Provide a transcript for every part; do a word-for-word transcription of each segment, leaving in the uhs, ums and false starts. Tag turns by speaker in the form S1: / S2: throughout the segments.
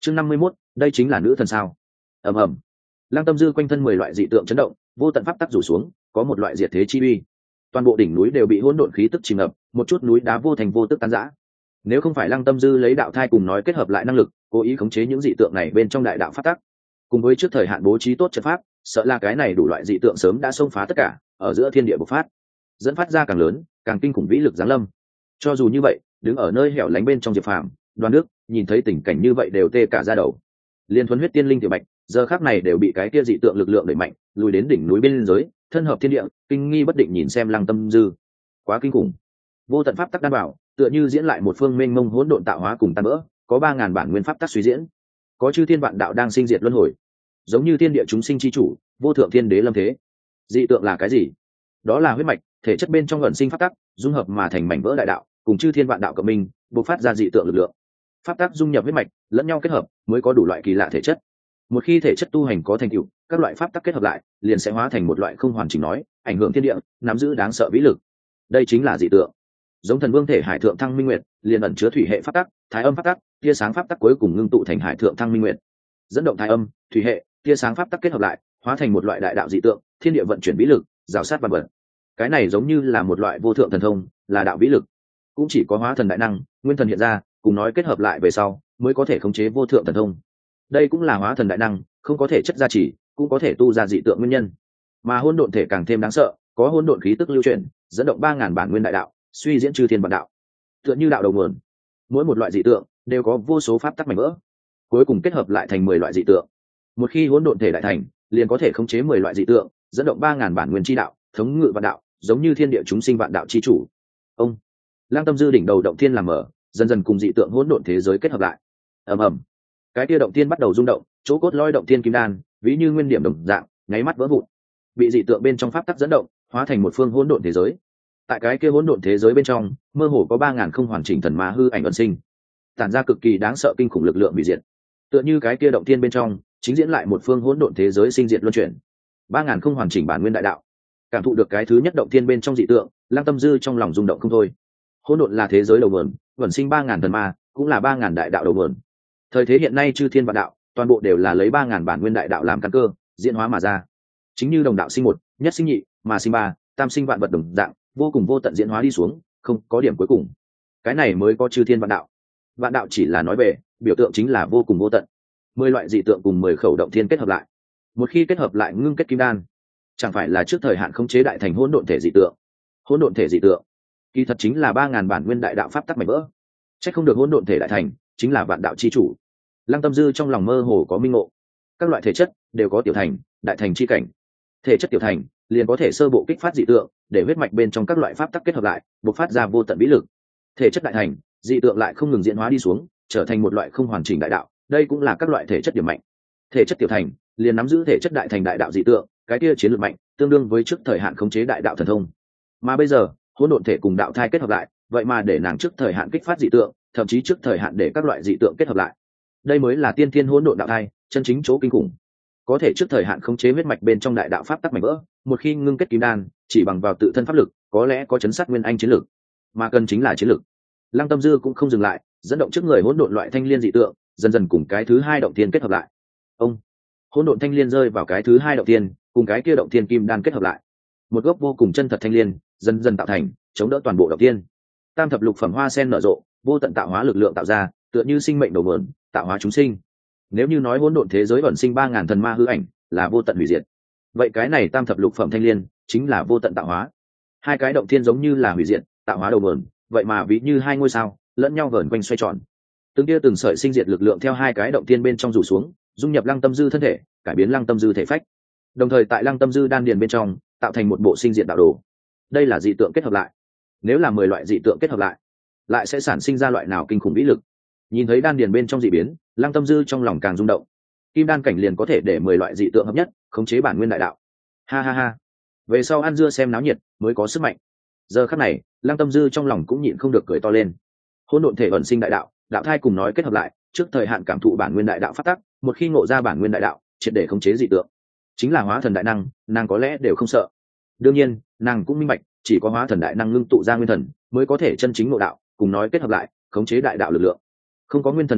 S1: chương năm mươi mốt, đây chính là nữ thần sao? Ầm ầm. Lăng Tâm Dư quanh thân mười loại dị tượng chấn động, vô tận pháp tắc rủ xuống, có một loại diệt thế chi uy. Toàn bộ đỉnh núi đều bị hỗn độn khí tức chìm ngập, một chút núi đá vô thành vô tức tan rã. Nếu không phải Lăng Tâm Dư lấy đạo thai cùng nói kết hợp lại năng lực, cố ý khống chế những dị tượng này bên trong đại đạo pháp tắc, cùng với trước thời hạn bố trí tốt trận pháp, sợ là cái này đủ loại dị tượng sớm đã xông phá tất cả, ở giữa thiên địa bộc phát, dẫn phát ra càng lớn, càng kinh khủng vĩ lực giáng lâm. Cho dù như vậy, đứng ở nơi hẻo lánh bên trong Diệp Phàm, Đoan Đức, nhìn thấy tình cảnh như vậy đều tê cả da đầu. Liên thuần huyết tiên linh tiểu bạch, giờ khắc này đều bị cái kia dị tượng lực lượng đẩy mạnh, lùi đến đỉnh núi bên dưới, thân hợp thiên địa, kinh nghi bất định nhìn xem Lăng Tâm Dư. Quá kinh khủng. Vô tận pháp tắc đan bảo, tựa như diễn lại một phương mênh mông hỗn độn tạo hóa cùng tan vỡ, có ba ngàn bản nguyên pháp tắc suy diễn, có chư thiên vạn đạo đang sinh diệt luân hồi, giống như thiên địa chúng sinh chi chủ, vô thượng thiên đế lâm thế. Dị tượng là cái gì? Đó là huyết mạch, thể chất bên trong ẩn sinh pháp tắc, dung hợp mà thành mảnh vỡ đại đạo, cùng chư thiên vạn đạo cộng minh, bộc phát ra dị tượng lực lượng. Pháp tắc dung nhập huyết mạch, lẫn nhau kết hợp, mới có đủ loại kỳ lạ thể chất. Một khi thể chất tu hành có thành tựu, các loại pháp tắc kết hợp lại, liền sẽ hóa thành một loại không hoàn chỉnh nói, ảnh hưởng thiên địa, nắm giữ đáng sợ vĩ lực. Đây chính là dị tượng. Giống thần vương thể hải thượng thăng minh nguyệt, liền ẩn chứa thủy hệ pháp tắc, thái âm pháp tắc, tia sáng pháp tắc cuối cùng ngưng tụ thành hải thượng thăng minh nguyệt. Dẫn động thái âm, thủy hệ, tia sáng pháp tắc kết hợp lại, hóa thành một loại đại đạo dị tượng, thiên địa vận chuyển vĩ lực, rào sát vạn vật. Cái này giống như là một loại vô thượng thần thông, là đạo vĩ lực. Cũng chỉ có hóa thần đại năng, nguyên thần hiện ra, cùng nói kết hợp lại về sau, mới có thể khống chế vô thượng thần thông. Đây cũng là hóa thần đại năng, không có thể chất gia trì, cũng có thể tu ra dị tượng nguyên nhân. Mà hỗn độn thể càng thêm đáng sợ, có hỗn độn khí tức lưu chuyển, dẫn động ba ngàn bản nguyên đại đạo, suy diễn chư thiên vạn đạo. Tựa như đạo đầu nguồn, mỗi một loại dị tượng đều có vô số pháp tắc mảnh vỡ, cuối cùng kết hợp lại thành mười loại dị tượng. Một khi hỗn độn thể đại thành, liền có thể khống chế mười loại dị tượng, dẫn động ba ngàn bản nguyên chi đạo, thống ngự vạn đạo, giống như thiên địa chúng sinh vạn đạo chi chủ. Ông Lăng Tâm Dư đỉnh đầu động thiên làm mở, dần dần cùng dị tượng hỗn độn thế giới kết hợp lại. Ầm ầm. Cái kia động thiên bắt đầu rung động, chỗ cốt lõi động thiên kim đan, ví như nguyên điểm đồng dạng, nháy mắt vỡ vụn. Bị dị tượng bên trong pháp tắc dẫn động, hóa thành một phương hỗn độn thế giới. Tại cái kia hỗn độn thế giới bên trong, mơ hồ có ba ngàn không hoàn chỉnh thần ma hư ảnh ẩn sinh, tản ra cực kỳ đáng sợ kinh khủng lực lượng hủy diệt. Tựa như cái kia động thiên bên trong, chính diễn lại một phương hỗn độn thế giới sinh diệt luân chuyển. ba ngàn không hoàn chỉnh bản nguyên đại đạo. Cảm thụ được cái thứ nhất động thiên bên trong dị tượng, Lăng Tâm Dư trong lòng rung động không thôi. Hỗn độn là thế giới đầu nguồn, vẩn sinh ba ngàn thần ma, cũng là ba ngàn đại đạo đầu nguồn. Thời thế hiện nay chư thiên vạn đạo, toàn bộ đều là lấy ba ngàn bản nguyên đại đạo làm căn cơ, diễn hóa mà ra. Chính như đồng đạo sinh một, nhất sinh nhị, mà sinh ba, tam sinh vạn vật đồng dạng, vô cùng vô tận diễn hóa đi xuống, không có điểm cuối cùng. Cái này mới có chư thiên vạn đạo. Vạn đạo chỉ là nói về, biểu tượng chính là vô cùng vô tận. Mười loại dị tượng cùng mười khẩu động thiên kết hợp lại. Một khi kết hợp lại ngưng kết kim đan, chẳng phải là trước thời hạn khống chế đại thành hỗn độn thể dị tượng. Hỗn độn thể dị tượng, kỳ thật chính là ba ngàn bản nguyên đại đạo pháp tắc mảnh vỡ. Chắc không được hỗn độn thể đại thành, chính là vạn đạo chi chủ. Lăng Tâm Dư trong lòng mơ hồ có minh ngộ. Các loại thể chất đều có tiểu thành, đại thành chi cảnh. Thể chất tiểu thành, liền có thể sơ bộ kích phát dị tượng, để huyết mạch bên trong các loại pháp tắc kết hợp lại, bộc phát ra vô tận vĩ lực. Thể chất đại thành, dị tượng lại không ngừng diễn hóa đi xuống, trở thành một loại không hoàn chỉnh đại đạo, đây cũng là các loại thể chất điểm mạnh. Thể chất tiểu thành, liền nắm giữ thể chất đại thành đại đạo dị tượng, cái kia chiến lược mạnh, tương đương với trước thời hạn khống chế đại đạo thần thông. Mà bây giờ, hỗn độn thể cùng đạo thai kết hợp lại, vậy mà để nàng trước thời hạn kích phát dị tượng, thậm chí trước thời hạn để các loại dị tượng kết hợp lại. Đây mới là tiên thiên hỗn độn đạo thai, chân chính chỗ kinh khủng. Có thể trước thời hạn khống chế huyết mạch bên trong đại đạo pháp tắc mảnh vỡ, một khi ngưng kết kim đan, chỉ bằng vào tự thân pháp lực, có lẽ có chấn sát nguyên anh chiến lực, mà cần chính là chiến lực. Lăng Tâm Dư cũng không dừng lại, dẫn động trước người hỗn độn loại thanh liên dị tượng, dần dần cùng cái thứ hai động thiên kết hợp lại. Ông hỗn độn thanh liên rơi vào cái thứ hai động thiên, cùng cái kia động thiên kim đan kết hợp lại. Một gốc vô cùng chân thật thanh liên, dần dần tạo thành, chống đỡ toàn bộ động thiên. Tam thập lục phẩm hoa sen nở rộ, vô tận tạo hóa lực lượng tạo ra, tựa như sinh mệnh đầu nguồn, tạo hóa chúng sinh. Nếu như nói hỗn độn thế giới ẩn sinh ba ngàn thần ma hư ảnh, là vô tận hủy diệt. Vậy cái này tam thập lục phẩm thanh liên, chính là vô tận tạo hóa. Hai cái động thiên giống như là hủy diệt, tạo hóa đầu nguồn, vậy mà ví như hai ngôi sao, lẫn nhau vờn quanh xoay tròn. Từng tia từng sợi sinh diệt lực lượng theo hai cái động thiên bên trong rủ xuống, dung nhập Lăng Tâm Dư thân thể, cải biến Lăng Tâm Dư thể phách. Đồng thời tại Lăng Tâm Dư đan điền bên trong, tạo thành một bộ sinh diệt đạo đồ. Đây là dị tượng kết hợp lại. Nếu là mười loại dị tượng kết hợp lại, lại sẽ sản sinh ra loại nào kinh khủng vĩ lực. Nhìn thấy đan điền bên trong dị biến, Lăng Tâm Dư trong lòng càng rung động. Kim đan cảnh liền có thể để mười loại dị tượng hợp nhất, khống chế bản nguyên đại đạo. Ha ha ha. Về sau ăn dưa xem náo nhiệt, mới có sức mạnh. Giờ khắc này, Lăng Tâm Dư trong lòng cũng nhịn không được cười to lên. Hỗn độn thể ẩn sinh đại đạo, đạo thai cùng nói kết hợp lại, trước thời hạn cảm thụ bản nguyên đại đạo phát tắc, một khi ngộ ra bản nguyên đại đạo, triệt để khống chế dị tượng. Chính là hóa thần đại năng, nàng có lẽ đều không sợ. Đương nhiên, nàng cũng minh bạch, chỉ có hóa thần đại năng ngưng tụ ra nguyên thần, mới có thể chân chính ngộ đạo, cùng nói kết hợp lại, khống chế đại đạo lực lượng. Không có nguyên thần lực lượng,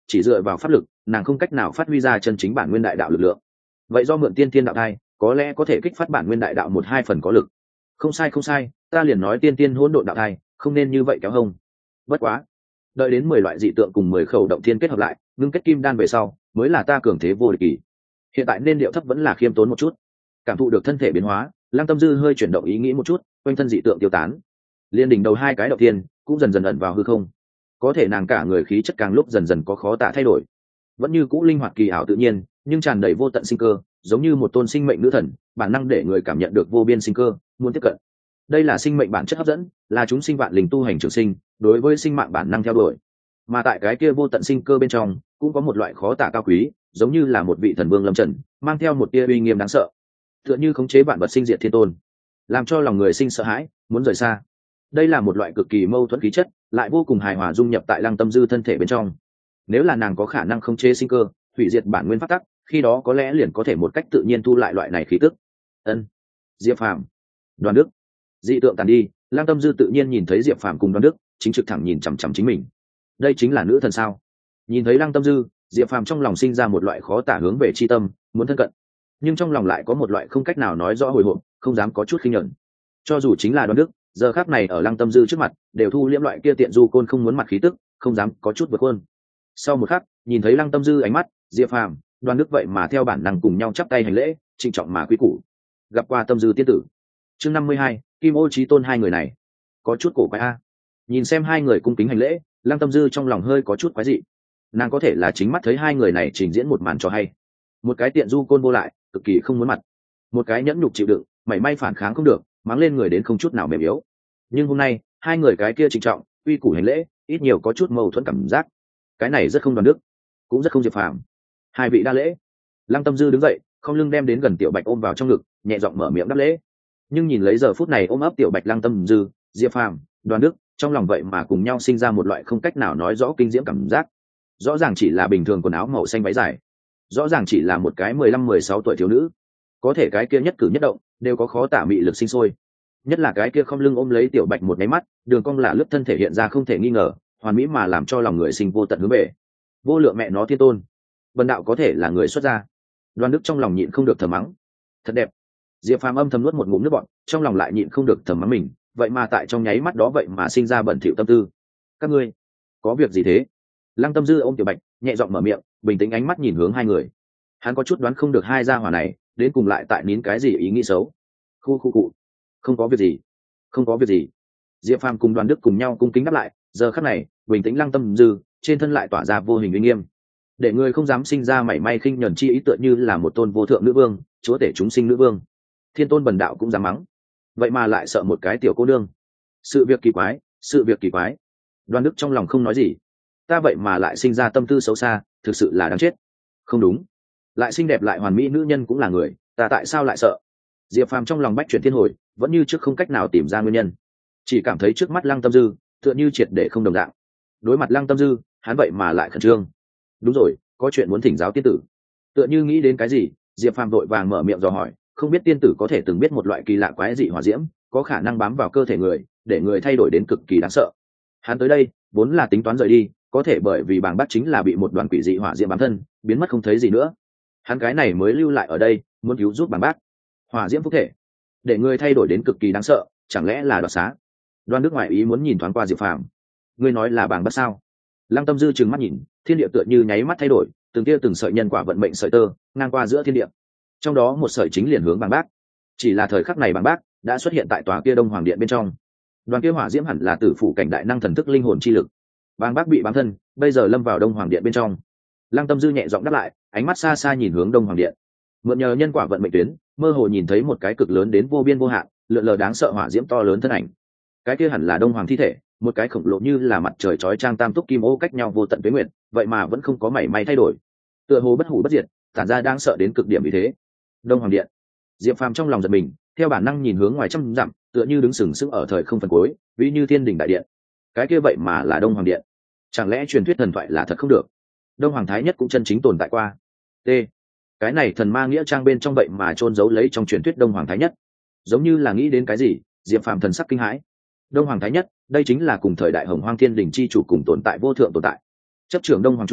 S1: chỉ dựa vào pháp lực nàng không cách nào phát huy ra chân chính bản nguyên đại đạo lực lượng. Vậy do mượn tiên tiên đạo thai có lẽ có thể kích phát bản nguyên đại đạo một hai phần có lực. Không sai không sai, ta liền nói tiên tiên hỗn độn đạo thai không nên như vậy kéo hông. Bất quá đợi đến mười loại dị tượng cùng mười khẩu động thiên kết hợp lại ngưng kết kim đan về sau mới là ta cường thế vô địch kỳ. Hiện tại nên điệu thấp vẫn là khiêm tốn một chút. Cảm thụ được thân thể biến hóa, Lăng Tâm Dư hơi chuyển động ý nghĩ một chút, quanh thân dị tượng tiêu tán, liên đỉnh đầu hai cái động thiên cũng dần dần ẩn vào hư không. Có thể nàng cả người khí chất càng lúc dần dần có khó tả thay đổi, vẫn như cũ linh hoạt kỳ ảo tự nhiên, nhưng tràn đầy vô tận sinh cơ, giống như một tôn sinh mệnh nữ thần, bản năng để người cảm nhận được vô biên sinh cơ, muốn tiếp cận. Đây là sinh mệnh bản chất hấp dẫn, là chúng sinh vạn linh tu hành trường sinh, đối với sinh mạng bản năng theo đuổi. Mà tại cái kia vô tận sinh cơ bên trong, cũng có một loại khó tả cao quý, giống như là một vị thần vương lâm trần, mang theo một tia uy nghiêm đáng sợ, tựa như khống chế vạn vật sinh diệt thiên tôn, làm cho lòng người sinh sợ hãi, muốn rời xa. Đây là một loại cực kỳ mâu thuẫn khí chất, lại vô cùng hài hòa dung nhập tại Lăng Tâm Dư thân thể bên trong. Nếu là nàng có khả năng khống chế sinh cơ, hủy diệt bản nguyên pháp tắc, khi đó có lẽ liền có thể một cách tự nhiên thu lại loại này khí tức. Ân, Diệp Phàm, Đoàn Đức, dị tượng tàn đi, Lăng Tâm Dư tự nhiên nhìn thấy Diệp Phàm cùng Đoàn Đức chính trực thẳng nhìn chằm chằm chính mình. Đây chính là nữ thần sao? Nhìn thấy Lăng Tâm Dư, Diệp Phàm trong lòng sinh ra một loại khó tả hướng về chi tâm, muốn thân cận, nhưng trong lòng lại có một loại không cách nào nói rõ hồi hộp, không dám có chút khinh nhẫn. Cho dù chính là Đoàn Đức, giờ khắc này ở Lăng Tâm Dư trước mặt, đều thu liễm loại kia tiện du côn không muốn mặt khí tức, không dám có chút vượt hơn. Sau một khắc, nhìn thấy Lăng Tâm Dư ánh mắt, Diệp Phàm, Đoàn Đức vậy mà theo bản năng cùng nhau chắp tay hành lễ, trịnh trọng mà quý củ. Gặp qua Tâm Dư tiên tử. Chương năm mươi hai, Kim Ô Chí Tôn hai người này, có chút cổ quái a. Nhìn xem hai người cung kính hành lễ, Lăng Tâm Dư trong lòng hơi có chút quái dị. Nàng có thể là chính mắt thấy hai người này trình diễn một màn trò hay. Một cái tiện du côn vô lại, cực kỳ không muốn mặt. Một cái nhẫn nhục chịu đựng, mảy may phản kháng không được, mắng lên người đến không chút nào mềm yếu. Nhưng hôm nay, hai người cái kia trịnh trọng, uy củ hành lễ, ít nhiều có chút mâu thuẫn cảm giác. Cái này rất không Đoàn Đức, cũng rất không Diệp Phàm. Hai vị đa lễ. Lăng Tâm Dư đứng dậy, không lưng đem đến gần Tiểu Bạch ôm vào trong ngực, nhẹ giọng mở miệng đáp lễ. Nhưng nhìn lấy giờ phút này ôm ấp Tiểu Bạch Lăng Tâm Dư, Diệp Phàm, Đoàn Đức, trong lòng vậy mà cùng nhau sinh ra một loại không cách nào nói rõ kinh diễm cảm giác. Rõ ràng chỉ là bình thường quần áo màu xanh váy dài, rõ ràng chỉ là một cái mười lăm mười sáu tuổi thiếu nữ, có thể cái kia nhất cử nhất động đều có khó tả mị lực sinh sôi. Nhất là cái kia không lưng ôm lấy Tiểu Bạch một cái mắt, đường cong lạ lướt thân thể hiện ra không thể nghi ngờ, hoàn mỹ mà làm cho lòng người sinh vô tận hướng về. Vô lượng mẹ nó thiên tôn, vân đạo có thể là người xuất gia. Đoàn Đức trong lòng nhịn không được thầm mắng. Thật đẹp. Diệp Phàm âm thầm nuốt một ngụm nước bọt, trong lòng lại nhịn không được thầm mắng mình, vậy mà tại trong nháy mắt đó vậy mà sinh ra bẩn thỉu tâm tư. Các ngươi có việc gì thế? Lăng Tâm Dư ôm Tiểu Bạch, nhẹ giọng mở miệng, bình tĩnh ánh mắt nhìn hướng hai người. Hắn có chút đoán không được hai gia hỏa này đến cùng lại tại nín cái gì ý nghĩ xấu. Khu khu cụ, không có việc gì, không có việc gì. Diệp Phàm cùng Đoàn Đức cùng nhau cung kính đáp lại. Giờ khắc này, bình tĩnh Lăng Tâm Dư trên thân lại tỏa ra vô hình uy nghiêm, để người không dám sinh ra mảy may khinh nhẫn chi ý, tựa như là một tôn vô thượng nữ vương, chúa tể chúng sinh nữ vương. Thiên tôn bần đạo cũng dám mắng, vậy mà lại sợ một cái tiểu cô nương. Sự việc kỳ quái, sự việc kỳ quái. Đoàn Đức trong lòng không nói gì. Ta vậy mà lại sinh ra tâm tư xấu xa, thực sự là đáng chết. Không đúng, lại xinh đẹp lại hoàn mỹ nữ nhân cũng là người, ta tại sao lại sợ? Diệp Phàm trong lòng bách chuyển thiên hồi, vẫn như trước không cách nào tìm ra nguyên nhân, chỉ cảm thấy trước mắt Lăng Tâm Dư tựa như triệt để không đồng dạng. Đối mặt Lăng Tâm Dư, hắn vậy mà lại khẩn trương. Đúng rồi, có chuyện muốn thỉnh giáo tiên tử. Tựa như nghĩ đến cái gì, Diệp Phàm vội vàng mở miệng dò hỏi, không biết tiên tử có thể từng biết một loại kỳ lạ quái dị hỏa diễm, có khả năng bám vào cơ thể người, để người thay đổi đến cực kỳ đáng sợ. Hắn tới đây vốn là tính toán rời đi, có thể bởi vì bàng bác chính là bị một đoàn quỷ dị hỏa diễm bám thân, biến mất không thấy gì nữa. Hắn cái này mới lưu lại ở đây, muốn cứu giúp bàng bác. Hỏa diễm phúc thể, để người thay đổi đến cực kỳ đáng sợ, chẳng lẽ là đoạt xá? Đoan Đức ngoại ý muốn nhìn thoáng qua Diệp Phàm. Ngươi nói là bàng bác sao? Lăng Tâm Dư trừng mắt nhìn, thiên địa tựa như nháy mắt thay đổi, từng tia từng sợi nhân quả vận mệnh sợi tơ ngang qua giữa thiên địa. Trong đó một sợi chính liền hướng bàng bác. Chỉ là thời khắc này bàng bác đã xuất hiện tại tòa kia Đông Hoàng Điện bên trong. Đoàn kia hỏa diễm hẳn là tử phủ cảnh đại năng thần thức linh hồn chi lực. Bàng bác bị bám thân, bây giờ lâm vào Đông Hoàng Điện bên trong. Lăng Tâm Dư nhẹ giọng đáp lại, ánh mắt xa xa nhìn hướng Đông Hoàng Điện. Mượn nhờ nhân quả vận mệnh tuyến, mơ hồ nhìn thấy một cái cực lớn đến vô biên vô hạn, lượn lờ đáng sợ hỏa diễm to lớn thân ảnh. Cái kia hẳn là Đông Hoàng thi thể, một cái khổng lồ như là mặt trời chói chang tam túc kim ô cách nhau vô tận tuế nguyện, vậy mà vẫn không có mảy may thay đổi, tựa hồ bất hủ bất diệt, tản ra đang sợ đến cực điểm như thế. Đông Hoàng Điện. Diệp Phàm trong lòng giật mình, theo bản năng nhìn hướng ngoài trăm dặm, tựa như đứng sừng sững ở thời không phần cuối, vĩ như thiên đình đại điện. Cái kia vậy mà là Đông Hoàng Điện. Chẳng lẽ truyền thuyết thần thoại là thật không được? Đông Hoàng Thái Nhất cũng chân chính tồn tại qua. T. Cái này thần ma nghĩa trang bên trong vậy mà chôn giấu lấy trong truyền thuyết Đông Hoàng Thái Nhất. Giống như là nghĩ đến cái gì, Diệp Phàm thần sắc kinh hãi. Đông Hoàng Thái Nhất, đây chính là cùng thời đại Hồng Hoang Thiên Đình chi chủ cùng tồn tại vô thượng tồn tại. Chấp trưởng Đông Hoàng Trung,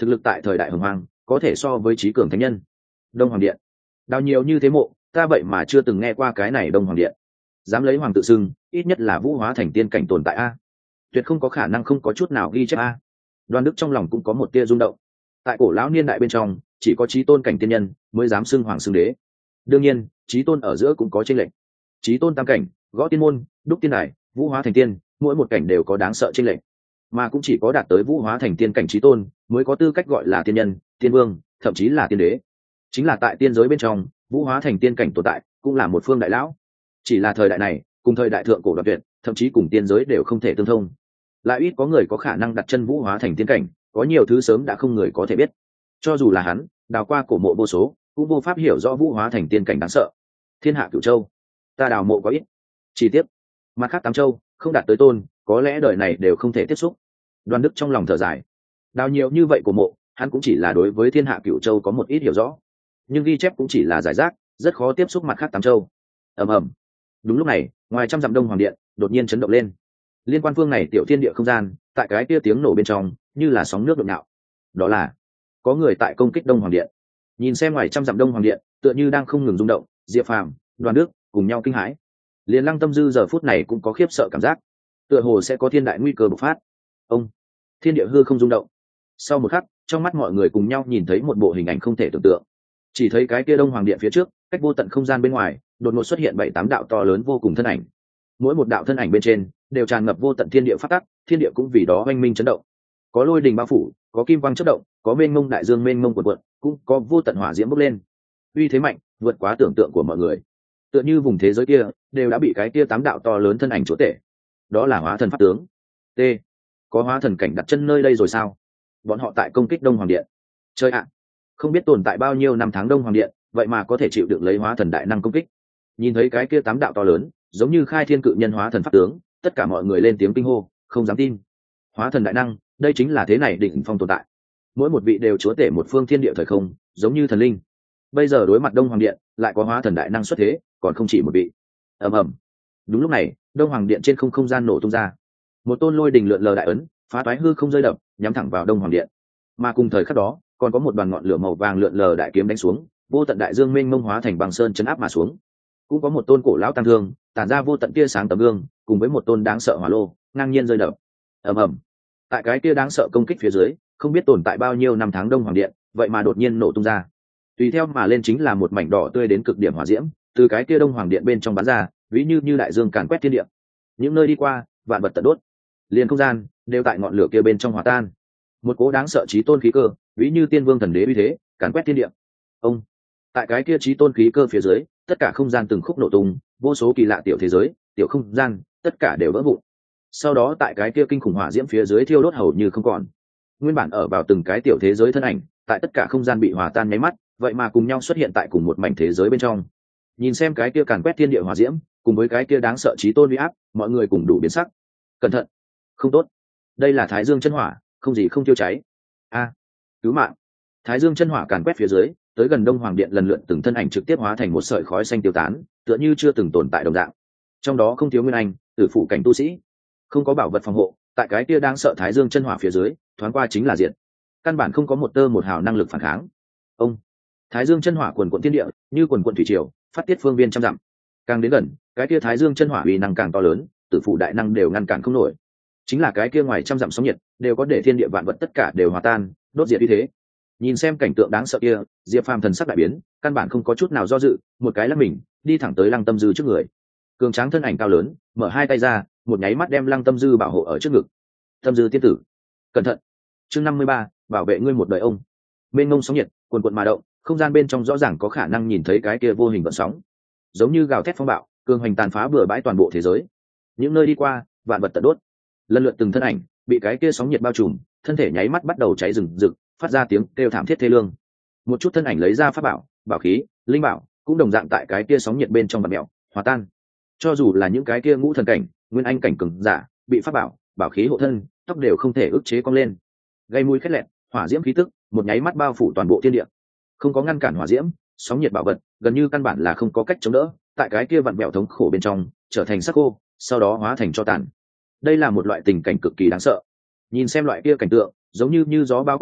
S1: thực lực tại thời đại hồng hoang có thể so với trí cường thánh nhân. Đông Hoàng Điện, đào nhiều như thế mộ, ta vậy mà chưa từng nghe qua cái này Đông Hoàng Điện. Dám lấy hoàng tự xưng, ít nhất là vũ hóa thành tiên cảnh tồn tại a, tuyệt không có khả năng không có chút nào ghi chép a. Đoan Đức trong lòng cũng có một tia rung động. Tại cổ lão niên đại bên trong, chỉ có chí tôn cảnh tiên nhân mới dám xưng hoàng xưng đế. Đương nhiên, chí tôn ở giữa cũng có chênh lệch. Chí tôn tam cảnh, gõ tiên môn, đúc tiên đài, vũ hóa thành tiên, mỗi một cảnh đều có đáng sợ chênh lệch. Mà cũng chỉ có đạt tới vũ hóa thành tiên cảnh chí tôn mới có tư cách gọi là tiên nhân, tiên vương, thậm chí là tiên đế. Chính là tại tiên giới bên trong, vũ hóa thành tiên cảnh tồn tại cũng là một phương đại lão. Chỉ là thời đại này, cùng thời đại thượng cổ đoạn tuyệt, thậm chí cùng tiên giới đều không thể tương thông. Lại ít có người có khả năng đặt chân vũ hóa thành tiên cảnh, có nhiều thứ sớm đã không người có thể biết. Cho dù là hắn, đào qua cổ mộ vô số, cũng vô pháp hiểu rõ vũ hóa thành tiên cảnh đáng sợ. Thiên hạ cửu châu, ta đào mộ có ít. Chi tiết, mặt khác tám châu không đạt tới tôn, có lẽ đời này đều không thể tiếp xúc. Đoan Đức trong lòng thở dài, đào nhiều như vậy của mộ, hắn cũng chỉ là đối với thiên hạ cửu châu có một ít hiểu rõ, nhưng ghi chép cũng chỉ là giải rác, rất khó tiếp xúc mặt khác tám châu. Ầm ầm. Đúng lúc này, ngoài trăm dặm Đông Hoàng Điện đột nhiên chấn động lên. Liên quan phương này tiểu thiên địa không gian, tại cái kia tiếng nổ bên trong, như là sóng nước nhộn nhạo. Đó là có người tại công kích Đông Hoàng Điện. Nhìn xem ngoài trăm dặm Đông Hoàng Điện, tựa như đang không ngừng rung động, Diệp Phàm, Đoàn Đức cùng nhau kinh hãi. Liên Lăng Tâm Dư giờ phút này cũng có khiếp sợ cảm giác, tựa hồ sẽ có thiên đại nguy cơ bộc phát. Ông, thiên địa hư không rung động. Sau một khắc, trong mắt mọi người cùng nhau nhìn thấy một bộ hình ảnh không thể tưởng tượng. Chỉ thấy cái kia Đông Hoàng Điện phía trước, cách vô tận không gian bên ngoài, đột ngột xuất hiện bảy tám đạo to lớn vô cùng thân ảnh. Mỗi một đạo thân ảnh bên trên đều tràn ngập vô tận thiên địa phát tắc, thiên địa cũng vì đó oanh minh chấn động. Có lôi đình bao phủ, có kim quang chớp động, có mênh mông đại dương mênh mông cuộn cuộn, cũng có vô tận hỏa diễm bốc lên. Uy thế mạnh, vượt quá tưởng tượng của mọi người. Tựa như vùng thế giới kia đều đã bị cái kia tám đạo to lớn thân ảnh chúa tể. Đó là hóa thần pháp tướng. T. Có hóa thần cảnh đặt chân nơi đây rồi sao? Bọn họ tại công kích Đông Hoàng Điện. Chơi ạ, không biết tồn tại bao nhiêu năm tháng Đông Hoàng Điện, vậy mà có thể chịu đựng lấy hóa thần đại năng công kích. Nhìn thấy cái kia tám đạo to lớn, giống như khai thiên cự nhân hóa thần pháp tướng, tất cả mọi người lên tiếng kinh hô, không dám tin. Hóa thần đại năng, đây chính là thế này đỉnh phong tồn tại. Mỗi một vị đều chúa tể một phương thiên địa thời không, giống như thần linh. Bây giờ đối mặt Đông Hoàng Điện, lại có hóa thần đại năng xuất thế, còn không chỉ một vị. Ầm ầm. Đúng lúc này, Đông Hoàng Điện trên không không gian nổ tung ra. Một tôn lôi đình lượn lờ đại ấn, phá toái hư không rơi đập, nhắm thẳng vào Đông Hoàng Điện. Mà cùng thời khắc đó, còn có một đoàn ngọn lửa màu vàng lượn lờ đại kiếm đánh xuống, vô tận đại dương mênh mông hóa thành băng sơn chấn áp mà xuống. Cũng có một tôn cổ lão tăng thương, tản ra vô tận tia sáng tấm gương, cùng với một tôn đáng sợ hỏa lô, ngang nhiên rơi đập. Ầm ầm. Tại cái tia đáng sợ công kích phía dưới, không biết tồn tại bao nhiêu năm tháng Đông Hoàng Điện, vậy mà đột nhiên nổ tung ra. Tùy theo mà lên chính là một mảnh đỏ tươi đến cực điểm hỏa diễm, từ cái kia Đông Hoàng Điện bên trong bắn ra, ví như như đại dương càn quét thiên địa. Những nơi đi qua, vạn vật tận đốt, liền không gian đều tại ngọn lửa kia bên trong hòa tan. Một cố đáng sợ chí tôn khí cơ, ví như tiên vương thần đế uy thế, càn quét thiên địa. Ông, tại cái kia chí tôn khí cơ phía dưới, tất cả không gian từng khúc nổ tung, vô số kỳ lạ tiểu thế giới, tiểu không gian, tất cả đều vỡ vụn. Sau đó tại cái kia kinh khủng hỏa diễm phía dưới thiêu đốt hầu như không còn. Nguyên bản ở vào từng cái tiểu thế giới thân ảnh, tại tất cả không gian bị hòa tan nháy mắt, vậy mà cùng nhau xuất hiện tại cùng một mảnh thế giới bên trong. Nhìn xem cái kia càn quét thiên địa hỏa diễm, cùng với cái kia đáng sợ chí tôn uy áp, mọi người cùng đủ biến sắc. Cẩn thận, không tốt, đây là Thái Dương chân hỏa, không gì không tiêu cháy. A, cứu mạng! Thái Dương chân hỏa càn quét phía dưới, tới gần Đông Hoàng Điện lần lượt từng thân ảnh trực tiếp hóa thành một sợi khói xanh tiêu tán, tựa như chưa từng tồn tại đồng dạng. Trong đó không thiếu nguyên anh, tử phụ cảnh tu sĩ, không có bảo vật phòng hộ, tại cái kia đáng sợ Thái Dương chân hỏa phía dưới, thoáng qua chính là diệt. Căn bản không có một tơ một hào năng lực phản kháng. Ông, Thái Dương chân hỏa cuồn cuộn thiên địa, như cuồn cuộn thủy triều, phát tiết phương viên trăm dặm. Càng đến gần, cái kia Thái Dương chân hỏa uy năng càng to lớn, tử phụ đại năng đều ngăn cản không nổi. Chính là cái kia ngoài trăm dặm sóng nhiệt, đều có để thiên địa vạn vật tất cả đều hòa tan, đốt diệt như thế. Nhìn xem cảnh tượng đáng sợ kia, Diệp Phàm thần sắc đại biến, căn bản không có chút nào do dự, một cái lắc mình, đi thẳng tới Lăng Tâm Dư trước người. Cường tráng thân ảnh cao lớn, mở hai tay ra, một nháy mắt đem Lăng Tâm Dư bảo hộ ở trước ngực. Tâm Dư tiên tử, cẩn thận. Chương năm mươi ba, bảo vệ ngươi một đời ông. Mênh mông sóng nhiệt, cuồn cuộn mà động, không gian bên trong rõ ràng có khả năng nhìn thấy cái kia vô hình vận sóng, giống như gào thét phong bạo, cường hoành tàn phá bừa bãi toàn bộ thế giới. Những nơi đi qua, vạn vật tận đốt. Lần lượt từng thân ảnh bị cái kia sóng nhiệt bao trùm, thân thể nháy mắt bắt đầu cháy rừng rực, phát ra tiếng kêu thảm thiết thê lương. Một chút thân ảnh lấy ra pháp bảo, bảo khí, linh bảo, cũng đồng dạng tại cái kia sóng nhiệt bên trong bạt mèo, hòa tan. Cho dù là những cái kia ngũ thần cảnh, nguyên anh cảnh cường giả, bị pháp bảo, bảo khí hộ thân, tóc đều không thể ức chế cong lên. Gây mùi khét lẹt, hỏa diễm khí tức, một nháy mắt bao phủ toàn bộ thiên địa. Không có ngăn cản hỏa diễm, sóng nhiệt bảo vật, gần như căn bản là không có cách chống đỡ, tại cái kia vặn bèo thống khổ bên trong, trở thành sắc khô, sau đó hóa thành tro tàn. Đây là một loại tình cảnh cực kỳ đáng sợ. Nhìn xem loại kia cảnh tượng, giống như như gió bao của tới,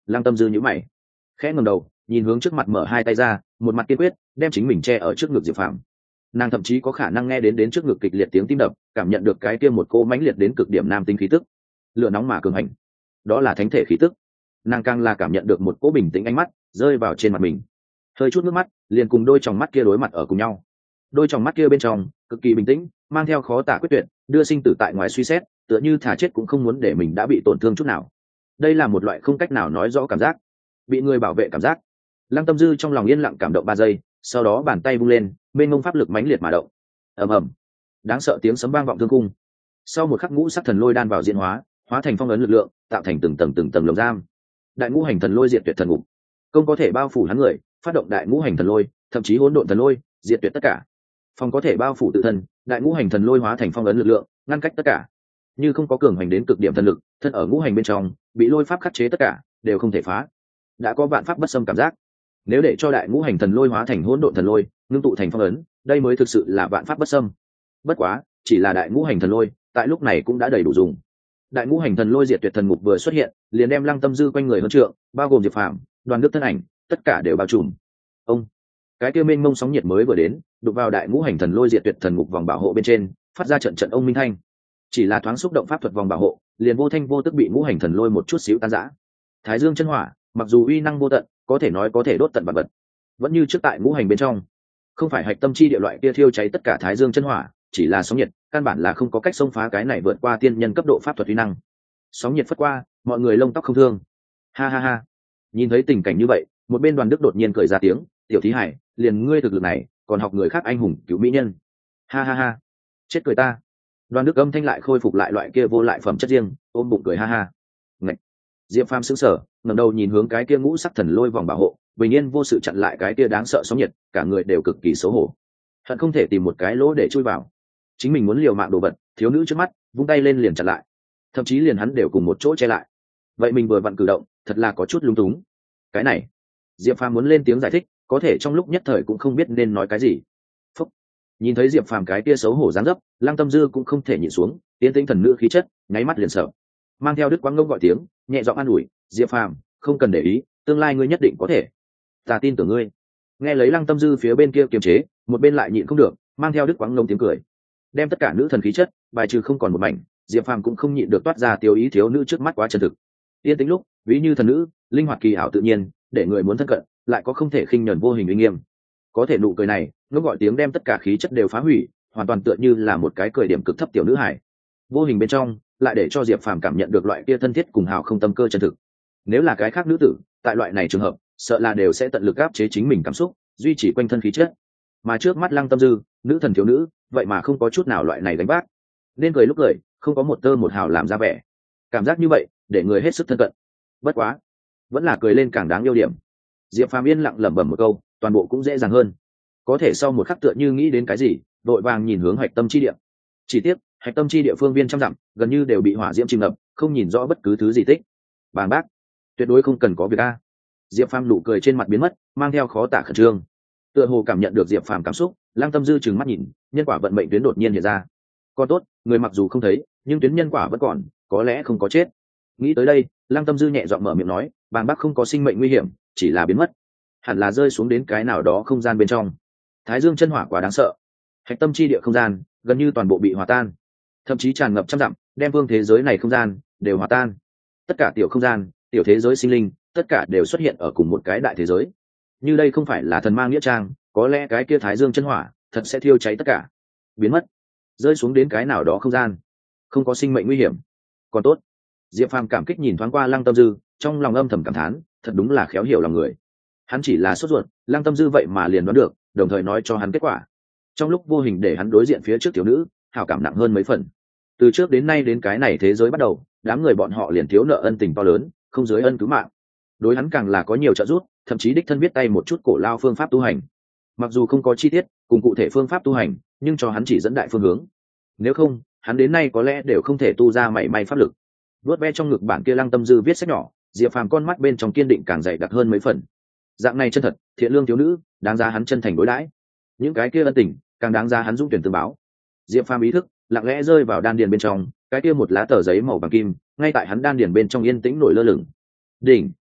S1: Lăng Tâm Dư nhíu mày, khẽ ngẩng đầu nhìn hướng trước mặt, mở hai tay ra, một mặt kiên quyết đem chính mình che ở trước ngực Diệp Phàm. Nàng thậm chí có khả năng nghe đến đến trước ngực kịch liệt tiếng tim đập, cảm nhận được cái kia một cô mãnh liệt đến cực điểm nam tính khí tức, lửa nóng mà cường hành, đó là thánh thể khí tức. Nàng càng là cảm nhận được một cỗ bình tĩnh ánh mắt rơi vào trên mặt mình, hơi chút nước mắt liền cùng đôi tròng mắt kia đối mặt ở cùng nhau. Đôi tròng mắt kia bên trong cực kỳ bình tĩnh, mang theo khó tả quyết tuyệt, đưa sinh tử tại ngoài suy xét, tựa như thà chết cũng không muốn để mình đã bị tổn thương chút nào. Đây là một loại không cách nào nói rõ cảm giác, bị người bảo vệ cảm giác. Lăng Tâm Dư trong lòng yên lặng cảm động ba giây, sau đó bàn tay vung lên, bên ngông pháp lực mãnh liệt mà động. Ầm ầm, đáng sợ tiếng sấm vang vọng thương cung. Sau một khắc, ngũ sắc thần lôi đan vào diễn hóa, hóa thành phong ấn lực lượng, tạo thành từng tầng từng tầng lồng giam. Đại ngũ hành thần lôi diệt tuyệt thần ngục, công có thể bao phủ hắn người, phát động đại ngũ hành thần lôi, thậm chí hỗn độn thần lôi, diệt tuyệt tất cả. Phong có thể bao phủ tự thân, đại ngũ hành thần lôi hóa thành phong ấn lực lượng, ngăn cách tất cả. Như không có cường hành đến cực điểm thần lực, thân ở ngũ hành bên trong, bị lôi pháp khắc chế tất cả, đều không thể phá. Đã có vạn pháp bất xâm cảm giác. Nếu để cho đại ngũ hành thần lôi hóa thành hỗn độn thần lôi, ngưng tụ thành phong ấn, đây mới thực sự là vạn pháp bất xâm. Bất quá, chỉ là đại ngũ hành thần lôi, tại lúc này cũng đã đầy đủ dùng. Đại ngũ hành thần lôi diệt tuyệt thần ngục vừa xuất hiện, liền đem Lăng Tâm Dư quanh người hơn trượng, bao gồm Diệp Phàm, Đoàn Đức thân ảnh, tất cả đều bao trùm. Ông, cái kia mênh mông sóng nhiệt mới vừa đến, đụng vào đại ngũ hành thần lôi diệt tuyệt thần ngục vòng bảo hộ bên trên, phát ra trận trận ông minh thanh. Chỉ là thoáng xúc động pháp thuật vòng bảo hộ, liền vô thanh vô tức bị ngũ hành thần lôi một chút xíu tan rã. Thái Dương chân hỏa, mặc dù uy năng vô tận, có thể nói có thể đốt tận vật vật, vẫn như trước tại ngũ hành bên trong. Không phải hạch tâm chi địa loại kia thiêu cháy tất cả Thái Dương chân hỏa, chỉ là sóng nhiệt, căn bản là không có cách xông phá cái này vượt qua tiên nhân cấp độ pháp thuật uy năng. Sóng nhiệt phất qua, mọi người lông tóc không thương. Ha ha ha. Nhìn thấy tình cảnh như vậy, một bên Đoàn Đức đột nhiên cười ra tiếng, "Tiểu thí hải, liền ngươi thực lực này, còn học người khác anh hùng cứu mỹ nhân." Ha ha ha. Chết cười ta. Đoàn Đức âm thanh lại khôi phục lại loại kia vô lại phẩm chất riêng, ôm bụng cười ha ha. Ngạch. Diệp Phàm sững sờ, ngẩng đầu nhìn hướng cái kia ngũ sắc thần lôi vòng bảo hộ, bình yên vô sự chặn lại cái kia đáng sợ sóng nhiệt, cả người đều cực kỳ xấu hổ. Hận không thể tìm một cái lỗ để chui vào. Chính mình muốn liều mạng đồ vật, thiếu nữ trước mắt, vung tay lên liền chặn lại. Thậm chí liền hắn đều cùng một chỗ che lại. Vậy mình vừa vặn cử động, thật là có chút lung túng. Cái này, Diệp Phàm muốn lên tiếng giải thích, có thể trong lúc nhất thời cũng không biết nên nói cái gì. Phúc. Nhìn thấy Diệp Phàm cái kia xấu hổ dáng dấp, Lăng Tâm Dư cũng không thể nhịn xuống, tiến tĩnh thần nữ khí chất, nháy mắt liền sợ. Mang theo Đức Quang Ngông gọi tiếng, nhẹ giọng an ủi, "Diệp Phàm, không cần để ý, tương lai ngươi nhất định có thể. Ta tin tưởng ngươi." Nghe lấy Lăng Tâm Dư phía bên kia kiềm chế, một bên lại nhịn không được, mang theo Đức Quang Ngông tiếng cười. Đem tất cả nữ thần khí chất bài trừ không còn một mảnh, Diệp Phàm cũng không nhịn được toát ra tiêu ý thiếu nữ trước mắt quá chân thực. Yên tĩnh lúc, ví như thần nữ, linh hoạt kỳ ảo tự nhiên, để người muốn thân cận, lại có không thể khinh nhẫn vô hình uy nghiêm. Có thể nụ cười này, nó gọi tiếng đem tất cả khí chất đều phá hủy, hoàn toàn tựa như là một cái cười điểm cực thấp tiểu nữ hải. Vô hình bên trong, lại để cho Diệp Phàm cảm nhận được loại kia thân thiết cùng hào không tâm cơ chân thực. Nếu là cái khác nữ tử, tại loại này trường hợp, sợ là đều sẽ tận lực áp chế chính mình cảm xúc, duy trì quanh thân khí chất. Mà trước mắt Lăng Tâm Dư, nữ thần thiếu nữ, vậy mà không có chút nào loại này đánh bác. Nên cười lúc cười, không có một tơ một hào làm ra vẻ. Cảm giác như vậy, để người hết sức thân cận. Bất quá, vẫn là cười lên càng đáng yêu điểm. Diệp Phàm yên lặng lẩm bẩm một câu, toàn bộ cũng dễ dàng hơn. Có thể sau một khắc tựa như nghĩ đến cái gì, đội vàng nhìn hướng hạch tâm chi địa. Chỉ tiếc, hạch tâm chi địa phương viên trăm dặm, gần như đều bị hỏa diễm chìm ngập, không nhìn rõ bất cứ thứ gì tích. Bàng bác, tuyệt đối không cần có việc a. Diệp Phàm nụ cười trên mặt biến mất, mang theo khó tả khẩn trương. Tựa hồ cảm nhận được Diệp Phàm cảm xúc, Lăng Tâm Dư trừng mắt nhìn, nhân quả vận mệnh tuyến đột nhiên hiện ra. Còn tốt, người mặc dù không thấy, nhưng tuyến nhân quả vẫn còn, có lẽ không có chết. Nghĩ tới đây, Lăng Tâm Dư nhẹ giọng mở miệng nói, "Bàng bác không có sinh mệnh nguy hiểm, chỉ là biến mất, hẳn là rơi xuống đến cái nào đó không gian bên trong. Thái Dương chân hỏa quá đáng sợ, hạch tâm chi địa không gian gần như toàn bộ bị hòa tan, thậm chí tràn ngập trăm dặm, đem vương thế giới này không gian đều hòa tan. Tất cả tiểu không gian, tiểu thế giới sinh linh, tất cả đều xuất hiện ở cùng một cái đại thế giới. Như đây không phải là thần ma nghĩa trang, có lẽ cái kia Thái Dương chân hỏa thật sẽ thiêu cháy tất cả, biến mất, rơi xuống đến cái nào đó không gian, không có sinh mệnh nguy hiểm. Còn tốt." Diệp Phàm cảm kích nhìn thoáng qua Lăng Tâm Dư, trong lòng âm thầm cảm thán, thật đúng là khéo hiểu lòng người. Hắn chỉ là sốt ruột, Lăng Tâm Dư vậy mà liền đoán được, đồng thời nói cho hắn kết quả. Trong lúc vô hình để hắn đối diện phía trước thiếu nữ, hảo cảm nặng hơn mấy phần. Từ trước đến nay đến cái này thế giới bắt đầu, đám người bọn họ liền thiếu nợ ân tình to lớn, không dưới ân cứu mạng. Đối hắn càng là có nhiều trợ giúp, thậm chí đích thân viết tay một chút cổ lao phương pháp tu hành. Mặc dù không có chi tiết cùng cụ thể phương pháp tu hành, nhưng cho hắn chỉ dẫn đại phương hướng. Nếu không, hắn đến nay có lẽ đều không thể tu ra mảy may pháp lực. Vuốt ve trong ngực bản kia Lăng Tâm Dư viết sách nhỏ, Diệp Phàm con mắt bên trong kiên định càng dày đặc hơn mấy phần. Dạng này chân thật, thiện lương thiếu nữ, đáng giá hắn chân thành đối đãi. Những cái kia ân tình, càng đáng giá hắn dũng tuyển tương báo. Diệp Phàm ý thức lặng lẽ rơi vào đan điền bên trong, cái kia một lá tờ giấy màu vàng kim, ngay tại hắn đan điền bên trong yên tĩnh nổi lơ lửng. Đỉnh,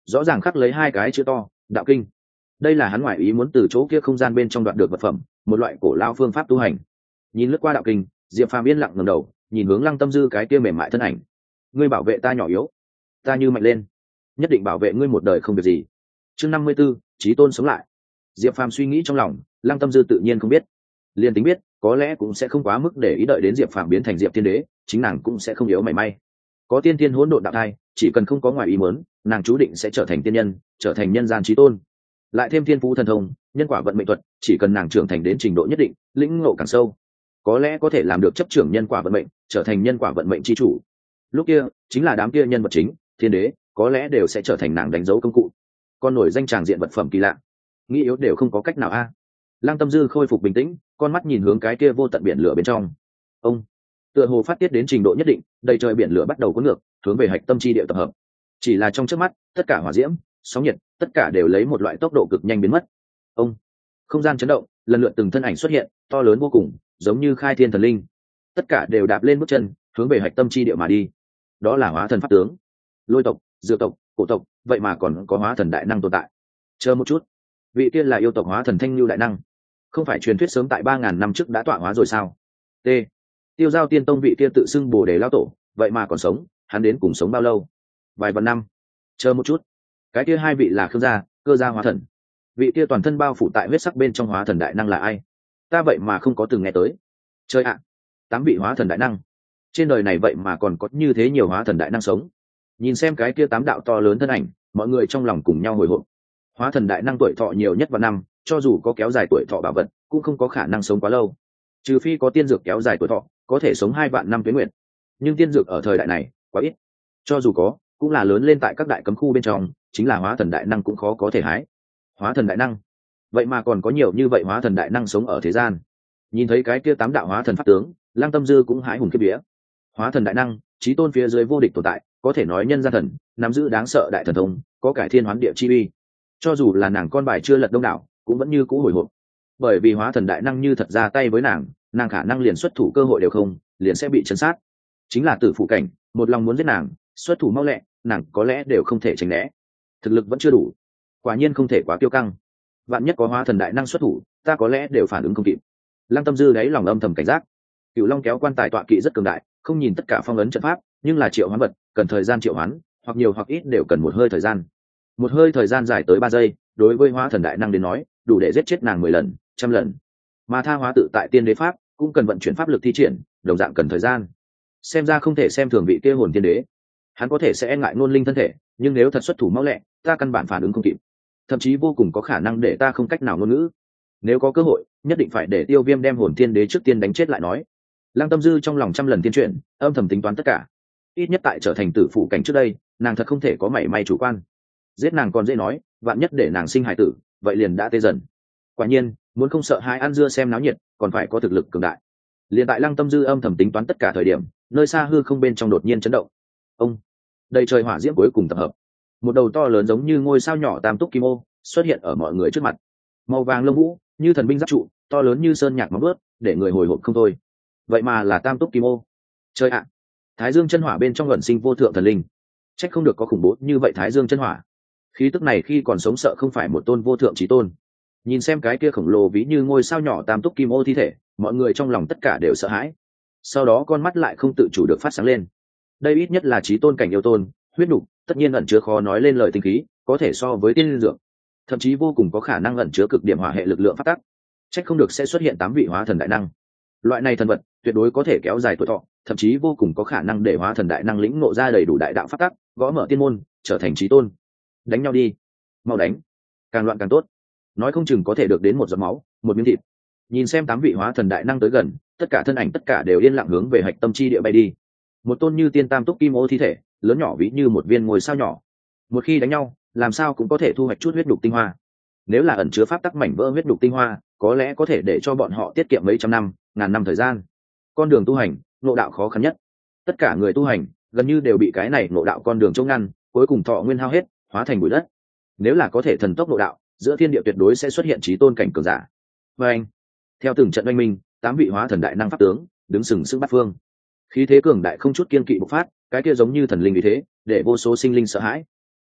S1: rõ ràng khắc lấy hai cái chữ to đạo kinh. Đây là hắn ngoại ý muốn từ chỗ kia không gian bên trong đoạt được vật phẩm, một loại cổ lao phương pháp tu hành. Nhìn lướt qua đạo kinh, Diệp Phàm yên lặng ngẩng đầu nhìn hướng Lăng Tâm Dư cái kia mềm mại thân ảnh. Ngươi bảo vệ ta nhỏ yếu, ta như mạnh lên, nhất định bảo vệ ngươi một đời không việc gì. Chương năm mươi 54, chí tôn sống lại. Diệp Phàm suy nghĩ trong lòng, Lăng Tâm Dư tự nhiên không biết. Liên tính biết, có lẽ cũng sẽ không quá mức để ý, đợi đến Diệp Phàm biến thành Diệp Thiên Đế, chính nàng cũng sẽ không yếu mảy may. Có tiên tiên hỗn độn đạo thai, chỉ cần không có ngoài ý muốn, nàng chú định sẽ trở thành tiên nhân, trở thành nhân gian chí tôn. Lại thêm thiên phú thần thông, nhân quả vận mệnh thuật, chỉ cần nàng trưởng thành đến trình độ nhất định, lĩnh ngộ càng sâu, có lẽ có thể làm được chấp trưởng nhân quả vận mệnh, trở thành nhân quả vận mệnh chi chủ. Lúc kia, chính là đám kia nhân vật chính, thiên đế, có lẽ đều sẽ trở thành nàng đánh dấu công cụ. Con nổi danh tràng diện vật phẩm kỳ lạ, nghĩ yếu đều không có cách nào a. À. Lăng Tâm Dư khôi phục bình tĩnh, con mắt nhìn hướng cái kia vô tận biển lửa bên trong. Ông, tựa hồ phát tiết đến trình độ nhất định, đầy trời biển lửa bắt đầu cuốn ngược, hướng về hạch tâm chi địa tập hợp. Chỉ là trong chớp mắt, tất cả hỏa diễm, sóng nhiệt, tất cả đều lấy một loại tốc độ cực nhanh biến mất. Ông, không gian chấn động, lần lượt từng thân ảnh xuất hiện, to lớn vô cùng, giống như khai thiên thần linh. Tất cả đều đạp lên bước chân, hướng về hạch tâm chi địa mà đi. Đó là hóa thần pháp tướng, lôi tộc, dược tộc, cổ tộc, vậy mà còn có hóa thần đại năng tồn tại. Chờ một chút, vị kia là yêu tộc hóa thần thanh lưu đại năng, không phải truyền thuyết sớm tại ba ngàn năm trước đã tọa hóa rồi sao? T. Tiêu Giao Tiên Tông vị kia tự xưng Bồ Đề lão tổ, vậy mà còn sống, hắn đến cùng sống bao lâu? Vài vạn năm. Chờ một chút, cái kia hai vị là Khương gia, Cơ gia hóa thần. Vị kia toàn thân bao phủ tại huyết sắc bên trong hóa thần đại năng là ai? Ta vậy mà không có từng nghe tới. Trời ạ, tám vị hóa thần đại năng. Trên đời này vậy mà còn có như thế nhiều hóa thần đại năng sống. Nhìn xem cái kia tám đạo to lớn thân ảnh, mọi người trong lòng cùng nhau hồi hộp. Hóa thần đại năng tuổi thọ nhiều nhất vạn năm, cho dù có kéo dài tuổi thọ bảo vật, cũng không có khả năng sống quá lâu. Trừ phi có tiên dược kéo dài tuổi thọ, có thể sống hai vạn năm tuế nguyện. Nhưng tiên dược ở thời đại này quá ít, cho dù có, cũng là lớn lên tại các đại cấm khu bên trong, chính là hóa thần đại năng cũng khó có thể hái. Hóa thần đại năng, vậy mà còn có nhiều như vậy hóa thần đại năng sống ở thế gian. Nhìn thấy cái kia tám đạo hóa thần pháp tướng, Lăng Tâm Dư cũng hãi hùng kiếp vía. Hóa thần đại năng, chí tôn phía dưới vô địch tồn tại, có thể nói nhân gian thần, nắm giữ đáng sợ đại thần thông, có cải thiên hoán địa chi uy. Cho dù là nàng con bài chưa lật đông đảo, cũng vẫn như cũ hồi hộp. Bởi vì hóa thần đại năng như thật ra tay với nàng, nàng khả năng liền xuất thủ cơ hội đều không, liền sẽ bị chấn sát. Chính là tử phụ cảnh, một lòng muốn giết nàng, xuất thủ mau lẹ, nàng có lẽ đều không thể tránh né. Thực lực vẫn chưa đủ, quả nhiên không thể quá kiêu căng. Vạn nhất có hóa thần đại năng xuất thủ, ta có lẽ đều phản ứng không kịp. Lăng Tâm Dư đáy lòng âm thầm cảnh giác. Cửu Long kéo quan tài tọa kỵ rất cường đại, không nhìn tất cả phong ấn trận pháp, nhưng là triệu hoán vật, cần thời gian triệu hoán, hoặc nhiều hoặc ít đều cần một hơi thời gian. Một hơi thời gian dài tới ba giây, đối với hóa thần đại năng đến nói, đủ để giết chết nàng mười lần, trăm lần. Mà tha hóa tự tại tiên đế pháp, cũng cần vận chuyển pháp lực thi triển, đồng dạng cần thời gian. Xem ra không thể xem thường vị kia hồn tiên đế. Hắn có thể sẽ e ngại ngôn linh thân thể, nhưng nếu thật xuất thủ mau lẹ, ta căn bản phản ứng không kịp, thậm chí vô cùng có khả năng để ta không cách nào ngôn ngữ. Nếu có cơ hội, nhất định phải để Tiêu Viêm đem hồn tiên đế trước tiên đánh chết lại nói. Lăng Tâm Dư trong lòng trăm lần tiên chuyển, âm thầm tính toán tất cả. Ít nhất tại trở thành tử phụ cảnh trước đây, nàng thật không thể có mảy may chủ quan. Giết nàng còn dễ nói, vạn nhất để nàng sinh hài tử, vậy liền đã tê dần. Quả nhiên, muốn không sợ hai ăn dưa xem náo nhiệt, còn phải có thực lực cường đại. Liền tại Lăng Tâm Dư âm thầm tính toán tất cả thời điểm, nơi xa hư không bên trong đột nhiên chấn động. Ông, đầy trời hỏa diễm cuối cùng tập hợp, một đầu to lớn giống như ngôi sao nhỏ tam túc kim ô xuất hiện ở mọi người trước mặt. Màu vàng lông vũ như thần binh giáp trụ, to lớn như sơn nhạc móng vuốt, để người hồi hộp không thôi. Vậy mà là tam túc kim ô. Chơi ạ, Thái Dương chân hỏa bên trong ẩn sinh vô thượng thần linh, trách không được có khủng bố như vậy. Thái Dương chân hỏa, khí tức này khi còn sống sợ không phải một tôn vô thượng chí tôn. Nhìn xem cái kia khổng lồ ví như ngôi sao nhỏ tam túc kim ô thi thể, mọi người trong lòng tất cả đều sợ hãi. Sau đó con mắt lại không tự chủ được phát sáng lên. Đây ít nhất là chí tôn cảnh yêu tôn, huyết nục tất nhiên ẩn chứa khó nói lên lời tinh khí, có thể so với tiên dược, thậm chí vô cùng có khả năng ẩn chứa cực điểm hỏa hệ lực lượng phát tắc. Trách không được sẽ xuất hiện tám vị hóa thần đại năng. Loại này thần vật tuyệt đối có thể kéo dài tuổi thọ, thậm chí vô cùng có khả năng để hóa thần đại năng lĩnh ngộ ra đầy đủ đại đạo phát tắc, gõ mở tiên môn, trở thành chí tôn. Đánh nhau đi, mau đánh, càng loạn càng tốt, nói không chừng có thể được đến một giọt máu, một miếng thịt. Nhìn xem tám vị hóa thần đại năng tới gần, tất cả thân ảnh tất cả đều yên lặng hướng về hạch tâm chi địa bay đi. Một tôn như tiên tam túc kim ô thi thể, lớn nhỏ ví như một viên ngôi sao nhỏ. Một khi đánh nhau, làm sao cũng có thể thu hoạch chút huyết đục tinh hoa. Nếu là ẩn chứa pháp tắc mảnh vỡ huyết đục tinh hoa, có lẽ có thể để cho bọn họ tiết kiệm mấy trăm năm, ngàn năm thời gian. Con đường tu hành, ngộ đạo khó khăn nhất. Tất cả người tu hành gần như đều bị cái này ngộ đạo con đường chống ngăn, cuối cùng thọ nguyên hao hết, hóa thành bụi đất. Nếu là có thể thần tốc ngộ đạo, giữa thiên địa tuyệt đối sẽ xuất hiện chí tôn cảnh cường giả. Và anh, theo từng trận oanh minh, tám vị hóa thần đại năng pháp tướng đứng sừng sững bát phương, khí thế cường đại không chút kiên kỵ bộc phát, cái kia giống như thần linh vì thế, để vô số sinh linh sợ hãi.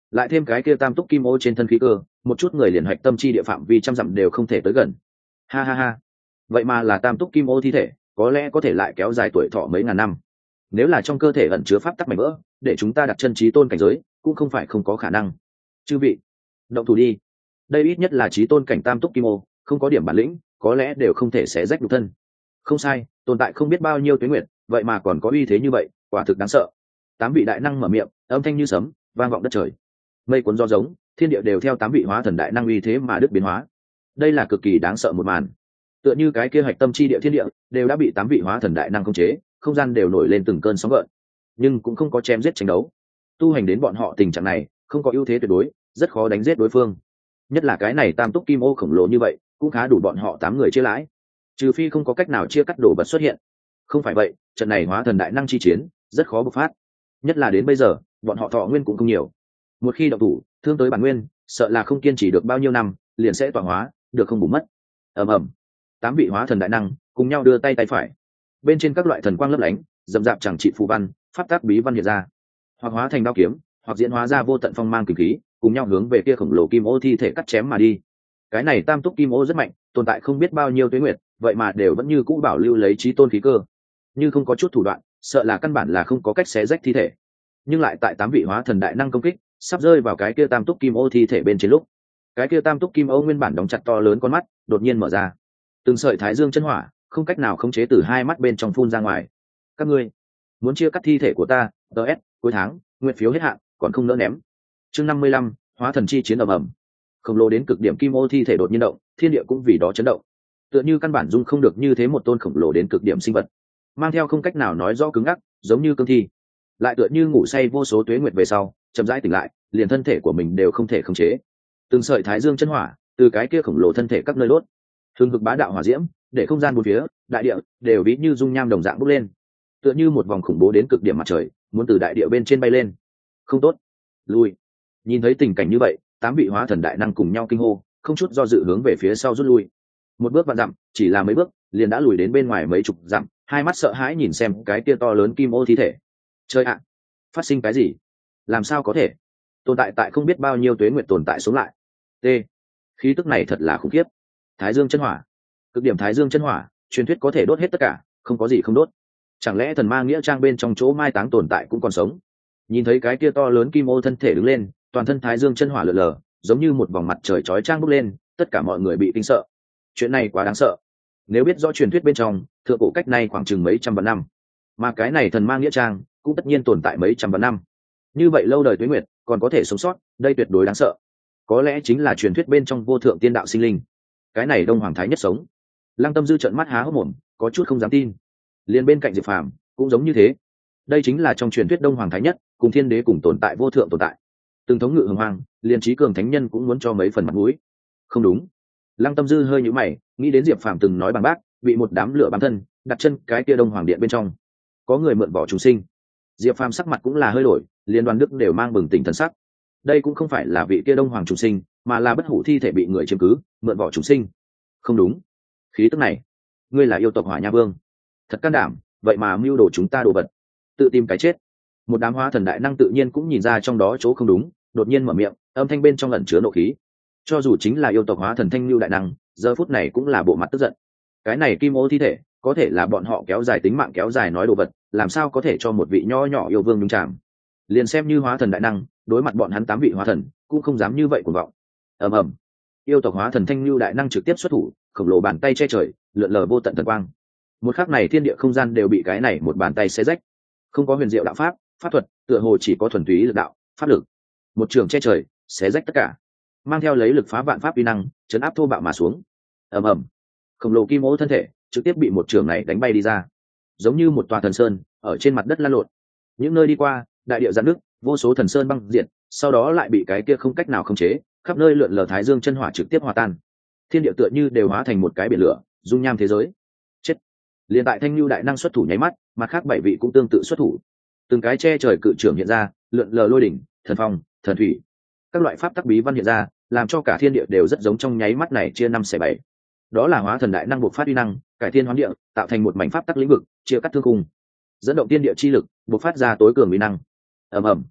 S1: lại thêm cái kia tam túc kim ô trên thân khí cơ, một chút người liền hạch tâm chi địa phạm vi trăm dặm đều không thể tới gần. Ha ha ha, vậy mà là tam túc kim ô thi thể, có lẽ có thể lại kéo dài tuổi thọ mấy ngàn năm. Nếu là trong cơ thể ẩn chứa pháp tắc mảnh vỡ, để chúng ta đặt chân trí tôn cảnh giới cũng không phải không có khả năng. Chư vị, động thủ đi. Đây ít nhất là trí tôn cảnh tam túc kim ô, không có điểm bản lĩnh có lẽ đều không thể xé rách nhục thân. Không sai, tồn tại không biết bao nhiêu tuế nguyệt, vậy mà còn có uy thế như vậy, quả thực đáng sợ. Tám vị đại năng mở miệng, âm thanh như sấm vang vọng đất trời. Mây cuốn gió giống, thiên địa đều theo tám vị hóa thần đại năng uy thế mà đứt biến hóa. Đây là cực kỳ đáng sợ một màn. Tựa như cái kia hạch tâm chi địa thiên địa đều đã bị tám vị hóa thần đại năng khống chế, không gian đều nổi lên từng cơn sóng gợn, nhưng cũng không có chém giết tranh đấu. Tu hành đến bọn họ tình trạng này, không có ưu thế tuyệt đối, rất khó đánh giết đối phương. Nhất là cái này tam túc kim ô khổng lồ như vậy, cũng khá đủ bọn họ tám người chia lãi, trừ phi không có cách nào chia cắt đồ vật xuất hiện. Không phải vậy, trận này hóa thần đại năng chi chiến rất khó bộc phát. Nhất là đến bây giờ, bọn họ thọ nguyên cũng không nhiều. Một khi động thủ, thương tới bản nguyên, sợ là không kiên trì được bao nhiêu năm, liền sẽ tọa hóa, được không bù mất. Ầm ầm, tám vị hóa thần đại năng cùng nhau đưa tay tay phải, bên trên các loại thần quang lấp lánh, dầm dạp chẳng trị phù văn, pháp tác bí văn hiện ra, hoặc hóa thành đao kiếm, hoặc diễn hóa ra vô tận phong mang kinh khí, cùng nhau hướng về kia khổng lồ kim ô thi thể cắt chém mà đi. Cái này tam túc kim ô rất mạnh, tồn tại không biết bao nhiêu tuế nguyệt, vậy mà đều vẫn như cũ bảo lưu lấy trí tôn khí cơ, như không có chút thủ đoạn, sợ là căn bản là không có cách xé rách thi thể. Nhưng lại tại tám vị hóa thần đại năng công kích sắp rơi vào cái kia tam túc kim ô thi thể bên trên lúc, cái kia tam túc kim ô nguyên bản đóng chặt to lớn con mắt đột nhiên mở ra, từng sợi thái dương chân hỏa không cách nào khống chế từ hai mắt bên trong phun ra ngoài. Các ngươi muốn chia cắt thi thể của ta? ts cuối tháng nguyện phiếu hết hạn, còn không nỡ ném. Chương năm mươi lăm, hóa thần chi chiến ầm ầm. Khổng lồ đến cực điểm kim ô thi thể đột nhiên động, thiên địa cũng vì đó chấn động. Tựa như căn bản dung không được như thế một tôn khổng lồ đến cực điểm sinh vật, mang theo không cách nào nói rõ cứng ngắc, giống như cương thi, lại tựa như ngủ say vô số tuế nguyệt về sau chậm rãi tỉnh lại, liền thân thể của mình đều không thể khống chế. Từng sợi thái dương chân hỏa từ cái kia khổng lồ thân thể các nơi đốt, hừng hực bá đạo hỏa diễm để không gian bốn phía, đại địa đều ví như dung nham đồng dạng bốc lên, tựa như một vòng khủng bố đến cực điểm mặt trời muốn từ đại địa bên trên bay lên. Không tốt, lui. Nhìn thấy tình cảnh như vậy, tám vị hóa thần đại năng cùng nhau kinh hô, không chút do dự hướng về phía sau rút lui. Một bước vạn dặm, chỉ là mấy bước liền đã lùi đến bên ngoài mấy chục dặm, hai mắt sợ hãi nhìn xem cái kia to lớn kim ô thi thể. Chơi ạ, phát sinh cái gì? Làm sao có thể? Tồn tại tại không biết bao nhiêu tuế nguyệt tồn tại sống lại. T. Khí tức này thật là khủng khiếp. Thái dương chân hỏa, cực điểm thái dương chân hỏa, truyền thuyết có thể đốt hết tất cả, không có gì không đốt. Chẳng lẽ thần ma nghĩa trang bên trong chỗ mai táng tồn tại cũng còn sống? Nhìn thấy cái kia to lớn kim ô thân thể đứng lên, toàn thân thái dương chân hỏa lượn lờ, giống như một vòng mặt trời chói chang bốc lên, tất cả mọi người bị kinh sợ. Chuyện này quá đáng sợ. Nếu biết rõ truyền thuyết bên trong thượng cổ cách nay khoảng chừng mấy trăm vạn năm, mà cái này thần ma nghĩa trang cũng tất nhiên tồn tại mấy trăm vạn năm, như vậy lâu đời tuế nguyệt còn có thể sống sót, đây tuyệt đối đáng sợ. Có lẽ chính là truyền thuyết bên trong vô thượng tiên đạo sinh linh. Cái này đông hoàng thái nhất sống. Lăng Tâm Dư trợn mắt há hốc mồm, có chút không dám tin. Liền bên cạnh Diệp Phàm cũng giống như thế. Đây chính là trong truyền thuyết đông hoàng thái nhất cùng thiên đế cùng tồn tại vô thượng tồn tại, từng thống ngự hồng hoàng, liền trí cường thánh nhân cũng muốn cho mấy phần mặt mũi. Không đúng. Lăng Tâm Dư hơi nhíu mày, nghĩ đến Diệp Phàm từng nói bằng bác, bị một đám lửa bám thân, đặt chân cái kia đông hoàng điện bên trong, có người mượn vỏ trùng sinh. Diệp Phàm sắc mặt cũng là hơi đổi, liên đoàn đức đều mang bừng tỉnh thần sắc. Đây cũng không phải là vị kia đông hoàng trùng sinh, mà là bất hủ thi thể bị người chiếm cứ, mượn vỏ trùng sinh. Không đúng. Khí tức này, ngươi là yêu tộc Hỏa Nha Vương, thật can đảm, vậy mà mưu đồ chúng ta đồ vật, tự tìm cái chết. Một đám hóa thần đại năng tự nhiên cũng nhìn ra trong đó chỗ không đúng, đột nhiên mở miệng, âm thanh bên trong ẩn chứa nộ khí. Cho dù chính là yêu tộc hóa thần thanh lưu đại năng, giờ phút này cũng là bộ mặt tức giận. Cái này kim ô thi thể có thể là bọn họ kéo dài tính mạng kéo dài nói đồ vật, làm sao có thể cho một vị nho nhỏ yêu vương nhúng chạm. Liền xem như hóa thần đại năng, đối mặt bọn hắn tám vị hóa thần cũng không dám như vậy cuồng vọng. Ầm ầm, yêu tộc hóa thần thanh lưu đại năng trực tiếp xuất thủ, khổng lồ bàn tay che trời, lượn lờ vô tận thần quang. Một khắc này thiên địa không gian đều bị cái này một bàn tay xé rách. Không có huyền diệu đạo pháp, pháp thuật, tựa hồ chỉ có thuần túy lực đạo, pháp lực. Một trường che trời, xé rách tất cả, mang theo lấy lực phá vạn pháp uy năng, chấn áp thô bạo mà xuống. Ầm ầm, khổng lồ kim ô thân thể trực tiếp bị một trường này đánh bay đi ra, giống như một tòa thần sơn ở trên mặt đất lăn lộn. Những nơi đi qua, đại địa giãn nước, vô số thần sơn băng diệt, sau đó lại bị cái kia không cách nào khống chế, khắp nơi lượn lờ thái dương chân hỏa trực tiếp hòa tan. Thiên địa tựa như đều hóa thành một cái biển lửa, dung nham thế giới. Chết. Liên tại thanh lưu đại năng xuất thủ nháy mắt, mặt khác bảy vị cũng tương tự xuất thủ. Từng cái che trời cự trưởng hiện ra, lượn lờ lôi đỉnh, thần phong, thần thủy, các loại pháp tắc bí văn hiện ra, làm cho cả thiên địa đều rất giống trong nháy mắt này chia năm xẻ bảy. Đó là hóa thần đại năng bộc phát uy năng, cải thiên hoán địa, tạo thành một mảnh pháp tắc lĩnh vực, chia cắt thương khung, dẫn động tiên địa chi lực, bộc phát ra tối cường uy năng. Ầm ầm,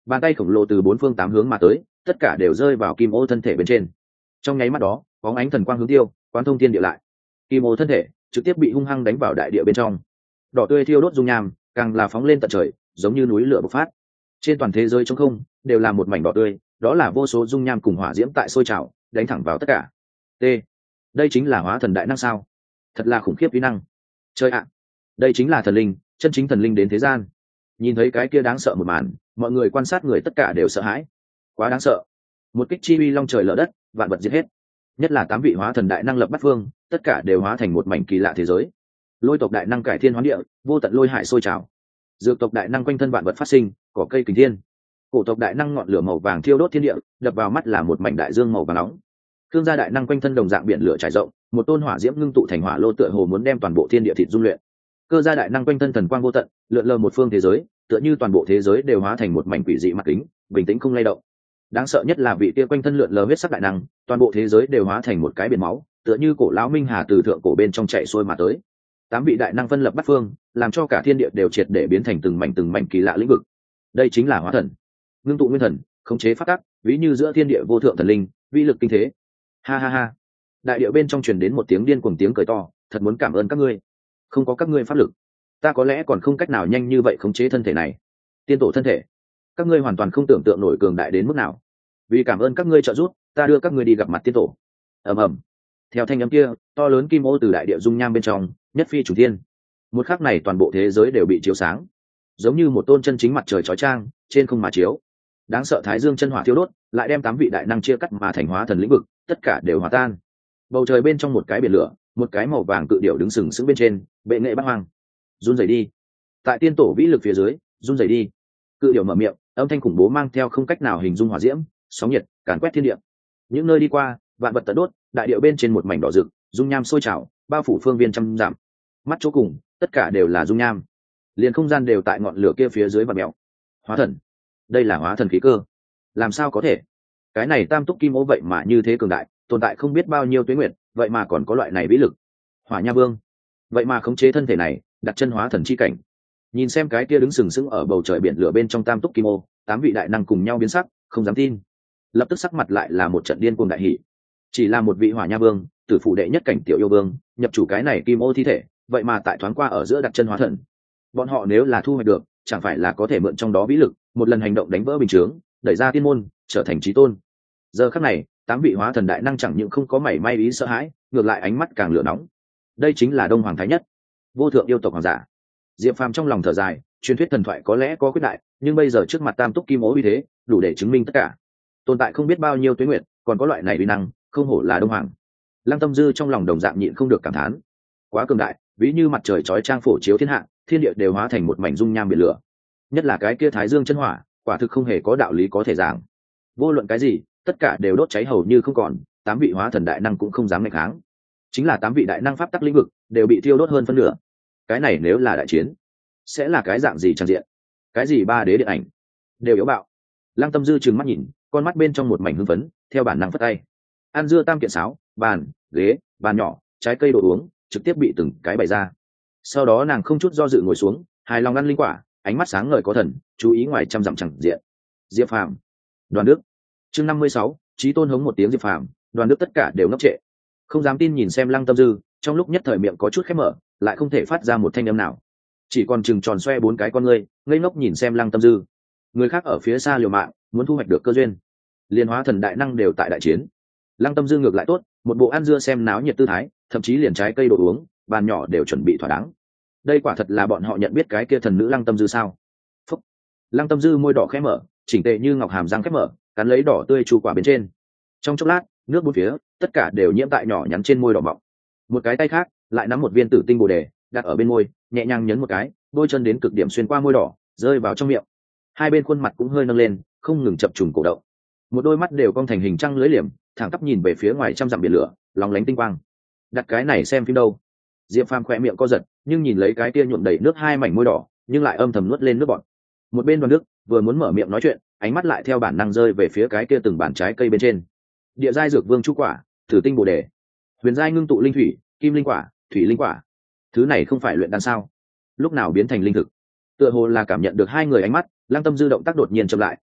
S1: bàn tay khổng lồ từ bốn phương tám hướng mà tới, tất cả đều rơi vào kim ô thân thể bên trên. Trong nháy mắt đó, bóng ánh thần quang hướng tiêu, quán thông thiên địa lại. Kim ô thân thể trực tiếp bị hung hăng đánh vào đại địa bên trong. Đỏ tươi thiêu đốt dung nham, càng là phóng lên tận trời, giống như núi lửa bộc phát. Trên toàn thế giới trống không, đều là một mảnh đỏ tươi, đó là vô số dung nham cùng hỏa diễm tại sôi trào, đánh thẳng vào tất cả. T. Đây chính là hóa thần đại năng sao? Thật là khủng khiếp uy năng. Trời ạ, đây chính là thần linh, chân chính thần linh đến thế gian. Nhìn thấy cái kia đáng sợ một màn, mọi người quan sát người tất cả đều sợ hãi. Quá đáng sợ. Một kích chi uy long trời lở đất, vạn vật diệt hết. Nhất là tám vị hóa thần đại năng lập bắt phương, tất cả đều hóa thành một mảnh kỳ lạ thế giới. Lôi tộc đại năng cải thiên hoán địa, vô tận lôi hải sôi trào. Dược tộc đại năng quanh thân vạn vật phát sinh, cỏ cây kình thiên. Cổ tộc đại năng ngọn lửa màu vàng thiêu đốt thiên địa, đập vào mắt là một mảnh đại dương màu vàng nóng. Thương gia đại năng quanh thân đồng dạng biển lửa trải rộng, một tôn hỏa diễm ngưng tụ thành hỏa lô tựa hồ muốn đem toàn bộ thiên địa thịt dung luyện. Cơ gia đại năng quanh thân thần quang vô tận, lượn lờ một phương thế giới, tựa như toàn bộ thế giới đều hóa thành một mảnh quỷ dị mặt kính, bình tĩnh không lay động. Đáng sợ nhất là vị kia quanh thân lượn lờ huyết sắc đại năng, toàn bộ thế giới đều hóa thành một cái biển máu, tựa như cổ lão minh hà từ thượng cổ bên trong chảy xuôi mà tới. Tám vị đại năng phân lập bắt phương, làm cho cả thiên địa đều triệt để biến thành từng mảnh từng mảnh kỳ lạ lĩnh vực. Đây chính là hóa thần, ngưng tụ nguyên thần, khống chế pháp tắc, ví như giữa thiên địa vô thượng thần linh, vĩ lực kinh thế. Ha ha ha. Đại địa bên trong truyền đến một tiếng điên cuồng tiếng cười to, thật muốn cảm ơn các ngươi. Không có các ngươi pháp lực, ta có lẽ còn không cách nào nhanh như vậy khống chế thân thể này. Tiên tổ thân thể, các ngươi hoàn toàn không tưởng tượng nổi cường đại đến mức nào. Vì cảm ơn các ngươi trợ giúp, ta đưa các ngươi đi gặp mặt tiên tổ. Ầm ầm. Theo thanh âm kia, to lớn kim ô từ đại địa dung nham bên trong nhất phi chủ thiên. Một khắc này toàn bộ thế giới đều bị chiếu sáng, giống như một tôn chân chính mặt trời chói chang trên không mà chiếu. Đáng sợ thái dương chân hỏa thiêu đốt, lại đem tám vị đại năng chia cắt mà thành hóa thần lĩnh vực, tất cả đều hòa tan. Bầu trời bên trong một cái biển lửa, một cái màu vàng cự điểu đứng sừng sững bên trên, bệ nghệ bát hoang. Run rẩy đi. Tại tiên tổ vĩ lực phía dưới, run rẩy đi. Cự điểu mở miệng, âm thanh khủng bố mang theo không cách nào hình dung hỏa diễm, sóng nhiệt, càn quét thiên địa. Những nơi đi qua, vạn vật tận đốt, đại điệu bên trên một mảnh đỏ rực, dung nham sôi trào, bao phủ phương viên trăm dặm. Mắt chỗ cùng, tất cả đều là dung nham. Liền không gian đều tại ngọn lửa kia phía dưới vặn mèo. Hóa thần, đây là hóa thần khí cơ. Làm sao có thể? Cái này tam túc kim ô vậy mà như thế cường đại, tồn tại không biết bao nhiêu tuế nguyệt, vậy mà còn có loại này vĩ lực. Hỏa Nha Vương, vậy mà khống chế thân thể này, đặt chân hóa thần chi cảnh. Nhìn xem cái kia đứng sừng sững ở bầu trời biển lửa bên trong tam túc kim ô, tám vị đại năng cùng nhau biến sắc, không dám tin. Lập tức sắc mặt lại là một trận điên cuồng đại hỉ. Chỉ là một vị Hỏa Nha Vương, tử phụ đệ nhất cảnh tiểu yêu vương, nhập chủ cái này kim ô thi thể, vậy mà tại thoáng qua ở giữa đặt chân hóa thần. Bọn họ nếu là thu hoạch được, chẳng phải là có thể mượn trong đó vĩ lực, một lần hành động đánh vỡ bình chướng, đẩy ra tiên môn, trở thành chí tôn. Giờ khắc này, tám vị hóa thần đại năng chẳng những không có mảy may ý sợ hãi, ngược lại ánh mắt càng lửa nóng. Đây chính là Đông Hoàng Thái Nhất, vô thượng yêu tộc hoàng giả. Diệp Phàm trong lòng thở dài, truyền thuyết thần thoại có lẽ có quyết đại, nhưng bây giờ trước mặt tam túc kim ố uy thế, đủ để chứng minh tất cả. Tồn tại không biết bao nhiêu tuế nguyệt, còn có loại này uy năng, không hổ là Đông Hoàng. Lăng Tâm Dư trong lòng đồng dạng nhịn không được cảm thán. Quá cường đại, ví như mặt trời chói chang phổ chiếu thiên hạ, thiên địa đều hóa thành một mảnh dung nham biển lửa. Nhất là cái kia Thái Dương chân hỏa, quả thực không hề có đạo lý có thể giảng. Vô luận cái gì, tất cả đều đốt cháy hầu như không còn, tám vị hóa thần đại năng cũng không dám nghịch kháng. Chính là tám vị đại năng pháp tắc lĩnh vực đều bị thiêu đốt hơn phân nửa. Cái này nếu là đại chiến, sẽ là cái dạng gì trang diện? Cái gì ba đế điện ảnh đều yếu bạo. Lăng Tâm Dư trừng mắt nhìn, con mắt bên trong một mảnh hưng phấn, theo bản năng phất tay. Ăn dưa tam kiện sáo, bàn, ghế, bàn nhỏ, trái cây đồ uống, trực tiếp bị từng cái bày ra. Sau đó nàng không chút do dự ngồi xuống, hài lòng ăn linh quả, ánh mắt sáng ngời có thần, chú ý ngoài trăm dặm chẳng diện. Diệp Phàm, Đoàn Đức. Chương năm mươi sáu, Chí Tôn hống một tiếng Diệp Phàm, Đoàn Đức tất cả đều ngốc trệ, không dám tin nhìn xem Lăng Tâm Dư, trong lúc nhất thời miệng có chút khép mở, lại không thể phát ra một thanh âm nào, chỉ còn chừng tròn xoe bốn cái con ngươi, ngây ngốc nhìn xem Lăng Tâm Dư. Người khác ở phía xa liều mạng, muốn thu hoạch được cơ duyên, liên hóa thần đại năng đều tại đại chiến. Lăng Tâm Dư ngược lại tốt, một bộ ăn dưa xem náo nhiệt tư thái, thậm chí liền trái cây đồ uống, bàn nhỏ đều chuẩn bị thỏa đáng. Đây quả thật là bọn họ nhận biết cái kia thần nữ Lăng Tâm Dư sao? Phúc. Lăng Tâm Dư môi đỏ khẽ mở, chỉnh tề như ngọc hàm răng khép mở, cắn lấy đỏ tươi chu quả bên trên. Trong chốc lát, nước bốn phía, tất cả đều nhiễm tại nhỏ nhắn trên môi đỏ mọng. Một cái tay khác lại nắm một viên tử tinh bồ đề, đặt ở bên môi, nhẹ nhàng nhấn một cái, đôi chân đến cực điểm xuyên qua môi đỏ, rơi vào trong miệng. Hai bên khuôn mặt cũng hơi nâng lên, không ngừng chập trùng cổ động. Một đôi mắt đều cong thành hình trăng lưỡi liềm, thẳng tắp nhìn về phía ngoài trăm dặm biển lửa, lóng lánh tinh quang. Đặt cái này xem phim đâu? Diệp Phàm khỏe miệng co giật, nhưng nhìn lấy cái kia nhuộm đầy nước hai mảnh môi đỏ, nhưng lại âm thầm nuốt lên nước bọt. Một bên Đoàn Đức vừa muốn mở miệng nói chuyện, ánh mắt lại theo bản năng rơi về phía cái kia từng bản trái cây bên trên. Địa giai dược vương chu quả, thử tinh bồ đề, huyền giai ngưng tụ linh thủy, kim linh quả, thủy linh quả. Thứ này không phải luyện đan sao? Lúc nào biến thành linh thực? Tựa hồ là cảm nhận được hai người ánh mắt, Lăng Tâm Dư động tác đột nhiên chậm lại,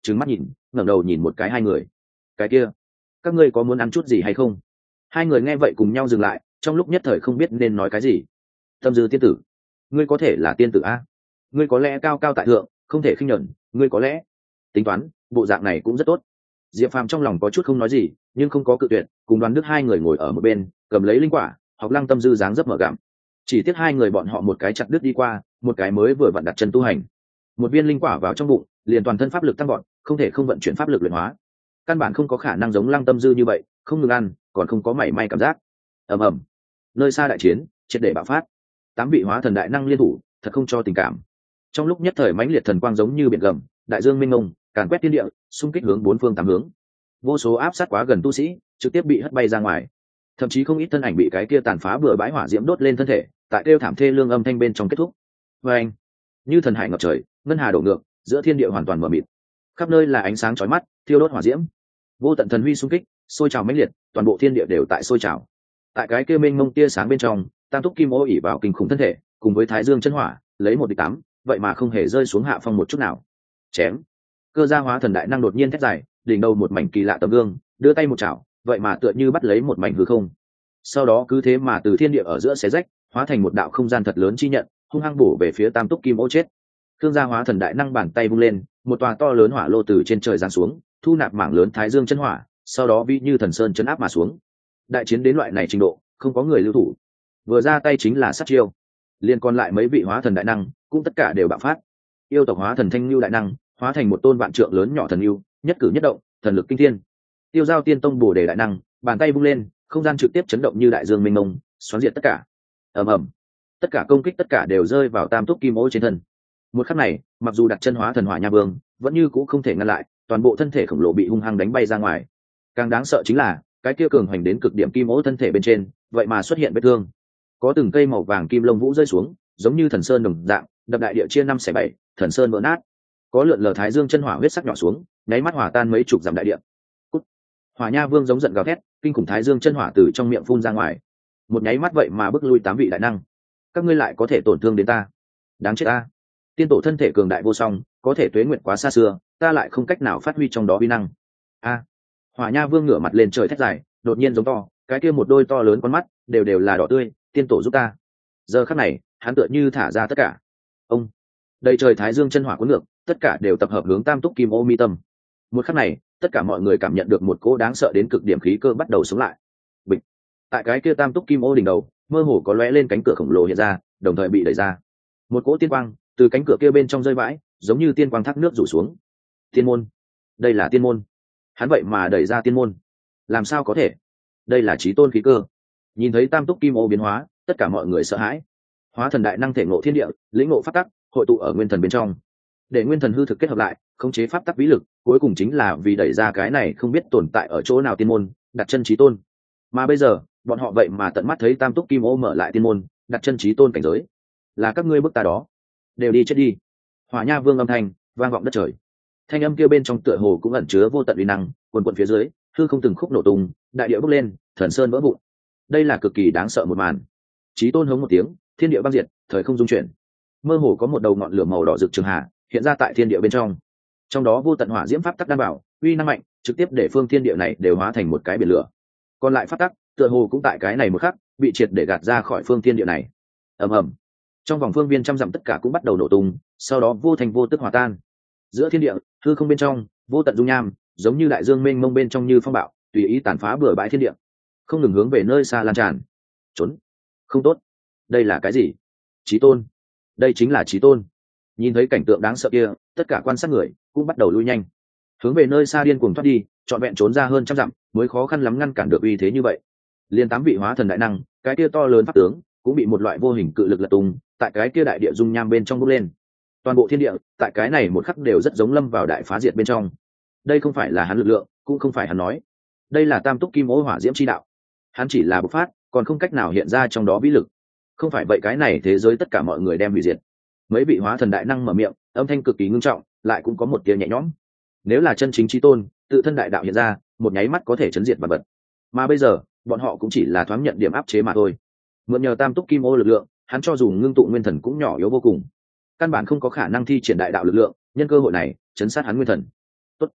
S1: trừng mắt nhìn ngẩng đầu nhìn một cái hai người. Cái kia, các ngươi có muốn ăn chút gì hay không? Hai người nghe vậy cùng nhau dừng lại, trong lúc nhất thời không biết nên nói cái gì. Tâm Dư tiên tử, ngươi có thể là tiên tử a? Ngươi có lẽ cao cao tại thượng, không thể khinh nhẫn, ngươi có lẽ tính toán, bộ dạng này cũng rất tốt. Diệp Phàm trong lòng có chút không nói gì, nhưng không có cự tuyệt, cùng Đoàn Đức hai người ngồi ở một bên, cầm lấy linh quả, học Lăng Tâm Dư dáng dấp mở gặm. Chỉ tiếc hai người bọn họ một cái chặt đứt đi qua, một cái mới vừa vặn đặt chân tu hành. Một viên linh quả vào trong bụng, liền toàn thân pháp lực tăng vọt, không thể không vận chuyển pháp lực luyện hóa. Căn bản không có khả năng giống Lăng Tâm Dư như vậy, không ngừng ăn, còn không có mảy may cảm giác. Ầm ầm. Nơi xa đại chiến, triệt để bạo phát. Tám vị hóa thần đại năng liên thủ, thật không cho tình cảm. Trong lúc nhất thời mãnh liệt thần quang giống như biển gầm, đại dương mênh mông, càn quét thiên địa, xung kích hướng bốn phương tám hướng. Vô số áp sát quá gần tu sĩ, trực tiếp bị hất bay ra ngoài. Thậm chí không ít thân ảnh bị cái kia tàn phá bừa bãi hỏa diễm đốt lên thân thể, tại kêu thảm thê lương âm thanh bên trong kết thúc. Và anh, như thần hải ngập trời, ngân hà đổ ngược, giữa thiên địa hoàn toàn mờ mịt. Khắp nơi là ánh sáng chói mắt, thiêu đốt hỏa diễm. Vô tận thần huy xung kích, sôi trào mãnh liệt, toàn bộ thiên địa đều tại sôi trào. Tại cái kia mênh mông tia sáng bên trong, tam túc kim ô ỉ vào kinh khủng thân thể, cùng với thái dương chân hỏa, lấy một địch tám, vậy mà không hề rơi xuống hạ phong một chút nào. Chém. Cơ gia hóa thần đại năng đột nhiên thét dài, đỉnh đầu một mảnh kỳ lạ tấm gương, đưa tay một chảo, vậy mà tựa như bắt lấy một mảnh hư không. Sau đó cứ thế mà từ thiên địa ở giữa xé rách, hóa thành một đạo không gian thật lớn chi nhận, hung hăng bổ về phía tam túc kim ô chết. Khương gia hóa thần đại năng bàn tay vung lên, một tòa to lớn hỏa lô từ trên trời giáng xuống, thu nạp mảng lớn thái dương chân hỏa, sau đó vi như thần sơn chấn áp mà xuống. Đại chiến đến loại này trình độ, không có người lưu thủ. Vừa ra tay chính là sát chiêu. Liên còn lại mấy vị hóa thần đại năng, cũng tất cả đều bạo phát. Yêu tộc hóa thần thanh lưu đại năng, hóa thành một tôn vạn trượng lớn nhỏ thần lưu, nhất cử nhất động, thần lực kinh thiên. Tiêu Giao tiên tông bổ đề đại năng, bàn tay vung lên, không gian trực tiếp chấn động như đại dương mênh mông, xoắn diệt tất cả. Ầm ầm, tất cả công kích tất cả đều rơi vào tam túc kim ô trên thân. Một khắc này, mặc dù đặt chân hóa thần hỏa nha vương, vẫn như cũ không thể ngăn lại, toàn bộ thân thể khổng lồ bị hung hăng đánh bay ra ngoài. Càng đáng sợ chính là, cái kia cường hoành đến cực điểm kim ô thân thể bên trên, vậy mà xuất hiện vết thương. Có từng cây màu vàng kim lông vũ rơi xuống, giống như thần sơn đồng dạng, đập đại địa chia năm xẻ bảy, thần sơn vỡ nát. Có lượn lờ thái dương chân hỏa huyết sắc nhỏ xuống, nháy mắt hỏa tan mấy chục dặm đại địa. Cút. Hỏa nha vương giống giận gào thét, kinh khủng thái dương chân hỏa từ trong miệng phun ra ngoài. Một nháy mắt vậy mà bức lui tám vị đại năng. Các ngươi lại có thể tổn thương đến ta, đáng chết ta. Tiên tổ thân thể cường đại vô song, có thể tuế nguyện quá xa xưa, ta lại không cách nào phát huy trong đó uy năng. A. Hỏa nha vương ngửa mặt lên trời thét dài, đột nhiên giống to, cái kia một đôi to lớn con mắt đều đều là đỏ tươi, tiên tổ giúp ta. Giờ khắc này, hắn tựa như thả ra tất cả. Ông. Đầy trời thái dương chân hỏa cuốn ngược, tất cả đều tập hợp hướng tam túc kim ô mi tâm. Một khắc này, tất cả mọi người cảm nhận được một cỗ đáng sợ đến cực điểm khí cơ bắt đầu sống lại. Bịch. Tại cái kia tam túc kim ô đỉnh đầu, mơ hồ có lóe lên cánh cửa khổng lồ hiện ra, đồng thời bị đẩy ra. Một cỗ tiên quang từ cánh cửa kia bên trong rơi vãi, giống như tiên quang thác nước rủ xuống. Tiên môn, đây là tiên môn. Hắn vậy mà đẩy ra tiên môn, làm sao có thể? Đây là chí tôn khí cơ. Nhìn thấy tam túc kim ô biến hóa, tất cả mọi người sợ hãi. Hóa thần đại năng thể ngộ thiên địa, lĩnh ngộ pháp tắc, hội tụ ở nguyên thần bên trong, để nguyên thần hư thực kết hợp lại, khống chế pháp tắc vĩ lực, cuối cùng chính là vì đẩy ra cái này không biết tồn tại ở chỗ nào tiên môn, đặt chân chí tôn. Mà bây giờ, bọn họ vậy mà tận mắt thấy tam túc kim ô mở lại tiên môn, đặt chân chí tôn cảnh giới. Là các ngươi bức ta đó, đều đi chết đi. Hỏa nha vương âm thanh vang vọng đất trời. Thanh âm kia bên trong tựa hồ cũng ẩn chứa vô tận uy năng, quần quần phía dưới, hư không từng khúc nổ tung, đại địa bốc lên, thần sơn vỡ vụn. Đây là cực kỳ đáng sợ một màn. Chí tôn hống một tiếng, thiên địa băng diệt, thời không dung chuyển. Mơ hồ có một đầu ngọn lửa màu đỏ rực trường hạ hiện ra tại thiên địa bên trong. Trong đó vô tận hỏa diễm pháp tắc đan bảo, uy năng mạnh, trực tiếp để phương thiên địa này đều hóa thành một cái biển lửa. Còn lại pháp tắc, tựa hồ cũng tại cái này một khắc, bị triệt để gạt ra khỏi phương thiên địa này. Ầm ầm. Trong vòng phương viên trăm dặm tất cả cũng bắt đầu nổ tung, sau đó vô thành vô tức hòa tan. Giữa thiên địa, hư không bên trong, vô tận dung nham, giống như đại dương mênh mông bên trong như phong bạo, tùy ý tàn phá bừa bãi thiên địa, không ngừng hướng về nơi xa lan tràn. Trốn, không tốt. Đây là cái gì? Chí tôn. Đây chính là chí tôn. Nhìn thấy cảnh tượng đáng sợ kia, tất cả quan sát người cũng bắt đầu lui nhanh, hướng về nơi xa điên cuồng thoát đi, trọn vẹn trốn ra hơn trăm dặm, mới khó khăn lắm ngăn cản được uy thế như vậy. Liên tám vị hóa thần đại năng, cái kia to lớn pháp tướng, cũng bị một loại vô hình cự lực lật tung, tại cái kia đại địa dung nham bên trong bốc lên. Toàn bộ thiên địa, tại cái này một khắc đều rất giống lâm vào đại phá diệt bên trong. Đây không phải là hắn lực lượng, cũng không phải hắn nói. Đây là tam túc kim ô hỏa diễm chi đạo. Hắn chỉ là bộc phát, còn không cách nào hiện ra trong đó vĩ lực. Không phải vậy cái này thế giới tất cả mọi người đem hủy diệt. Mấy vị hóa thần đại năng mở miệng, âm thanh cực kỳ ngưng trọng, lại cũng có một tia nhẹ nhõm. Nếu là chân chính chí tôn, tự thân đại đạo hiện ra, một nháy mắt có thể chấn diệt vạn vật. Mà bây giờ, bọn họ cũng chỉ là thoáng nhận điểm áp chế mà thôi. Mượn nhờ tam túc kim ô lực lượng, hắn cho dù ngưng tụ nguyên thần cũng nhỏ yếu vô cùng, căn bản không có khả năng thi triển đại đạo lực lượng, nhân cơ hội này chấn sát hắn nguyên thần. Tốt,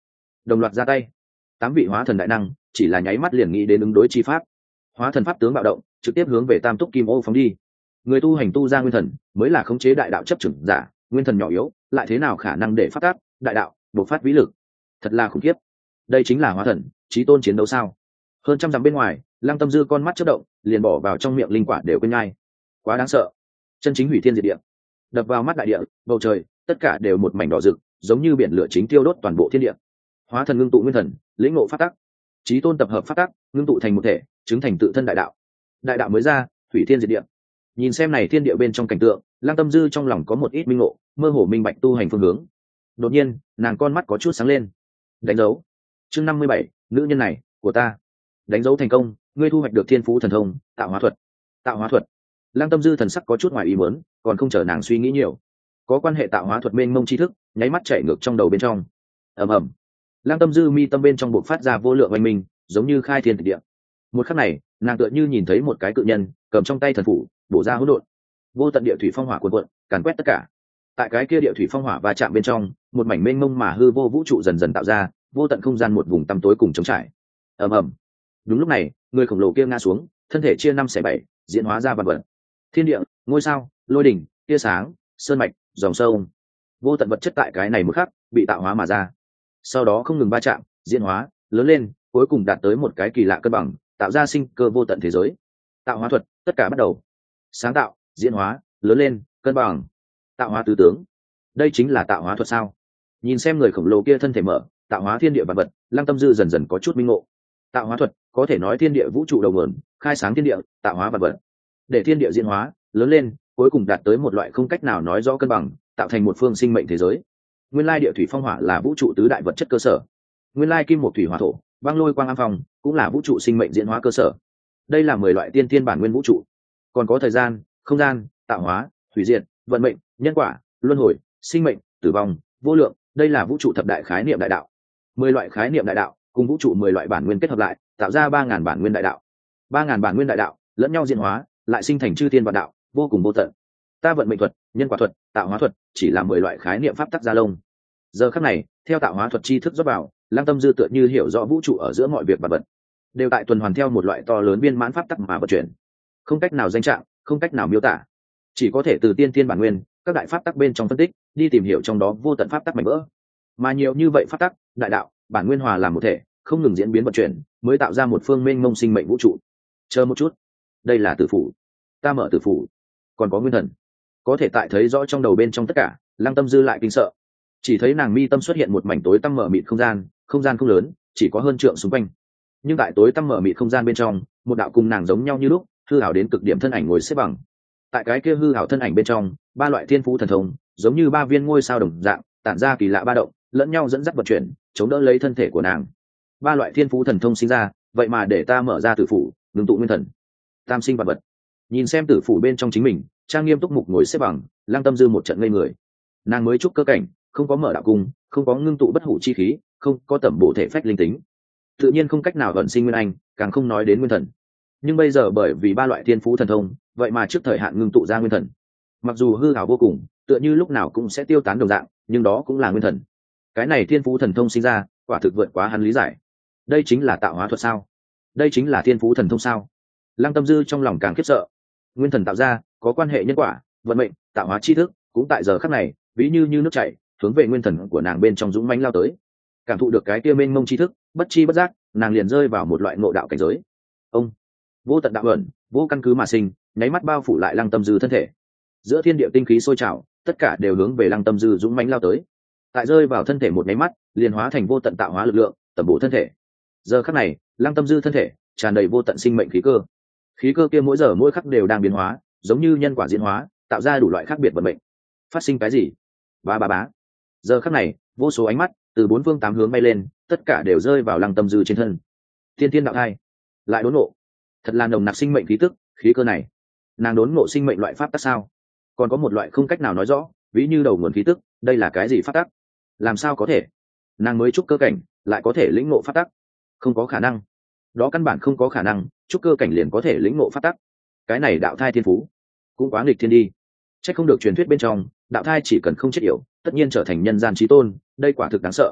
S1: đồng loạt ra tay. Tám vị hóa thần đại năng chỉ là nháy mắt liền nghĩ đến ứng đối chi pháp. Hóa thần pháp tướng bạo động, trực tiếp hướng về tam túc kim ô phóng đi. Người tu hành tu ra nguyên thần mới là khống chế đại đạo chấp trưởng giả, nguyên thần nhỏ yếu lại thế nào khả năng để phát tác đại đạo bộc phát vĩ lực. Thật là khủng khiếp. Đây chính là hóa thần chí tôn chiến đấu sao? Hơn trăm dặm bên ngoài, Lăng Tâm Dư con mắt chớp động, liền bỏ vào trong miệng linh quả đều quên nhai. Quá đáng sợ, chân chính hủy thiên diệt địa. Đập vào mắt đại địa, bầu trời, tất cả đều một mảnh đỏ rực, giống như biển lửa chính tiêu đốt toàn bộ thiên địa. Hóa thần ngưng tụ nguyên thần, lĩnh ngộ phát tác, chí tôn tập hợp phát tác, ngưng tụ thành một thể, chứng thành tự thân đại đạo. Đại đạo mới ra, hủy thiên diệt địa. Nhìn xem này thiên địa bên trong cảnh tượng, Lăng Tâm Dư trong lòng có một ít minh ngộ, mơ hồ minh bạch tu hành phương hướng. Đột nhiên, nàng con mắt có chút sáng lên. Đánh dấu. Chương năm mươi bảy, nữ nhân này của ta. Đánh dấu thành công, ngươi thu hoạch được thiên phú thần thông, tạo hóa thuật. Tạo hóa thuật. Lăng Tâm Dư thần sắc có chút ngoài ý muốn, còn không chờ nàng suy nghĩ nhiều. Có quan hệ tạo hóa thuật mênh mông tri thức, nháy mắt chạy ngược trong đầu bên trong. Ầm ầm. Lăng Tâm Dư mi tâm bên trong bộc phát ra vô lượng oanh minh, giống như khai thiên tịch địa. Một khắc này, nàng tựa như nhìn thấy một cái cự nhân, cầm trong tay thần phủ, bổ ra hỗn độn. Vô tận địa thủy phong hỏa cuồn cuộn, càn quét tất cả. Tại cái kia địa thủy phong hỏa va chạm bên trong, một mảnh mênh mông mà hư vô vũ trụ dần dần tạo ra, vô tận không gian một vùng tăm tối cùng trống trải. Ầm ầm. Đúng lúc này, người khổng lồ kia ngã xuống, thân thể chia năm xẻ bảy, diễn hóa ra vạn vật. Thiên địa, ngôi sao, lôi đỉnh, tia sáng, sơn mạch, dòng sông, vô tận vật chất tại cái này một khắc bị tạo hóa mà ra. Sau đó không ngừng va chạm, diễn hóa, lớn lên, cuối cùng đạt tới một cái kỳ lạ cân bằng, tạo ra sinh cơ vô tận thế giới. Tạo hóa thuật, tất cả bắt đầu. Sáng tạo, diễn hóa, lớn lên, cân bằng. Tạo hóa tứ tướng. Đây chính là tạo hóa thuật sao? Nhìn xem người khổng lồ kia thân thể mở, tạo hóa thiên địa vạn vật, Lăng Tâm Dư dần dần có chút minh ngộ. Tạo hóa thuật có thể nói thiên địa vũ trụ đầu nguồn, khai sáng thiên địa, tạo hóa vạn vật, để thiên địa diễn hóa, lớn lên, cuối cùng đạt tới một loại không cách nào nói rõ cân bằng, tạo thành một phương sinh mệnh thế giới. Nguyên lai địa thủy phong hỏa là vũ trụ tứ đại vật chất cơ sở. Nguyên lai kim một thủy hỏa thổ, băng lôi quang âm phong cũng là vũ trụ sinh mệnh diễn hóa cơ sở. Đây là mười loại tiên thiên bản nguyên vũ trụ. Còn có thời gian, không gian, tạo hóa, hủy diệt, vận mệnh, nhân quả, luân hồi, sinh mệnh, tử vong, vô lượng, đây là vũ trụ thập đại khái niệm đại đạo. Mười loại khái niệm đại đạo cùng vũ trụ mười loại bản nguyên kết hợp lại, tạo ra ba ngàn bản nguyên đại đạo. Ba ngàn bản nguyên đại đạo lẫn nhau diễn hóa, lại sinh thành chư thiên vạn đạo, vô cùng vô tận. Ta vận mệnh thuật, nhân quả thuật, tạo hóa thuật chỉ là mười loại khái niệm pháp tắc gia lông. Giờ khắc này, theo tạo hóa thuật tri thức rót vào, Lăng Tâm Dư tựa như hiểu rõ vũ trụ ở giữa mọi việc và vật đều tại tuần hoàn theo một loại to lớn viên mãn pháp tắc mà vận chuyển, không cách nào danh trạng, không cách nào miêu tả, chỉ có thể từ tiên thiên bản nguyên, các đại pháp tắc bên trong phân tích, đi tìm hiểu trong đó vô tận pháp tắc mảnh vỡ. Mà nhiều như vậy pháp tắc, đại đạo, bản nguyên hòa làm một thể, không ngừng diễn biến vận chuyển, mới tạo ra một phương mênh mông sinh mệnh vũ trụ. Chờ một chút, đây là tử phủ. Ta mở tử phủ, còn có nguyên thần, có thể tại thấy rõ trong đầu bên trong tất cả. Lăng Tâm Dư lại kinh sợ, chỉ thấy nàng mi tâm xuất hiện một mảnh tối tăm mở mịt không gian, không gian không lớn, chỉ có hơn trượng xung quanh. Nhưng tại tối tăm mở mịt không gian bên trong, một đạo cùng nàng giống nhau như lúc, hư ảo đến cực điểm thân ảnh ngồi xếp bằng. Tại cái kia hư ảo thân ảnh bên trong, ba loại thiên phú thần thông, giống như ba viên ngôi sao đồng dạng, tản ra kỳ lạ ba động, lẫn nhau dẫn dắt vận chuyển, chống đỡ lấy thân thể của nàng. Ba loại thiên phú thần thông sinh ra, vậy mà để ta mở ra tử phủ, ngưng tụ nguyên thần, tam sinh vật vật. Nhìn xem tử phủ bên trong chính mình, trang nghiêm túc mục ngồi xếp bằng, Lăng Tâm Dư một trận ngây người. Nàng mới trúc cơ cảnh, không có mở đạo cung, không có ngưng tụ bất hủ chi khí, không có tẩm bổ thể phách linh tính, tự nhiên không cách nào vận sinh nguyên anh, càng không nói đến nguyên thần. Nhưng bây giờ bởi vì ba loại thiên phú thần thông, vậy mà trước thời hạn ngưng tụ ra nguyên thần. Mặc dù hư ảo vô cùng, tựa như lúc nào cũng sẽ tiêu tán đồng dạng, nhưng đó cũng là nguyên thần. Cái này thiên phú thần thông sinh ra, quả thực vượt quá hắn lý giải. Đây chính là tạo hóa thuật sao? Đây chính là thiên phú thần thông sao? Lăng Tâm Dư trong lòng càng khiếp sợ. Nguyên thần tạo ra, có quan hệ nhân quả, vận mệnh, tạo hóa tri thức, cũng tại giờ khắc này, ví như như nước chảy, hướng về nguyên thần của nàng bên trong dũng mãnh lao tới. Cảm thụ được cái kia mênh mông tri thức, bất chi bất giác, nàng liền rơi vào một loại ngộ đạo cảnh giới. Ông, vô tận đạo ẩn, vô căn cứ mà sinh, nháy mắt bao phủ lại Lăng Tâm Dư thân thể. Giữa thiên địa tinh khí sôi trào, tất cả đều hướng về Lăng Tâm Dư dũng mãnh lao tới. Tại rơi vào thân thể một nháy mắt, liền hóa thành vô tận tạo hóa lực lượng, tẩm bổ thân thể. Giờ khắc này, Lăng Tâm Dư thân thể tràn đầy vô tận sinh mệnh khí cơ. Khí cơ kia mỗi giờ mỗi khắc đều đang biến hóa, giống như nhân quả diễn hóa, tạo ra đủ loại khác biệt vận mệnh. Phát sinh cái gì? Ba ba bá. Giờ khắc này, vô số ánh mắt từ bốn phương tám hướng bay lên, tất cả đều rơi vào Lăng Tâm Dư trên thân. Tiên tiên đạo thai, lại đốn ngộ. Thật là nồng nặc sinh mệnh khí tức, khí cơ này, nàng đốn ngộ sinh mệnh loại pháp tắc sao? Còn có một loại không cách nào nói rõ, ví như đầu nguồn khí tức, đây là cái gì pháp tắc? Làm sao có thể? Nàng mới trúc cơ cảnh, lại có thể lĩnh ngộ pháp tắc? Không có khả năng. Đó căn bản không có khả năng, trúc cơ cảnh liền có thể lĩnh ngộ pháp tắc. Cái này đạo thai thiên phú, cũng quá nghịch thiên đi. Chắc không được truyền thuyết bên trong, đạo thai chỉ cần không chết yểu, tất nhiên trở thành nhân gian chí tôn, đây quả thực đáng sợ.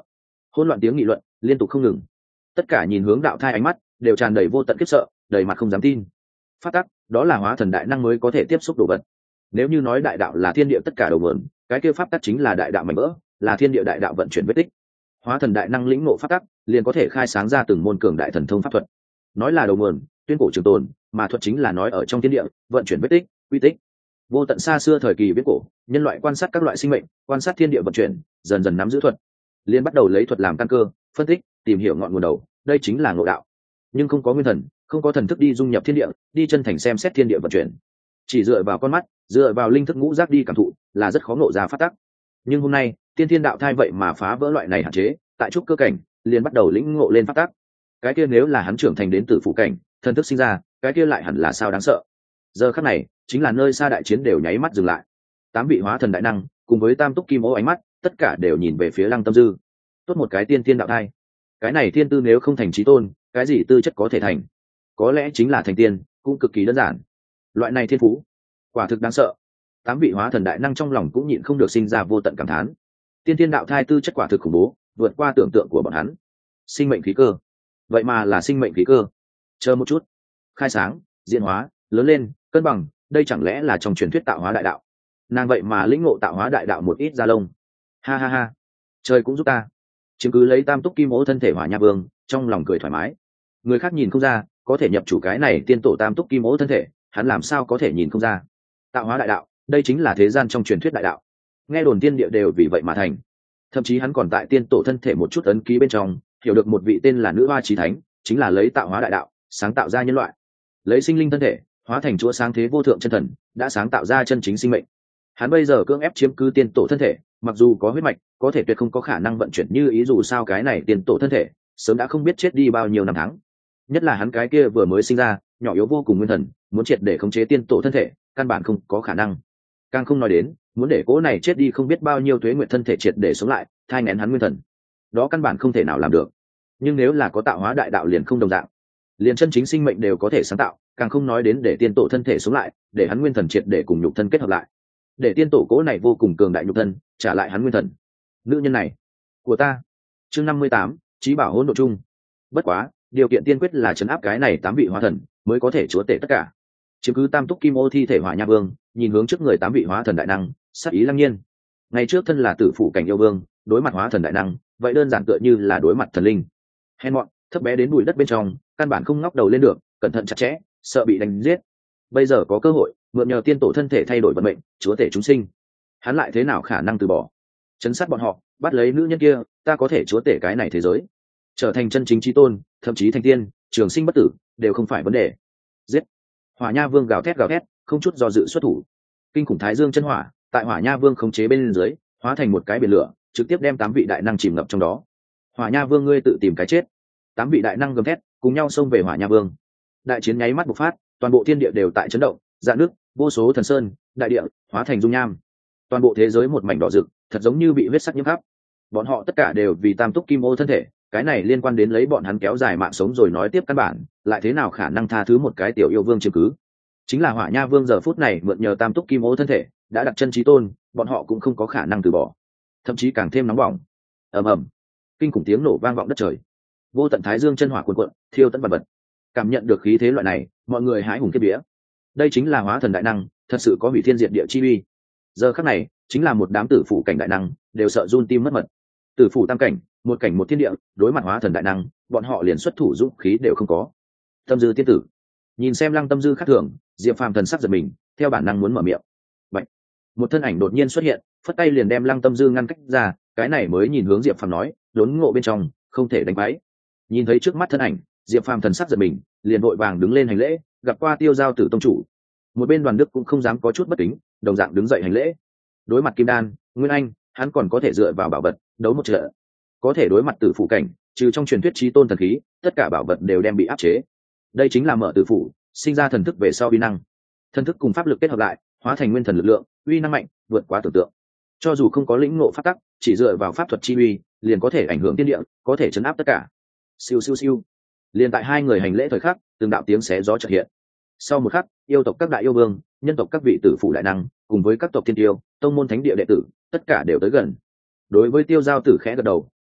S1: Hỗn loạn tiếng nghị luận liên tục không ngừng, tất cả nhìn hướng đạo thai ánh mắt đều tràn đầy vô tận khiếp sợ, đầy mặt không dám tin. Pháp tắc, đó là hóa thần đại năng mới có thể tiếp xúc đồ vật. Nếu như nói đại đạo là thiên địa tất cả đầu nguồn, cái kia pháp tắc chính là đại đạo mảnh vỡ, là thiên địa đại đạo vận chuyển vết tích. Hóa thần đại năng lĩnh ngộ pháp tắc, liền có thể khai sáng ra từng môn cường đại thần thông pháp thuật. Nói là đầu nguồn, tuyên cổ trường tồn, mà thuật chính là nói ở trong thiên địa vận chuyển vết tích, quy tích. Vô tận xa xưa thời kỳ viễn cổ, nhân loại quan sát các loại sinh mệnh, quan sát thiên địa vận chuyển, dần dần nắm giữ thuật, liền bắt đầu lấy thuật làm căn cơ, phân tích, tìm hiểu ngọn nguồn đầu, đây chính là ngộ đạo. Nhưng không có nguyên thần, không có thần thức đi dung nhập thiên địa, đi chân thành xem xét thiên địa vận chuyển, chỉ dựa vào con mắt, dựa vào linh thức ngũ giác đi cảm thụ, là rất khó ngộ ra phát tắc. Nhưng hôm nay, tiên thiên đạo thai vậy mà phá vỡ loại này hạn chế, tại trúc cơ cảnh liền bắt đầu lĩnh ngộ lên phát tắc. Cái kia nếu là hắn trưởng thành đến tử phụ cảnh, thần thức sinh ra, cái kia lại hẳn là sao đáng sợ. Giờ khắc này chính là nơi xa đại chiến đều nháy mắt dừng lại. Tám vị hóa thần đại năng cùng với tam túc kim ô ánh mắt, tất cả đều nhìn về phía Lăng Tâm Dư. Tốt một cái tiên thiên đạo thai, cái này thiên tư nếu không thành chí tôn, cái gì tư chất có thể thành? Có lẽ chính là thành tiên, cũng cực kỳ đơn giản. Loại này thiên phú, quả thực đáng sợ. Tám vị hóa thần đại năng trong lòng cũng nhịn không được sinh ra vô tận cảm thán. Tiên thiên đạo thai tư chất quả thực khủng bố, vượt qua tưởng tượng của bọn hắn. Sinh mệnh khí cơ, vậy mà là sinh mệnh khí cơ. Chờ một chút, khai sáng, diễn hóa, lớn lên, cân bằng, đây chẳng lẽ là trong truyền thuyết tạo hóa đại đạo? Nàng vậy mà lĩnh ngộ tạo hóa đại đạo một ít da lông. Ha ha ha, trời cũng giúp ta. Chứng cứ lấy tam túc kim ô thân thể Hỏa Nha Vương, trong lòng cười thoải mái. Người khác nhìn không ra, có thể nhập chủ cái này tiên tổ tam túc kim ô thân thể, hắn làm sao có thể nhìn không ra? Tạo hóa đại đạo, đây chính là thế gian trong truyền thuyết đại đạo. Nghe đồn tiên địa đều vì vậy mà thành. Thậm chí hắn còn tại tiên tổ thân thể một chút ấn ký bên trong, hiểu được một vị tên là nữ hoa chí thánh, chính là lấy tạo hóa đại đạo sáng tạo ra nhân loại, lấy sinh linh thân thể hóa thành chúa sáng thế vô thượng chân thần, đã sáng tạo ra chân chính sinh mệnh. Hắn bây giờ cưỡng ép chiếm cứ tiên tổ thân thể, mặc dù có huyết mạch, có thể tuyệt không có khả năng vận chuyển như ý, dù sao cái này tiên tổ thân thể sớm đã không biết chết đi bao nhiêu năm tháng. Nhất là hắn cái kia vừa mới sinh ra nhỏ yếu vô cùng nguyên thần, muốn triệt để khống chế tiên tổ thân thể, căn bản không có khả năng. Càng không nói đến muốn để cỗ này chết đi không biết bao nhiêu tuế nguyện thân thể triệt để sống lại, thai nghén hắn nguyên thần, đó căn bản không thể nào làm được. Nhưng nếu là có tạo hóa đại đạo liền không đồng dạng, liền chân chính sinh mệnh đều có thể sáng tạo, càng không nói đến để tiên tổ thân thể sống lại, để hắn nguyên thần triệt để cùng nhục thân kết hợp lại, để tiên tổ cỗ này vô cùng cường đại nhục thân trả lại hắn nguyên thần. Nữ nhân này của ta. Chương năm mươi tám, chí bảo hỗn độ chung. Bất quá điều kiện tiên quyết là chấn áp cái này tám vị hóa thần mới có thể chúa tể tất cả. Chứng cứ tam túc kim ô thi thể Hỏa Nha Vương nhìn hướng trước người tám vị hóa thần đại năng, sắc ý lăng nhiên. Ngày trước thân là tử phụ cảnh yêu vương, đối mặt hóa thần đại năng vậy đơn giản tựa như là đối mặt thần linh. Hèn mọn, thấp bé đến bụi đất bên trong, căn bản không ngóc đầu lên được, cẩn thận chặt chẽ, sợ bị đánh giết. Bây giờ có cơ hội mượn nhờ tiên tổ thân thể thay đổi vận mệnh, chúa tể chúng sinh, hắn lại thế nào khả năng từ bỏ? Chấn sát bọn họ, bắt lấy nữ nhân kia, ta có thể chúa tể cái này thế giới, trở thành chân chính chí tôn, thậm chí thành tiên, trường sinh bất tử đều không phải vấn đề. Giết! Hỏa Nha Vương gào thét gào thét, không chút do dự xuất thủ. Kinh khủng Thái Dương chân hỏa tại Hỏa Nha Vương khống chế bên dưới, hóa thành một cái biển lửa, trực tiếp đem tám vị đại năng chìm ngập trong đó. Hỏa Nha Vương, ngươi tự tìm cái chết! Tám vị đại năng gầm thét, cùng nhau xông về Hỏa Nha Vương. Đại chiến nháy mắt bộc phát, toàn bộ thiên địa đều tại chấn động, rạn nước, vô số thần sơn, đại địa hóa thành dung nham. Toàn bộ thế giới một mảnh đỏ rực, thật giống như bị huyết sắc nhiễm khắp. Bọn họ tất cả đều vì tam túc kim ô thân thể, cái này liên quan đến lấy bọn hắn kéo dài mạng sống rồi nói tiếp căn bản, lại thế nào khả năng tha thứ một cái tiểu yêu vương chứng cứ. Chính là Hỏa Nha Vương giờ phút này mượn nhờ tam túc kim ô thân thể, đã đặt chân chí tôn, bọn họ cũng không có khả năng từ bỏ, thậm chí càng thêm nóng bỏng. Ầm ầm, kinh khủng tiếng nổ vang vọng đất trời, vô tận Thái Dương chân hỏa cuồn cuộn, thiêu tận vật vật. Cảm nhận được khí thế loại này, mọi người hái hùng kiếp vía. Đây chính là hóa thần đại năng, thật sự có hủy thiên diệt địa chi uy. Giờ khắc này chính là một đám tử phụ cảnh đại năng đều sợ run tim mất mật. Tử phụ tam cảnh, một cảnh một thiên địa, đối mặt hóa thần đại năng, bọn họ liền xuất thủ dũng khí đều không có. Tâm Dư tiên tử nhìn xem Lăng Tâm Dư khác thường, Diệp Phàm thần sắc giật mình, theo bản năng muốn mở miệng. Bạch, một thân ảnh đột nhiên xuất hiện, phất tay liền đem Lăng Tâm Dư ngăn cách ra, cái này mới nhìn hướng Diệp Phàm nói, đốn ngộ bên trong không thể đánh bái. Nhìn thấy trước mắt thân ảnh, Diệp Phàm thần sắc giật mình, liền vội vàng đứng lên hành lễ, gặp qua Tiêu Giao Tử tông chủ. Một bên Đoàn Đức cũng không dám có chút bất kính, đồng dạng đứng dậy hành lễ. Đối mặt Kim Đan, Nguyên Anh, hắn còn có thể dựa vào bảo vật đấu một trận, có thể đối mặt tử phụ cảnh, trừ trong truyền thuyết chí tôn thần khí, tất cả bảo vật đều đem bị áp chế. Đây chính là mở tử phụ, sinh ra thần thức về sau uy năng. Thần thức cùng pháp lực kết hợp lại, hóa thành nguyên thần lực lượng, uy năng mạnh, vượt quá tưởng tượng. Cho dù không có lĩnh ngộ pháp tắc, chỉ dựa vào pháp thuật chi uy, liền có thể ảnh hưởng thiên địa, có thể chấn áp tất cả. Siêu siêu siêu. Liền tại hai người hành lễ thời khắc, từng đạo tiếng xé gió chợt hiện. Sau một khắc, yêu tộc các đại yêu vương, nhân tộc các vị tử phụ đại năng, cùng với các tộc thiên tiêu, tông môn thánh địa đệ tử, tất cả đều tới gần. Đối với Tiêu Giao Tử khẽ gật đầu,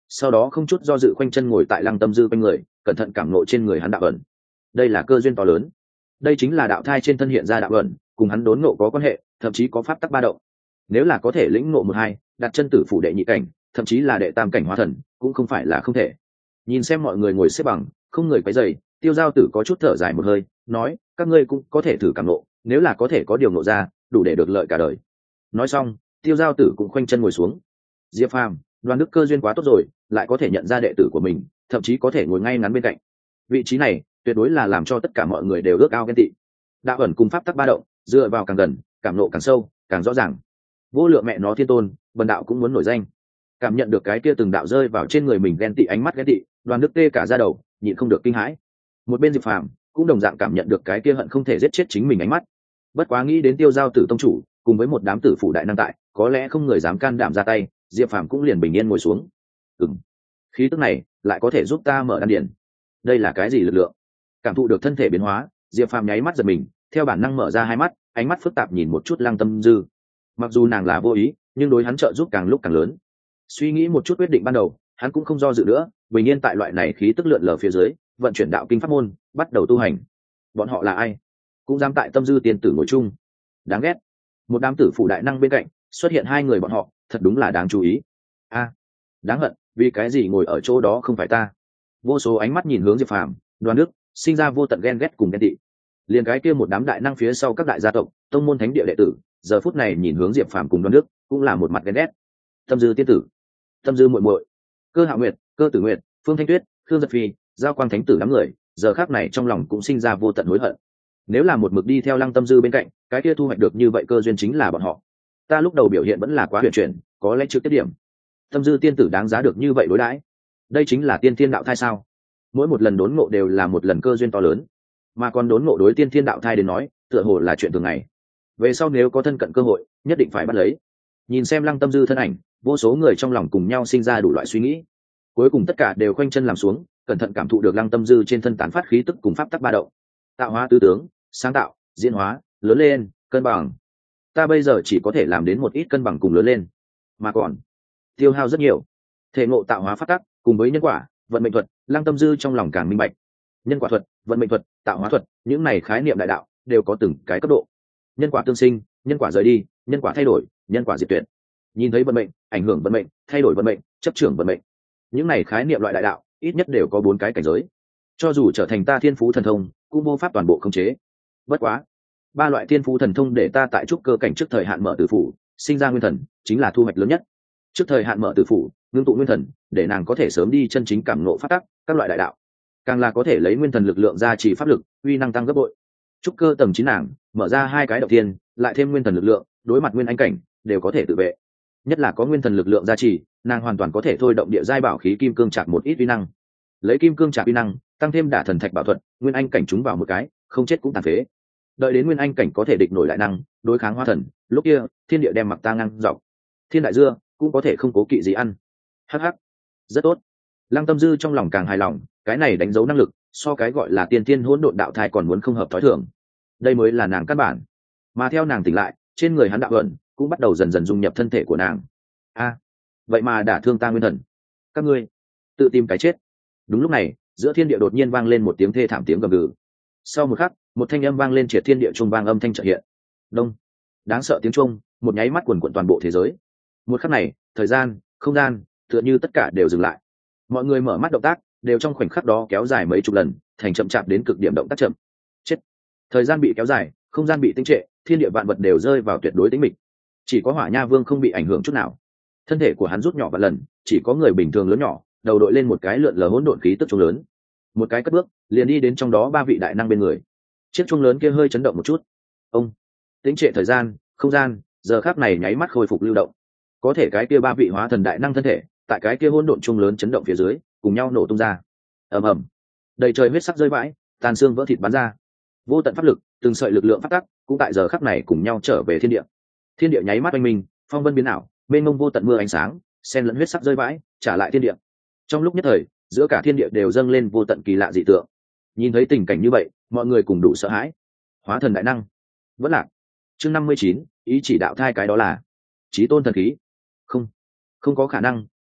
S1: sau đó không chút do dự khoanh chân ngồi tại Lăng Tâm Dư quanh người, cẩn thận cảm nộ trên người hắn đạo ẩn. Đây là cơ duyên to lớn, đây chính là đạo thai trên thân hiện ra đạo ẩn, cùng hắn đốn ngộ có quan hệ, thậm chí có pháp tắc ba động. Nếu là có thể lĩnh ngộ một hai, đặt chân tử phủ đệ nhị cảnh, thậm chí là đệ tam cảnh hóa thần, cũng không phải là không thể. Nhìn xem mọi người ngồi xếp bằng, không người quấy rầy, Tiêu Giao Tử có chút thở dài một hơi, nói: các ngươi cũng có thể thử cảm nộ, nếu là có thể có điều nộ ra, đủ để được lợi cả đời. Nói xong, Tiêu Giao Tử cũng khoanh chân ngồi xuống. Diệp Phàm, Đoàn Đức cơ duyên quá tốt rồi, lại có thể nhận ra đệ tử của mình, thậm chí có thể ngồi ngay ngắn bên cạnh. Vị trí này tuyệt đối là làm cho tất cả mọi người đều ước ao ghen tị. Đạo ẩn cùng pháp tắc ba động, dựa vào càng gần, cảm nộ càng sâu, càng rõ ràng. Vô lượng mẹ nó thiên tôn, Bần đạo cũng muốn nổi danh. Cảm nhận được cái kia từng đạo rơi vào trên người mình ghen tị ánh mắt ghen tị, Đoàn Đức tê cả da đầu, nhịn không được kinh hãi. Một bên Diệp Phàm cũng đồng dạng cảm nhận được cái kia hận không thể giết chết chính mình ánh mắt. Bất quá nghĩ đến Tiêu Giao Tử tông chủ, cùng với một đám tử phủ đại năng tại, có lẽ không người dám can đảm ra tay, Diệp Phàm cũng liền bình yên ngồi xuống. Ừm, khí tức này lại có thể giúp ta mở đan điền. Đây là cái gì lực lượng? Cảm thụ được thân thể biến hóa, Diệp Phàm nháy mắt giật mình, theo bản năng mở ra hai mắt, ánh mắt phức tạp nhìn một chút Lăng Tâm Dư. Mặc dù nàng là vô ý, nhưng đối hắn trợ giúp càng lúc càng lớn. Suy nghĩ một chút quyết định ban đầu, hắn cũng không do dự nữa, bình yên tại loại này khí tức lượn lờ phía dưới, vận chuyển đạo kinh pháp môn, bắt đầu tu hành. Bọn họ là ai? Cũng dám tại Tâm Dư tiên tử ngồi chung. Đáng ghét. Một đám tử phủ đại năng bên cạnh, xuất hiện hai người bọn họ, thật đúng là đáng chú ý. A, đáng hận, vì cái gì ngồi ở chỗ đó không phải ta? Vô số ánh mắt nhìn hướng Diệp Phàm, Đoàn Đức, sinh ra vô tận ghen ghét cùng ghen tị. Liền cái kia một đám đại năng phía sau các đại gia tộc, tông môn thánh địa đệ tử, giờ phút này nhìn hướng Diệp Phàm cùng Đoàn Đức, cũng là một mặt ghen ghét. Tâm Dư tiên tử, Tâm Dư muội muội, Cơ Hạo Nguyệt, Cơ Tử Nguyệt, Phương Thanh Tuyết, Khương Giật Phi, Giao Quang thánh tử đám người, giờ khắc này trong lòng cũng sinh ra vô tận hối hận. Nếu là một mực đi theo Lăng Tâm Dư bên cạnh, cái kia thu hoạch được như vậy cơ duyên chính là bọn họ. Ta lúc đầu biểu hiện vẫn là quá huyền chuyển, có lẽ chưa tiết điểm. Tâm Dư tiên tử đáng giá được như vậy đối đãi. Đây chính là tiên thiên đạo thai sao? Mỗi một lần đốn ngộ đều là một lần cơ duyên to lớn, mà còn đốn ngộ đối tiên thiên đạo thai đến nói, tựa hồ là chuyện thường ngày. Về sau nếu có thân cận cơ hội, nhất định phải bắt lấy. Nhìn xem Lăng Tâm Dư thân ảnh, vô số người trong lòng cùng nhau sinh ra đủ loại suy nghĩ. Cuối cùng tất cả đều khoanh chân làm xuống, cẩn thận cảm thụ được Lăng Tâm Dư trên thân tán phát khí tức cùng pháp tắc ba động. Tạo hóa tứ tướng, sáng tạo, diễn hóa, lớn lên, cân bằng. Ta bây giờ chỉ có thể làm đến một ít cân bằng cùng lớn lên, mà còn tiêu hao rất nhiều. Thể ngộ tạo hóa pháp tắc cùng với nhân quả, vận mệnh thuật, Lăng Tâm Dư trong lòng càng minh bạch. Nhân quả thuật, vận mệnh thuật, tạo hóa thuật, những này khái niệm đại đạo đều có từng cái cấp độ. Nhân quả tương sinh, nhân quả rời đi, nhân quả thay đổi, nhân quả diệt tuyệt. Nhìn thấy vận mệnh, ảnh hưởng vận mệnh, thay đổi vận mệnh, chấp trưởng vận mệnh. Những này khái niệm loại đại đạo, ít nhất đều có bốn cái cảnh giới. Cho dù trở thành ta thiên phú thần thông, cũng vô pháp toàn bộ khống chế. Bất quá, ba loại thiên phú thần thông để ta tại trúc cơ cảnh trước thời hạn mở tử phủ, sinh ra nguyên thần, chính là thu hoạch lớn nhất. Trước thời hạn mở tử phủ, ngưng tụ nguyên thần, để nàng có thể sớm đi chân chính cảm ngộ pháp tắc, các loại đại đạo. Càng là có thể lấy nguyên thần lực lượng ra trì pháp lực, uy năng tăng gấp bội. Trúc cơ tầng chín nàng, mở ra hai cái đầu tiên, lại thêm nguyên thần lực lượng, đối mặt nguyên anh cảnh, đều có thể tự vệ. Nhất là có nguyên thần lực lượng gia trì, nàng hoàn toàn có thể thôi động địa giai bảo khí kim cương trạc một ít uy năng. Lấy kim cương trạc uy năng, tăng thêm đả thần thạch bảo thuật, nguyên anh cảnh chúng vào một cái, không chết cũng tàn phế. Đợi đến nguyên anh cảnh có thể địch nổi đại năng, đối kháng hóa thần, lúc kia thiên địa đem mặc ta ngang dọc. Thiên đại dưa cũng có thể không cố kỵ gì ăn. Hắc hắc, rất tốt. Lăng Tâm Dư trong lòng càng hài lòng, cái này đánh dấu năng lực, so cái gọi là tiên tiên hỗn độn đạo thai còn muốn không hợp thói thường. Đây mới là nàng căn bản. Mà theo nàng tỉnh lại, trên người hắn đạo ẩn cũng bắt đầu dần dần dung nhập thân thể của nàng. A, vậy mà đả thương ta nguyên thần. Các ngươi tự tìm cái chết. Đúng lúc này, giữa thiên địa đột nhiên vang lên một tiếng thê thảm tiếng gầm gừ. Sau một khắc, một thanh âm vang lên triệt thiên địa trung vang âm thanh chợt hiện. Đông, đáng sợ tiếng trung, một nháy mắt quần quần toàn bộ thế giới. Một khắc này, thời gian, không gian, tựa như tất cả đều dừng lại. Mọi người mở mắt động tác, đều trong khoảnh khắc đó kéo dài mấy chục lần, thành chậm chạp đến cực điểm động tác chậm. Chết. Thời gian bị kéo dài, không gian bị tĩnh trệ, thiên địa vạn vật đều rơi vào tuyệt đối tĩnh mịch. Chỉ có Hỏa Nha Vương không bị ảnh hưởng chút nào. Thân thể của hắn rút nhỏ vạn lần, chỉ có người bình thường lớn nhỏ, đầu đội lên một cái lượn lờ hỗn độn khí tức trung lớn. Một cái cất bước, liền đi đến trong đó ba vị đại năng bên người. Chiếc chuông lớn kia hơi chấn động một chút. Ông, tĩnh trệ thời gian, không gian, giờ khắc này nháy mắt khôi phục lưu động. Có thể cái kia ba vị hóa thần đại năng thân thể, tại cái kia hỗn độn chuông lớn chấn động phía dưới, cùng nhau nổ tung ra. Ầm ầm, đầy trời huyết sắc rơi vãi, tàn xương vỡ thịt bắn ra. Vô tận pháp lực, từng sợi lực lượng phát tắc, cũng tại giờ khắc này cùng nhau trở về thiên địa. Thiên địa nháy mắt oanh minh, phong vân biến ảo, mênh mông vô tận mưa ánh sáng, xen lẫn huyết sắc rơi vãi, trả lại thiên địa. Trong lúc nhất thời, giữa cả thiên địa đều dâng lên vô tận kỳ lạ dị tượng. Nhìn thấy tình cảnh như vậy, mọi người cùng đủ sợ hãi. Hóa thần đại năng, vẫn lạc. Chương năm mươi chín, ý chỉ đạo thai cái đó là chí tôn thần khí. Không, không có khả năng,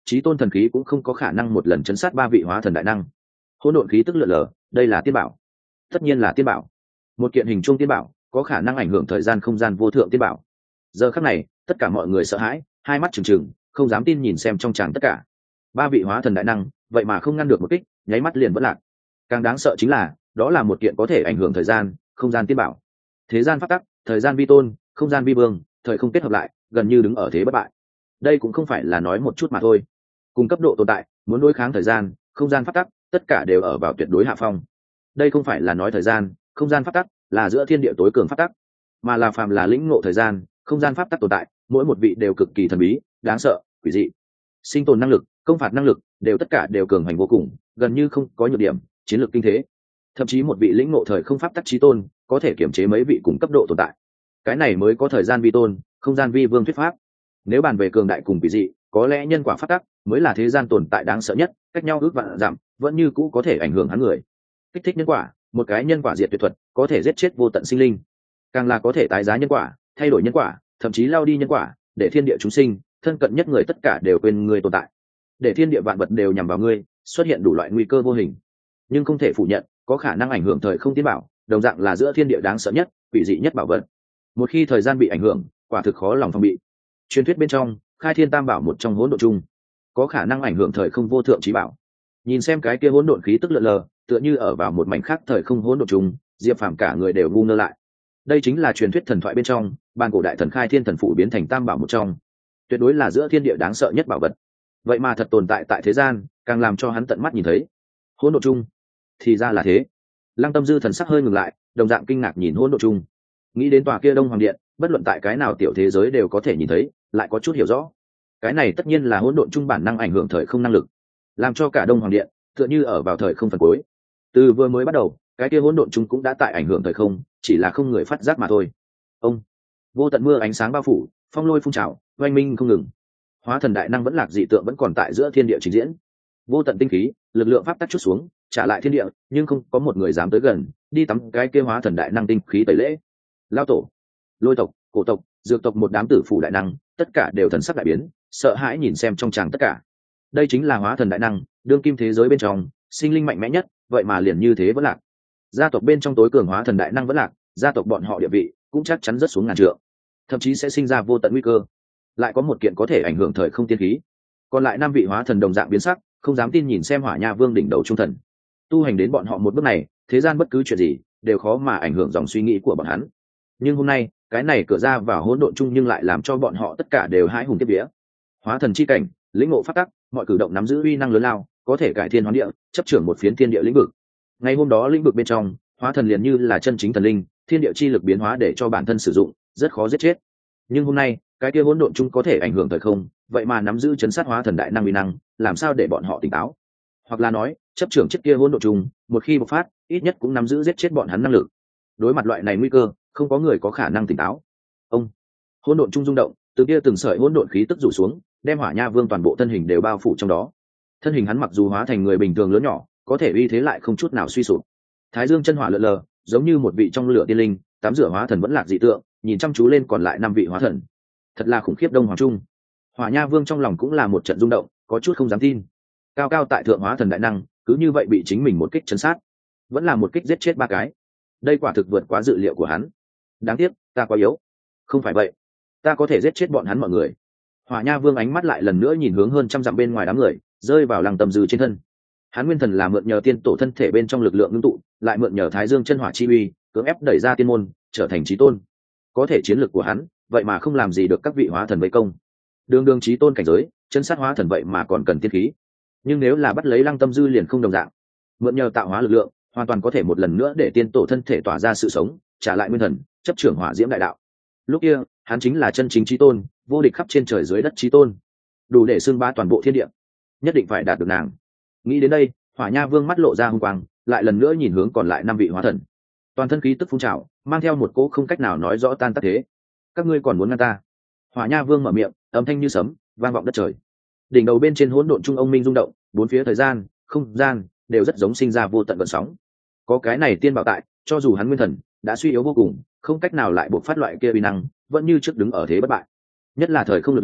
S1: chí tôn thần khí cũng không có khả năng một lần chấn sát ba vị hóa thần đại năng. Hỗn độn khí tức lượn lờ, đây là tiên bảo, tất nhiên là tiên bảo, một kiện hình chuông tiên bảo, có khả năng ảnh hưởng thời gian không gian vô thượng tiên bảo. Giờ khắc này tất cả mọi người sợ hãi, hai mắt trừng trừng, không dám tin nhìn xem trong tràng tất cả. Ba vị hóa thần đại năng vậy mà không ngăn được một kích, nháy mắt liền vỡ lạc. Càng đáng sợ chính là đó là một kiện có thể ảnh hưởng thời gian không gian tiên bảo. Thế gian phát tắc, thời gian vi tôn, không gian vi vương, thời không kết hợp lại, gần như đứng ở thế bất bại. Đây cũng không phải là nói một chút mà thôi, cùng cấp độ tồn tại muốn đối kháng thời gian không gian phát tắc, tất cả đều ở vào tuyệt đối hạ phong. Đây không phải là nói thời gian không gian phát tắc là giữa thiên địa tối cường phát tắc, mà là phàm là lĩnh ngộ thời gian không gian pháp tắc tồn tại, mỗi một vị đều cực kỳ thần bí, đáng sợ, quỷ dị. Sinh tồn năng lực, công phạt năng lực đều tất cả đều cường hành vô cùng, gần như không có nhược điểm, chiến lược kinh thế. Thậm chí một vị lĩnh ngộ thời không pháp tắc chí tôn có thể kiểm chế mấy vị cùng cấp độ tồn tại. Cái này mới có thời gian vi tôn, không gian vi vương thuyết pháp. Nếu bàn về cường đại cùng quỷ dị, có lẽ nhân quả pháp tắc mới là thế gian tồn tại đáng sợ nhất, cách nhau ước vạn dặm, vẫn như cũ có thể ảnh hưởng hắn người. Kích thích nhân quả, một cái nhân quả diệt tuyệt thuật, có thể giết chết vô tận sinh linh. Càng là có thể tái giá nhân quả, thay đổi nhân quả, thậm chí lao đi nhân quả, để thiên địa chúng sinh thân cận nhất người tất cả đều quên người tồn tại, để thiên địa vạn vật đều nhằm vào ngươi, xuất hiện đủ loại nguy cơ vô hình. Nhưng không thể phủ nhận, có khả năng ảnh hưởng thời không tiên bảo, đồng dạng là giữa thiên địa đáng sợ nhất, quỷ dị nhất bảo vật. Một khi thời gian bị ảnh hưởng, quả thực khó lòng phòng bị. Truyền thuyết bên trong, khai thiên tam bảo một trong hỗn độn chung, có khả năng ảnh hưởng thời không vô thượng trí bảo. Nhìn xem cái kia hỗn độn khí tức lượn lờ, tựa như ở vào một mảnh khác thời không hỗn độn chung, Diệp Phàm cả người đều ngu ngơ lại. Đây chính là truyền thuyết thần thoại bên trong, ban cổ đại thần khai thiên thần phụ biến thành tam bảo một trong, tuyệt đối là giữa thiên địa đáng sợ nhất bảo vật. Vậy mà thật tồn tại tại thế gian, càng làm cho hắn tận mắt nhìn thấy. Hỗn độn chung, thì ra là thế. Lăng Tâm Dư thần sắc hơi ngừng lại, đồng dạng kinh ngạc nhìn hỗn độn chung. Nghĩ đến tòa kia Đông Hoàng điện, bất luận tại cái nào tiểu thế giới đều có thể nhìn thấy, lại có chút hiểu rõ. Cái này tất nhiên là hỗn độn chung bản năng ảnh hưởng thời không năng lực, làm cho cả Đông Hoàng điện tựa như ở vào thời không phần cuối. Từ vừa mới bắt đầu, cái kia hỗn độn chung cũng đã tại ảnh hưởng thời không, chỉ là không người phát giác mà thôi. Ông, vô tận mưa ánh sáng bao phủ, phong lôi phun trào, oanh minh không ngừng. Hóa thần đại năng vẫn lạc dị tượng vẫn còn tại giữa thiên địa trình diễn. Vô tận tinh khí, lực lượng pháp tắc chút xuống, trả lại thiên địa, nhưng không có một người dám tới gần, đi tắm cái kia hóa thần đại năng tinh khí tẩy lễ. Lao tổ, lôi tộc, cổ tộc, dược tộc một đám tử phủ đại năng, tất cả đều thần sắc đại biến, sợ hãi nhìn xem trong tràng tất cả. Đây chính là hóa thần đại năng, đương kim thế giới bên trong, sinh linh mạnh mẽ nhất, vậy mà liền như thế vẫn lạc. Gia tộc bên trong tối cường hóa thần đại năng vẫn lạc, gia tộc bọn họ địa vị cũng chắc chắn rất xuống ngàn trượng, thậm chí sẽ sinh ra vô tận nguy cơ. Lại có một kiện có thể ảnh hưởng thời không tiên khí, còn lại năm vị hóa thần đồng dạng biến sắc, không dám tin nhìn xem Hỏa Nha Vương đỉnh đầu trung thần. Tu hành đến bọn họ một bước này, thế gian bất cứ chuyện gì đều khó mà ảnh hưởng dòng suy nghĩ của bọn hắn. Nhưng hôm nay, cái này cửa ra vào hỗn độn chung nhưng lại làm cho bọn họ tất cả đều hãi hùng kiếp vía. Hóa thần chi cảnh, lĩnh ngộ pháp tắc, mọi cử động nắm giữ uy năng lớn lao, có thể cải thiên hóa địa, chấp trưởng một phiến thiên địa lĩnh vực. Ngày hôm đó lĩnh vực bên trong, hóa thần liền như là chân chính thần linh, thiên địa chi lực biến hóa để cho bản thân sử dụng, rất khó giết chết. Nhưng hôm nay, cái kia hỗn độn chung có thể ảnh hưởng thời không, vậy mà nắm giữ chấn sát hóa thần đại năng uy năng, làm sao để bọn họ tỉnh táo? Hoặc là nói, chấp trưởng chiếc kia hỗn độn chung, một khi bộc phát, ít nhất cũng nắm giữ giết chết bọn hắn năng lực. Đối mặt loại này nguy cơ, không có người có khả năng tỉnh táo. Ông, hỗn độn chung rung động, từ kia từng sợi hỗn độn khí tức rủ xuống, đem Hỏa Nha Vương toàn bộ thân hình đều bao phủ trong đó. Thân hình hắn mặc dù hóa thành người bình thường lớn nhỏ, có thể uy thế lại không chút nào suy sụp. Thái dương chân hỏa lượn lờ, giống như một vị trong lửa tiên linh, tắm rửa hóa thần vẫn lạc dị tượng, nhìn chăm chú lên còn lại năm vị hóa thần. Thật là khủng khiếp Đông Hoàng Trung. Hỏa Nha Vương trong lòng cũng là một trận rung động, có chút không dám tin. Cao cao tại thượng hóa thần đại năng, cứ như vậy bị chính mình một kích chấn sát, vẫn là một kích giết chết ba cái. Đây quả thực vượt quá dự liệu của hắn. Đáng tiếc, ta quá yếu. Không phải vậy, ta có thể giết chết bọn hắn mọi người. Hỏa Nha Vương ánh mắt lại lần nữa nhìn hướng hơn trăm dặm bên ngoài đám người, rơi vào Lăng Tâm Dư trên thân. Hắn nguyên thần là mượn nhờ tiên tổ thân thể bên trong lực lượng ngưng tụ, lại mượn nhờ Thái Dương chân hỏa chi uy, cưỡng ép đẩy ra tiên môn, trở thành chí tôn. Có thể chiến lực của hắn, vậy mà không làm gì được các vị hóa thần vây công. Đường đường chí tôn cảnh giới, chân sát hóa thần vậy mà còn cần tiên khí. Nhưng nếu là bắt lấy Lăng Tâm Dư liền không đồng dạng. Mượn nhờ tạo hóa lực lượng, hoàn toàn có thể một lần nữa để tiên tổ thân thể tỏa ra sự sống, trả lại nguyên thần, chấp trưởng hỏa diễm đại đạo. Lúc kia, hắn chính là chân chính chí tôn, vô địch khắp trên trời dưới đất chí tôn, đủ để xưng bá toàn bộ thiên địa. Nhất định phải đạt được nàng. Nghĩ đến đây, Hỏa Nha Vương mắt lộ ra hung quang, lại lần nữa nhìn hướng còn lại năm vị hóa thần. Toàn thân khí tức phun trào, mang theo một cỗ không cách nào nói rõ tan tác thế. Các ngươi còn muốn ngăn ta? Hỏa Nha Vương mở miệng, âm thanh như sấm, vang vọng đất trời. Đỉnh đầu bên trên hỗn độn trung ông minh rung động, bốn phía thời gian, không gian đều rất giống sinh ra vô tận gợn sóng. Có cái này tiên bảo tại, cho dù hắn nguyên thần đã suy yếu vô cùng, không cách nào lại buộc phát loại kia uy năng, vẫn như trước đứng ở thế bất bại. Nhất là thời không lực lượng,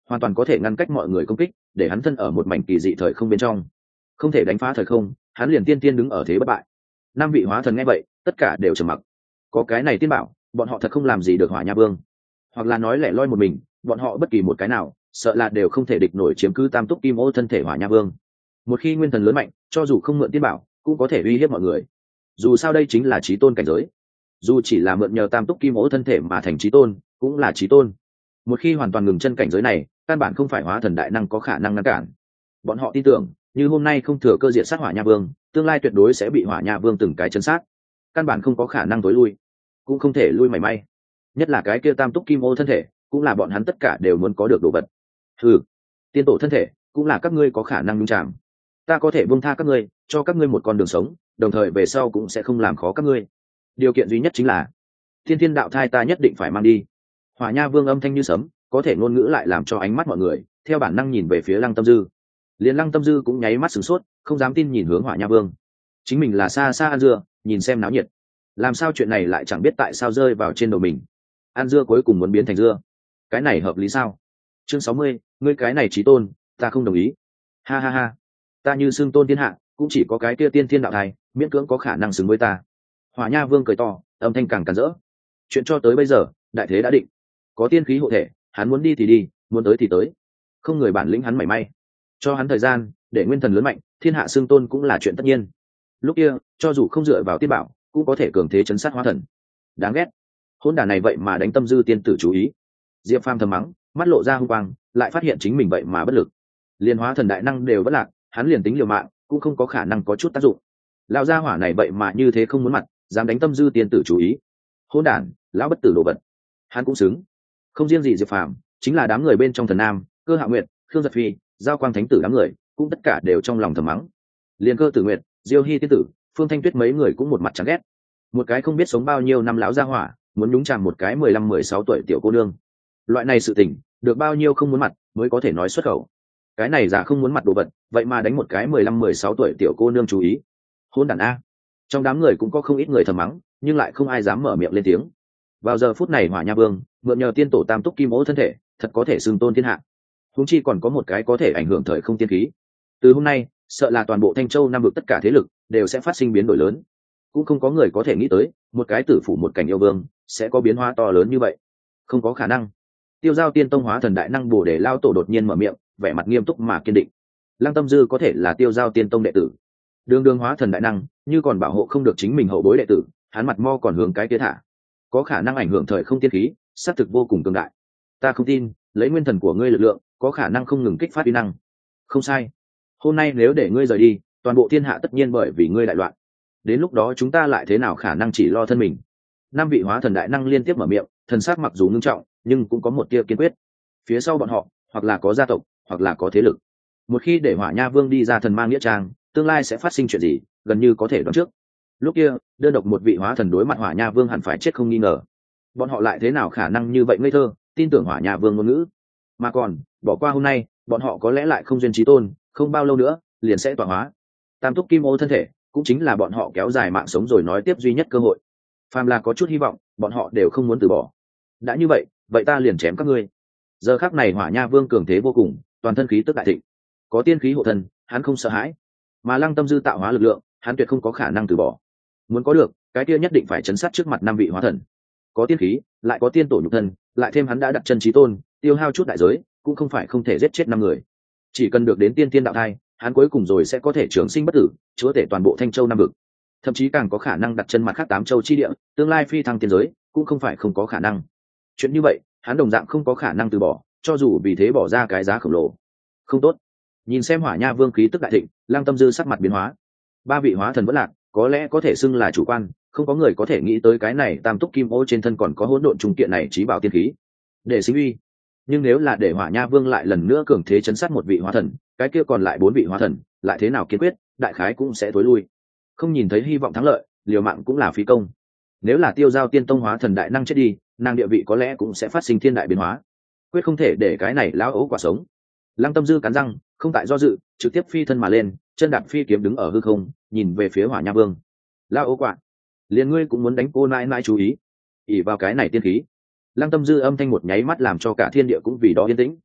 S1: hoàn toàn có thể ngăn cách mọi người công kích, để hắn thân ở một mảnh kỳ dị thời không bên trong, không thể đánh phá thời không, hắn liền tiên tiên đứng ở thế bất bại. Năm vị hóa thần nghe vậy tất cả đều trầm mặc. Có cái này tiên bảo, bọn họ thật không làm gì được Hỏa Nha Vương, hoặc là nói lẻ loi một mình, bọn họ bất kỳ một cái nào sợ là đều không thể địch nổi chiếm cứ tam túc kim ô thân thể Hỏa Nha Vương. Một khi nguyên thần lớn mạnh, cho dù không mượn tiên bảo cũng có thể uy hiếp mọi người. Dù sao đây chính là chí tôn cảnh giới, dù chỉ là mượn nhờ tam túc kim ô thân thể mà thành chí tôn cũng là chí tôn. Một khi hoàn toàn ngừng chân cảnh giới này, căn bản không phải hóa thần đại năng có khả năng ngăn cản. Bọn họ tin tưởng như hôm nay không thừa cơ diệt sát Hỏa Nha Vương, tương lai tuyệt đối sẽ bị Hỏa Nha Vương từng cái chân sát, căn bản không có khả năng tối lui, cũng không thể lui mảy may. Nhất là cái kia tam túc kim ô thân thể cũng là bọn hắn tất cả đều muốn có được đồ vật. Ừ, tiên tổ thân thể cũng là các ngươi có khả năng nhúng chạm, ta có thể buông tha các ngươi, cho các ngươi một con đường sống, đồng thời về sau cũng sẽ không làm khó các ngươi. Điều kiện duy nhất chính là thiên thiên đạo thai ta nhất định phải mang đi. Hỏa Nha Vương âm thanh như sấm, có thể ngôn ngữ lại làm cho ánh mắt mọi người theo bản năng nhìn về phía Lăng Tâm Dư. Liên Lăng Tâm Dư cũng nháy mắt sửng sốt, không dám tin nhìn hướng Hỏa Nha Vương. Chính mình là xa xa ăn dưa nhìn xem náo nhiệt, làm sao chuyện này lại chẳng biết tại sao rơi vào trên đầu mình. Ăn dưa cuối cùng muốn biến thành dưa, cái này hợp lý sao? Chương sáu mươi, ngươi cái này chí tôn ta không đồng ý. Ha ha ha, ta như xưng tôn thiên hạ cũng chỉ có cái kia tiên thiên đạo thai miễn cưỡng có khả năng xứng với ta. Hỏa Nha Vương cười to, âm thanh càng càn rỡ. Chuyện cho tới bây giờ đại thế đã định, có tiên khí hộ thể, hắn muốn đi thì đi, muốn tới thì tới, không người bản lĩnh hắn mảy may. Cho hắn thời gian để nguyên thần lớn mạnh, thiên hạ xưng tôn cũng là chuyện tất nhiên. Lúc kia cho dù không dựa vào tiên bảo cũng có thể cường thế chấn sát hóa thần. Đáng ghét, hôn đả này vậy mà đánh Tâm Dư tiên tử chú ý. Diệp Phàm thầm mắng, mắt lộ ra hung quang, lại phát hiện chính mình vậy mà bất lực. Liên hóa thần đại năng đều bất lạc, hắn liền tính liều mạng cũng không có khả năng có chút tác dụng. Lão gia hỏa này vậy mà như thế không muốn mặt, dám đánh Tâm Dư tiên tử chú ý. Hôn đản, lão bất tử đồ vật, hắn cũng xứng. Không riêng gì Diệp Phàm, chính là đám người bên trong Thần Nam, Cơ Hạ Nguyệt, Khương Giật Phi, Giao Quang Thánh tử đám người cũng tất cả đều trong lòng thầm mắng. Liên Cơ Tử Nguyệt, Diêu Hy tiên tử, Phương Thanh Tuyết mấy người cũng một mặt chán ghét. Một cái không biết sống bao nhiêu năm lão gia hỏa muốn nhúng chàm một cái mười lăm mười sáu tuổi tiểu cô nương, loại này sự tình được bao nhiêu không muốn mặt mới có thể nói xuất khẩu. Cái này giả không muốn mặt đồ vật vậy mà đánh một cái mười lăm mười sáu tuổi tiểu cô nương chú ý. Hôn đản a. Trong đám người cũng có không ít người thầm mắng, nhưng lại không ai dám mở miệng lên tiếng. Vào giờ phút này Hỏa Nha Vương mượn nhờ tiên tổ tam túc kim ô thân thể thật có thể xưng tôn thiên hạ, huống chi còn có một cái có thể ảnh hưởng thời không tiên khí. Từ hôm nay sợ là toàn bộ Thanh Châu Nam vực tất cả thế lực đều sẽ phát sinh biến đổi lớn. Cũng không có người có thể nghĩ tới một cái tử phủ một cảnh yêu vương sẽ có biến hóa to lớn như vậy. Không có khả năng. Tiêu Giao Tiên Tông hóa thần đại năng Bồ Đề Lao tổ đột nhiên mở miệng, vẻ mặt nghiêm túc mà kiên định. Lăng Tâm Dư có thể là Tiêu Giao Tiên Tông đệ tử, đường đường hóa thần đại năng, như còn bảo hộ không được chính mình hậu bối đệ tử, hắn mặt mo còn hướng cái kia thả, có khả năng ảnh hưởng thời không tiên khí, xác thực vô cùng cường đại. Ta không tin, lấy nguyên thần của ngươi lực lượng, có khả năng không ngừng kích phát uy năng. Không sai. Hôm nay nếu để ngươi rời đi, toàn bộ thiên hạ tất nhiên bởi vì ngươi đại loạn. Đến lúc đó chúng ta lại thế nào khả năng chỉ lo thân mình. Năm vị hóa thần đại năng liên tiếp mở miệng, thần sắc mặc dù ngưng trọng nhưng cũng có một tia kiên quyết. Phía sau bọn họ hoặc là có gia tộc hoặc là có thế lực. Một khi để Hỏa Nha Vương đi ra thần mang nghĩa trang, tương lai sẽ phát sinh chuyện gì gần như có thể đoán trước. Lúc kia đơn độc một vị hóa thần đối mặt Hỏa Nha Vương hẳn phải chết không nghi ngờ. Bọn họ lại thế nào khả năng như vậy ngây thơ tin tưởng Hỏa Nha Vương ngôn ngữ. Mà còn bỏ qua hôm nay, bọn họ có lẽ lại không duyên trí tôn, không bao lâu nữa liền sẽ tọa hóa. Tam túc kim ô thân thể cũng chính là bọn họ kéo dài mạng sống rồi nói tiếp duy nhất cơ hội. Phàm là có chút hy vọng, bọn họ đều không muốn từ bỏ. Đã như vậy, vậy ta liền chém các ngươi. Giờ khắc này Hỏa Nha Vương cường thế vô cùng, toàn thân khí tức đại thịnh, có tiên khí hộ thân, hắn không sợ hãi. Mà Lăng Tâm Dư tạo hóa lực lượng, hắn tuyệt không có khả năng từ bỏ. Muốn có được, cái kia nhất định phải chấn sát trước mặt năm vị hóa thần. Có tiên khí, lại có tiên tổ nhục thân, lại thêm hắn đã đặt chân chí tôn, tiêu hao chút đại giới, cũng không phải không thể giết chết năm người. Chỉ cần được đến tiên tiên đạo thai, hắn cuối cùng rồi sẽ có thể trường sinh bất tử, chúa tể toàn bộ Thanh Châu Nam vực. Thậm chí càng có khả năng đặt chân mặt khác tám châu chi địa, tương lai phi thăng tiên giới, cũng không phải không có khả năng. Chuyện như vậy, hắn đồng dạng không có khả năng từ bỏ, cho dù vì thế bỏ ra cái giá khổng lồ. Không tốt. Nhìn xem Hỏa Nha Vương khí tức đại thịnh, Lăng Tâm Dư sắc mặt biến hóa. Ba vị hóa thần vẫn lạc, có lẽ có thể xưng là chủ quan, không có người có thể nghĩ tới cái này tam túc kim ô trên thân còn có hỗn độn trùng kiện này chí bảo tiên khí để sinh uy. Nhưng nếu là để Hỏa Nha Vương lại lần nữa cường thế chấn sát một vị hóa thần, cái kia còn lại bốn vị hóa thần lại thế nào kiên quyết, đại khái cũng sẽ tối lui. Không nhìn thấy hy vọng thắng lợi, liều mạng cũng là phí công. Nếu là Tiêu Giao Tiên Tông hóa thần đại năng chết đi, nàng địa vị có lẽ cũng sẽ phát sinh thiên đại biến hóa. Quyết không thể để cái này lão ấu quả sống. Lăng Tâm Dư cắn răng, không tại do dự, trực tiếp phi thân mà lên, chân đạp phi kiếm đứng ở hư không, nhìn về phía Hỏa Nha Vương. Lão ấu quả, liền ngươi cũng muốn đánh cô nãi nãi chú ý, ỉ vào cái này tiên khí. Lăng Tâm Dư âm thanh một nháy mắt làm cho cả thiên địa cũng vì đó yên tĩnh.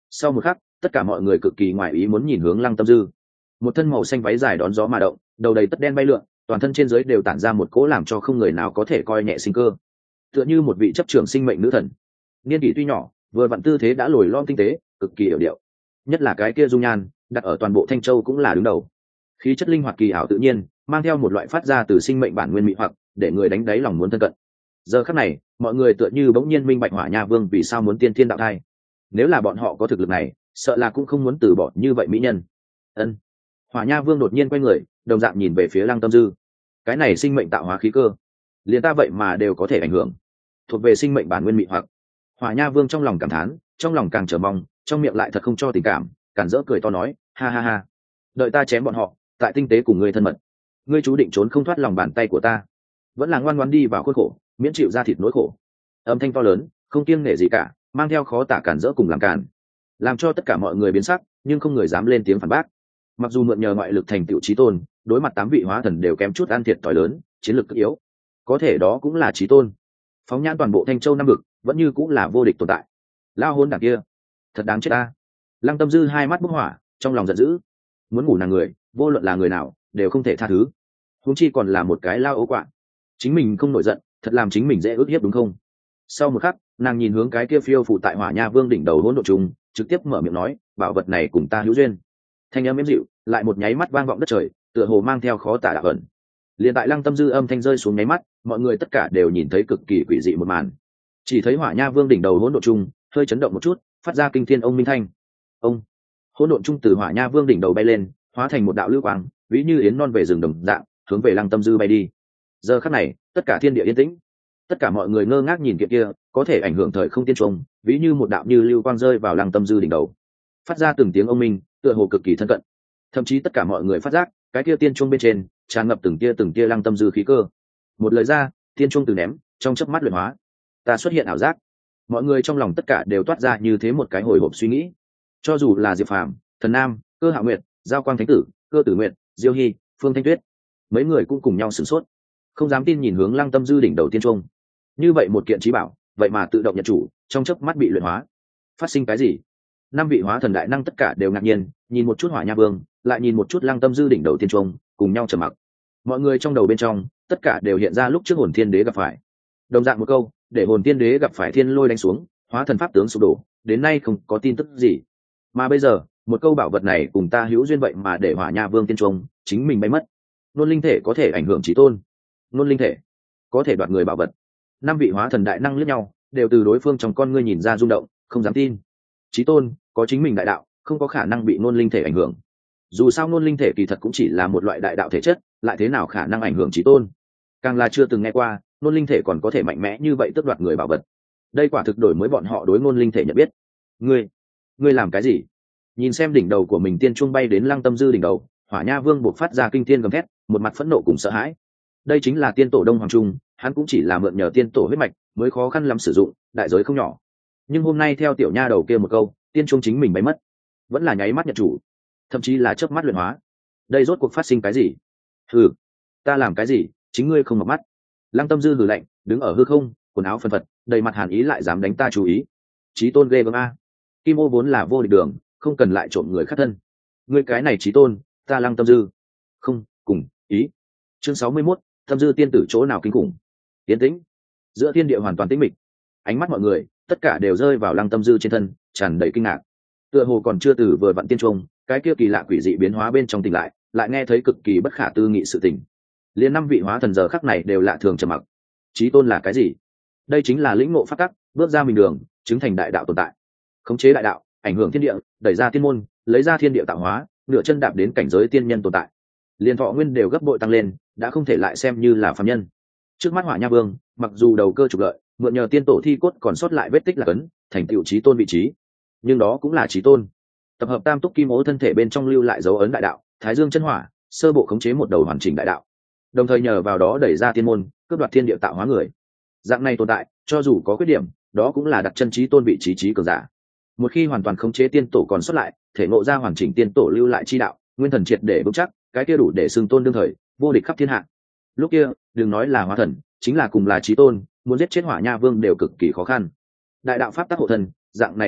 S1: Sau một khắc, tất cả mọi người cực kỳ ngoại ý muốn nhìn hướng Lăng Tâm Dư. Một thân màu xanh váy dài đón gió mà động, đầu đầy tất đen bay lượn, toàn thân trên dưới đều tản ra một cỗ làm cho không người nào có thể coi nhẹ sinh cơ, tựa như một vị chấp trưởng sinh mệnh nữ thần. Niên kỷ tuy nhỏ, vừa vặn tư thế đã lồi lõm tinh tế, cực kỳ hiểu điệu. Nhất là cái kia dung nhan, đặt ở toàn bộ Thanh Châu cũng là đứng đầu. Khí chất linh hoạt kỳ ảo tự nhiên, mang theo một loại phát ra từ sinh mệnh bản nguyên mỹ hoặc, để người đánh đáy lòng muốn thân cận. Giờ khắc này, mọi người tựa như bỗng nhiên minh bạch Hỏa Nha Vương vì sao muốn tiên thiên đạo thai. Nếu là bọn họ có thực lực này, sợ là cũng không muốn từ bỏ như vậy mỹ nhân. Ân. Hỏa Nha Vương đột nhiên quay người, đồng dạng nhìn về phía Lăng Tâm Dư. Cái này sinh mệnh tạo hóa khí cơ, liền ta vậy mà đều có thể ảnh hưởng, thuộc về sinh mệnh bản nguyên mỹ hoặc. Hỏa Nha Vương trong lòng cảm thán, trong lòng càng chờ mong, trong miệng lại thật không cho tình cảm, cản rỡ cười to nói, ha ha ha, đợi ta chém bọn họ, tại tinh tế cùng ngươi thân mật, ngươi chú định trốn không thoát lòng bàn tay của ta, vẫn là ngoan ngoãn đi vào khuôn khổ, miễn chịu ra thịt nỗi khổ. Âm thanh to lớn, không kiêng nể gì cả, mang theo khó tả cản rỡ cùng làm cản, làm cho tất cả mọi người biến sắc, nhưng không người dám lên tiếng phản bác. Mặc dù mượn nhờ ngoại lực thành tựu chí tôn, đối mặt tám vị hóa thần đều kém chút ăn thiệt thòi lớn, chiến lược cực yếu, có thể đó cũng là chí tôn. Phóng nhãn toàn bộ Thanh Châu năm vực, vẫn như cũng là vô địch tồn tại. Lao hôn đảng kia, thật đáng chết ta. Lăng Tâm Dư hai mắt bốc hỏa, trong lòng giận dữ, muốn ngủ nàng người, vô luận là người nào, đều không thể tha thứ. Huống chi còn là một cái lao ấu quạ. Chính mình không nổi giận, thật làm chính mình dễ ức hiếp đúng không? Sau một khắc, nàng nhìn hướng cái kia phiêu phù tại Hỏa Nha Vương đỉnh đầu hỗn độn trùng, trực tiếp mở miệng nói, bảo vật này cùng ta hữu duyên. Thanh âm êm dịu, lại một nháy mắt vang vọng đất trời, tựa hồ mang theo khó tả đạo ẩn. Liền tại Lăng Tâm Dư âm thanh rơi xuống nháy mắt, mọi người tất cả đều nhìn thấy cực kỳ quỷ dị một màn. Chỉ thấy Hỏa Nha Vương đỉnh đầu hỗn độn trùng hơi chấn động một chút, phát ra kinh thiên ông minh thanh. Ông. Hỗn độn trung từ Hỏa Nha Vương đỉnh đầu bay lên, hóa thành một đạo lưu quang, ví như yến non về rừng đồng dạng, hướng về Lăng Tâm Dư bay đi. Giờ khắc này, tất cả thiên địa yên tĩnh, tất cả mọi người ngơ ngác nhìn kiện kia, có thể ảnh hưởng thời không tiên trung, ví như một đạo như lưu quang rơi vào Lăng Tâm Dư đỉnh đầu, phát ra từng tiếng ông minh, tựa hồ cực kỳ thân cận. Thậm chí tất cả mọi người phát giác, cái kia tiên trung bên trên tràn ngập từng tia từng tia Lăng Tâm Dư khí cơ. Một lời ra, tiên trung từ ném, trong chớp mắt luyện hóa. Ta xuất hiện ảo giác. Mọi người trong lòng tất cả đều toát ra như thế một cái hồi hộp suy nghĩ. Cho dù là Diệp Phàm, Thần Nam, Cơ Hạo Nguyệt, Giao Quang Thánh Tử, Cơ Tử Nguyệt, Diêu Hy, Phương Thanh Tuyết, mấy người cũng cùng nhau sửng sốt, không dám tin nhìn hướng Lăng Tâm Dư đỉnh đầu tiên trung. Như vậy một kiện trí bảo, vậy mà tự động nhận chủ, trong chớp mắt bị luyện hóa. Phát sinh cái gì? Năm vị hóa thần đại năng tất cả đều ngạc nhiên, nhìn một chút Hỏa Nha Vương, lại nhìn một chút Lăng Tâm Dư đỉnh đầu tiên trung, cùng nhau trầm mặc. Mọi người trong đầu bên trong, tất cả đều hiện ra lúc trước Hồn Thiên Đế gặp phải. Đồng dạng một câu, để Hồn Thiên Đế gặp phải thiên lôi đánh xuống, hóa thần pháp tướng sụp đổ, đến nay không có tin tức gì. Mà bây giờ, một câu bảo vật này cùng ta hữu duyên vậy mà để Hỏa Nha Vương tiên trung, chính mình bay mất. Nôn linh thể có thể ảnh hưởng chí tôn, nôn linh thể có thể đoạt người bảo vật. Năm vị hóa thần đại năng liếc nhau, đều từ đối phương trong con ngươi nhìn ra rung động, không dám tin. Chí tôn có chính mình đại đạo, không có khả năng bị nôn linh thể ảnh hưởng. Dù sao nôn linh thể kỳ thật cũng chỉ là một loại đại đạo thể chất, lại thế nào khả năng ảnh hưởng chí tôn? Càng là chưa từng nghe qua, nôn linh thể còn có thể mạnh mẽ như vậy tước đoạt người bảo vật. Đây quả thực đổi mới bọn họ đối nôn linh thể nhận biết. Ngươi, ngươi làm cái gì? Nhìn xem đỉnh đầu của mình tiên trung bay đến Lăng Tâm Dư đỉnh đầu, Hỏa Nha Vương buộc phát ra kinh thiên gầm thét, một mặt phẫn nộ cùng sợ hãi. Đây chính là tiên tổ Đông Hoàng Trung, hắn cũng chỉ là mượn nhờ tiên tổ huyết mạch, mới khó khăn lắm sử dụng, đại giới không nhỏ. Nhưng hôm nay theo tiểu nha đầu kia một câu, tiên trung chính mình bay mất, vẫn là nháy mắt nhận chủ, thậm chí là chớp mắt luyện hóa. Đây rốt cuộc phát sinh cái gì? Hừ, ta làm cái gì, chính ngươi không mở mắt. Lăng Tâm Dư hừ lạnh, đứng ở hư không, quần áo phân phật, đầy mặt hàn ý lại dám đánh ta chú ý. Chí tôn ghê gớm a. Kim Ô vốn là vô địch đường, không cần lại trộm người khác thân. Ngươi cái này chí tôn, ta Lăng Tâm Dư không cùng ý. Chương sáu mươi mốt, Tâm Dư tiên tử chỗ nào kinh khủng. Tiến tĩnh, giữa thiên địa hoàn toàn tĩnh mịch, ánh mắt mọi người tất cả đều rơi vào Lăng Tâm Dư trên thân, tràn đầy kinh ngạc. Tựa hồ còn chưa từ vừa vặn tiên trung, cái kia kỳ lạ quỷ dị biến hóa bên trong tỉnh lại, lại nghe thấy cực kỳ bất khả tư nghị sự tình. Liên năm vị hóa thần giờ khắc này đều lạ thường trầm mặc. Chí tôn là cái gì? Đây chính là lĩnh ngộ pháp tắc, bước ra mình đường, chứng thành đại đạo tồn tại. Khống chế đại đạo, ảnh hưởng thiên địa, đẩy ra thiên môn, lấy ra thiên địa tạo hóa, nửa chân đạp đến cảnh giới tiên nhân tồn tại. Liên thọ nguyên đều gấp bội tăng lên, đã không thể lại xem như là phàm nhân. Trước mắt Hỏa Nha Vương, mặc dù đầu cơ trục lợi, mượn nhờ tiên tổ thi cốt còn sót lại vết tích là cấn, thành tựu chí tôn vị trí, nhưng đó cũng là chí tôn. Tập hợp tam túc kim ố thân thể bên trong lưu lại dấu ấn đại đạo, thái dương chân hỏa, sơ bộ khống chế một đầu hoàn chỉnh đại đạo, đồng thời nhờ vào đó đẩy ra thiên môn, cướp đoạt thiên địa tạo hóa người. Dạng này tồn tại, cho dù có khuyết điểm, đó cũng là đặt chân chí tôn vị trí trí cường giả. Một khi hoàn toàn khống chế tiên tổ còn sót lại, thể ngộ ra hoàn chỉnh tiên tổ lưu lại chi đạo, nguyên thần triệt để vững chắc, cái kia đủ để xưng tôn đương thời, vô địch khắp thiên hạ. Lúc kia, đừng nói là hóa thần, chính là cùng là chí tôn, muốn giết chết Hỏa Nha Vương đều cực kỳ khó khăn. Đại đạo pháp tắc hộ thần, dạng này tồn tại,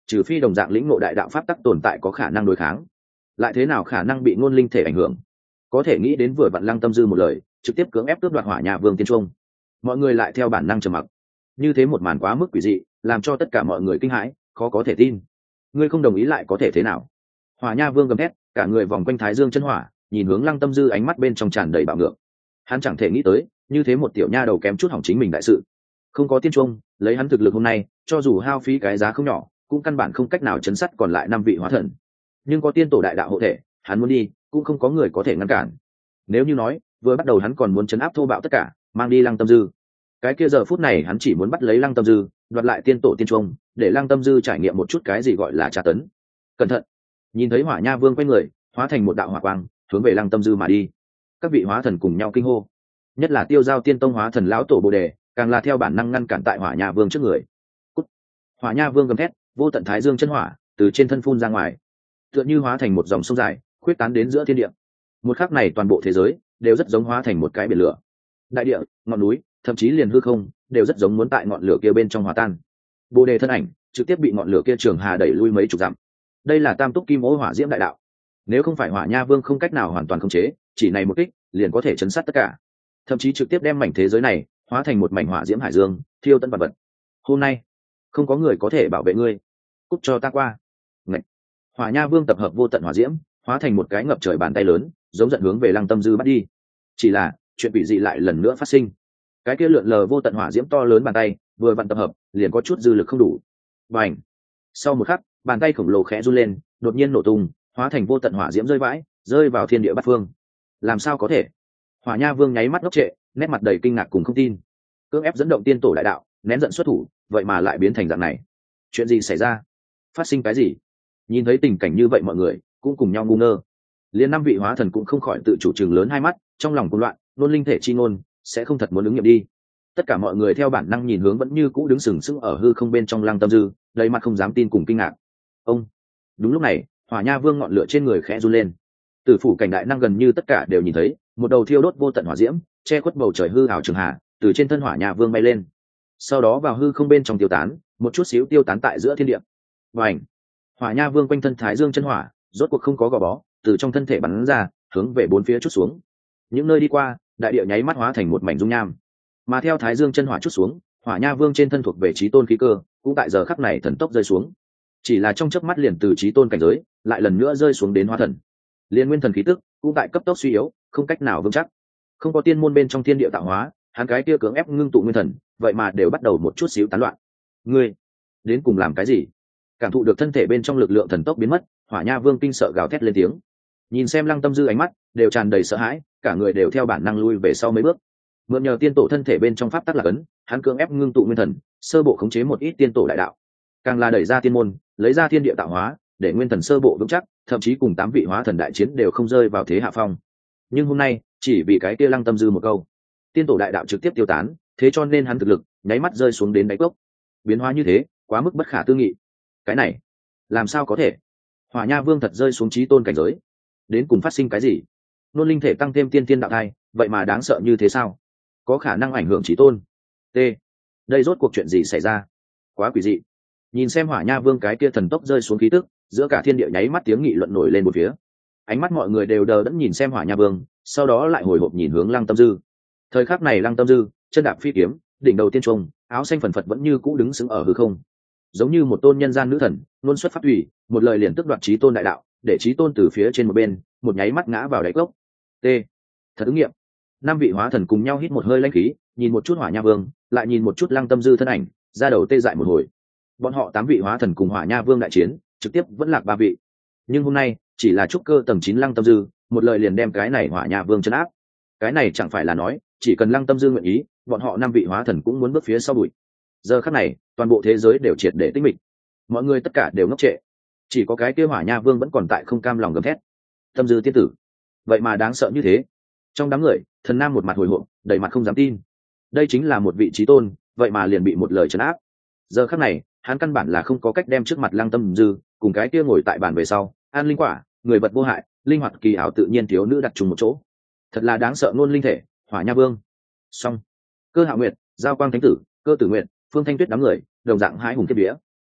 S1: trừ phi đồng dạng lĩnh ngộ đại đạo pháp tắc tồn tại có khả năng đối kháng, lại thế nào khả năng bị ngôn linh thể ảnh hưởng. Có thể nghĩ đến vừa vặn Lăng Tâm Dư một lời trực tiếp cưỡng ép cướp đoạt Hỏa Nha Vương tiên trung, mọi người lại theo bản năng trầm mặc. Như thế một màn quá mức quỷ dị, làm cho tất cả mọi người kinh hãi, khó có thể tin. Ngươi không đồng ý lại có thể thế nào? Hỏa Nha Vương gầm thét, cả người vòng quanh Thái Dương chân hỏa, nhìn hướng Lăng Tâm Dư, ánh mắt bên trong tràn đầy bạo ngược. Hắn chẳng thể nghĩ tới, như thế một tiểu nha đầu kém chút hỏng chính mình đại sự. Không có tiên trung, lấy hắn thực lực hôm nay, cho dù hao phí cái giá không nhỏ, cũng căn bản không cách nào chấn sát còn lại năm vị hóa thần. Nhưng có tiên tổ đại đạo hộ thể, hắn muốn đi, cũng không có người có thể ngăn cản. Nếu như nói, vừa bắt đầu hắn còn muốn chấn áp thô bạo tất cả, mang đi Lăng Tâm Dư. Cái kia giờ phút này hắn chỉ muốn bắt lấy Lăng Tâm Dư, đoạt lại tiên tổ tiên trung, để Lăng Tâm Dư trải nghiệm một chút cái gì gọi là tra tấn. Cẩn thận! Nhìn thấy Hỏa Nha Vương quay người, hóa thành một đạo hỏa quang, hướng về Lăng Tâm Dư mà đi. Các vị hóa thần cùng nhau kinh hô. Nhất là Tiêu Giao Tiên Tông hóa thần lão tổ Bồ Đề, càng là theo bản năng ngăn cản tại Hỏa Nha Vương trước người. Cút! Hỏa Nha Vương gầm thét, vô tận Thái Dương chân hỏa từ trên thân phun ra ngoài, tựa như hóa thành một dòng sông dài, khuyết tán đến giữa thiên địa. Một khắc này toàn bộ thế giới đều rất giống hóa thành một cái biển lửa. Đại địa, ngọn núi, thậm chí liền hư không, đều rất giống muốn tại ngọn lửa kia bên trong hòa tan. Bồ Đề thân ảnh trực tiếp bị ngọn lửa kia trường hà đẩy lui mấy chục dặm. Đây là Tam Túc Kim Ô Hỏa Diễm đại đạo. Nếu không phải Hỏa Nha Vương không cách nào hoàn toàn khống chế, chỉ này một kích liền có thể chấn sát tất cả, thậm chí trực tiếp đem mảnh thế giới này hóa thành một mảnh hỏa diễm hải dương, thiêu tận vật vật. Hôm nay không có người có thể bảo vệ ngươi, cút cho ta qua. Ngậy! Hỏa Nha Vương tập hợp vô tận hỏa diễm, hóa thành một cái ngập trời bàn tay lớn, giống giận hướng về Lăng Tâm Dư bắt đi. Chỉ là chuyện quỷ dị lại lần nữa phát sinh. Cái kia lượn lờ vô tận hỏa diễm to lớn bàn tay vừa vặn tập hợp, liền có chút dư lực không đủ. Bành! Sau một khắc, bàn tay khổng lồ khẽ run lên, đột nhiên nổ tung, hóa thành vô tận hỏa diễm rơi vãi, rơi vào thiên địa bát phương. Làm sao có thể? Hỏa Nha Vương nháy mắt ngốc trệ, nét mặt đầy kinh ngạc cùng không tin. Cưỡng ép dẫn động tiên tổ đại đạo, nén giận xuất thủ, vậy mà lại biến thành dạng này. Chuyện gì xảy ra? Phát sinh cái gì? Nhìn thấy tình cảnh như vậy, mọi người cũng cùng nhau ngu ngơ. Liên năm vị hóa thần cũng không khỏi tự chủ trừng lớn hai mắt, trong lòng cuồng loạn, luôn linh thể chi ngôn, sẽ không thật muốn ứng nghiệm đi. Tất cả mọi người theo bản năng nhìn hướng vẫn như cũ đứng sừng sững ở hư không bên trong Lăng Tâm Dư, đầy mặt không dám tin cùng kinh ngạc. Ông! Đúng lúc này, Hỏa Nha Vương ngọn lửa trên người khẽ run lên. Tử phủ cảnh đại năng gần như tất cả đều nhìn thấy, một đầu thiêu đốt vô tận hỏa diễm, che khuất bầu trời hư ảo trường hạ, từ trên thân Hỏa Nha Vương bay lên. Sau đó vào hư không bên trong tiêu tán, một chút xíu tiêu tán tại giữa thiên địa. Bành! Hỏa Nha Vương quanh thân Thái Dương chân hỏa, rốt cuộc không có gò bó, từ trong thân thể bắn ra, hướng về bốn phía chút xuống. Những nơi đi qua, đại địa nháy mắt hóa thành một mảnh dung nham. Mà theo Thái Dương chân hỏa chút xuống, Hỏa Nha Vương trên thân thuộc về chí tôn khí cơ, cũng tại giờ khắc này thần tốc rơi xuống. Chỉ là trong chớp mắt liền từ chí tôn cảnh giới, lại lần nữa rơi xuống đến hóa thần. Liên nguyên thần khí tức cũng tại cấp tốc suy yếu, không cách nào vững chắc. Không có tiên môn bên trong thiên địa tạo hóa, hắn cái kia cưỡng ép ngưng tụ nguyên thần, vậy mà đều bắt đầu một chút xíu tán loạn. Ngươi đến cùng làm cái gì? Cảm thụ được thân thể bên trong lực lượng thần tốc biến mất, Hỏa Nha Vương kinh sợ gào thét lên tiếng. Nhìn xem Lăng Tâm Dư ánh mắt đều tràn đầy sợ hãi, cả người đều theo bản năng lui về sau mấy bước. Mượn nhờ tiên tổ thân thể bên trong pháp tắc là ấn, hắn cưỡng ép ngưng tụ nguyên thần, sơ bộ khống chế một ít tiên tổ đại đạo, càng là đẩy ra tiên môn, lấy ra thiên địa tạo hóa, để nguyên thần sơ bộ vững chắc, thậm chí cùng tám vị hóa thần đại chiến đều không rơi vào thế hạ phong. Nhưng hôm nay, chỉ vì cái kia Lăng Tâm Dư một câu, tiên tổ đại đạo trực tiếp tiêu tán, thế cho nên hắn thực lực nháy mắt rơi xuống đến đáy cốc. Biến hóa như thế, quá mức bất khả tư nghị. Cái này, làm sao có thể? Hỏa Nha Vương thật rơi xuống chí tôn cảnh giới, đến cùng phát sinh cái gì? Nôn linh thể tăng thêm tiên tiên đạo thai, vậy mà đáng sợ như thế sao? Có khả năng ảnh hưởng chí tôn. T. Đây rốt cuộc chuyện gì xảy ra? Quá quỷ dị. Nhìn xem Hỏa Nha Vương cái kia thần tốc rơi xuống khí tức, giữa cả thiên địa nháy mắt tiếng nghị luận nổi lên một phía. Ánh mắt mọi người đều đờ đẫn nhìn xem Hỏa Nha Vương, sau đó lại hồi hộp nhìn hướng Lăng Tâm Dư. Thời khắc này Lăng Tâm Dư, chân đạp phi kiếm, đỉnh đầu tiên trung, áo xanh phần phật vẫn như cũ đứng sững ở hư không, giống như một tôn nhân gian nữ thần, luôn xuất phát ủy, một lời liền tức đoạt chí tôn đại đạo, để chí tôn từ phía trên một bên, một nháy mắt ngã vào đáy cốc. T. Thật ứng nghiệm. Năm vị hóa thần cùng nhau hít một hơi lãnh khí, nhìn một chút Hỏa Nha Vương, lại nhìn một chút Lăng Tâm Dư thân ảnh, ra đầu tê dại một hồi. Bọn họ tám vị hóa thần cùng Hỏa Nha Vương đại chiến, trực tiếp vẫn lạc ba vị. Nhưng hôm nay, chỉ là trúc cơ tầng chín Lăng Tâm Dư, một lời liền đem cái này Hỏa Nha Vương trấn áp. Cái này chẳng phải là nói, chỉ cần Lăng Tâm Dư nguyện ý, bọn họ năm vị hóa thần cũng muốn bước phía sau bụi. Giờ khắc này, toàn bộ thế giới đều triệt để tĩnh mịch, mọi người tất cả đều ngốc trệ, chỉ có cái kia Hỏa Nha Vương vẫn còn tại không cam lòng gầm thét. Tâm Dư tiên tử, vậy mà đáng sợ như thế. Trong đám người, Thần Nam một mặt hồi hộp, đầy mặt không dám tin. Đây chính là một vị chí tôn, vậy mà liền bị một lời trấn áp. Giờ khắc này, hắn căn bản là không có cách đem trước mặt Lăng Tâm Dư cùng cái kia ngồi tại bàn về sau, an linh quả, người vật vô hại, linh hoạt kỳ ảo tự nhiên thiếu nữ đặt chung một chỗ. Thật là đáng sợ ngôn linh thể, Hỏa Nha Vương. Xong, Cơ Hạo Nguyệt, Giao Quang Thánh Tử, Cơ Tử Nguyệt, Phương Thanh Tuyết đám người đồng dạng hãi hùng kiếp vía.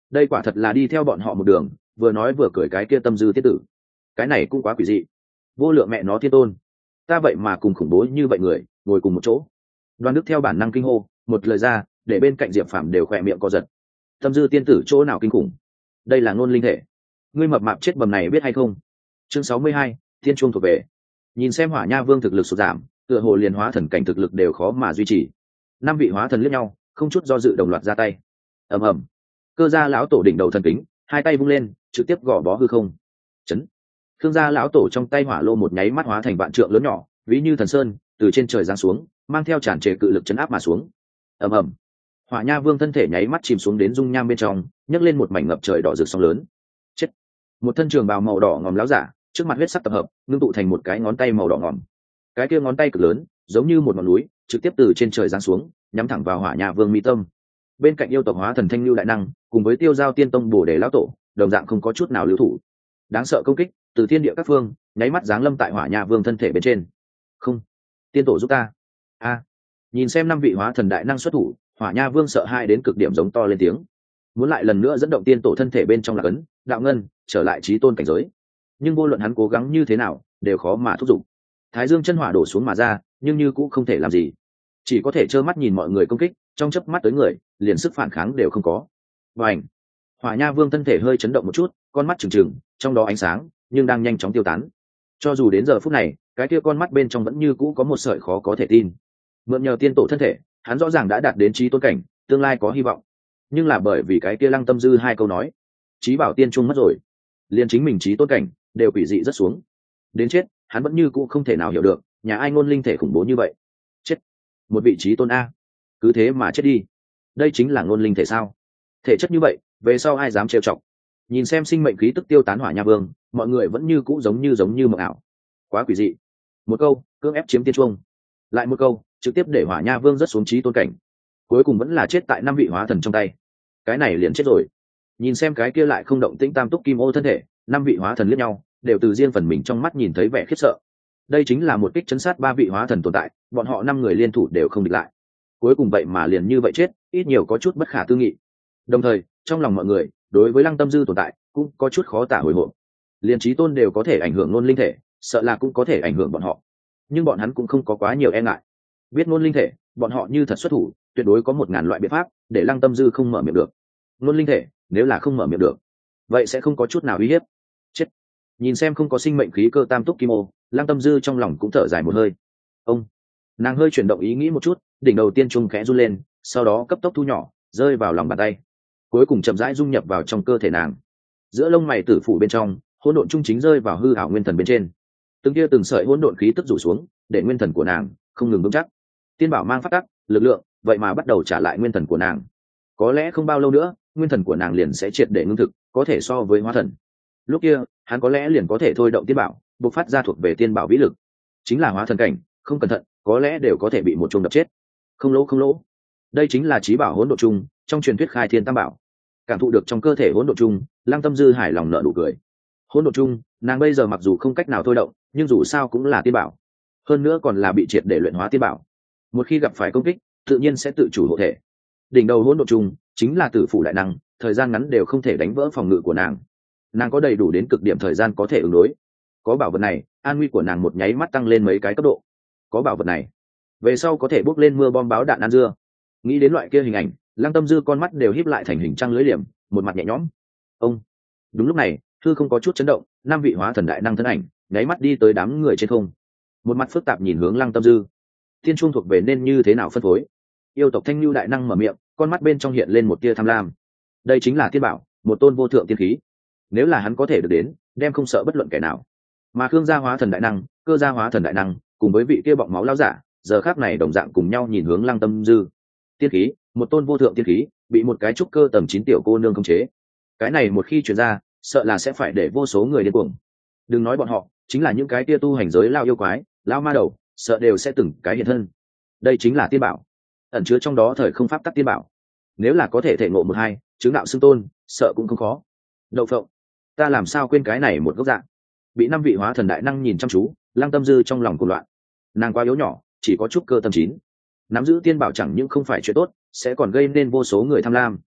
S1: đây quả thật là đi theo bọn họ một đường, vừa nói vừa cười cái kia tâm dư tiết tử. Cái này cũng quá quỷ dị. Vô lượng mẹ nó thiên tôn, ta vậy mà cùng khủng bố như vậy người ngồi cùng một chỗ. Đoan Đức theo bản năng kinh hô một lời ra, để bên cạnh Diệp Phàm đều khỏe miệng co giật. Tâm dư tiên tử chỗ nào kinh khủng? Đây là ngôn linh thể. Ngươi mập mạp chết bầm này biết hay không? Chương sáu mươi hai, thiên chuông thuộc về. Nhìn xem Hỏa Nha Vương thực lực sụt giảm, tựa hồ liền hóa thần cảnh thực lực đều khó mà duy trì. Năm vị hóa thần liếc nhau, không chút do dự đồng loạt ra tay. Ầm ầm. Cơ gia lão tổ đỉnh đầu thần kính, hai tay vung lên, trực tiếp gõ bó hư không. Chấn. Khương gia lão tổ trong tay hỏa lô một nháy mắt hóa thành vạn trượng lớn nhỏ, ví như thần sơn, từ trên trời giáng xuống, mang theo tràn trề cự lực chấn áp mà xuống. Ầm ầm. Hỏa Nha Vương thân thể nháy mắt chìm xuống đến dung nham bên trong, nhấc lên một mảnh ngập trời đỏ rực sóng lớn. Chết. Một thân trường bào màu đỏ ngòm láo giả, trước mặt huyết sắc tập hợp, ngưng tụ thành một cái ngón tay màu đỏ ngòm. Cái kia ngón tay cực lớn, giống như một ngọn núi, trực tiếp từ trên trời giáng xuống, nhắm thẳng vào Hỏa Nha Vương mi tâm. Bên cạnh yêu tộc hóa thần thanh lưu đại năng, cùng với Tiêu Giao Tiên Tông Bồ Đề lão tổ, đồng dạng không có chút nào lưu thủ. Đáng sợ công kích từ thiên địa các phương, nháy mắt giáng lâm tại Hỏa Nha Vương thân thể bên trên. Không, tiên tổ giúp ta. A. Nhìn xem năm vị hóa thần đại năng xuất thủ, Hỏa Nha Vương sợ hãi đến cực điểm giống to lên tiếng, muốn lại lần nữa dẫn động tiên tổ thân thể bên trong là cấn đạo ngân trở lại chí tôn cảnh giới. Nhưng vô luận hắn cố gắng như thế nào đều khó mà thúc giục. Thái Dương chân hỏa đổ xuống mà ra, nhưng như cũng không thể làm gì, chỉ có thể trơ mắt nhìn mọi người công kích, trong chớp mắt tới người liền sức phản kháng đều không có. Và ảnh, Hỏa Nha Vương thân thể hơi chấn động một chút, con mắt trừng trừng, trong đó ánh sáng nhưng đang nhanh chóng tiêu tán. Cho dù đến giờ phút này, cái kia con mắt bên trong vẫn như cũ có một sợi khó có thể tin. Mượn nhờ tiên tổ thân thể, hắn rõ ràng đã đạt đến chí tôn cảnh, tương lai có hy vọng. Nhưng là bởi vì cái kia Lăng Tâm Dư hai câu nói, chí bảo tiên trung mất rồi, liền chính mình chí tôn cảnh đều quỷ dị rất xuống. Đến chết, hắn vẫn như cũ không thể nào hiểu được, nhà ai ngôn linh thể khủng bố như vậy. Chết, một vị chí tôn a, cứ thế mà chết đi. Đây chính là ngôn linh thể sao? Thể chất như vậy, về sau ai dám trêu chọc? Nhìn xem sinh mệnh khí tức tiêu tán Hỏa Nha Vương, mọi người vẫn như cũ giống như giống như mộng ảo. Quá quỷ dị. Một câu, cưỡng ép chiếm tiên trung. Lại một câu, trực tiếp để Hỏa Nha Vương rất xuống chí tôn cảnh. Cuối cùng vẫn là chết tại năm vị hóa thần trong tay. Cái này liền chết rồi. Nhìn xem cái kia lại không động tĩnh tam túc kim ô thân thể, năm vị hóa thần liếc nhau, đều từ riêng phần mình trong mắt nhìn thấy vẻ khiếp sợ. Đây chính là một kích chấn sát ba vị hóa thần tồn tại, bọn họ năm người liên thủ đều không địch lại. Cuối cùng vậy mà liền như vậy chết, ít nhiều có chút bất khả tư nghị. Đồng thời, trong lòng mọi người, đối với Lăng Tâm Dư tồn tại, cũng có chút khó tả hồi hộp. Liên chí tôn đều có thể ảnh hưởng ngôn linh thể, sợ là cũng có thể ảnh hưởng bọn họ. Nhưng bọn hắn cũng không có quá nhiều e ngại. Biết ngôn linh thể, bọn họ như thật xuất thủ, tuyệt đối có một ngàn loại biện pháp để Lăng Tâm Dư không mở miệng được. Ngôn linh thể, nếu là không mở miệng được, vậy sẽ không có chút nào uy hiếp. Chết. Nhìn xem không có sinh mệnh khí cơ tam túc kim ô, Lăng Tâm Dư trong lòng cũng thở dài một hơi. Ông, nàng hơi chuyển động ý nghĩ một chút, đỉnh đầu tiên trung khẽ run lên, sau đó cấp tốc thu nhỏ, rơi vào lòng bàn tay, cuối cùng chậm rãi dung nhập vào trong cơ thể nàng. Giữa lông mày tử phủ bên trong, hỗn độn trung chính rơi vào hư ảo nguyên thần bên trên, từng kia từng sợi hỗn độn khí tức rủ xuống, để nguyên thần của nàng không ngừng vững chắc. Tiên bảo mang phát tắc lực lượng, vậy mà bắt đầu trả lại nguyên thần của nàng. Có lẽ không bao lâu nữa, nguyên thần của nàng liền sẽ triệt để ngưng thực, có thể so với hóa thần. Lúc kia, hắn có lẽ liền có thể thôi động tiên bảo, bộc phát ra thuộc về tiên bảo vĩ lực. Chính là hóa thần cảnh, không cẩn thận, có lẽ đều có thể bị một chuông đập chết. Không lỗ không lỗ. Đây chính là chí bảo hỗn độn chung, trong truyền thuyết khai thiên tam bảo. Cảm thụ được trong cơ thể hỗn độn chung, Lăng Tâm Dư hài lòng nở nụ cười. Hỗn độn chung, nàng bây giờ mặc dù không cách nào thôi động, nhưng dù sao cũng là tiên bảo. Hơn nữa còn là bị triệt để luyện hóa tiên bảo. Một khi gặp phải công kích, tự nhiên sẽ tự chủ hộ thể. Đỉnh đầu hỗn độn chung chính là tử phủ đại năng, thời gian ngắn đều không thể đánh vỡ phòng ngự của nàng. Nàng có đầy đủ đến cực điểm thời gian có thể ứng đối. Có bảo vật này, an nguy của nàng một nháy mắt tăng lên mấy cái cấp độ. Có bảo vật này, về sau có thể bốc lên mưa bom báo đạn ăn dưa. Nghĩ đến loại kia hình ảnh, Lăng Tâm Dư con mắt đều híp lại thành hình trăng lưỡi liềm, một mặt nhẹ nhõm. Ông. Đúng lúc này, thư không có chút chấn động, năm vị hóa thần đại năng thân ảnh nháy mắt đi tới đám người trên không. Một mặt phức tạp nhìn hướng Lăng Tâm Dư. Tiên chuông thuộc về nên như thế nào phân phối? Yêu tộc Thanh Nhu đại năng mở miệng, con mắt bên trong hiện lên một tia tham lam. Đây chính là tiên bảo, một tôn vô thượng tiên khí. Nếu là hắn có thể được đến, đem không sợ bất luận kẻ nào. Mà Khương gia hóa thần đại năng, Cơ gia hóa thần đại năng, cùng với vị kia bọng máu lão giả, giờ khắc này đồng dạng cùng nhau nhìn hướng Lăng Tâm Dư. Tiên khí, một tôn vô thượng tiên khí, bị một cái trúc cơ tầm chín tiểu cô nương khống chế. Cái này một khi truyền ra, sợ là sẽ phải để vô số người điên cuồng. Đừng nói bọn họ, chính là những cái kia tu hành giới lao yêu quái, lao ma đầu, sợ đều sẽ từng cái hiện thân. Đây chính là tiên bảo, ẩn chứa trong đó thời không pháp tắc tiên bảo. Nếu là có thể thể ngộ một hai, chứng đạo xưng tôn, sợ cũng không khó. Đậu phộng, ta làm sao quên cái này một gốc dạng. Bị năm vị hóa thần đại năng nhìn chăm chú, Lăng Tâm Dư trong lòng cuồng loạn. Nàng quá yếu nhỏ, chỉ có chút cơ tâm chín, nắm giữ tiên bảo chẳng những không phải chuyện tốt, sẽ còn gây nên vô số người tham lam.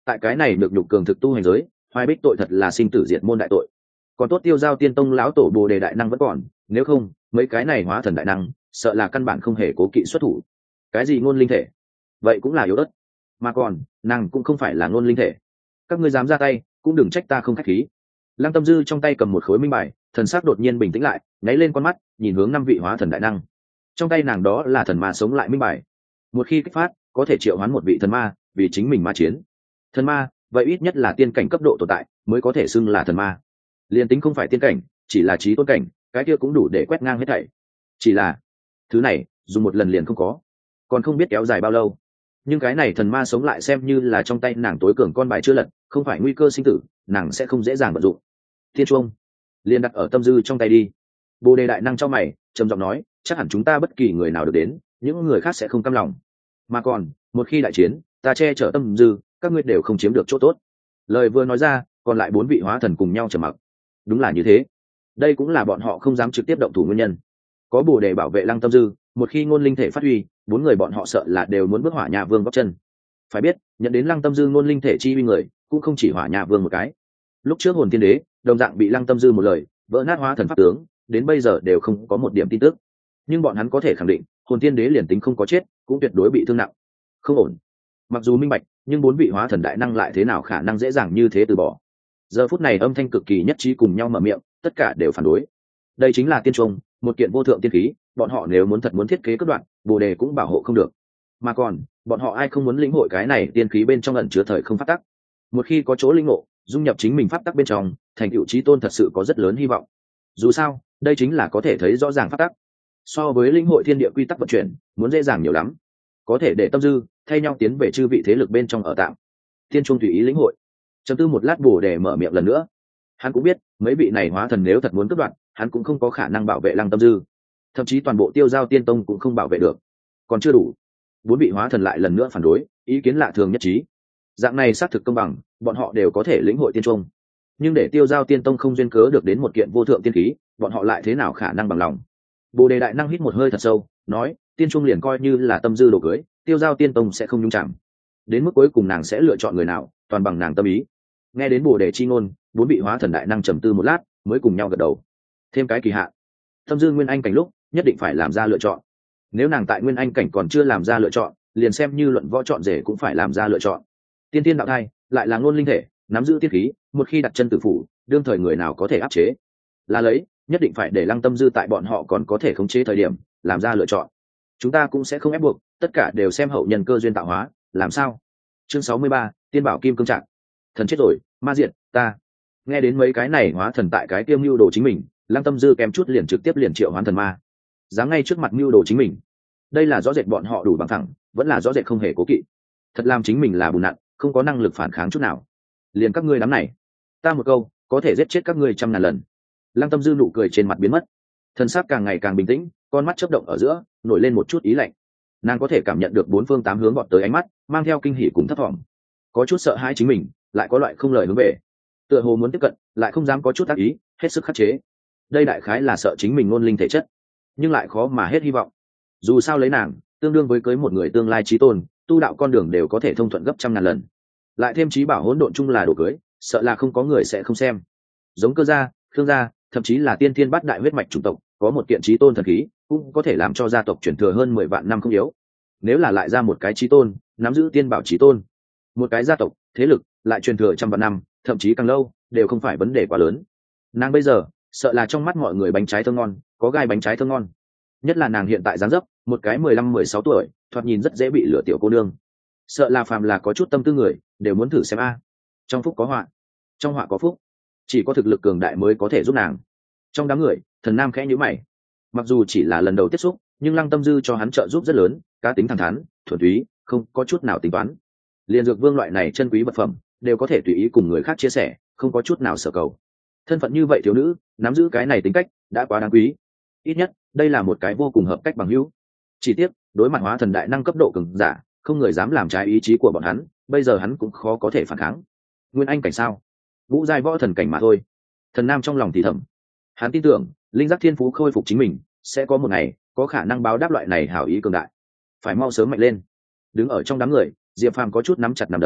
S1: tại cái này được nhục cường thực tu hành giới, hoài bích tội thật là sinh tử diệt môn đại tội. Còn tốt tiêu giao tiên tông lão tổ bồ đề đại năng vẫn còn, nếu không mấy cái này hóa thần đại năng sợ là căn bản không hề cố kỵ xuất thủ. Cái gì ngôn linh thể, vậy cũng là yếu ớt, mà còn nàng cũng không phải là ngôn linh thể. Các ngươi dám ra tay cũng đừng trách ta không khách khí. Lăng Tâm Dư trong tay cầm một khối minh bài, thần sắc đột nhiên bình tĩnh lại, nháy lên con mắt nhìn hướng năm vị hóa thần đại năng. Trong tay nàng đó là thần ma sống lại minh bài, một khi kích phát có thể triệu hoán một vị thần ma vì chính mình mà chiến. Thần ma vậy ít nhất là tiên cảnh cấp độ tồn tại mới có thể xưng là thần ma, liền tính không phải tiên cảnh, chỉ là trí tôn cảnh, cái kia cũng đủ để quét ngang hết thảy. Chỉ là thứ này dùng một lần liền không có, còn không biết kéo dài bao lâu. Nhưng cái này thần ma sống lại xem như là trong tay nàng tối cường con bài chưa lật, không phải nguy cơ sinh tử, nàng sẽ không dễ dàng vận dụng. Thiên chuông liền đặt ở Tâm Dư trong tay đi. Bồ đề đại năng trong mày trầm giọng nói, chắc hẳn chúng ta bất kỳ người nào được đến, những người khác sẽ không cam lòng, mà còn một khi đại chiến ta che chở Tâm Dư, các ngươi đều không chiếm được chỗ tốt. Lời vừa nói ra, còn lại bốn vị hóa thần cùng nhau trầm mặc. Đúng là như thế, đây cũng là bọn họ không dám trực tiếp động thủ nguyên nhân. Có bồ đề bảo vệ Lăng Tâm Dư, một khi ngôn linh thể phát huy, bốn người bọn họ sợ là đều muốn bước hỏa nhà vương góp chân. Phải biết nhận đến Lăng Tâm Dư ngôn linh thể chi uy người cũng không chỉ hỏa nhà vương một cái. Lúc trước hồn tiên đế đồng dạng bị Lăng Tâm Dư một lời vỡ nát hóa thần pháp tướng, đến bây giờ đều không có một điểm tin tức. Nhưng bọn hắn có thể khẳng định hồn tiên đế liền tính không có chết cũng tuyệt đối bị thương nặng. Không ổn. Mặc dù minh bạch, nhưng bốn vị hóa thần đại năng lại thế nào khả năng dễ dàng như thế từ bỏ. Giờ phút này âm thanh cực kỳ nhất trí cùng nhau mở miệng, tất cả đều phản đối. Đây chính là tiên trung, một kiện vô thượng tiên khí, bọn họ nếu muốn thật muốn thiết kế cất đoạn, bồ đề cũng bảo hộ không được. Mà còn bọn họ ai không muốn lĩnh hội cái này tiên khí bên trong ẩn chứa thời không pháp tắc. Một khi có chỗ lĩnh ngộ, dung nhập chính mình pháp tắc bên trong, thành tựu chí tôn thật sự có rất lớn hy vọng. Dù sao đây chính là có thể thấy rõ ràng pháp tắc, so với lĩnh hội thiên địa quy tắc vận chuyển muốn dễ dàng nhiều lắm. Có thể để Tâm Dư thay nhau tiến về chư vị thế lực bên trong ở tạm. Tiên trung tùy ý lĩnh hội. Chấm tư một lát, bồ đề mở miệng lần nữa. Hắn cũng biết mấy vị này hóa thần nếu thật muốn cướp đoạt, hắn cũng không có khả năng bảo vệ Lăng Tâm Dư, thậm chí toàn bộ tiêu giao tiên tông cũng không bảo vệ được. Còn chưa đủ, bốn vị hóa thần lại lần nữa phản đối, ý kiến lạ thường nhất trí. Dạng này xác thực công bằng, bọn họ đều có thể lĩnh hội tiên trung, nhưng để tiêu giao tiên tông không duyên cớ được đến một kiện vô thượng tiên khí, bọn họ lại thế nào khả năng bằng lòng. Bồ đề đại năng hít một hơi thật sâu, nói, tiên trung liền coi như là Tâm Dư đồ cưới, tiêu giao tiên tông sẽ không nhúng chạm. Đến mức cuối cùng nàng sẽ lựa chọn người nào, toàn bằng nàng tâm ý. Nghe đến bồ đề chi ngôn, bốn vị hóa thần đại năng trầm tư một lát mới cùng nhau gật đầu. Thêm cái kỳ hạn, Tâm Dư nguyên anh cảnh lúc nhất định phải làm ra lựa chọn. Nếu nàng tại nguyên anh cảnh còn chưa làm ra lựa chọn, liền xem như luận võ chọn rể cũng phải làm ra lựa chọn. Tiên tiên đạo thai lại là ngôn linh thể, nắm giữ tiên khí, một khi đặt chân tử phủ, đương thời người nào có thể áp chế. Là lấy nhất định phải để Lăng Tâm Dư tại bọn họ còn có thể khống chế thời điểm làm ra lựa chọn. Chúng ta cũng sẽ không ép buộc, tất cả đều xem hậu nhân cơ duyên tạo hóa, làm sao? Chương sáu mươi ba, tiên bảo kim cương trạng. Thần chết rồi, ma diệt ta. Nghe đến mấy cái này hóa thần tại cái tiêu mưu đồ chính mình, Lăng Tâm Dư kém chút liền trực tiếp liền triệu hoán thần ma, dám ngay trước mặt mưu đồ chính mình. Đây là rõ rệt bọn họ đủ bằng thẳng, vẫn là rõ rệt không hề cố kỵ. Thật làm chính mình là bùn nặn, không có năng lực phản kháng chút nào. Liền các ngươi đám này, ta một câu có thể giết chết các ngươi trăm ngàn lần. Lăng Tâm Dư nụ cười trên mặt biến mất, thân xác càng ngày càng bình tĩnh, con mắt chớp động ở giữa nổi lên một chút ý lạnh. Nàng có thể cảm nhận được bốn phương tám hướng bọn tới ánh mắt, mang theo kinh hỉ cùng thất vọng, có chút sợ hãi chính mình lại có loại không lời hướng về, tựa hồ muốn tiếp cận lại không dám có chút ác ý, hết sức khắc chế. Đây đại khái là sợ chính mình ngôn linh thể chất, nhưng lại khó mà hết hy vọng. Dù sao lấy nàng tương đương với cưới một người tương lai chí tôn, tu đạo con đường đều có thể thông thuận gấp trăm ngàn lần, lại thêm chí bảo hỗn độn chung là đồ cưới, sợ là không có người sẽ không xem. Giống Cơ gia, Khương gia, thậm chí là tiên thiên bát đại huyết mạch chủng tộc, có một kiện chí tôn thần khí cũng có thể làm cho gia tộc chuyển thừa hơn mười vạn năm không yếu. Nếu là lại ra một cái chí tôn nắm giữ tiên bảo chí tôn, một cái gia tộc thế lực lại truyền thừa trăm vạn năm, thậm chí càng lâu, đều không phải vấn đề quá lớn. Nàng bây giờ sợ là trong mắt mọi người bánh trái thơm ngon, có gai bánh trái thơm ngon. Nhất là nàng hiện tại dáng dấp, một cái mười lăm mười sáu tuổi, thoạt nhìn rất dễ bị lửa tiểu cô nương. Sợ là phàm là có chút tâm tư người, đều muốn thử xem a. Trong phúc có họa, trong họa có phúc, chỉ có thực lực cường đại mới có thể giúp nàng. Trong đám người, Thần Nam khẽ nhíu mày. Mặc dù chỉ là lần đầu tiếp xúc, nhưng Lăng Tâm Dư cho hắn trợ giúp rất lớn, cá tính thẳng thắn, thuần túy, không có chút nào tính toán. Liên dược vương loại này chân quý vật phẩm, đều có thể tùy ý cùng người khác chia sẻ, không có chút nào sở cầu. Thân phận như vậy thiếu nữ, nắm giữ cái này tính cách, đã quá đáng quý. Ít nhất, đây là một cái vô cùng hợp cách bằng hữu. Chỉ tiếc, đối mặt hóa thần đại năng cấp độ cường giả, không người dám làm trái ý chí của bọn hắn, bây giờ hắn cũng khó có thể phản kháng. Nguyên anh cảnh sao? Vũ giai võ thần cảnh mà thôi. Thần Nam trong lòng thì thầm. Hắn tin tưởng, linh giác thiên phú khôi phục chính mình, sẽ có một ngày có khả năng báo đáp loại này hảo ý cường đại. Phải mau sớm mạnh lên. Đứng ở trong đám người, Diệp Phàm có chút nắm chặt nắm đấm,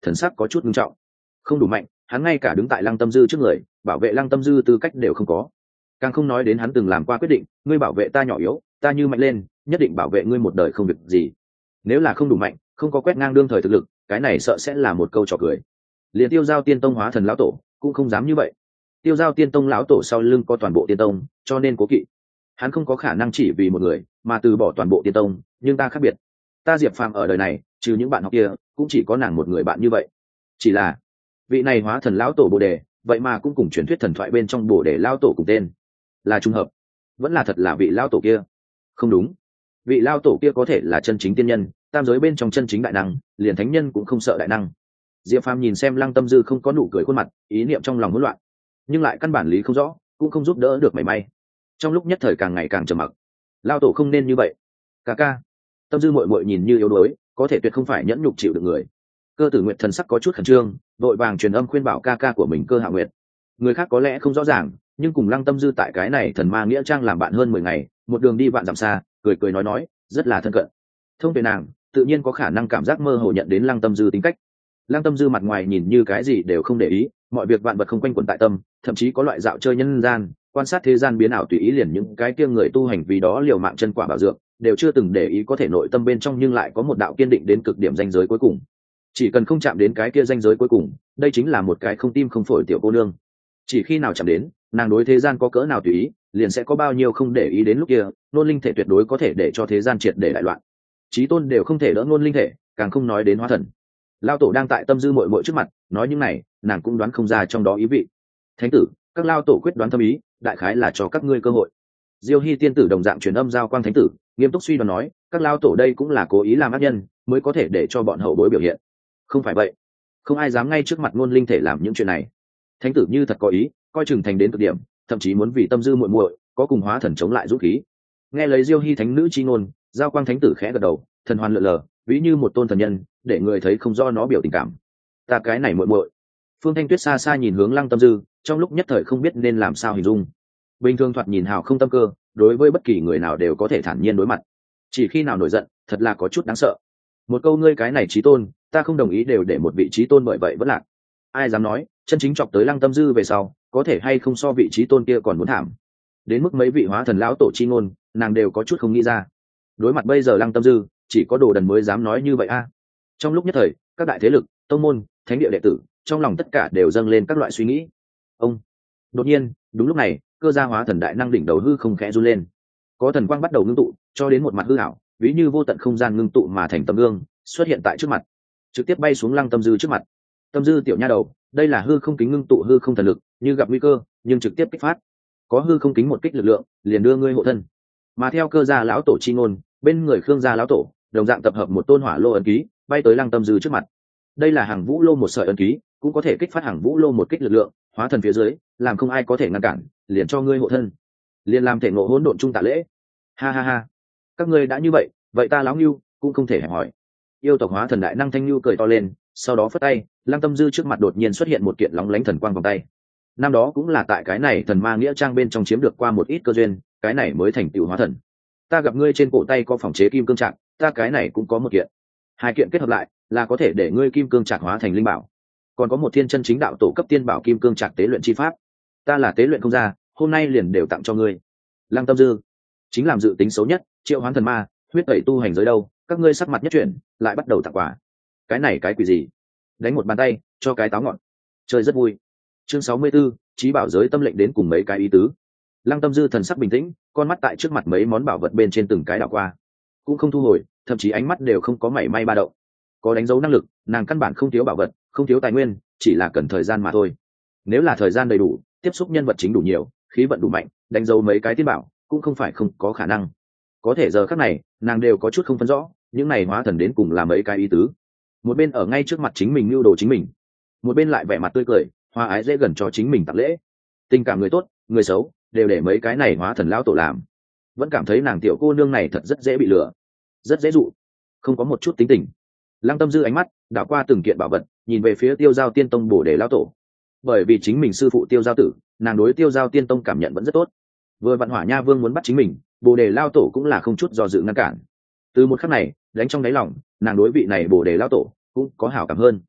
S1: thần sắc có chút nghiêm trọng. Không đủ mạnh, hắn ngay cả đứng tại Lăng Tâm Dư trước người bảo vệ Lăng Tâm Dư tư cách đều không có, càng không nói đến hắn từng làm qua quyết định, ngươi bảo vệ ta nhỏ yếu, ta như mạnh lên nhất định bảo vệ ngươi một đời không việc gì. Nếu là không đủ mạnh, không có quét ngang đương thời thực lực, cái này sợ sẽ là một câu trò cười. Liền Tiêu Giao Tiên Tông hóa thần lão tổ cũng không dám như vậy. Tiêu Giao Tiên Tông lão tổ sau lưng có toàn bộ tiên tông, cho nên cố kỵ. Hắn không có khả năng chỉ vì một người mà từ bỏ toàn bộ tiên tông, nhưng ta khác biệt. Ta Diệp Phàm ở đời này, trừ những bạn học kia, cũng chỉ có nàng một người bạn như vậy. Chỉ là vị này hóa thần lão tổ Bồ Đề, vậy mà cũng cùng truyền thuyết thần thoại bên trong Bồ Đề lão tổ cùng tên. Là trùng hợp, vẫn là thật là vị lão tổ kia? Không đúng, vị lão tổ kia có thể là chân chính tiên nhân, tam giới bên trong chân chính đại năng, liền thánh nhân cũng không sợ đại năng. Diệp Phàm nhìn xem Lăng Tâm Dư không có nụ cười khuôn mặt, ý niệm trong lòng hỗn loạn, nhưng lại căn bản lý không rõ, cũng không giúp đỡ được mảy may. Trong lúc nhất thời càng ngày càng trầm mặc. Lão tổ không nên như vậy. Ca ca. Tâm Dư muội muội nhìn như yếu đuối, có thể tuyệt không phải nhẫn nhục chịu được người. Cơ Tử Nguyệt thần sắc có chút khẩn trương, vội vàng truyền âm khuyên bảo ca ca của mình Cơ Hạ Nguyệt. Người khác có lẽ không rõ ràng, nhưng cùng Lăng Tâm Dư tại cái này thần ma nghĩa trang làm bạn hơn mười ngày, một đường đi vạn dặm xa, cười cười nói nói, rất là thân cận. Thông về nàng, tự nhiên có khả năng cảm giác mơ hồ nhận đến Lăng Tâm Dư tính cách. Lăng Tâm Dư mặt ngoài nhìn như cái gì đều không để ý, mọi việc vạn vật không quanh quẩn tại tâm, thậm chí có loại dạo chơi nhân gian, quan sát thế gian biến ảo tùy ý, liền những cái kia người tu hành vì đó liều mạng chân quả bảo dược, đều chưa từng để ý có thể nội tâm bên trong nhưng lại có một đạo kiên định đến cực điểm ranh giới cuối cùng. Chỉ cần không chạm đến cái kia ranh giới cuối cùng, đây chính là một cái không tim không phổi tiểu cô nương. Chỉ khi nào chạm đến, nàng đối thế gian có cỡ nào tùy ý, liền sẽ có bao nhiêu không để ý, đến lúc kia nôn linh thể tuyệt đối có thể để cho thế gian triệt để đại loạn. Chí tôn đều không thể đỡ nôn linh thể, càng không nói đến hóa thần. Lao tổ đang tại Tâm Dư muội muội trước mặt nói những này, nàng cũng đoán không ra trong đó ý vị. Thánh tử, các lao tổ quyết đoán thâm ý, đại khái là cho các ngươi cơ hội. Diêu Hy tiên tử đồng dạng truyền âm giao quang thánh tử, nghiêm túc suy đoán nói, các lao tổ đây cũng là cố ý làm ác nhân, mới có thể để cho bọn hậu bối biểu hiện. Không phải vậy, không ai dám ngay trước mặt ngôn linh thể làm những chuyện này. Thánh tử như thật có ý, coi chừng thành đến cực điểm, thậm chí muốn vì Tâm Dư muội muội có cùng hóa thần chống lại dũng khí. Nghe lấy Diêu Hy thánh nữ chi ngôn, giao quang thánh tử khẽ gật đầu, thần hoàn lượn lờ, ví như một tôn thần nhân, để người thấy không do nó biểu tình cảm. Ta cái này muội muội. Phương Thanh Tuyết xa xa nhìn hướng Lăng Tâm Dư, trong lúc nhất thời không biết nên làm sao hình dung. Bình thường thoạt nhìn hào không tâm cơ, đối với bất kỳ người nào đều có thể thản nhiên đối mặt. Chỉ khi nào nổi giận, thật là có chút đáng sợ. Một câu ngươi cái này chí tôn, ta không đồng ý đều để một vị chí tôn bởi vậy vẫn lạc. Ai dám nói, chân chính chọc tới Lăng Tâm Dư về sau, có thể hay không so vị chí tôn kia còn muốn thảm. Đến mức mấy vị hóa thần lão tổ chi ngôn, nàng đều có chút không nghĩ ra. Đối mặt bây giờ Lăng Tâm Dư, chỉ có đồ đần mới dám nói như vậy a. Trong lúc nhất thời, các đại thế lực, tông môn, thánh địa đệ tử, trong lòng tất cả đều dâng lên các loại suy nghĩ. Ông đột nhiên, đúng lúc này, cơ gia hóa thần đại năng đỉnh đầu hư không khẽ run lên, có thần quang bắt đầu ngưng tụ, cho đến một mặt hư ảo, ví như vô tận không gian ngưng tụ mà thành tấm gương xuất hiện tại trước mặt, trực tiếp bay xuống Lăng Tâm Dư trước mặt. Tâm Dư tiểu nha đầu, đây là hư không kính ngưng tụ hư không thần lực, như gặp nguy cơ nhưng trực tiếp kích phát, có hư không kính một kích lực lượng, liền đưa ngươi hộ thân. Mà theo cơ gia lão tổ chi ngôn, bên người Khương gia lão tổ đồng dạng tập hợp một tôn hỏa lô ấn ký, bay tới Lăng Tâm Dư trước mặt. Đây là hàng vũ lô một sợi ấn ký, cũng có thể kích phát hàng vũ lô một kích lực lượng, hóa thần phía dưới, làm không ai có thể ngăn cản, liền cho ngươi hộ thân, liền làm thể ngộ hỗn độn trung tạ lễ. Ha ha ha, các ngươi đã như vậy, vậy ta lão Nưu cũng không thể hẹp hỏi. Yêu tộc hóa thần đại năng Thanh Nưu cười to lên, sau đó phất tay, Lăng Tâm Dư trước mặt đột nhiên xuất hiện một kiện lóng lánh thần quang vòng tay. Năm đó cũng là tại cái này thần ma nghĩa trang bên trong chiếm được qua một ít cơ duyên, cái này mới thành tựu hóa thần. Ta gặp ngươi trên cổ tay có phòng chế kim cương trạc, ta cái này cũng có một kiện. Hai kiện kết hợp lại, là có thể để ngươi kim cương trạc hóa thành linh bảo. Còn có một thiên chân chính đạo tổ cấp tiên bảo kim cương trạc tế luyện chi pháp, ta là tế luyện không ra, hôm nay liền đều tặng cho ngươi. Lăng Tâm Dư chính làm dự tính xấu nhất, triệu hoán thần ma, huyết tẩy tu hành giới đâu, các ngươi sắc mặt nhất chuyển, lại bắt đầu tặng quà. Cái này cái quỷ gì? Đánh một bàn tay cho cái táo ngọn, chơi rất vui. Chương sáu mươi 64, trí bảo giới tâm lệnh đến cùng mấy cái ý tứ. Lăng Tâm Dư thần sắc bình tĩnh, con mắt tại trước mặt mấy món bảo vật bên trên từng cái đảo qua, cũng không thu hồi, thậm chí ánh mắt đều không có mảy may ba động. Có đánh dấu năng lực, nàng căn bản không thiếu bảo vật, không thiếu tài nguyên, chỉ là cần thời gian mà thôi. Nếu là thời gian đầy đủ, tiếp xúc nhân vật chính đủ nhiều, khí vận đủ mạnh, đánh dấu mấy cái tiên bảo cũng không phải không có khả năng. Có thể giờ khắc này, nàng đều có chút không phân rõ, những này hóa thần đến cùng là mấy cái ý tứ. Một bên ở ngay trước mặt chính mình lưu đồ chính mình, một bên lại vẻ mặt tươi cười, hoa ái dễ gần cho chính mình tặng lễ. Tình cảm người tốt, người xấu, đều để mấy cái này hóa thần lão tổ làm. Vẫn cảm thấy nàng tiểu cô nương này thật rất dễ bị lừa, rất dễ dụ, không có một chút tính tình. Lăng Tâm Dư ánh mắt đảo qua từng kiện bảo vật, nhìn về phía Tiêu Giao Tiên Tông Bồ Đề lão tổ. Bởi vì chính mình sư phụ Tiêu Giao tử, nàng đối Tiêu Giao Tiên Tông cảm nhận vẫn rất tốt. Vừa vạn Hỏa Nha Vương muốn bắt chính mình, Bồ Đề lão tổ cũng là không chút do dự ngăn cản. Từ một khắc này, đánh trong đáy lòng, nàng đối vị này Bồ Đề lão tổ cũng có hảo cảm hơn.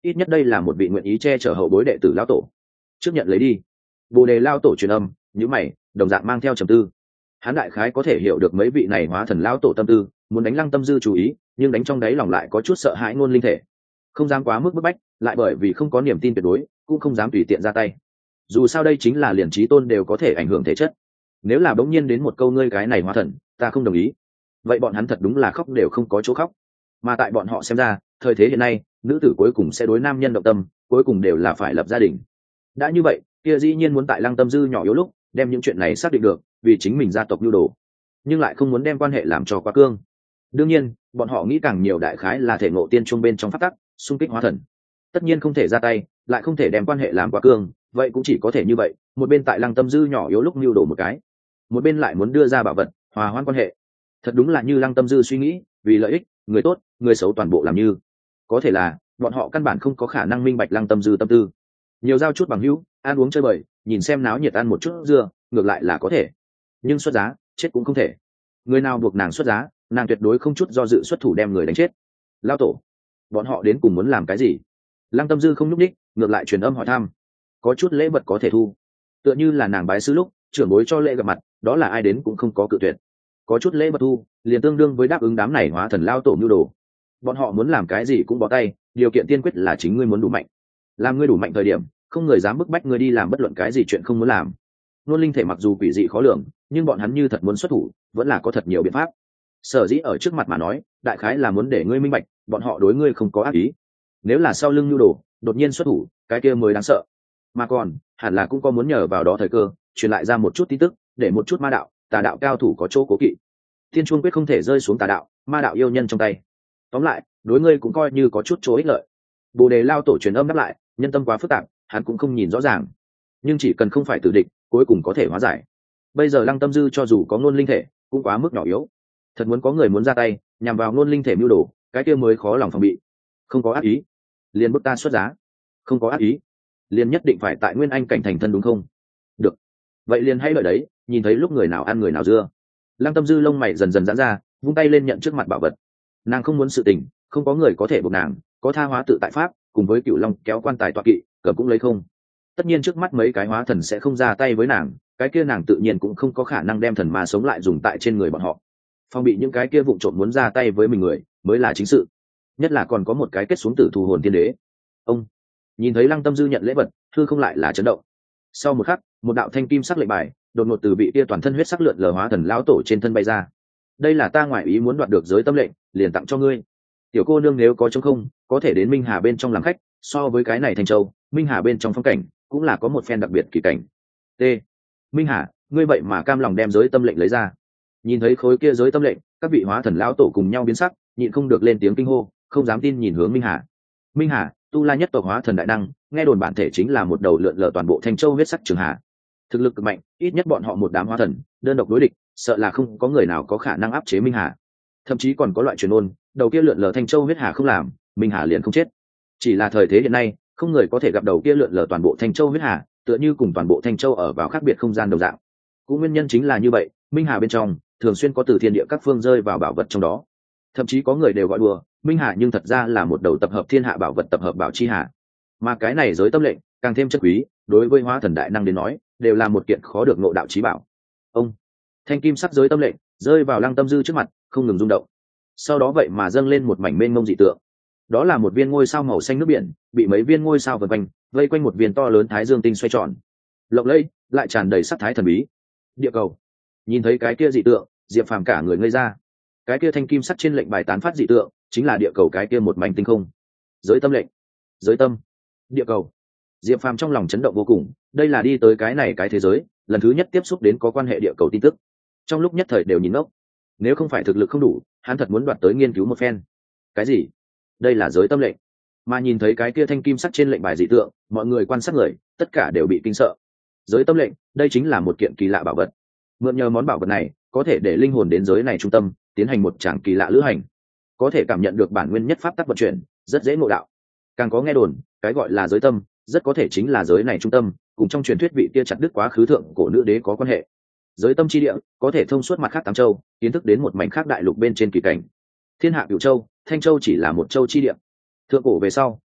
S1: ít nhất đây là một vị nguyện ý che chở hậu bối đệ tử lão tổ. Trước nhận lấy đi. Bồ đề lao tổ truyền âm, nhíu mày, đồng dạng mang theo trầm tư. Hắn đại khái có thể hiểu được mấy vị này hóa thần lão tổ tâm tư, muốn đánh Lăng Tâm Dư chú ý, nhưng đánh trong đáy lòng lại có chút sợ hãi ngôn linh thể, không dám quá mức bức bách, lại bởi vì không có niềm tin tuyệt đối, cũng không dám tùy tiện ra tay. Dù sao đây chính là liền trí tôn đều có thể ảnh hưởng thể chất. Nếu là bỗng nhiên đến một câu ngươi cái này hóa thần, ta không đồng ý, vậy bọn hắn thật đúng là khóc đều không có chỗ khóc. Mà tại bọn họ xem ra, thời thế hiện nay, nữ tử cuối cùng sẽ đối nam nhân động tâm, cuối cùng đều là phải lập gia đình. Đã như vậy, kia dĩ nhiên muốn tại Lăng Tâm Dư nhỏ yếu lúc đem những chuyện này xác định được, vì chính mình gia tộc nhu đồ, nhưng lại không muốn đem quan hệ làm cho quá cương. Đương nhiên, bọn họ nghĩ càng nhiều đại khái là thể ngộ tiên trung bên trong pháp tắc, xung kích hóa thần. Tất nhiên không thể ra tay, lại không thể đem quan hệ làm quá cương, vậy cũng chỉ có thể như vậy, một bên tại Lăng Tâm Dư nhỏ yếu lúc nhu đồ một cái, một bên lại muốn đưa ra bảo vật, hòa hoãn quan hệ. Thật đúng là như Lăng Tâm Dư suy nghĩ, vì lợi ích, người tốt, người xấu toàn bộ làm như. Có thể là, bọn họ căn bản không có khả năng minh bạch Lăng Tâm Dư tâm tư. Nhiều giao chút bằng hữu, ăn uống chơi bời, nhìn xem náo nhiệt ăn một chút dưa, ngược lại là có thể. Nhưng xuất giá, chết cũng không thể. Người nào buộc nàng xuất giá, nàng tuyệt đối không chút do dự xuất thủ đem người đánh chết. Lao tổ, bọn họ đến cùng muốn làm cái gì? Lăng Tâm Dư không nhúc đích, ngược lại truyền âm hỏi thăm. Có chút lễ vật có thể thu, tựa như là nàng bái sư lúc trưởng bối cho lễ gặp mặt, đó là ai đến cũng không có cự tuyệt. Có chút lễ vật thu, liền tương đương với đáp ứng đám này hóa thần lao tổ nhu đồ. Bọn họ muốn làm cái gì cũng bó tay, điều kiện tiên quyết là chính ngươi muốn đủ mạnh. Làm ngươi đủ mạnh thời điểm, không người dám bức bách ngươi đi làm bất luận cái gì chuyện không muốn làm. Nôn linh thể mặc dù quỷ dị khó lường, nhưng bọn hắn như thật muốn xuất thủ, vẫn là có thật nhiều biện pháp. Sở dĩ ở trước mặt mà nói, đại khái là muốn để ngươi minh bạch, bọn họ đối ngươi không có ác ý. Nếu là sau lưng nhu đồ, đột nhiên xuất thủ, cái kia mới đáng sợ. Mà còn, hẳn là cũng có muốn nhờ vào đó thời cơ, truyền lại ra một chút tin tức, để một chút ma đạo, tà đạo cao thủ có chỗ cố kỵ. Thiên chuông quyết không thể rơi xuống tà đạo, ma đạo yêu nhân trong tay. Tóm lại, đối ngươi cũng coi như có chút chỗ ích lợi. Bồ đề lao tổ truyền âm đáp lại, nhân tâm quá phức tạp, hắn cũng không nhìn rõ ràng. Nhưng chỉ cần không phải tử địch, cuối cùng có thể hóa giải. Bây giờ Lăng Tâm Dư cho dù có ngôn linh thể, cũng quá mức nhỏ yếu. Thật muốn có người muốn ra tay, nhằm vào ngôn linh thể mưu đồ, cái kia mới khó lòng phòng bị. Không có ác ý, liền bức ta xuất giá. Không có ác ý, liền nhất định phải tại nguyên anh cảnh thành thân đúng không? Được, vậy liền hãy đợi đấy, nhìn thấy lúc người nào ăn người nào dưa. Lăng Tâm Dư lông mày dần dần giãn ra, vung tay lên nhận trước mặt bảo vật. Nàng không muốn sự tình, không có người có thể buộc nàng, có tha hóa tự tại pháp, cùng với Cửu Long kéo quan tài tọa kỵ, cờ cũng lấy không. Tất nhiên trước mắt mấy cái hóa thần sẽ không ra tay với nàng, cái kia nàng tự nhiên cũng không có khả năng đem thần ma sống lại dùng tại trên người bọn họ. Phong bị những cái kia vụng trộm muốn ra tay với mình người, mới là chính sự. Nhất là còn có một cái kết xuống tử thù hồn tiên đế. Ông nhìn thấy Lăng Tâm Dư nhận lễ vật, thư không lại là chấn động. Sau một khắc, một đạo thanh kim sắc lệnh bài đột ngột từ vị kia toàn thân huyết sắc lượn lờ hóa thần lão tổ trên thân bay ra. Đây là ta ngoại ý muốn đoạt được giới tâm lệnh, liền tặng cho ngươi. Tiểu cô nương nếu có trống không, có thể đến Minh Hà bên trong làm khách, so với cái này Thanh Châu, Minh Hà bên trong phong cảnh cũng là có một phen đặc biệt kỳ cảnh. T. Minh Hà, ngươi vậy mà cam lòng đem giới tâm lệnh lấy ra. Nhìn thấy khối kia giới tâm lệnh, các vị hóa thần lão tổ cùng nhau biến sắc, nhịn không được lên tiếng kinh hô, không dám tin nhìn hướng Minh Hà. Minh Hà, tu la nhất tộc hóa thần đại năng, nghe đồn bản thể chính là một đầu lượn lờ toàn bộ Thanh Châu huyết sắc trường hà. Thực lực cực mạnh, ít nhất bọn họ một đám hóa thần, đơn độc đối địch, sợ là không có người nào có khả năng áp chế Minh Hà. Thậm chí còn có loại truyền ôn, đầu kia lượn lờ Thanh Châu huyết hà không làm, Minh Hà liền không chết. Chỉ là thời thế hiện nay, không người có thể gặp đầu kia lượn lờ toàn bộ Thanh Châu huyết hà, tựa như cùng toàn bộ Thanh Châu ở vào khác biệt không gian đồng dạng. Cũng nguyên nhân chính là như vậy, Minh Hà bên trong thường xuyên có từ thiên địa các phương rơi vào bảo vật trong đó. Thậm chí có người đều gọi đùa, Minh Hà nhưng thật ra là một đầu tập hợp thiên hạ bảo vật tập hợp bảo chi hà. Mà cái này giới tâm lệnh càng thêm chất quý, đối với hóa thần đại năng đến nói, đều là một kiện khó được ngộ đạo chí bảo. Ông thanh kim sắc giới tâm lệnh rơi vào Lăng Tâm Dư trước mặt, không ngừng rung động. Sau đó vậy mà dâng lên một mảnh mênh mông dị tượng. Đó là một viên ngôi sao màu xanh nước biển, bị mấy viên ngôi sao vần quanh, vây quanh một viên to lớn thái dương tinh xoay tròn, lộng lẫy, lại tràn đầy sắc thái thần bí. Địa cầu. Nhìn thấy cái kia dị tượng, Diệp Phàm cả người ngây ra. Cái kia thanh kim sắc trên lệnh bài tán phát dị tượng, chính là địa cầu cái kia một mảnh tinh không. Giới tâm lệnh, giới tâm, địa cầu. Diệp Phàm trong lòng chấn động vô cùng, đây là đi tới cái này cái thế giới, lần thứ nhất tiếp xúc đến có quan hệ địa cầu tin tức. Trong lúc nhất thời đều nhìn ngốc. Nếu không phải thực lực không đủ, hắn thật muốn đoạt tới nghiên cứu một phen. Cái gì? Đây là giới tâm lệnh. Mà nhìn thấy cái kia thanh kim sắc trên lệnh bài dị tượng, mọi người quan sát người, tất cả đều bị kinh sợ. Giới tâm lệnh, đây chính là một kiện kỳ lạ bảo vật. Mượn nhờ món bảo vật này, có thể để linh hồn đến giới này trung tâm, tiến hành một tràng kỳ lạ lữ hành. Có thể cảm nhận được bản nguyên nhất pháp tắc vận chuyển, rất dễ ngộ đạo. Càng có nghe đồn, cái gọi là giới tâm, rất có thể chính là giới này trung tâm, cùng trong truyền thuyết vị kia chặt đứt quá khứ thượng cổ nữ đế có quan hệ. Giới tâm chi địa, có thể thông suốt mặt khác tám châu, kiến thức đến một mảnh khác đại lục bên trên kỳ cảnh. Thiên hạ cửu châu, Thanh Châu chỉ là một châu chi địa. Thượng cổ về sau,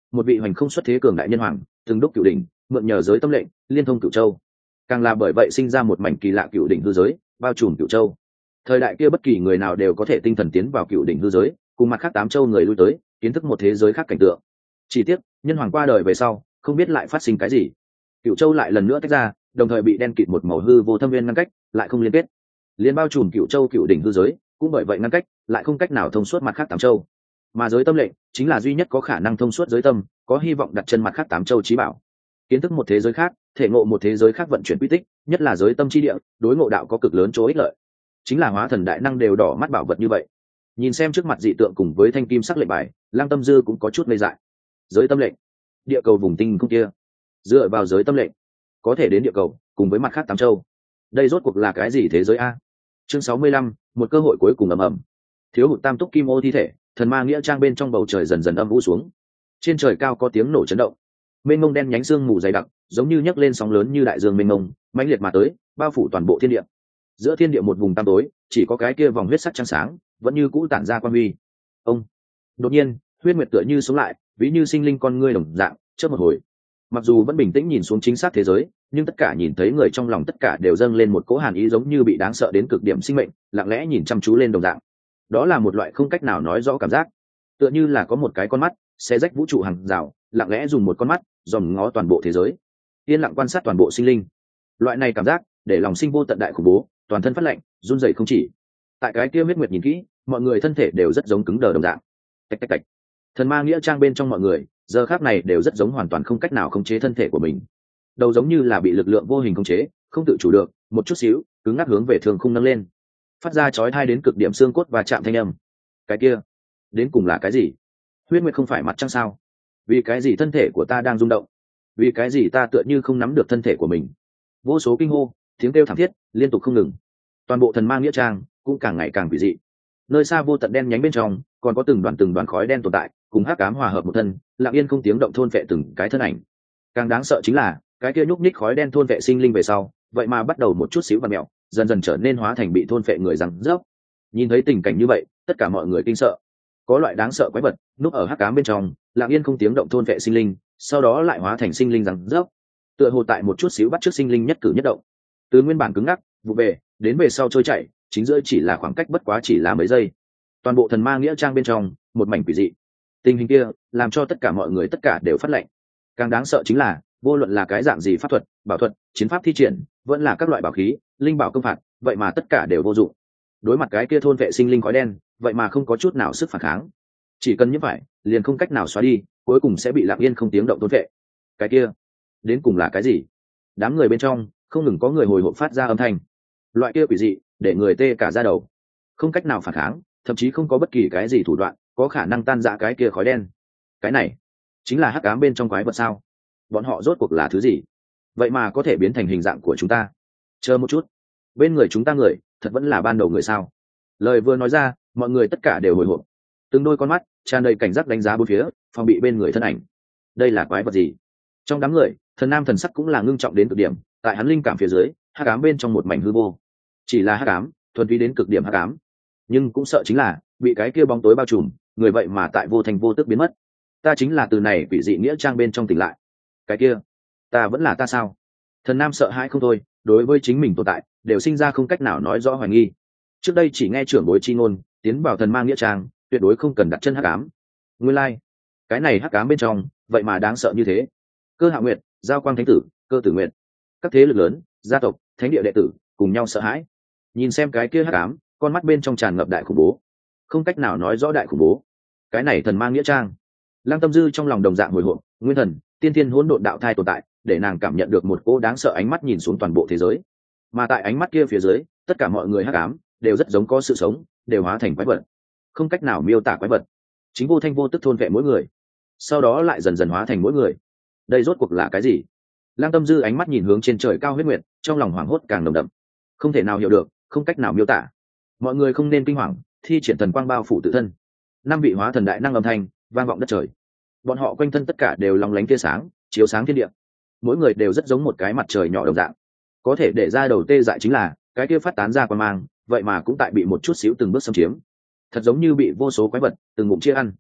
S1: một vị hoành không xuất thế cường đại nhân hoàng từng đúc cựu đỉnh, mượn nhờ giới tâm lệnh liên thông cựu châu, càng là bởi vậy sinh ra một mảnh kỳ lạ cựu đỉnh hư giới bao trùm cựu châu. Thời đại kia bất kỳ người nào đều có thể tinh thần tiến vào cựu đỉnh hư giới, cùng mặt khác tám châu người lui tới kiến thức một thế giới khác cảnh tượng. Chỉ tiếc nhân hoàng qua đời về sau không biết lại phát sinh cái gì, cựu châu lại lần nữa tách ra, đồng thời bị đen kịt một màu hư vô thâm viên ngăn cách, lại không liên kết. Liên bao trùm cựu châu cựu đỉnh hư giới cũng bởi vậy ngăn cách, lại không cách nào thông suốt mặt khác tám châu. Mà giới tâm lệnh chính là duy nhất có khả năng thông suốt giới tâm, có hy vọng đặt chân mặt khác tám châu trí bảo, kiến thức một thế giới khác, thể ngộ một thế giới khác vận chuyển quy tích, nhất là giới tâm chi địa, đối ngộ đạo có cực lớn chỗ ích lợi. Chính là hóa thần đại năng đều đỏ mắt bảo vật như vậy. Nhìn xem trước mặt dị tượng cùng với thanh kim sắc lệnh bài, Lăng Tâm Dư cũng có chút ngây dại. Giới tâm lệnh, địa cầu vùng tinh không kia, dựa vào giới tâm lệnh có thể đến địa cầu cùng với mặt khác tám châu, đây rốt cuộc là cái gì thế giới a? Chương sáu mươi lăm, một cơ hội cuối cùng ầm ầm. Thiếu hụt tam túc kim ô thi thể, thần ma nghĩa trang bên trong bầu trời dần dần âm u xuống. Trên trời cao có tiếng nổ chấn động, mênh mông đen nhánh sương mù dày đặc, giống như nhấc lên sóng lớn như đại dương mênh mông, mãnh liệt mà tới, bao phủ toàn bộ thiên địa. Giữa thiên địa một vùng tăm tối, chỉ có cái kia vòng huyết sắc trắng sáng vẫn như cũ tản ra quang huy. Ông đột nhiên, huyết nguyệt tựa như sống lại, ví như sinh linh con ngươi đồng dạng, chớp một hồi. Mặc dù vẫn bình tĩnh nhìn xuống chính xác thế giới, nhưng tất cả nhìn thấy người trong lòng tất cả đều dâng lên một cỗ hàn ý, giống như bị đáng sợ đến cực điểm sinh mệnh lặng lẽ nhìn chăm chú lên đồng dạng. Đó là một loại không cách nào nói rõ cảm giác, tựa như là có một cái con mắt xé rách vũ trụ hàng rào, lặng lẽ dùng một con mắt dòm ngó toàn bộ thế giới, yên lặng quan sát toàn bộ sinh linh. Loại này cảm giác để lòng sinh vô tận đại khủng bố, toàn thân phát lạnh, run rẩy không chỉ. Tại cái kia huyết nguyệt nhìn kỹ, mọi người thân thể đều rất giống cứng đờ đồng dạng. Tạch tạch tạch. Thần ma nghĩa trang bên trong mọi người giờ khác này đều rất giống hoàn toàn không cách nào khống chế thân thể của mình, đầu giống như là bị lực lượng vô hình khống chế, không tự chủ được, một chút xíu cứng ngắc hướng về thường khung nâng lên, phát ra chói tai đến cực điểm xương cốt và chạm thanh âm. Cái kia đến cùng là cái gì? Huyết nguyệt không phải mặt trăng sao? Vì cái gì thân thể của ta đang rung động? Vì cái gì ta tựa như không nắm được thân thể của mình? Vô số kinh hô, tiếng kêu thảm thiết liên tục không ngừng. Toàn bộ thần ma nghĩa trang cũng càng ngày càng quỷ dị. Nơi xa vô tận đen nhánh bên trong còn có từng đoàn từng đoàn khói đen tồn tại, cùng hắc ám hòa hợp một thân, lặng yên không tiếng động thôn vệ từng cái thân ảnh. Càng đáng sợ chính là cái kia nhúc nhích khói đen thôn vệ sinh linh về sau, vậy mà bắt đầu một chút xíu vặn mèo, dần dần trở nên hóa thành bị thôn vệ người rằng rớp. Nhìn thấy tình cảnh như vậy, tất cả mọi người kinh sợ. Có loại đáng sợ quái vật núp ở hắc ám bên trong, lặng yên không tiếng động thôn vệ sinh linh, sau đó lại hóa thành sinh linh rằng rớp. Tựa hồ tại một chút xíu bắt chước sinh linh nhất cử nhất động. Từ nguyên bản cứng ngắc, vụ về, đến về sau trôi chảy, chính giữa chỉ là khoảng cách bất quá chỉ là mấy giây. Toàn bộ thần ma nghĩa trang bên trong, một mảnh quỷ dị. Tình hình kia làm cho tất cả mọi người tất cả đều phát lệnh. Càng đáng sợ chính là vô luận là cái dạng gì pháp thuật, bảo thuật, chiến pháp thi triển, vẫn là các loại bảo khí, linh bảo công phạt, vậy mà tất cả đều vô dụng. Đối mặt cái kia thôn vệ sinh linh khói đen, vậy mà không có chút nào sức phản kháng. Chỉ cần như vậy, liền không cách nào xóa đi, cuối cùng sẽ bị lặng yên không tiếng động thôn vệ. Cái kia đến cùng là cái gì? Đám người bên trong không ngừng có người hồi hộp phát ra âm thanh. Loại kia quỷ dị để người tê cả da đầu, không cách nào phản kháng, thậm chí không có bất kỳ cái gì thủ đoạn có khả năng tan rã cái kia khói đen. Cái này chính là hắc ám bên trong quái vật sao? Bọn họ rốt cuộc là thứ gì? Vậy mà có thể biến thành hình dạng của chúng ta? Chờ một chút, bên người chúng ta người thật vẫn là ban đầu người sao? Lời vừa nói ra, mọi người tất cả đều hồi hộp, từng đôi con mắt tràn đầy cảnh giác đánh giá bốn phía, phòng bị bên người thân ảnh. Đây là quái vật gì? Trong đám người, thần nam thần sắc cũng là ngưng trọng đến cực điểm, tại hắn linh cảm phía dưới, hắc ám bên trong một mảnh hư vô, chỉ là hắc ám, thuần túy đến cực điểm hắc ám. Nhưng cũng sợ chính là bị cái kia bóng tối bao trùm, người vậy mà tại vô thành vô tức biến mất. Ta chính là từ này quỷ dị nghĩa trang bên trong tỉnh lại. Cái kia, ta vẫn là ta sao? Thần nam sợ hãi không thôi, đối với chính mình tồn tại đều sinh ra không cách nào nói rõ hoài nghi. Trước đây chỉ nghe trưởng bối chi ngôn, tiến vào thần ma nghĩa trang tuyệt đối không cần đặt chân hắc ám. Nguyên lai, like, cái này hắc ám bên trong vậy mà đáng sợ như thế. Cơ Hạo Nguyệt, Giao Quang Thánh Tử, Cơ Tử Nguyệt, các thế lực lớn, gia tộc, thánh địa đệ tử cùng nhau sợ hãi, nhìn xem cái kia hắc ám, con mắt bên trong tràn ngập đại khủng bố, không cách nào nói rõ đại khủng bố. Cái này thần ma nghĩa trang. Lăng Tâm Dư trong lòng đồng dạng hồi hộp, nguyên thần, tiên thiên hỗn độn đạo thai tồn tại, để nàng cảm nhận được một cỗ đáng sợ ánh mắt nhìn xuống toàn bộ thế giới. Mà tại ánh mắt kia phía dưới, tất cả mọi người hắc ám đều rất giống có sự sống, đều hóa thành quái vật, không cách nào miêu tả quái vật, chính vô thanh vô tức thôn vệ mỗi người, sau đó lại dần dần hóa thành mỗi người. Đây rốt cuộc là cái gì? Lăng Tâm Dư ánh mắt nhìn hướng trên trời cao huyết nguyệt, trong lòng hoảng hốt càng nồng đậm, không thể nào hiểu được, không cách nào miêu tả. Mọi người không nên kinh hoàng, thi triển thần quang bao phủ tự thân. Năm vị hóa thần đại năng âm thanh vang vọng đất trời, bọn họ quanh thân tất cả đều long lánh tia sáng, chiếu sáng thiên địa, mỗi người đều rất giống một cái mặt trời nhỏ đồng dạng. Có thể để ra đầu tê dại chính là cái kia phát tán ra quang mang, vậy mà cũng tại bị một chút xíu từng bước xâm chiếm, thật giống như bị vô số quái vật từng ngụm chia ăn.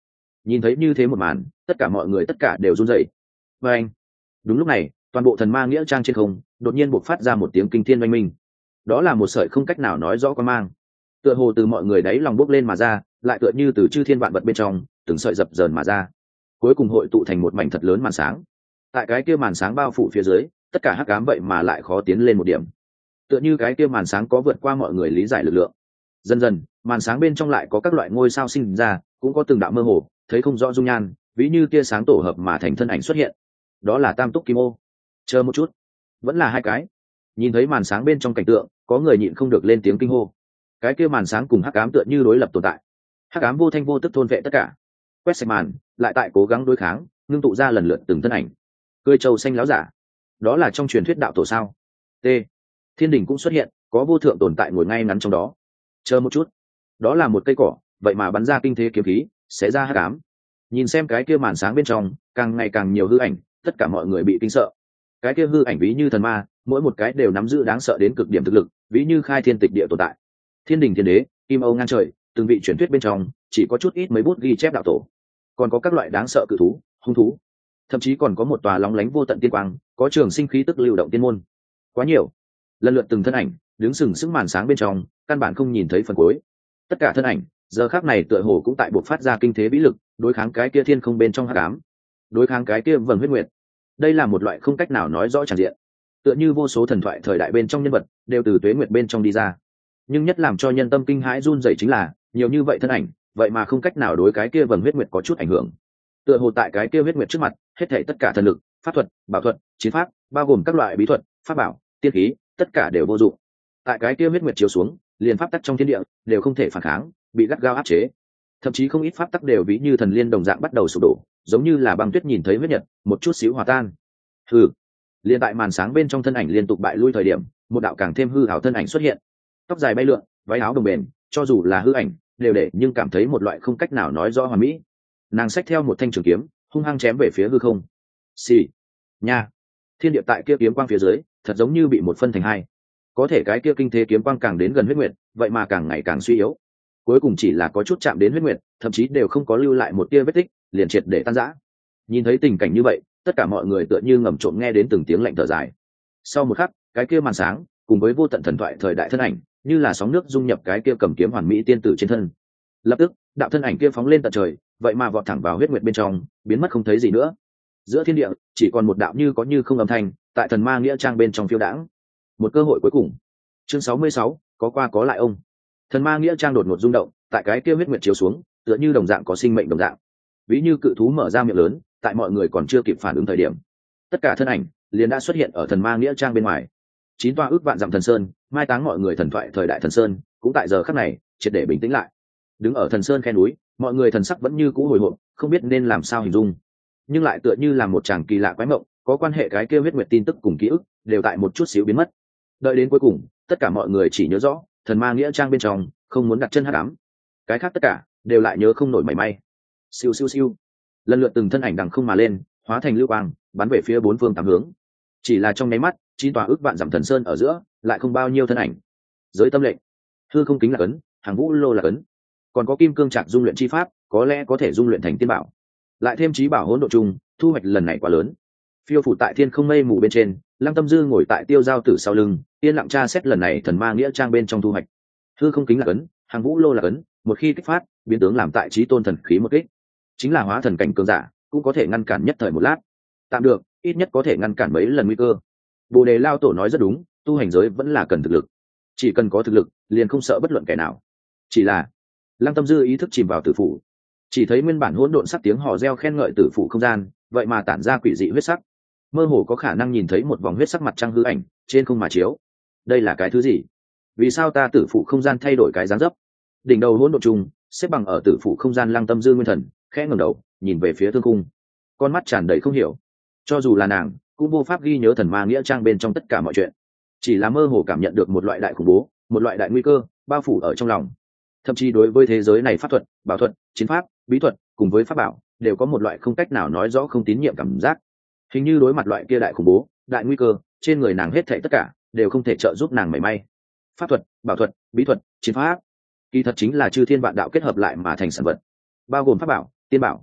S1: Nhìn thấy như thế một màn, tất cả mọi người tất cả đều run rẩy. Và anh, đúng lúc này, toàn bộ thần ma nghĩa trang trên không đột nhiên bộc phát ra một tiếng kinh thiên oanh minh. Đó là một sợi không cách nào nói rõ quan mang, tựa hồ từ mọi người đấy lòng bốc lên mà ra, lại tựa như từ chư thiên vạn vật bên trong từng sợi dập dờn mà ra, cuối cùng hội tụ thành một mảnh thật lớn màn sáng. Tại cái kia màn sáng bao phủ phía dưới, tất cả hắc ám vậy mà lại khó tiến lên một điểm, tựa như cái kia màn sáng có vượt qua mọi người lý giải lực lượng. Dần dần, màn sáng bên trong lại có các loại ngôi sao sinh ra, cũng có từng đạo mơ hồ thấy không rõ dung nhan, ví như tia sáng tổ hợp mà thành thân ảnh xuất hiện. Đó là tam túc kim ô. Chờ một chút, vẫn là hai cái. Nhìn thấy màn sáng bên trong cảnh tượng, có người nhịn không được lên tiếng kinh hô. Cái kia màn sáng cùng hắc ám tựa như đối lập tồn tại, hắc ám vô thanh vô tức thôn vệ tất cả, quét sạch màn lại tại cố gắng đối kháng, ngưng tụ ra lần lượt từng thân ảnh. Cười trâu xanh láo giả, đó là trong truyền thuyết đạo tổ sao? T. Thiên đình cũng xuất hiện, có vô thượng tồn tại ngồi ngay ngắn trong đó. Chờ một chút, đó là một cây cỏ, vậy mà bắn ra kinh thế kiếm khí, xé ra hắc ám. Nhìn xem cái kia màn sáng bên trong, càng ngày càng nhiều hư ảnh, tất cả mọi người bị kinh sợ. Cái kia hư ảnh ví như thần ma, mỗi một cái đều nắm giữ đáng sợ đến cực điểm thực lực, ví như khai thiên tịch địa tồn tại. Thiên đình thiên đế, kim âu ngang trời, từng vị truyền thuyết bên trong chỉ có chút ít mấy bút ghi chép đạo tổ, còn có các loại đáng sợ cự thú, hung thú, thậm chí còn có một tòa lóng lánh vô tận tiên quang, có trường sinh khí tức lưu động tiên môn. Quá nhiều, lần lượt từng thân ảnh đứng sừng sững màn sáng bên trong, căn bản không nhìn thấy phần cuối. Tất cả thân ảnh giờ khắc này tựa hồ cũng tại buộc phát ra kinh thế vĩ lực, đối kháng cái kia thiên không bên trong hắc ám, đối kháng cái kia vầng huyết nguyệt. Đây là một loại không cách nào nói rõ tràn diện, tựa như vô số thần thoại thời đại bên trong nhân vật đều từ tuế nguyệt bên trong đi ra. Nhưng nhất làm cho nhân tâm kinh hãi run rẩy chính là nhiều như vậy thân ảnh, vậy mà không cách nào đối cái kia vầng huyết nguyệt có chút ảnh hưởng. Tựa hồ tại cái kia huyết nguyệt trước mặt, hết thảy tất cả thần lực, pháp thuật, bảo thuật, chiến pháp, bao gồm các loại bí thuật, pháp bảo, tiên khí, tất cả đều vô dụng. Tại cái kia huyết nguyệt chiếu xuống, liền pháp tắc trong thiên địa đều không thể phản kháng, bị gắt gao áp chế. Thậm chí không ít pháp tắc đều ví như thần liên đồng dạng bắt đầu sụp đổ, giống như là băng tuyết nhìn thấy huyết nhật, một chút xíu hòa tan. Hừ. Liên tại màn sáng bên trong thân ảnh liên tục bại lui thời điểm, một đạo càng thêm hư ảo thân ảnh xuất hiện. Tóc dài bay lượn, váy áo đồng bền, cho dù là hư ảnh, đều để nhưng cảm thấy một loại không cách nào nói rõ hoàn mỹ. Nàng xách theo một thanh trường kiếm, hung hăng chém về phía hư không. Xì. Nha. Thiên địa tại kia kiếm quang phía dưới, thật giống như bị một phân thành hai. Có thể cái kia kinh thế kiếm quang càng đến gần huyết nguyệt, vậy mà càng ngày càng suy yếu. Cuối cùng chỉ là có chút chạm đến huyết nguyệt, thậm chí đều không có lưu lại một tia vết tích, liền triệt để tan rã. Nhìn thấy tình cảnh như vậy, tất cả mọi người tựa như ngầm trộm nghe đến từng tiếng lạnh thở dài. Sau một khắc, cái kia màn sáng cùng với vô tận thần thoại thời đại thân ảnh, như là sóng nước dung nhập cái kia cầm kiếm hoàn mỹ tiên tử trên thân. Lập tức, đạo thân ảnh kia phóng lên tận trời, vậy mà vọt thẳng vào huyết nguyệt bên trong, biến mất không thấy gì nữa. Giữa thiên địa chỉ còn một đạo như có như không âm thanh, tại thần ma nghĩa trang bên trong phiêu đãng. Một cơ hội cuối cùng. Chương sáu mươi sáu, có qua có lại ông. Thần ma nghĩa trang đột ngột rung động, tại cái kia huyết nguyệt chiếu xuống, tựa như đồng dạng có sinh mệnh đồng dạng. Ví như cự thú mở ra miệng lớn, tại mọi người còn chưa kịp phản ứng thời điểm, tất cả thân ảnh liền đã xuất hiện ở thần ma nghĩa trang bên ngoài. Chín toa ước vạn dặm thần sơn, mai táng mọi người thần thoại thời đại thần sơn, cũng tại giờ khắc này triệt để bình tĩnh lại. Đứng ở thần sơn khe núi, mọi người thần sắc vẫn như cũ hồi hộp, không biết nên làm sao hình dung, nhưng lại tựa như là một chàng kỳ lạ quái mộng, có quan hệ cái kia huyết nguyệt tin tức cùng ký ức đều tại một chút xíu biến mất. Đợi đến cuối cùng, tất cả mọi người chỉ nhớ rõ thần ma nghĩa trang bên trong không muốn đặt chân hắc ám, cái khác tất cả đều lại nhớ không nổi mảy may. Siêu siêu siêu, lần lượt từng thân ảnh đằng không mà lên, hóa thành lưu quang, bắn về phía bốn phương tám hướng. Chỉ là trong nháy mắt, chín tòa ước vạn dặm thần sơn ở giữa lại không bao nhiêu thân ảnh. Giới tâm lệnh, hư không kính là cấn, hàng vũ lô là cấn, còn có kim cương trạc dung luyện chi pháp, có lẽ có thể dung luyện thành tiên bảo. Lại thêm trí bảo hỗn độ chung, thu hoạch lần này quá lớn. Phiêu phủ tại thiên không mây mù bên trên, Lăng Tâm Dư ngồi tại tiêu giao tử sau lưng, yên lặng tra xét lần này thần ma nghĩa trang bên trong thu hoạch. Hư không kính là cấn, hàng vũ lô là cấn, một khi kích phát, biến tướng làm tại trí tôn thần khí một kích, chính là hóa thần cảnh cường giả, cũng có thể ngăn cản nhất thời một lát. Tạm được, ít nhất có thể ngăn cản mấy lần nguy cơ. Bồ đề lao tổ nói rất đúng, tu hành giới vẫn là cần thực lực, chỉ cần có thực lực liền không sợ bất luận kẻ nào. Chỉ là Lăng Tâm Dư ý thức chìm vào tử phủ, chỉ thấy nguyên bản hỗn độn sắc tiếng hò reo khen ngợi tử phủ không gian, vậy mà tản ra quỷ dị huyết sắc, mơ hồ có khả năng nhìn thấy một vòng huyết sắc mặt trăng hư ảnh trên không mà chiếu. Đây là cái thứ gì? Vì sao ta tử phủ không gian thay đổi cái dáng dấp? Đỉnh đầu hỗn độn trùng xếp bằng ở tử phủ không gian Lăng Tâm Dư nguyên thần khẽ ngẩng đầu nhìn về phía thương cung, con mắt tràn đầy không hiểu. Cho dù là nàng cũng vô pháp ghi nhớ thần ma nghĩa trang bên trong tất cả mọi chuyện, chỉ là mơ hồ cảm nhận được một loại đại khủng bố, một loại đại nguy cơ bao phủ ở trong lòng. Thậm chí đối với thế giới này, pháp thuật, bảo thuật, chiến pháp, bí thuật cùng với pháp bảo đều có một loại không cách nào nói rõ không tín nhiệm cảm giác. Hình như đối mặt loại kia đại khủng bố, đại nguy cơ, trên người nàng hết thảy tất cả đều không thể trợ giúp nàng mảy may. Pháp thuật, bảo thuật, bí thuật, chiến pháp, kỳ thật chính là chư thiên vạn đạo kết hợp lại mà thành sản vật, bao gồm pháp bảo, tiên bảo,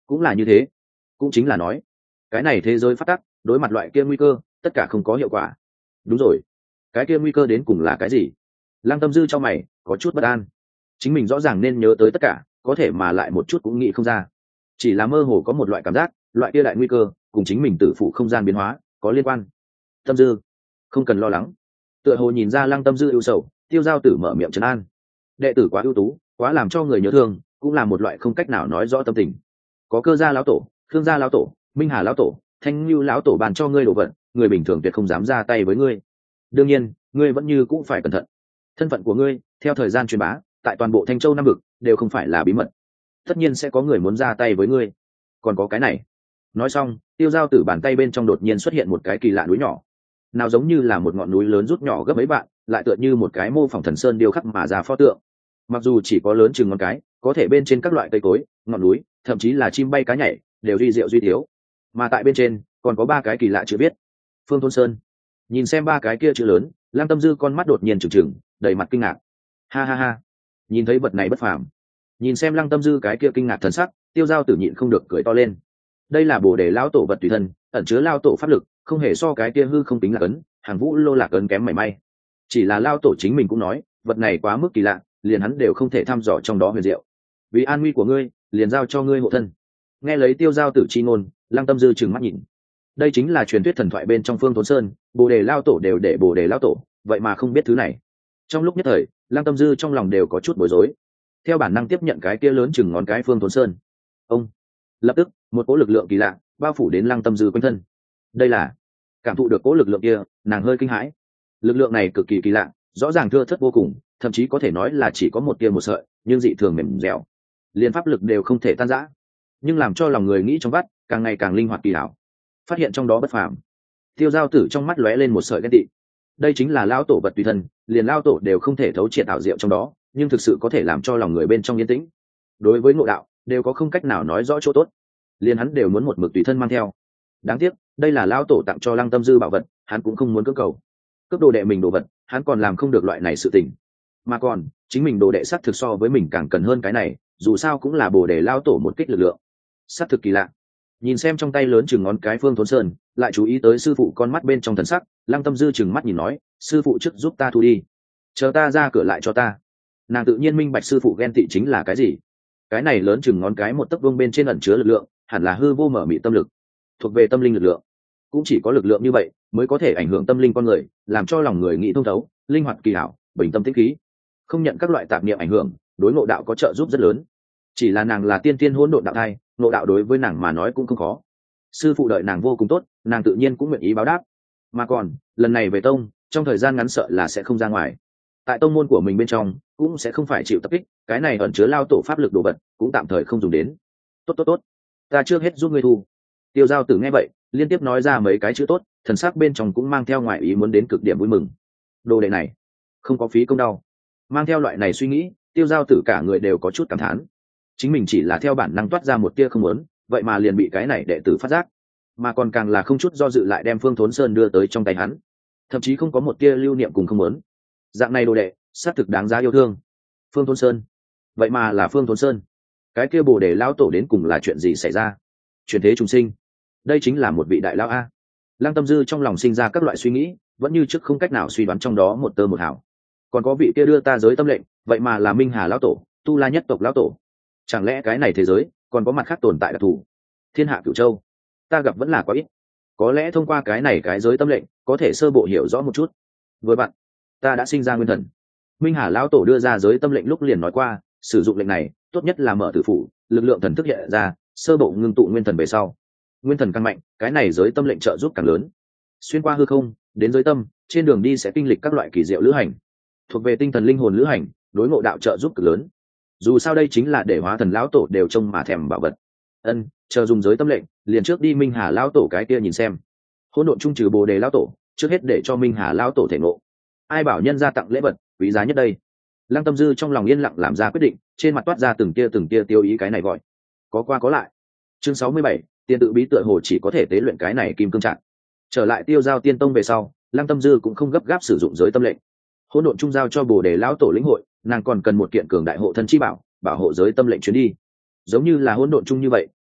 S1: cũng là như thế. Cũng chính là nói cái này thế giới phát tắc đối mặt loại kia nguy cơ tất cả không có hiệu quả. Đúng rồi, cái kia nguy cơ đến cùng là cái gì? Lăng Tâm Dư cho mày có chút bất an. Chính mình rõ ràng nên nhớ tới tất cả, có thể mà lại một chút cũng nghĩ không ra. Chỉ là mơ hồ có một loại cảm giác, loại kia đại nguy cơ cùng chính mình tử phụ không gian biến hóa có liên quan. Tâm Dư, không cần lo lắng. Tựa hồ nhìn ra Lăng Tâm Dư ưu sầu, Tiêu Giao Tử mở miệng trấn an. Đệ tử quá ưu tú, quá làm cho người nhớ thương, cũng là một loại không cách nào nói rõ tâm tình. Có Cơ gia lão tổ, Khương gia lão tổ, Minh Hà lão tổ, Thanh Nưu lão tổ bàn cho ngươi đồ vật, người bình thường tuyệt không dám ra tay với ngươi. Đương nhiên, ngươi vẫn như cũng phải cẩn thận. Thân phận của ngươi, theo thời gian truyền bá, tại toàn bộ Thanh Châu Nam vực đều không phải là bí mật. Tất nhiên sẽ có người muốn ra tay với ngươi. Còn có cái này. Nói xong, Tiêu Giao Tử bàn tay bên trong đột nhiên xuất hiện một cái kỳ lạ núi nhỏ. Nào giống như là một ngọn núi lớn rút nhỏ gấp mấy bạn, lại tựa như một cái mô phỏng thần sơn điêu khắc mà ra pho tượng. Mặc dù chỉ có lớn chừng ngón cái, có thể bên trên các loại cây cối, ngọn núi, thậm chí là chim bay cá nhảy, đều duy diệu duy thiếu. Mà tại bên trên còn có ba cái kỳ lạ chưa biết. Phương Thôn Sơn. Nhìn xem ba cái kia chữ lớn, Lăng Tâm Dư con mắt đột nhiên trừng trừng, đầy mặt kinh ngạc. Ha ha ha, nhìn thấy vật này bất phàm. Nhìn xem Lăng Tâm Dư cái kia kinh ngạc thần sắc, Tiêu Giao Tử nhịn không được cười to lên. Đây là Bồ Đề lão tổ vật tùy thân, ẩn chứa lao tổ pháp lực, không hề so cái kia hư không tính là cấn, hàng vũ lô lạc ấn kém mảy may. Chỉ là lao tổ chính mình cũng nói, vật này quá mức kỳ lạ, liền hắn đều không thể thăm dò trong đó huyền diệu. Vì an nguy của ngươi, liền giao cho ngươi hộ thân. Nghe lấy Tiêu Giao Tử chi ngôn, Lăng Tâm Dư trừng mắt nhìn. Đây chính là truyền thuyết thần thoại bên trong Phương Thốn Sơn, Bồ Đề lao tổ đều để Bồ Đề lao tổ, vậy mà không biết thứ này. Trong lúc nhất thời, Lăng Tâm Dư trong lòng đều có chút bối rối. Theo bản năng tiếp nhận cái kia lớn chừng ngón cái Phương Thốn Sơn. Ông lập tức, một cỗ lực lượng kỳ lạ bao phủ đến Lăng Tâm Dư quanh thân. Đây là cảm thụ được cỗ lực lượng kia, nàng hơi kinh hãi. Lực lượng này cực kỳ kỳ lạ, rõ ràng thưa thớt vô cùng, thậm chí có thể nói là chỉ có một tia một sợi, nhưng dị thường mềm dẻo, liên pháp lực đều không thể tan rã. Nhưng làm cho lòng người nghĩ trong vắt, càng ngày càng linh hoạt kỳ hảo. Phát hiện trong đó bất phàm. Tiêu Giao Tử trong mắt lóe lên một sợi ghen tị. Đây chính là lao tổ vật tùy thân, liền lao tổ đều không thể thấu triệt ảo diệu trong đó, nhưng thực sự có thể làm cho lòng người bên trong yên tĩnh. Đối với ngộ đạo, đều có không cách nào nói rõ chỗ tốt. Liền hắn đều muốn một mực tùy thân mang theo. Đáng tiếc, đây là lao tổ tặng cho Lăng Tâm Dư bảo vật, hắn cũng không muốn cưỡng cầu. Cướp đồ đệ mình đồ vật, hắn còn làm không được loại này sự tình. Mà còn, chính mình đồ đệ sắc thực so với mình càng cần hơn cái này, dù sao cũng là Bồ Đề lao tổ một kích lực lượng. Sắc thực kỳ lạ. Nhìn xem trong tay lớn chừng ngón cái Phương Thốn Sơn, lại chú ý tới sư phụ con mắt bên trong thần sắc, Lăng Tâm Dư chừng mắt nhìn nói, sư phụ trước giúp ta thu đi, chờ ta ra cửa lại cho ta. Nàng tự nhiên minh bạch sư phụ ghen tị chính là cái gì. Cái này lớn chừng ngón cái một tấc vuông bên trên ẩn chứa lực lượng, hẳn là hư vô mở mị tâm lực, thuộc về tâm linh lực lượng. Cũng chỉ có lực lượng như vậy mới có thể ảnh hưởng tâm linh con người, làm cho lòng người nghĩ thông thấu, linh hoạt kỳ hảo, bình tâm tĩnh khí, không nhận các loại tạp niệm ảnh hưởng, đối ngộ đạo có trợ giúp rất lớn. Chỉ là nàng là tiên tiên hỗn độn đạo thai, ngộ đạo đối với nàng mà nói cũng không khó. Sư phụ đợi nàng vô cùng tốt, nàng tự nhiên cũng nguyện ý báo đáp. Mà còn lần này về tông, trong thời gian ngắn sợ là sẽ không ra ngoài. Tại tông môn của mình bên trong cũng sẽ không phải chịu tập kích, cái này ẩn chứa lao tổ pháp lực đồ vật cũng tạm thời không dùng đến. Tốt tốt tốt, ta trước hết giúp ngươi thu. Tiêu Giao Tử nghe vậy, liên tiếp nói ra mấy cái chữ tốt, thần sắc bên trong cũng mang theo ngoại ý muốn đến cực điểm vui mừng. Đồ đệ này không có phí công đau. Mang theo loại này suy nghĩ, Tiêu Giao Tử cả người đều có chút cảm thán. Chính mình chỉ là theo bản năng toát ra một tia không muốn, vậy mà liền bị cái này đệ tử phát giác, mà còn càng là không chút do dự lại đem Phương Thốn Sơn đưa tới trong tay hắn, thậm chí không có một tia lưu niệm cùng không muốn. Dạng này đồ đệ xác thực đáng giá yêu thương. Phương Thốn Sơn, vậy mà là Phương Thốn Sơn. Cái kia Bồ Đề lão tổ đến cùng là chuyện gì xảy ra? Chuyển thế trùng sinh, đây chính là một vị đại lão a. Lăng Tâm Dư trong lòng sinh ra các loại suy nghĩ, vẫn như trước không cách nào suy đoán trong đó một tơ một hào. Còn có vị kia đưa ta giới tâm lệnh, vậy mà là Minh Hà lão tổ, Tu La nhất tộc lão tổ. Chẳng lẽ cái này thế giới còn có mặt khác tồn tại đặc thù? Thiên hạ cửu châu ta gặp vẫn là quá ít, có lẽ thông qua cái này cái giới tâm lệnh có thể sơ bộ hiểu rõ một chút. Với bạn, ta đã sinh ra nguyên thần. Minh Hà lão tổ đưa ra giới tâm lệnh lúc liền nói qua, sử dụng lệnh này tốt nhất là mở tử phủ, lực lượng thần thức hiện ra, sơ bộ ngưng tụ nguyên thần về sau, nguyên thần càng mạnh, cái này giới tâm lệnh trợ giúp càng lớn. Xuyên qua hư không đến giới tâm, trên đường đi sẽ kinh lịch các loại kỳ diệu lữ hành, thuộc về tinh thần linh hồn lữ hành, đối ngộ đạo trợ giúp cực lớn. Dù sao đây chính là để hóa thần lão tổ đều trông mà thèm bảo vật. Ân, chờ dùng giới tâm lệnh, liền trước đi Minh Hà lão tổ cái kia nhìn xem. Hỗn độn trung trừ Bồ Đề lão tổ, trước hết để cho Minh Hà lão tổ thể ngộ. Ai bảo nhân ra tặng lễ vật quý giá nhất đây. Lăng Tâm Dư trong lòng yên lặng làm ra quyết định, trên mặt toát ra từng tia từng tia tiêu ý cái này gọi có qua có lại. Chương sáu mươi bảy, tiên tự bí tựa hồ chỉ có thể tế luyện cái này kim cương trạng. Trở lại Tiêu Giao Tiên Tông về sau, Lăng Tâm Dư cũng không gấp gáp sử dụng giới tâm lệnh. Hỗn độn trung giao cho Bồ Đề lão tổ lĩnh hội, nàng còn cần một kiện cường đại hộ thân chi bảo, bảo hộ giới tâm lệnh chuyến đi. Giống như là hỗn độn trung như vậy,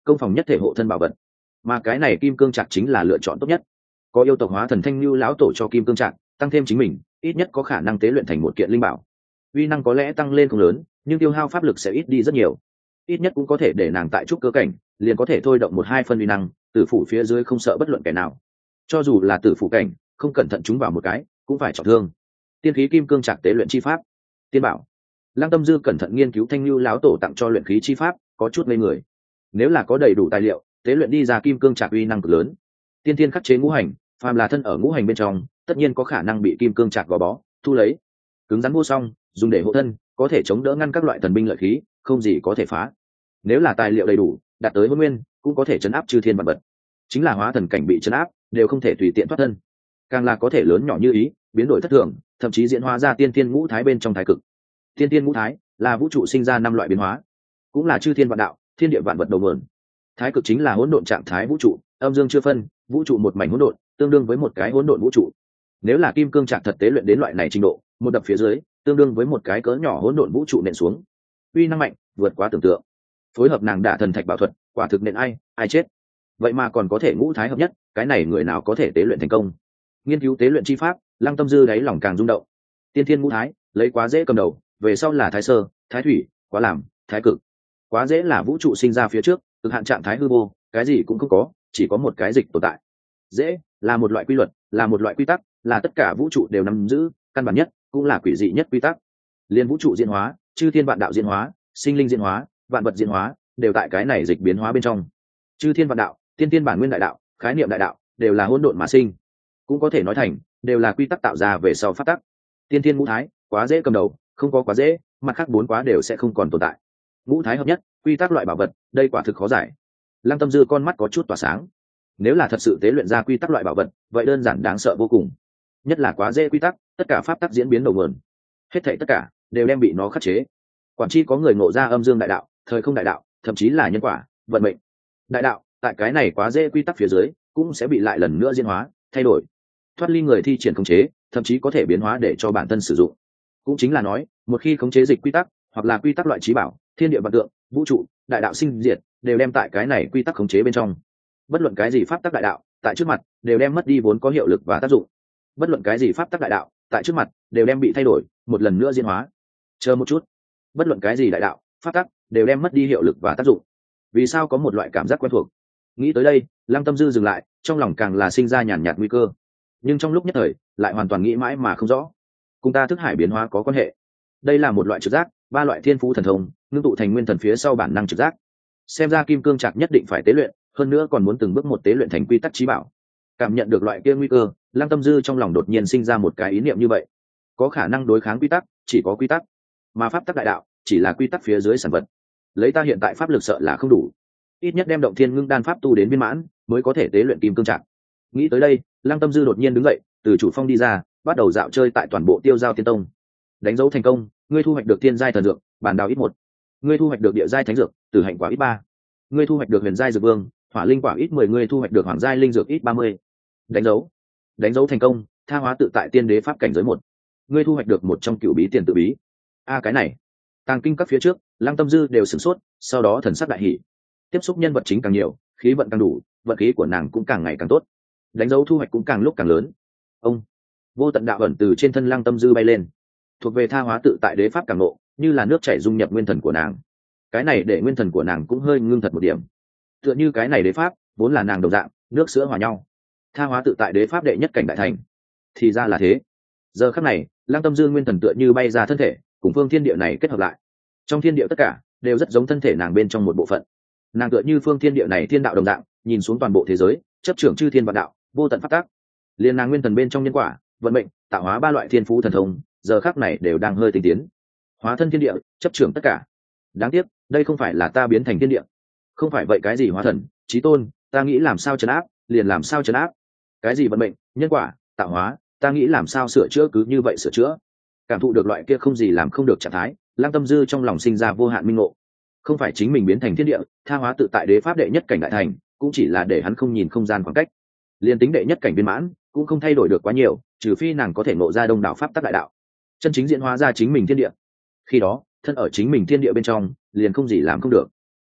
S1: công phòng nhất thể hộ thân bảo vật. Mà cái này kim cương trạc chính là lựa chọn tốt nhất. Có yêu tộc hóa thần thanh lưu lão tổ cho kim cương trạc, tăng thêm chính mình ít nhất có khả năng tế luyện thành một kiện linh bảo. Uy năng có lẽ tăng lên không lớn, nhưng tiêu hao pháp lực sẽ ít đi rất nhiều. Ít nhất cũng có thể để nàng tại trúc cơ cảnh liền có thể thôi động một hai phân uy năng, tử phủ phía dưới không sợ bất luận kẻ nào. Cho dù là tử phủ cảnh, không cẩn thận chúng vào một cái cũng phải trọng thương. Tiên khí kim cương trạc tế luyện chi pháp. Tiên bảo. Lăng Tâm Dư cẩn thận nghiên cứu thanh lưu lão tổ tặng cho luyện khí chi pháp, có chút ngây người. Nếu là có đầy đủ tài liệu, tế luyện đi ra kim cương trạc uy năng cực lớn. Tiên tiên khắc chế ngũ hành, phàm là thân ở ngũ hành bên trong, tất nhiên có khả năng bị kim cương trạc gò bó, thu lấy. Cứng rắn vô song, dùng để hộ thân, có thể chống đỡ ngăn các loại thần binh lợi khí, không gì có thể phá. Nếu là tài liệu đầy đủ, đạt tới hôn nguyên, cũng có thể chấn áp chư thiên vạn vật. Chính là hóa thần cảnh bị chấn áp, đều không thể tùy tiện thoát thân. Càng là có thể lớn nhỏ như ý, biến đổi thất thường, thậm chí diễn hóa ra tiên tiên ngũ thái bên trong thái cực. Tiên tiên ngũ thái là vũ trụ sinh ra năm loại biến hóa, cũng là chư thiên vạn đạo, thiên địa vạn vật đầu nguồn. Thái cực chính là hỗn độn trạng thái vũ trụ, âm dương chưa phân, vũ trụ một mảnh hỗn độn, tương đương với một cái hỗn độn vũ trụ. Nếu là kim cương trạng thật tế luyện đến loại này trình độ, một đập phía dưới, tương đương với một cái cỡ nhỏ hỗn độn vũ trụ nện xuống. Uy năng mạnh, vượt quá tưởng tượng. Phối hợp nàng đả thần thạch bảo thuật, quả thực nện ai, ai chết. Vậy mà còn có thể ngũ thái hợp nhất, cái này người nào có thể tế luyện thành công? Nghiên cứu tế luyện chi pháp, Lăng Tâm Dư đáy lòng càng rung động. Tiên thiên ngũ thái, lấy quá dễ cầm đầu, về sau là thái sơ, thái thủy, quá làm, thái cực. Quá dễ là vũ trụ sinh ra phía trước, cực hạn trạng thái hư vô, cái gì cũng không có, chỉ có một cái dịch tồn tại. Dễ là một loại quy luật, là một loại quy tắc, là tất cả vũ trụ đều nắm giữ, căn bản nhất, cũng là quỷ dị nhất quy tắc. Liên vũ trụ diễn hóa, chư thiên vạn đạo diễn hóa, sinh linh diễn hóa, vạn vật diễn hóa, đều tại cái này dịch biến hóa bên trong. Chư thiên vạn đạo, tiên tiên bản nguyên đại đạo, khái niệm đại đạo, đều là hỗn độn mà sinh, cũng có thể nói thành đều là quy tắc tạo ra về sau phát tắc. Tiên tiên ngũ thái, quá dễ cầm đầu, không có quá dễ, mặt khác bốn quá đều sẽ không còn tồn tại. Ngũ thái hợp nhất, quy tắc loại bảo vật, đây quả thực khó giải. Lăng Tâm Dư con mắt có chút tỏa sáng. Nếu là thật sự tế luyện ra quy tắc loại bảo vật, vậy đơn giản đáng sợ vô cùng. Nhất là quá dễ quy tắc, tất cả pháp tắc diễn biến đầu nguồn, hết thảy tất cả đều đem bị nó khắc chế. Quản chi có người ngộ ra âm dương đại đạo, thời không đại đạo, thậm chí là nhân quả, vận mệnh đại đạo, tại cái này quá dễ quy tắc phía dưới, cũng sẽ bị lại lần nữa diễn hóa, thay đổi, thoát ly người thi triển khống chế, thậm chí có thể biến hóa để cho bản thân sử dụng. Cũng chính là nói, một khi khống chế dịch quy tắc, hoặc là quy tắc loại trí bảo, thiên địa vạn tượng, vũ trụ, đại đạo sinh diệt, đều đem tại cái này quy tắc khống chế bên trong. Bất luận cái gì pháp tắc đại đạo, tại trước mặt đều đem mất đi vốn có hiệu lực và tác dụng. Bất luận cái gì pháp tắc đại đạo, tại trước mặt đều đem bị thay đổi, một lần nữa diễn hóa. Chờ một chút, bất luận cái gì đại đạo, pháp tắc đều đem mất đi hiệu lực và tác dụng. Vì sao có một loại cảm giác quen thuộc? Nghĩ tới đây, Lăng Tâm Dư dừng lại, trong lòng càng là sinh ra nhàn nhạt nguy cơ. Nhưng trong lúc nhất thời, lại hoàn toàn nghĩ mãi mà không rõ. Cùng ta thức hải biến hóa có quan hệ. Đây là một loại trực giác, ba loại thiên phú thần thông, ngưng tụ thành nguyên thần phía sau bản năng trực giác. Xem ra kim cương trạc nhất định phải tế luyện, hơn nữa còn muốn từng bước một tế luyện thành quy tắc trí bảo. Cảm nhận được loại kia nguy cơ, Lăng Tâm Dư trong lòng đột nhiên sinh ra một cái ý niệm như vậy. Có khả năng đối kháng quy tắc, chỉ có quy tắc, mà pháp tắc đại đạo chỉ là quy tắc phía dưới sản vật. Lấy ta hiện tại pháp lực sợ là không đủ, ít nhất đem động thiên ngưng đan pháp tu đến viên mãn mới có thể tế luyện kim cương trạc. Nghĩ tới đây, Lăng Tâm Dư đột nhiên đứng dậy, từ chủ phong đi ra, bắt đầu dạo chơi tại toàn bộ Tiêu Giao Tiên Tông. Đánh dấu thành công, ngươi thu hoạch được thiên giai thần dược, bản đào ít một. Ngươi thu hoạch được địa giai thánh dược, tử hạnh quả ít ba. Ngươi thu hoạch được huyền giai dược vương, hỏa linh quả ít mười. Ngươi thu hoạch được hoàng giai linh dược ít ba mươi. Đánh dấu. Đánh dấu thành công, tha hóa tự tại tiên đế pháp cảnh giới một. Ngươi thu hoạch được một trong cửu bí tiền tự bí. A cái này, tàng kinh các phía trước, Lăng Tâm Dư đều sửng sốt, sau đó thần sắc đại hỉ. Tiếp xúc nhân vật chính càng nhiều, khí vận càng đủ, vận khí của nàng cũng càng ngày càng tốt, đánh dấu thu hoạch cũng càng lúc càng lớn. Ông vô tận đạo ẩn từ trên thân Lăng Tâm Dư bay lên, thuộc về tha hóa tự tại đế pháp càng nộ, như là nước chảy dung nhập nguyên thần của nàng. Cái này để nguyên thần của nàng cũng hơi ngưng thật một điểm, tựa như cái này đế pháp vốn là nàng đồng dạng, nước sữa hòa nhau. Tha hóa tự tại đế pháp đệ nhất cảnh đại thành, thì ra là thế. Giờ khắc này, Lăng Tâm Dư nguyên thần tựa như bay ra thân thể, cùng phương thiên địa này kết hợp lại. Trong thiên địa tất cả đều rất giống thân thể nàng bên trong một bộ phận. Nàng tựa như phương thiên địa này thiên đạo đồng dạng, nhìn xuống toàn bộ thế giới, chấp trưởng chư thiên vạn đạo, vô tận pháp tắc. Liên nàng nguyên thần bên trong nhân quả, vận mệnh, tạo hóa ba loại thiên phú thần thông, giờ khắc này đều đang hơi tinh tiến. Hóa thân thiên địa, chấp trưởng tất cả. Đáng tiếc, đây không phải là ta biến thành thiên địa. Không phải vậy cái gì hóa thần, chí tôn, ta nghĩ làm sao trấn áp, liền làm sao trấn áp. Cái gì vận mệnh, nhân quả, tạo hóa, ta nghĩ làm sao sửa chữa cứ như vậy sửa chữa. Cảm thụ được loại kia không gì làm không được trạng thái, Lăng Tâm Dư trong lòng sinh ra vô hạn minh ngộ. Không phải chính mình biến thành thiên địa, tha hóa tự tại đế pháp đệ nhất cảnh đại thành, cũng chỉ là để hắn không nhìn không gian khoảng cách. Liên tính đệ nhất cảnh viên mãn, cũng không thay đổi được quá nhiều, trừ phi nàng có thể ngộ ra đông đảo pháp tắc đại đạo, chân chính diễn hóa ra chính mình thiên địa. Khi đó, thân ở chính mình thiên địa bên trong, liền không gì làm không được.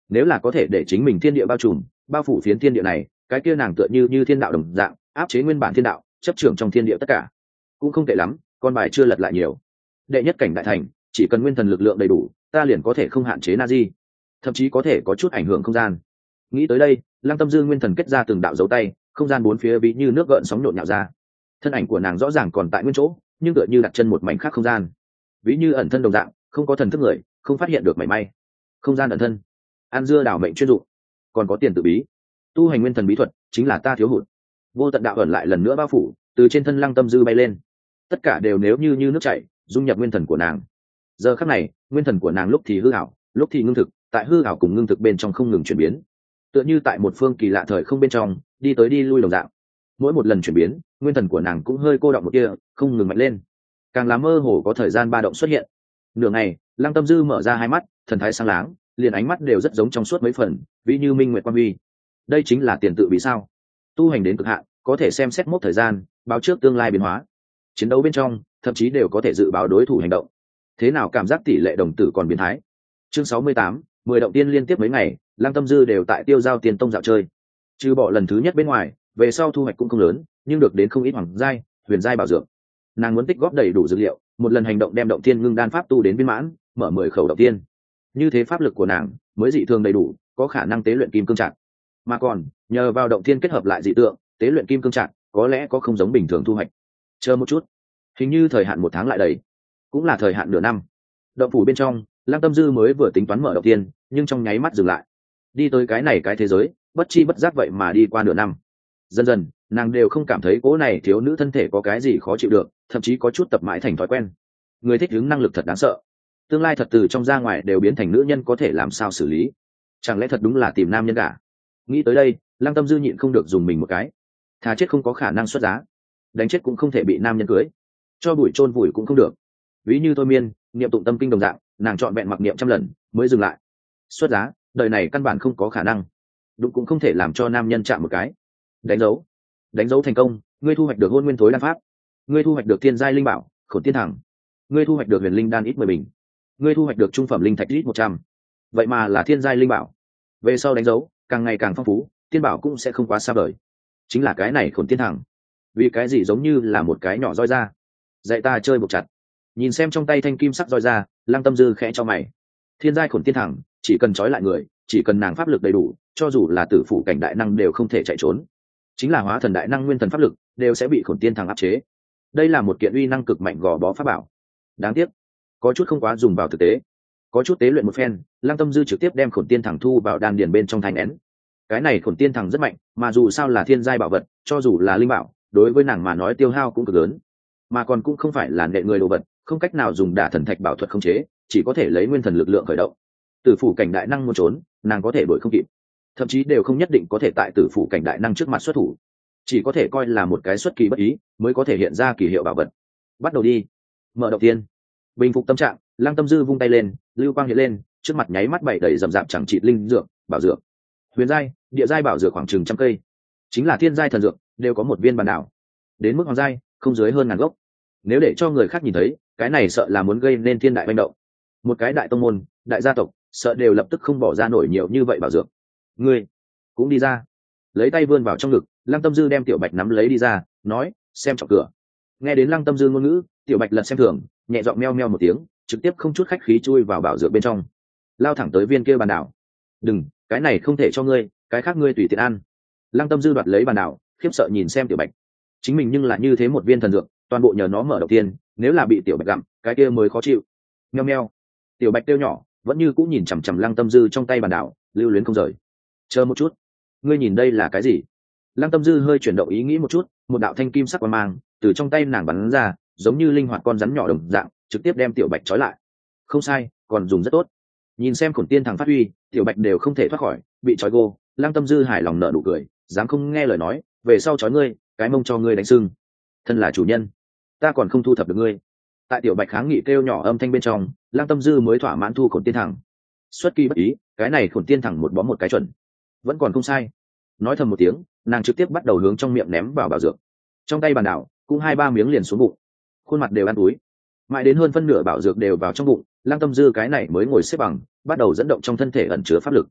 S1: nếu là có thể để chính mình thiên địa bao trùm bao phủ phiến thiên địa này, cái kia nàng tựa như như thiên đạo đồng dạng áp chế nguyên bản thiên đạo, chấp trưởng trong thiên địa tất cả, cũng không tệ lắm. Con bài chưa lật lại nhiều. Đệ nhất cảnh đại thành, chỉ cần nguyên thần lực lượng đầy đủ, ta liền có thể không hạn chế Nazi, thậm chí có thể có chút ảnh hưởng không gian. Nghĩ tới đây, Lăng Tâm Dư nguyên thần kết ra từng đạo dấu tay, không gian bốn phía ví như nước gợn sóng nhộn nhạo ra. Thân ảnh của nàng rõ ràng còn tại nguyên chỗ, nhưng tựa như đặt chân một mảnh khác không gian, ví như ẩn thân đồng dạng, không có thần thức người không phát hiện được mảy may. Không gian ẩn thân, ăn dưa đảo mệnh chuyên dụng, còn có tiền tự bí, tu hành nguyên thần bí thuật, chính là ta thiếu hụt. Vô tận đạo ẩn lại lần nữa bao phủ, từ trên thân Lăng Tâm Dư bay lên, tất cả đều nếu như như nước chảy dung nhập nguyên thần của nàng. Giờ khắc này, nguyên thần của nàng lúc thì hư ảo, lúc thì ngưng thực, tại hư ảo cùng ngưng thực bên trong không ngừng chuyển biến, tựa như tại một phương kỳ lạ thời không bên trong đi tới đi lui đồng dạng. Mỗi một lần chuyển biến, nguyên thần của nàng cũng hơi cô động một kia, không ngừng mạnh lên, càng là mơ hồ có thời gian ba động xuất hiện. Nửa ngày, Lăng Tâm Dư mở ra hai mắt, thần thái sáng láng, liền ánh mắt đều rất giống trong suốt mấy phần, ví như minh nguyệt quan huy. Đây chính là tiền tự bí sao? Tu hành đến cực hạn, có thể xem xét mốc thời gian, báo trước tương lai biến hóa. Chiến đấu bên trong, thậm chí đều có thể dự báo đối thủ hành động. Thế nào cảm giác tỷ lệ đồng tử còn biến thái. Chương sáu mươi tám, mười động tiên liên tiếp mấy ngày, Lăng Tâm Dư đều tại Tiêu Giao Tiên Tông dạo chơi. Trừ bỏ lần thứ nhất bên ngoài, về sau thu hoạch cũng không lớn, nhưng được đến không ít hoàng giai, huyền giai bảo dưỡng. Nàng muốn tích góp đầy đủ dữ liệu, một lần hành động đem động tiên ngưng đan pháp tu đến viên mãn, mở mười khẩu động tiên. Như thế pháp lực của nàng mới dị thường đầy đủ, có khả năng tế luyện kim cương trạng. Mà còn, nhờ vào động tiên kết hợp lại dị tượng, tế luyện kim cương trạng, có lẽ có không giống bình thường thu hoạch. Chờ một chút, hình như thời hạn một tháng lại đầy, cũng là thời hạn nửa năm. Động phủ bên trong, Lăng Tâm Dư mới vừa tính toán mở động tiên, nhưng trong nháy mắt dừng lại. Đi tới cái này cái thế giới, bất chi bất giác vậy mà đi qua nửa năm. Dần dần, nàng đều không cảm thấy cố này thiếu nữ thân thể có cái gì khó chịu được, thậm chí có chút tập mãi thành thói quen. Người thích ứng năng lực thật đáng sợ, tương lai thật từ trong ra ngoài đều biến thành nữ nhân có thể làm sao xử lý. Chẳng lẽ thật đúng là tìm nam nhân cả? Nghĩ tới đây, Lăng Tâm Dư nhịn không được dùng mình một cái. Thà chết không có khả năng xuất giá, đánh chết cũng không thể bị nam nhân cưới, cho bụi chôn vùi cũng không được. Ví như thôi miên niệm tụng tâm kinh đồng dạng, nàng chọn vẹn mặc niệm trăm lần mới dừng lại. Xuất giá, đời này căn bản không có khả năng, đúng cũng không thể làm cho nam nhân chạm một cái. Đánh dấu, đánh dấu thành công, ngươi thu hoạch được hôn nguyên thối đan pháp, ngươi thu hoạch được thiên giai linh bảo khổn tiên thẳng, ngươi thu hoạch được huyền linh đan ít mười bình, ngươi thu hoạch được trung phẩm linh thạch ít một trăm. Vậy mà là thiên giai linh bảo. Về sau đánh dấu càng ngày càng phong phú, tiên bảo cũng sẽ không quá xa vời. Chính là cái này khổn tiên thẳng, vì cái gì giống như là một cái nhỏ roi ra, dạy ta chơi buộc chặt. Nhìn xem trong tay thanh kim sắc roi ra, Lăng Tâm Dư khẽ cho mày. Thiên giai khổn tiên thẳng, chỉ cần trói lại người, chỉ cần nàng pháp lực đầy đủ, cho dù là tử phủ cảnh đại năng đều không thể chạy trốn. Chính là hóa thần đại năng nguyên thần pháp lực đều sẽ bị khổn tiên thẳng áp chế. Đây là một kiện uy năng cực mạnh gò bó pháp bảo. Đáng tiếc, có chút không quá dùng vào thực tế. Có chút tế luyện một phen, Lăng Tâm Dư trực tiếp đem khổn tiên thẳng thu vào đan điền bên trong thanh nén. Cái này khổn tiên thẳng rất mạnh, mà dù sao là thiên giai bảo vật, cho dù là linh bảo, đối với nàng mà nói tiêu hao cũng cực lớn. Mà còn cũng không phải là nệ người đồ vật, không cách nào dùng đả thần thạch bảo thuật khống chế, chỉ có thể lấy nguyên thần lực lượng khởi động. Tử phủ cảnh đại năng muốn trốn, nàng có thể đuổi không kịp, thậm chí đều không nhất định có thể tại tử phủ cảnh đại năng trước mặt xuất thủ, chỉ có thể coi là một cái xuất kỳ bất ý mới có thể hiện ra kỳ hiệu bảo vật. Bắt đầu đi. Mở đầu tiên, bình phục tâm trạng, Lăng Tâm Dư vung tay lên, lưu quang hiện lên, trước mặt nháy mắt bảy đầy rậm rạp chẳng trị linh dược, bảo dược, huyền giai, địa giai bảo dược khoảng chừng trăm cây, chính là thiên giai thần dược, đều có một viên bàn đảo. Đến mức hoàng giai, không dưới hơn ngàn gốc. Nếu để cho người khác nhìn thấy, cái này sợ là muốn gây nên thiên đại manh động. Một cái đại tông môn, đại gia tộc, sợ đều lập tức không bỏ ra nổi nhiều như vậy bảo dược. Ngươi cũng đi ra. Lấy tay vươn vào trong ngực, Lăng Tâm Dư đem Tiểu Bạch nắm lấy đi ra, nói, xem trọng cửa. Nghe đến Lăng Tâm Dư ngôn ngữ, Tiểu Bạch lật xem thường, nhẹ giọng meo meo một tiếng, trực tiếp không chút khách khí chui vào bảo dược bên trong, lao thẳng tới viên kia bàn đảo. Đừng, cái này không thể cho ngươi, cái khác ngươi tùy tiện ăn. Lăng Tâm Dư đoạt lấy bàn đảo, khiếp sợ nhìn xem Tiểu Bạch. Chính mình nhưng là như thế một viên thần dược, toàn bộ nhờ nó mở đầu tiên, nếu là bị Tiểu Bạch gặm, cái kia mới khó chịu. Meo meo. Tiểu Bạch kêu nhỏ, vẫn như cũng nhìn chằm chằm Lăng Tâm Dư trong tay bàn đảo, lưu luyến không rời. Chờ một chút, ngươi nhìn đây là cái gì? Lăng Tâm Dư hơi chuyển động ý nghĩ một chút, một đạo thanh kim sắc quang mang từ trong tay nàng bắn ra, giống như linh hoạt con rắn nhỏ đồng dạng, trực tiếp đem Tiểu Bạch trói lại. Không sai, còn dùng rất tốt. Nhìn xem khổn tiên thằng phát huy, Tiểu Bạch đều không thể thoát khỏi, bị trói gô. Lăng Tâm Dư hài lòng nở nụ cười, dám không nghe lời nói, về sau trói ngươi, cái mông cho ngươi đánh sưng. Thân là chủ nhân, ta còn không thu thập được ngươi. Tại Tiểu Bạch kháng nghị kêu nhỏ âm thanh bên trong, Lăng Tâm Dư mới thỏa mãn thu khổn tiên thẳng. Xuất kỳ bất ý, cái này khổn tiên thẳng một bó một cái chuẩn, vẫn còn không sai. Nói thầm một tiếng, nàng trực tiếp bắt đầu hướng trong miệng ném vào bảo dược. Trong tay bàn đảo cũng hai ba miếng liền xuống bụng, khuôn mặt đều ăn túi. Mãi đến hơn phân nửa bảo dược đều vào trong bụng, Lăng Tâm Dư cái này mới ngồi xếp bằng, bắt đầu dẫn động trong thân thể ẩn chứa pháp lực.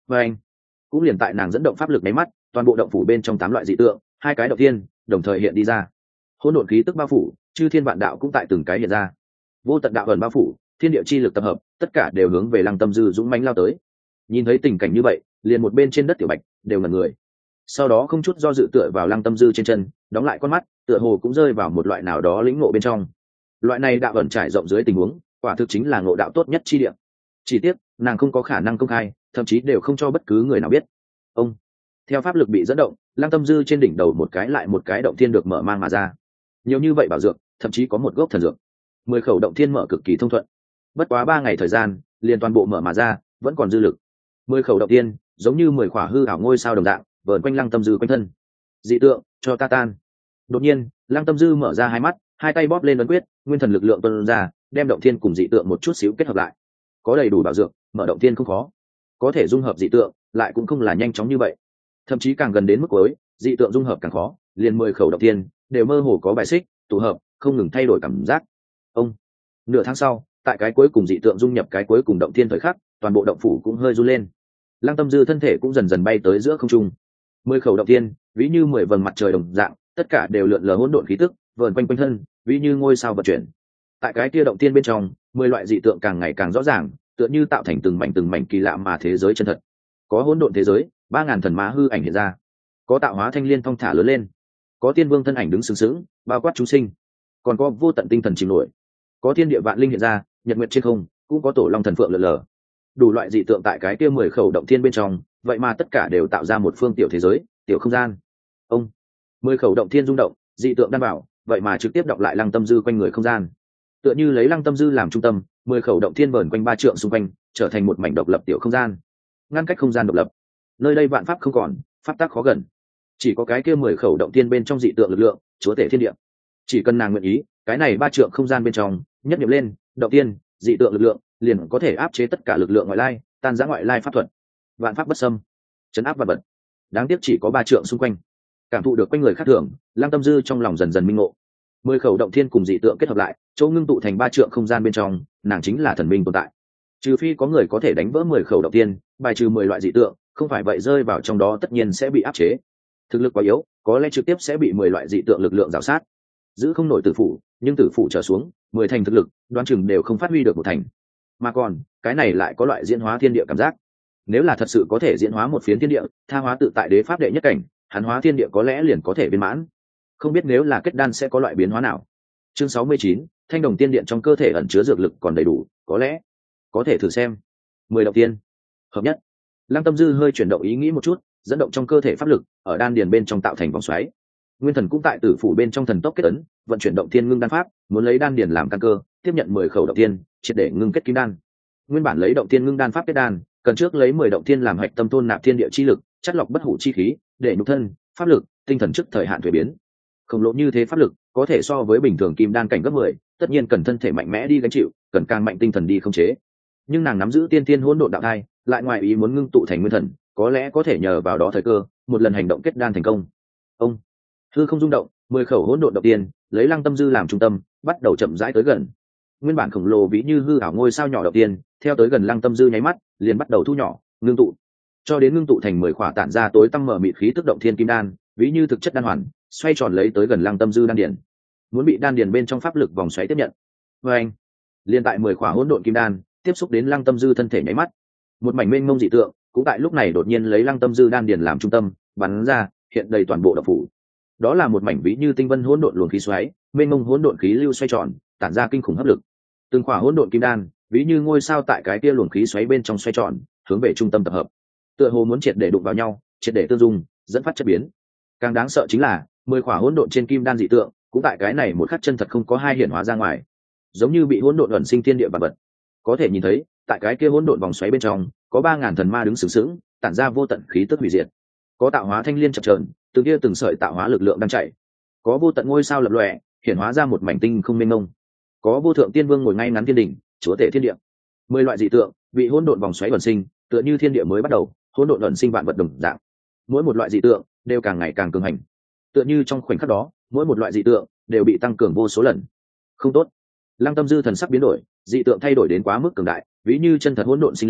S1: và anh cũng liền tại nàng dẫn động pháp lực máy mắt, toàn bộ động phủ bên trong tám loại dị tượng, hai cái động tiên đồng thời hiện đi ra. Hỗn độn khí tức bao phủ, chư thiên vạn đạo cũng tại từng cái hiện ra. Vô tận đạo ẩn bao phủ, thiên địa chi lực tập hợp, tất cả đều hướng về Lăng Tâm Dư dũng mãnh lao tới. Nhìn thấy tình cảnh như vậy, liền một bên trên đất tiểu bạch đều ngẩn người. Sau đó không chút do dự tựa vào Lăng Tâm Dư trên chân, đóng lại con mắt, tựa hồ cũng rơi vào một loại nào đó lĩnh ngộ bên trong. Loại này đạo ẩn trải rộng dưới tình huống, quả thực chính là ngộ đạo tốt nhất chi địa. Chỉ tiếc, nàng không có khả năng công khai, thậm chí đều không cho bất cứ người nào biết. Ông theo pháp lực bị dẫn động, Lăng Tâm Dư trên đỉnh đầu một cái lại một cái động thiên được mở mang mà ra. Nhiều như vậy bảo dược, thậm chí có một gốc thần dược. Mười khẩu động thiên mở cực kỳ thông thuận. Bất quá ba ngày thời gian, liền toàn bộ mở mà ra, vẫn còn dư lực. Mười khẩu động thiên, giống như mười khỏa hư ảo ngôi sao đồng dạng, vờn quanh Lăng Tâm Dư quanh thân. Dị tượng, cho ta tan. Đột nhiên, Lăng Tâm Dư mở ra hai mắt, hai tay bóp lên ấn quyết, nguyên thần lực lượng tuôn ra, đem động thiên cùng dị tượng một chút xíu kết hợp lại. Có đầy đủ bảo dược, mở động thiên không khó. Có thể dung hợp dị tượng, lại cũng không là nhanh chóng như vậy. Thậm chí càng gần đến mức cuối, dị tượng dung hợp càng khó, liền mười khẩu động thiên đều mơ hồ có bài xích, tụ hợp, không ngừng thay đổi cảm giác. Ông nửa tháng sau, tại cái cuối cùng dị tượng dung nhập cái cuối cùng động thiên thời khắc, toàn bộ động phủ cũng hơi run lên. Lăng Tâm Dư thân thể cũng dần dần bay tới giữa không trung. Mười khẩu động thiên, ví như mười vầng mặt trời đồng dạng, tất cả đều lượn lờ hỗn độn khí tức, vờn quanh quanh thân, ví như ngôi sao vận chuyển. Tại cái kia động thiên bên trong, mười loại dị tượng càng ngày càng rõ ràng, tựa như tạo thành từng mảnh từng mảnh kỳ lạ mà thế giới chân thật. Có hỗn độn thế giới, ba ngàn thần ma hư ảnh hiện ra. Có tạo hóa thanh liên thong thả lớn lên. Có tiên vương thân ảnh đứng sừng sững, bao quát chúng sinh. Còn có vô tận tinh thần chìm nổi. Có thiên địa vạn linh hiện ra, nhật nguyệt trên không, cũng có tổ long thần phượng lượn lờ. Đủ loại dị tượng tại cái kia mười khẩu động thiên bên trong, vậy mà tất cả đều tạo ra một phương tiểu thế giới, tiểu không gian. Ông mười khẩu động thiên rung động, dị tượng đan bảo, vậy mà trực tiếp đọc lại Lăng Tâm Dư quanh người không gian. Tựa như lấy Lăng Tâm Dư làm trung tâm, mười khẩu động thiên vờn quanh ba trượng xung quanh, trở thành một mảnh độc lập tiểu không gian, ngăn cách không gian độc lập. Nơi đây vạn pháp không còn, pháp tắc khó gần, chỉ có cái kia mười khẩu động thiên bên trong dị tượng lực lượng, chúa tể thiên địa. Chỉ cần nàng nguyện ý, cái này ba trượng không gian bên trong, nhất niệm lên, động thiên, dị tượng lực lượng, liền có thể áp chế tất cả lực lượng ngoại lai, tan rã ngoại lai pháp thuật. Vạn pháp bất xâm, trấn áp vạn vật. Đáng tiếc chỉ có ba trượng xung quanh. Cảm thụ được quanh người khác thường, Lăng Tâm Dư trong lòng dần dần minh ngộ. Mười khẩu động thiên cùng dị tượng kết hợp lại, chỗ ngưng tụ thành ba trượng không gian bên trong, nàng chính là thần minh tồn tại. Trừ phi có người có thể đánh vỡ mười khẩu động thiên, bài trừ mười loại dị tượng, không phải vậy rơi vào trong đó tất nhiên sẽ bị áp chế. Thực lực quá yếu, có lẽ trực tiếp sẽ bị mười loại dị tượng lực lượng rào sát. Giữ không nổi tử phủ, nhưng tử phủ trở xuống, mười thành thực lực, đoán chừng đều không phát huy được một thành. Mà còn, cái này lại có loại diễn hóa thiên địa cảm giác. Nếu là thật sự có thể diễn hóa một phiến thiên địa, tha hóa tự tại đế pháp đệ nhất cảnh, hắn hóa thiên địa có lẽ liền có thể viên mãn. Không biết nếu là kết đan sẽ có loại biến hóa nào. Chương sáu mươi chín, thanh đồng tiên điện trong cơ thể ẩn chứa dược lực còn đầy đủ, có lẽ có thể thử xem. Mười động tiên, hợp nhất. Lăng Tâm Dư hơi chuyển động ý nghĩ một chút, dẫn động trong cơ thể pháp lực, ở đan điền bên trong tạo thành vòng xoáy. Nguyên thần cũng tại tử phủ bên trong thần tốc kết ấn, vận chuyển động thiên ngưng đan pháp, muốn lấy đan điền làm căn cơ, tiếp nhận mười khẩu động tiên, triệt để ngưng kết kim đan. Nguyên bản lấy động thiên ngưng đan pháp kết đan, cần trước lấy mười động thiên làm hạch tâm tôn nạp thiên địa chi lực, chất lọc bất hủ chi khí, để nhục thân, pháp lực, tinh thần trước thời hạn thuế biến. Khổng lồ như thế pháp lực, có thể so với bình thường kim đan cảnh gấp mười, tất nhiên cần thân thể mạnh mẽ đi gánh chịu, cần càng mạnh tinh thần đi khống chế. Nhưng nàng nắm giữ tiên tiên hỗn độn đạo thai, lại ngoài ý muốn ngưng tụ thành nguyên thần, có lẽ có thể nhờ vào đó thời cơ, một lần hành động kết đan thành công. Ông hư không rung động, mười khẩu hỗn độn động tiên, lấy Lăng Tâm Dư làm trung tâm, bắt đầu chậm rãi tới gần. Nguyên bản khổng lồ ví như hư ảo ngôi sao nhỏ động tiên, theo tới gần Lăng Tâm Dư nháy mắt, liền bắt đầu thu nhỏ, ngưng tụ, cho đến ngưng tụ thành mười khỏa tản ra tối tăm mở mịt khí tức động thiên kim đan, ví như thực chất đan hoàn, xoay tròn lấy tới gần Lăng Tâm Dư đan điền. Muốn bị đan điền bên trong pháp lực vòng xoáy tiếp nhận. Và anh, liên tại mười khỏa hỗn độn kim đan, tiếp xúc đến Lăng Tâm Dư thân thể nháy mắt, một mảnh mênh mông dị tượng, cũng tại lúc này đột nhiên lấy Lăng Tâm Dư đan điền làm trung tâm, bắn ra, hiện đầy toàn bộ động phủ. Đó là một mảnh ví như tinh vân hỗn độn luồng khí xoáy, mênh mông hỗn độn khí lưu xoay tròn, tản ra kinh khủng hấp lực. Từng khỏa hỗn độn kim đan, ví như ngôi sao tại cái kia luồng khí xoáy bên trong xoay tròn, hướng về trung tâm tập hợp. Tựa hồ muốn triệt để đụng vào nhau, triệt để tương dung, dẫn phát chất biến. Càng đáng sợ chính là, mười khỏa hỗn độn trên kim đan dị tượng, cũng tại cái này một khắc chân thật không có hai hiển hóa ra ngoài, giống như bị hỗn độn ẩn sinh thiên địa bản vật. Có thể nhìn thấy, tại cái kia hỗn độn vòng xoáy bên trong, có ba ngàn thần ma đứng sừng sững, tản ra vô tận khí tức hủy diệt. Có tạo hóa thanh liên chập chờn, từng kia từng sợi tạo hóa lực lượng đang chạy. Có vô tận ngôi sao lập lòe, hiển hóa ra một mảnh tinh không mênh mông. Có vô thượng tiên vương ngồi ngay ngắn thiên đỉnh, chúa tể thiên địa. Mười loại dị tượng, bị hỗn độn vòng xoáy ẩn sinh, tựa như thiên địa mới bắt đầu, hỗn độn ẩn sinh vạn vật đồng dạng. Mỗi một loại dị tượng đều càng ngày càng cường hành. Tựa như trong khoảnh khắc đó, mỗi một loại dị tượng đều bị tăng cường vô số lần. Không tốt. Lăng Tâm Dư thần sắc biến đổi, dị tượng thay đổi đến quá mức cường đại, ví như chân thật hỗn độn sinh linh,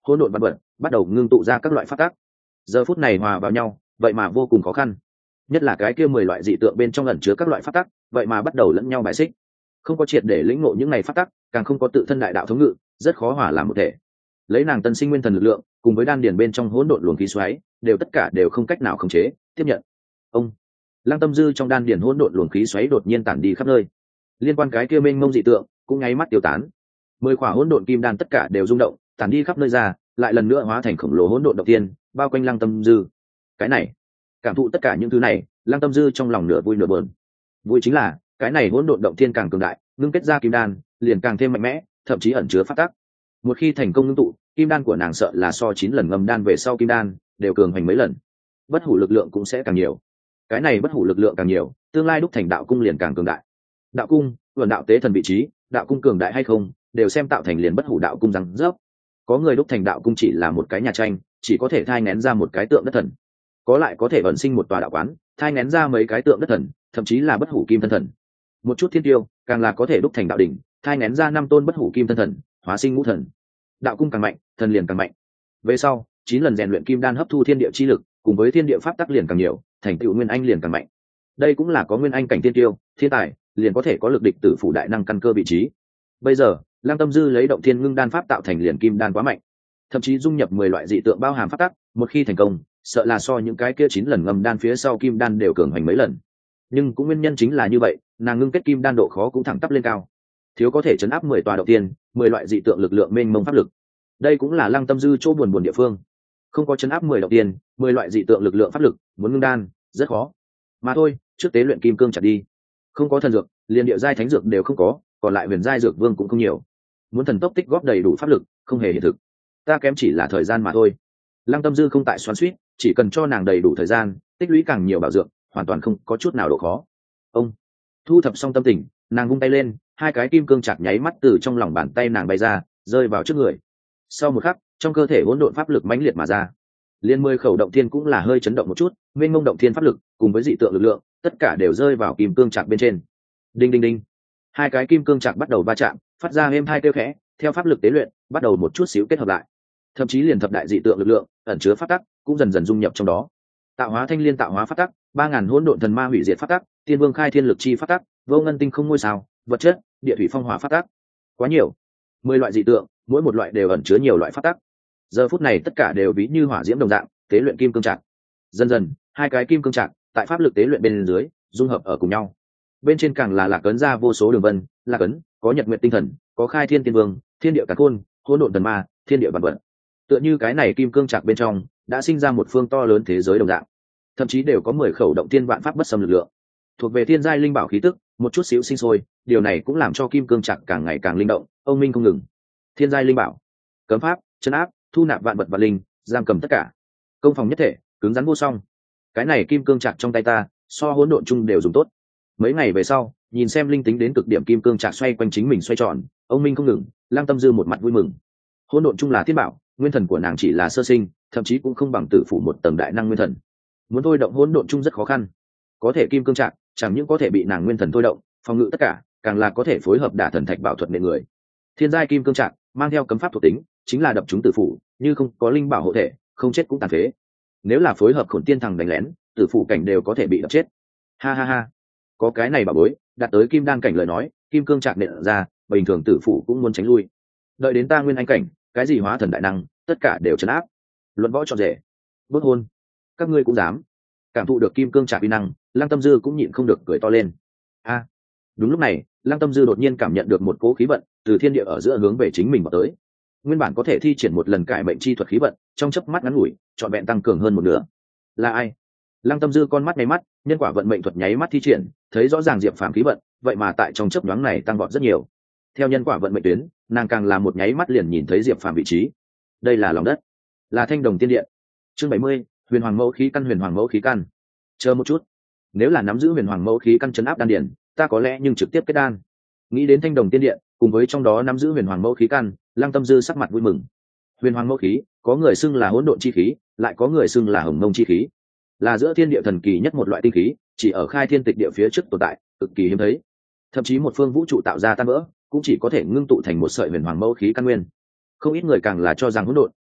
S1: hỗn độn văn vật bắt đầu ngưng tụ ra các loại phát tác. Giờ phút này hòa vào nhau vậy mà vô cùng khó khăn, nhất là cái kia mười loại dị tượng bên trong ẩn chứa các loại phát tắc vậy mà bắt đầu lẫn nhau bài xích, không có triệt để lĩnh ngộ những này phát tắc, càng không có tự thân đại đạo thống ngự, rất khó hòa làm một thể. Lấy nàng tân sinh nguyên thần lực lượng cùng với đan điền bên trong hỗn độn luồng khí xoáy đều tất cả đều không cách nào khống chế tiếp nhận. Ông Lăng Tâm Dư trong đan điền hỗn độn luồng khí xoáy đột nhiên tản đi khắp nơi, liên quan cái kia mênh mông dị tượng cũng nháy mắt tiêu tán. Mười khỏa hỗn độn kim đan tất cả đều rung động tản đi khắp nơi ra, lại lần nữa hóa thành khổng lồ hỗn độn động tiên bao quanh Lăng Tâm Dư. Cái này, cảm thụ tất cả những thứ này, Lăng Tâm Dư trong lòng nửa vui nửa buồn. Vui chính là cái này hỗn độn động tiên càng cường đại, ngưng kết ra kim đan liền càng thêm mạnh mẽ, thậm chí ẩn chứa phát tác. Một khi thành công ngưng tụ, kim đan của nàng sợ là so chín lần ngâm đan về sau kim đan đều cường hành mấy lần, bất hủ lực lượng cũng sẽ càng nhiều. Cái này bất hủ lực lượng càng nhiều, tương lai đúc thành đạo cung liền càng cường đại. Đạo cung, vườn đạo tế thần vị trí, đạo cung cường đại hay không, đều xem tạo thành liền bất hủ đạo cung rằng dốc. Có người đúc thành đạo cung chỉ là một cái nhà tranh, chỉ có thể thai nén ra một cái tượng đất thần, có lại có thể ẩn sinh một tòa đạo quán, thai nén ra mấy cái tượng đất thần, thậm chí là bất hủ kim thân thần. Một chút thiên tiêu càng là có thể đúc thành đạo đỉnh, thai nén ra năm tôn bất hủ kim thân thần, hóa sinh ngũ thần. Đạo cung càng mạnh, thần liền càng mạnh. Về sau chín lần rèn luyện kim đan hấp thu thiên địa chi lực, cùng với thiên địa pháp tắc liền càng nhiều, thành tựu nguyên anh liền càng mạnh. Đây cũng là có nguyên anh cảnh thiên tiêu, thiên tài liền có thể có lực địch tử phủ đại năng căn cơ vị trí. Bây giờ Lăng Tâm Dư lấy động thiên ngưng đan pháp tạo thành liền kim đan quá mạnh, thậm chí dung nhập mười loại dị tượng bao hàm pháp tắc, một khi thành công sợ là so những cái kia chín lần ngầm đan phía sau kim đan đều cường hành mấy lần. Nhưng cũng nguyên nhân chính là như vậy, nàng ngưng kết kim đan độ khó cũng thẳng tắp lên cao, thiếu có thể chấn áp mười tòa động tiên, mười loại dị tượng lực lượng mênh mông pháp lực. Đây cũng là Lăng Tâm Dư chỗ buồn buồn địa phương, không có chấn áp mười động tiên, mười loại dị tượng lực lượng pháp lực, muốn ngưng đan rất khó. Mà thôi, trước tế luyện kim cương chặt đi. Không có thần dược, liền địa giai thánh dược đều không có, còn lại huyền giai dược vương cũng không nhiều. Muốn thần tốc tích góp đầy đủ pháp lực, không hề hiện thực. Ta kém chỉ là thời gian mà thôi. Lăng Tâm Dư không tại xoắn xuýt, chỉ cần cho nàng đầy đủ thời gian, tích lũy càng nhiều bảo dược, hoàn toàn không có chút nào độ khó. Ông thu thập xong tâm tình, nàng vung tay lên, hai cái kim cương chặt nháy mắt từ trong lòng bàn tay nàng bay ra, rơi vào trước người. Sau một khắc, trong cơ thể hỗn độn pháp lực mãnh liệt mà ra. Liên mười khẩu động thiên cũng là hơi chấn động một chút, nguyên mông động thiên pháp lực cùng với dị tượng lực lượng, tất cả đều rơi vào kim cương chặt bên trên. Đinh đinh đinh, hai cái kim cương chặt bắt đầu va chạm, phát ra êm hai kêu khẽ, theo pháp lực tế luyện, bắt đầu một chút xíu kết hợp lại. Thậm chí liền thập đại dị tượng lực lượng ẩn chứa pháp tắc cũng dần dần dung nhập trong đó. Tạo hóa thanh liên tạo hóa pháp tắc, ba ngàn hỗn độn thần ma hủy diệt pháp tắc, tiên vương khai thiên lực chi pháp tắc, vô ngân tinh không ngôi sao, vật chất, địa thủy phong hỏa pháp tắc. Quá nhiều, mười loại dị tượng, mỗi một loại đều ẩn chứa nhiều loại pháp tắc. Giờ phút này tất cả đều ví như hỏa diễm đồng dạng, tế luyện kim cương trạc. Dần dần, hai cái kim cương trạc tại pháp lực tế luyện bên dưới, dung hợp ở cùng nhau. Bên trên càng là lạc ấn ra vô số đường vân, lạc ấn có nhật nguyệt tinh thần, có khai thiên tiên vương, thiên địa càn khôn, hỗn độn thần ma, thiên địa vạn vật. Tựa như cái này kim cương trạc bên trong đã sinh ra một phương to lớn thế giới đồng dạng, thậm chí đều có mười khẩu động thiên vạn pháp bất xâm lực lượng, thuộc về thiên giai linh bảo khí tức, một chút xíu sinh sôi, điều này cũng làm cho kim cương trạc càng ngày càng linh động, ông minh không ngừng. Thiên giai linh bảo, cấm pháp, chân áp, thu nạp vạn vật và linh, giam cầm tất cả, công phòng nhất thể, cứng rắn vô song. Cái này kim cương trạc trong tay ta, so hỗn độn chung đều dùng tốt. Mấy ngày về sau, nhìn xem linh tính đến cực điểm kim cương trạc xoay quanh chính mình xoay tròn, ông minh không ngừng, Lăng Tâm Dư một mặt vui mừng. Hỗn độn chung là thiên bảo, nguyên thần của nàng chỉ là sơ sinh, thậm chí cũng không bằng tử phủ một tầng đại năng nguyên thần. Muốn thôi động hỗn độn chung rất khó khăn. Có thể kim cương trạc, chẳng những có thể bị nàng nguyên thần thôi động, phòng ngự tất cả, càng là có thể phối hợp đả thần thạch bảo thuật nệ người. Thiên giai kim cương trạc mang theo cấm pháp thuộc tính, chính là đập chúng tử phủ, như không có linh bảo hộ thể, không chết cũng tàn phế. Nếu là phối hợp khổn tiên thằng đánh lén, tử phủ cảnh đều có thể bị đập chết. Ha ha ha, có cái này bảo bối, đạt tới kim đan cảnh lời nói, kim cương trạc nện ra, bình thường tử phủ cũng muốn tránh lui. Đợi đến ta nguyên anh cảnh, cái gì hóa thần đại năng, tất cả đều trấn áp. Luận võ trọn rể, bước hôn, các ngươi cũng dám. Cảm thụ được kim cương trạc uy năng, Lăng Tâm Dư cũng nhịn không được cười to lên. A, đúng lúc này, Lăng Tâm Dư đột nhiên cảm nhận được một cỗ khí vận từ thiên địa ở giữa hướng về chính mình vào tới. Nguyên bản có thể thi triển một lần cải mệnh chi thuật khí vận, trong chớp mắt ngắn ngủi, trọn vẹn tăng cường hơn một nửa. Là ai? Lăng Tâm Dư con mắt nháy mắt, nhân quả vận mệnh thuật nháy mắt thi triển, thấy rõ ràng Diệp Phàm khí vận, vậy mà tại trong chớp nhoáng này tăng vọt rất nhiều. Theo nhân quả vận mệnh tuyến, nàng càng là một nháy mắt liền nhìn thấy Diệp Phàm vị trí. Đây là lòng đất, là Thanh Đồng Tiên Điện. Chương bảy mươi, Huyền Hoàng Mẫu Khí Căn. Huyền Hoàng Mẫu Khí Căn. Chờ một chút, nếu là nắm giữ Huyền Hoàng Mẫu Khí Căn trấn áp đan điển, ta có lẽ nhưng trực tiếp kết đan. Nghĩ đến Thanh Đồng Tiên Điện, cùng với trong đó nắm giữ Huyền Hoàng Mẫu Khí Căn, Lăng Tâm Dư sắc mặt vui mừng. Huyền Hoàng Mẫu Khí, có người xưng là hỗn độn chi khí, lại có người xưng là hồng mông chi khí, là giữa thiên địa thần kỳ nhất một loại tinh khí, chỉ ở khai thiên tịch địa phía trước tồn tại, cực kỳ hiếm thấy. Thậm chí một phương vũ trụ tạo ra tan vỡ, cũng chỉ có thể ngưng tụ thành một sợi Huyền Hoàng Mẫu Khí căn nguyên. Không ít người càng là cho rằng hỗn độn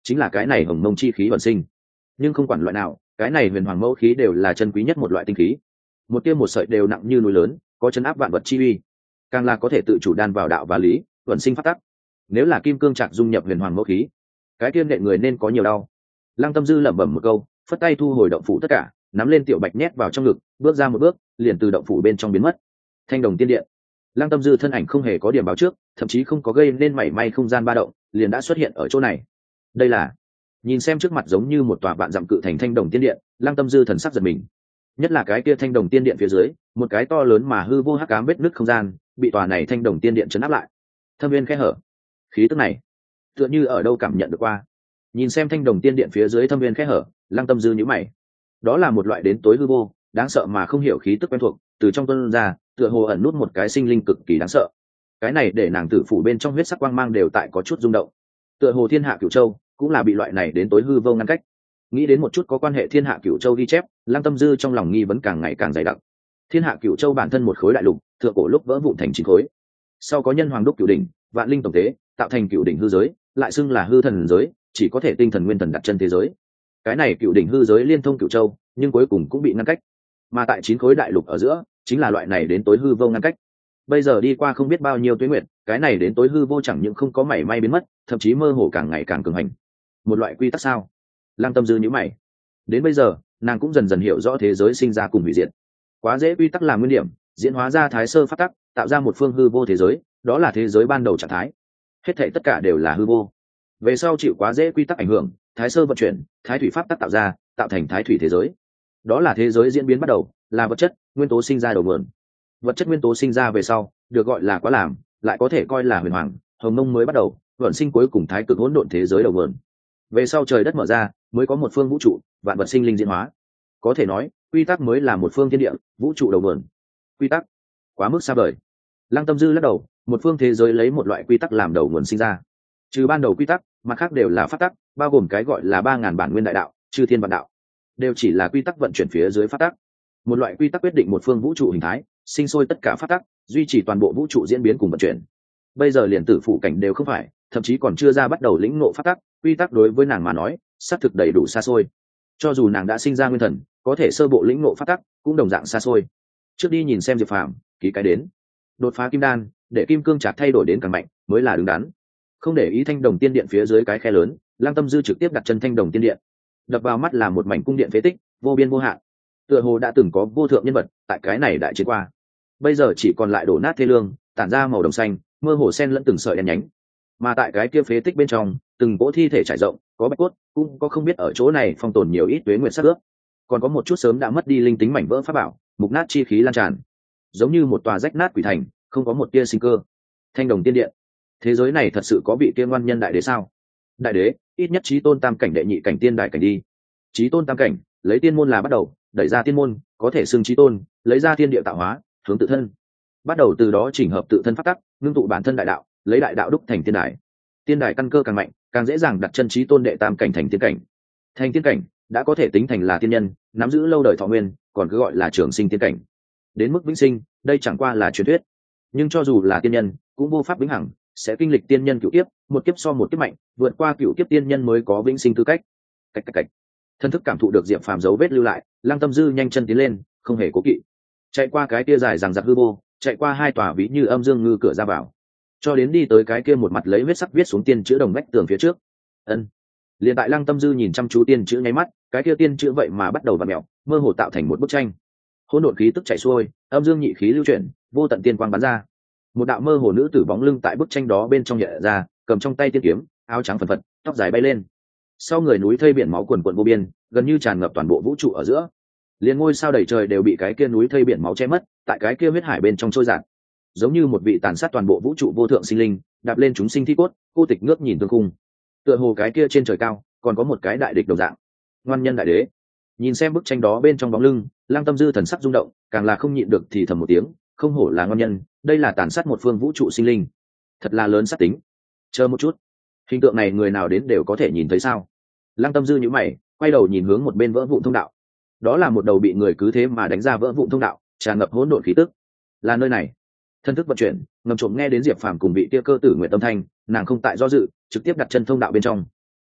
S1: chính là cái này hồng mông chi khí bẩm sinh. Nhưng không quản loại nào, cái này huyền hoàng mẫu khí đều là chân quý nhất một loại tinh khí, một tia một sợi đều nặng như núi lớn, có chấn áp vạn vật chi uy, càng là có thể tự chủ đan vào đạo và lý vận sinh phát tắc. Nếu là kim cương trạc dung nhập huyền hoàng mẫu khí, cái tiên nệ người nên có nhiều đau. Lăng Tâm Dư lẩm bẩm một câu, phất tay thu hồi động phủ tất cả, nắm lên tiểu bạch nhét vào trong ngực, bước ra một bước liền từ động phủ bên trong biến mất. Thanh đồng tiên điện, Lăng Tâm Dư thân ảnh không hề có điểm báo trước, thậm chí không có gây nên mảy may không gian ba động, liền đã xuất hiện ở chỗ này. Đây là, nhìn xem trước mặt giống như một tòa vạn dặm cự thành thanh đồng tiên điện, Lăng Tâm Dư thần sắc giật mình. Nhất là cái kia thanh đồng tiên điện phía dưới, một cái to lớn mà hư vô hắc ám vết nứt không gian, bị tòa này thanh đồng tiên điện chấn áp lại. Thâm viên khe hở, khí tức này, tựa như ở đâu cảm nhận được qua. Nhìn xem thanh đồng tiên điện phía dưới thâm viên khe hở, Lăng Tâm Dư nhíu mày. Đó là một loại đến tối hư vô, đáng sợ mà không hiểu khí tức quen thuộc, từ trong tuôn ra, tựa hồ ẩn nút một cái sinh linh cực kỳ đáng sợ. Cái này để nàng tử phủ bên trong huyết sắc quang mang đều tại có chút rung động. Tựa hồ thiên hạ cửu châu cũng là bị loại này đến tối hư vô ngăn cách. Nghĩ đến một chút có quan hệ thiên hạ cửu châu ghi chép, Lăng Tâm Dư trong lòng nghi vấn càng ngày càng dày đặc. Thiên hạ cửu châu bản thân một khối đại lục, thượng cổ lúc vỡ vụn thành chín khối, sau có nhân hoàng đúc cửu đỉnh, vạn linh tổng tế, tạo thành cửu đỉnh hư giới, lại xưng là hư thần giới, chỉ có thể tinh thần nguyên thần đặt chân thế giới. Cái này cửu đỉnh hư giới liên thông cửu châu, nhưng cuối cùng cũng bị ngăn cách. Mà tại chín khối đại lục ở giữa, chính là loại này đến tối hư vô ngăn cách. Bây giờ đi qua không biết bao nhiêu tuế nguyệt, cái này đến tối hư vô chẳng những không có mảy may biến mất, thậm chí mơ hồ càng ngày càng cường hành. Một loại quy tắc sao? Lăng Tâm Dư nhíu mày. Đến bây giờ, nàng cũng dần dần hiểu rõ thế giới sinh ra cùng hủy diệt. Quá dễ quy tắc làm nguyên điểm, diễn hóa ra thái sơ pháp tắc, tạo ra một phương hư vô thế giới, đó là thế giới ban đầu trạng thái. Hết thảy tất cả đều là hư vô. Về sau chịu quá dễ quy tắc ảnh hưởng, thái sơ vận chuyển, thái thủy pháp tắc tạo ra, tạo thành thái thủy thế giới. Đó là thế giới diễn biến bắt đầu, là vật chất, nguyên tố sinh ra đầu nguồn. Vật chất nguyên tố sinh ra về sau, được gọi là quá làm, lại có thể coi là huyền hoàng, hồng mông mới bắt đầu, vận sinh cuối cùng thái cực hỗn độn thế giới đầu nguồn. Về sau trời đất mở ra, mới có một phương vũ trụ, vạn vật sinh linh diễn hóa. Có thể nói, quy tắc mới là một phương thiên địa, vũ trụ đầu nguồn. Quy tắc quá mức xa vời. Lăng Tâm Dư lắc đầu, một phương thế giới lấy một loại quy tắc làm đầu nguồn sinh ra. Trừ ban đầu quy tắc, mặt khác đều là pháp tắc, bao gồm cái gọi là ba ngàn bản nguyên đại đạo, chư thiên vạn đạo, đều chỉ là quy tắc vận chuyển phía dưới pháp tắc. Một loại quy tắc quyết định một phương vũ trụ hình thái, sinh sôi tất cả pháp tắc, duy trì toàn bộ vũ trụ diễn biến cùng vận chuyển. Bây giờ liền tử phụ cảnh đều không phải, thậm chí còn chưa ra bắt đầu lĩnh ngộ pháp tắc, quy tắc đối với nàng mà nói, xác thực đầy đủ xa xôi. Cho dù nàng đã sinh ra nguyên thần, có thể sơ bộ lĩnh ngộ pháp tắc, cũng đồng dạng xa xôi. Trước đi nhìn xem Diệp Phàm, ký cái đến, đột phá kim đan, để kim cương chặt thay đổi đến càng mạnh, mới là đứng đắn. Không để ý thanh đồng tiên điện phía dưới cái khe lớn, Lăng Tâm Dư trực tiếp đặt chân thanh đồng tiên điện. Đập vào mắt là một mảnh cung điện phế tích, vô biên vô hạn. Tựa hồ đã từng có vô thượng nhân vật tại cái này đại chiến qua, bây giờ chỉ còn lại đổ nát thê lương, tản ra màu đồng xanh, mơ hồ xen lẫn từng sợi đen nhánh. Mà tại cái kia phế tích bên trong, từng cỗ thi thể trải rộng, có bạch cốt, cũng có không biết ở chỗ này phong tồn nhiều ít tuế nguyệt sắc ướp, còn có một chút sớm đã mất đi linh tính mảnh vỡ pháp bảo, mục nát chi khí lan tràn, giống như một tòa rách nát quỷ thành, không có một tia sinh cơ. Thanh đồng tiên điện, thế giới này thật sự có vị tiên ngoan nhân đại đế sao? Đại đế, ít nhất chí tôn tam cảnh đệ nhị cảnh tiên đại cảnh đi. Chí tôn tam cảnh, lấy tiên môn là bắt đầu, đẩy ra tiên môn, có thể xưng chí tôn, lấy ra tiên địa tạo hóa, hướng tự thân. Bắt đầu từ đó chỉnh hợp tự thân pháp tắc, ngưng tụ bản thân đại đạo, lấy đại đạo đúc thành tiên đài. Tiên đài căn cơ càng mạnh, càng dễ dàng đặt chân chí tôn đệ tam cảnh thành tiên cảnh. Thành tiên cảnh đã có thể tính thành là tiên nhân, nắm giữ lâu đời thọ nguyên, còn cứ gọi là trường sinh tiên cảnh. Đến mức vĩnh sinh, đây chẳng qua là truyền thuyết. Nhưng cho dù là tiên nhân, cũng vô pháp vĩnh hằng, sẽ kinh lịch tiên nhân cửu kiếp, một kiếp so một kiếp mạnh, vượt qua cửu kiếp tiên nhân mới có vĩnh sinh tư cách. Cách cách cách. Thân thức cảm thụ được Diệp Phàm dấu vết lưu lại, Lăng Tâm Dư nhanh chân tiến lên, không hề cố kỵ. Chạy qua cái kia dài rằng giặc hư vô, chạy qua hai tòa ví như âm dương ngư cửa ra vào, cho đến đi tới cái kia một mặt lấy huyết sắc viết xuống tiên chữ đồng vách tường phía trước. Ân. Liền tại Lăng Tâm Dư nhìn chăm chú tiên chữ nháy mắt, cái kia tiên chữ vậy mà bắt đầu vặn mèo, mơ hồ tạo thành một bức tranh. Hỗn độn khí tức chảy xuôi, âm dương nhị khí lưu chuyển, vô tận tiên quang bắn ra. Một đạo mơ hồ nữ tử bóng lưng tại bức tranh đó bên trong hiện ra, cầm trong tay tiên kiếm, áo trắng phần phật, tóc dài bay lên. Sau người núi thây biển máu quần quần vô biên, gần như tràn ngập toàn bộ vũ trụ ở giữa. Liên ngôi sao đầy trời đều bị cái kia núi thây biển máu che mất, tại cái kia huyết hải bên trong trôi dạt, giống như một vị tàn sát toàn bộ vũ trụ vô thượng sinh linh, đạp lên chúng sinh thi cốt, cô tịch ngước nhìn tương khung. Tựa hồ cái kia trên trời cao, còn có một cái đại địch đồng dạng. Ngoan nhân đại đế. Nhìn xem bức tranh đó bên trong bóng lưng, Lăng Tâm Dư thần sắc rung động, càng là không nhịn được thì thầm một tiếng, không hổ là ngoan nhân, đây là tàn sát một phương vũ trụ sinh linh, thật là lớn sát tính. Chờ một chút, hình tượng này người nào đến đều có thể nhìn thấy sao? Lăng Tâm Dư nhíu mày, quay đầu nhìn hướng một bên vỡ vụn thông đạo. Đó là một đầu bị người cứ thế mà đánh ra vỡ vụn thông đạo, tràn ngập hỗn độn khí tức. Là nơi này. Thân thức vận chuyển, ngầm trộm nghe đến Diệp Phàm cùng vị kia cơ tử Nguyệt Tâm Thanh, nàng không tại do dự, trực tiếp đặt chân thông đạo bên trong.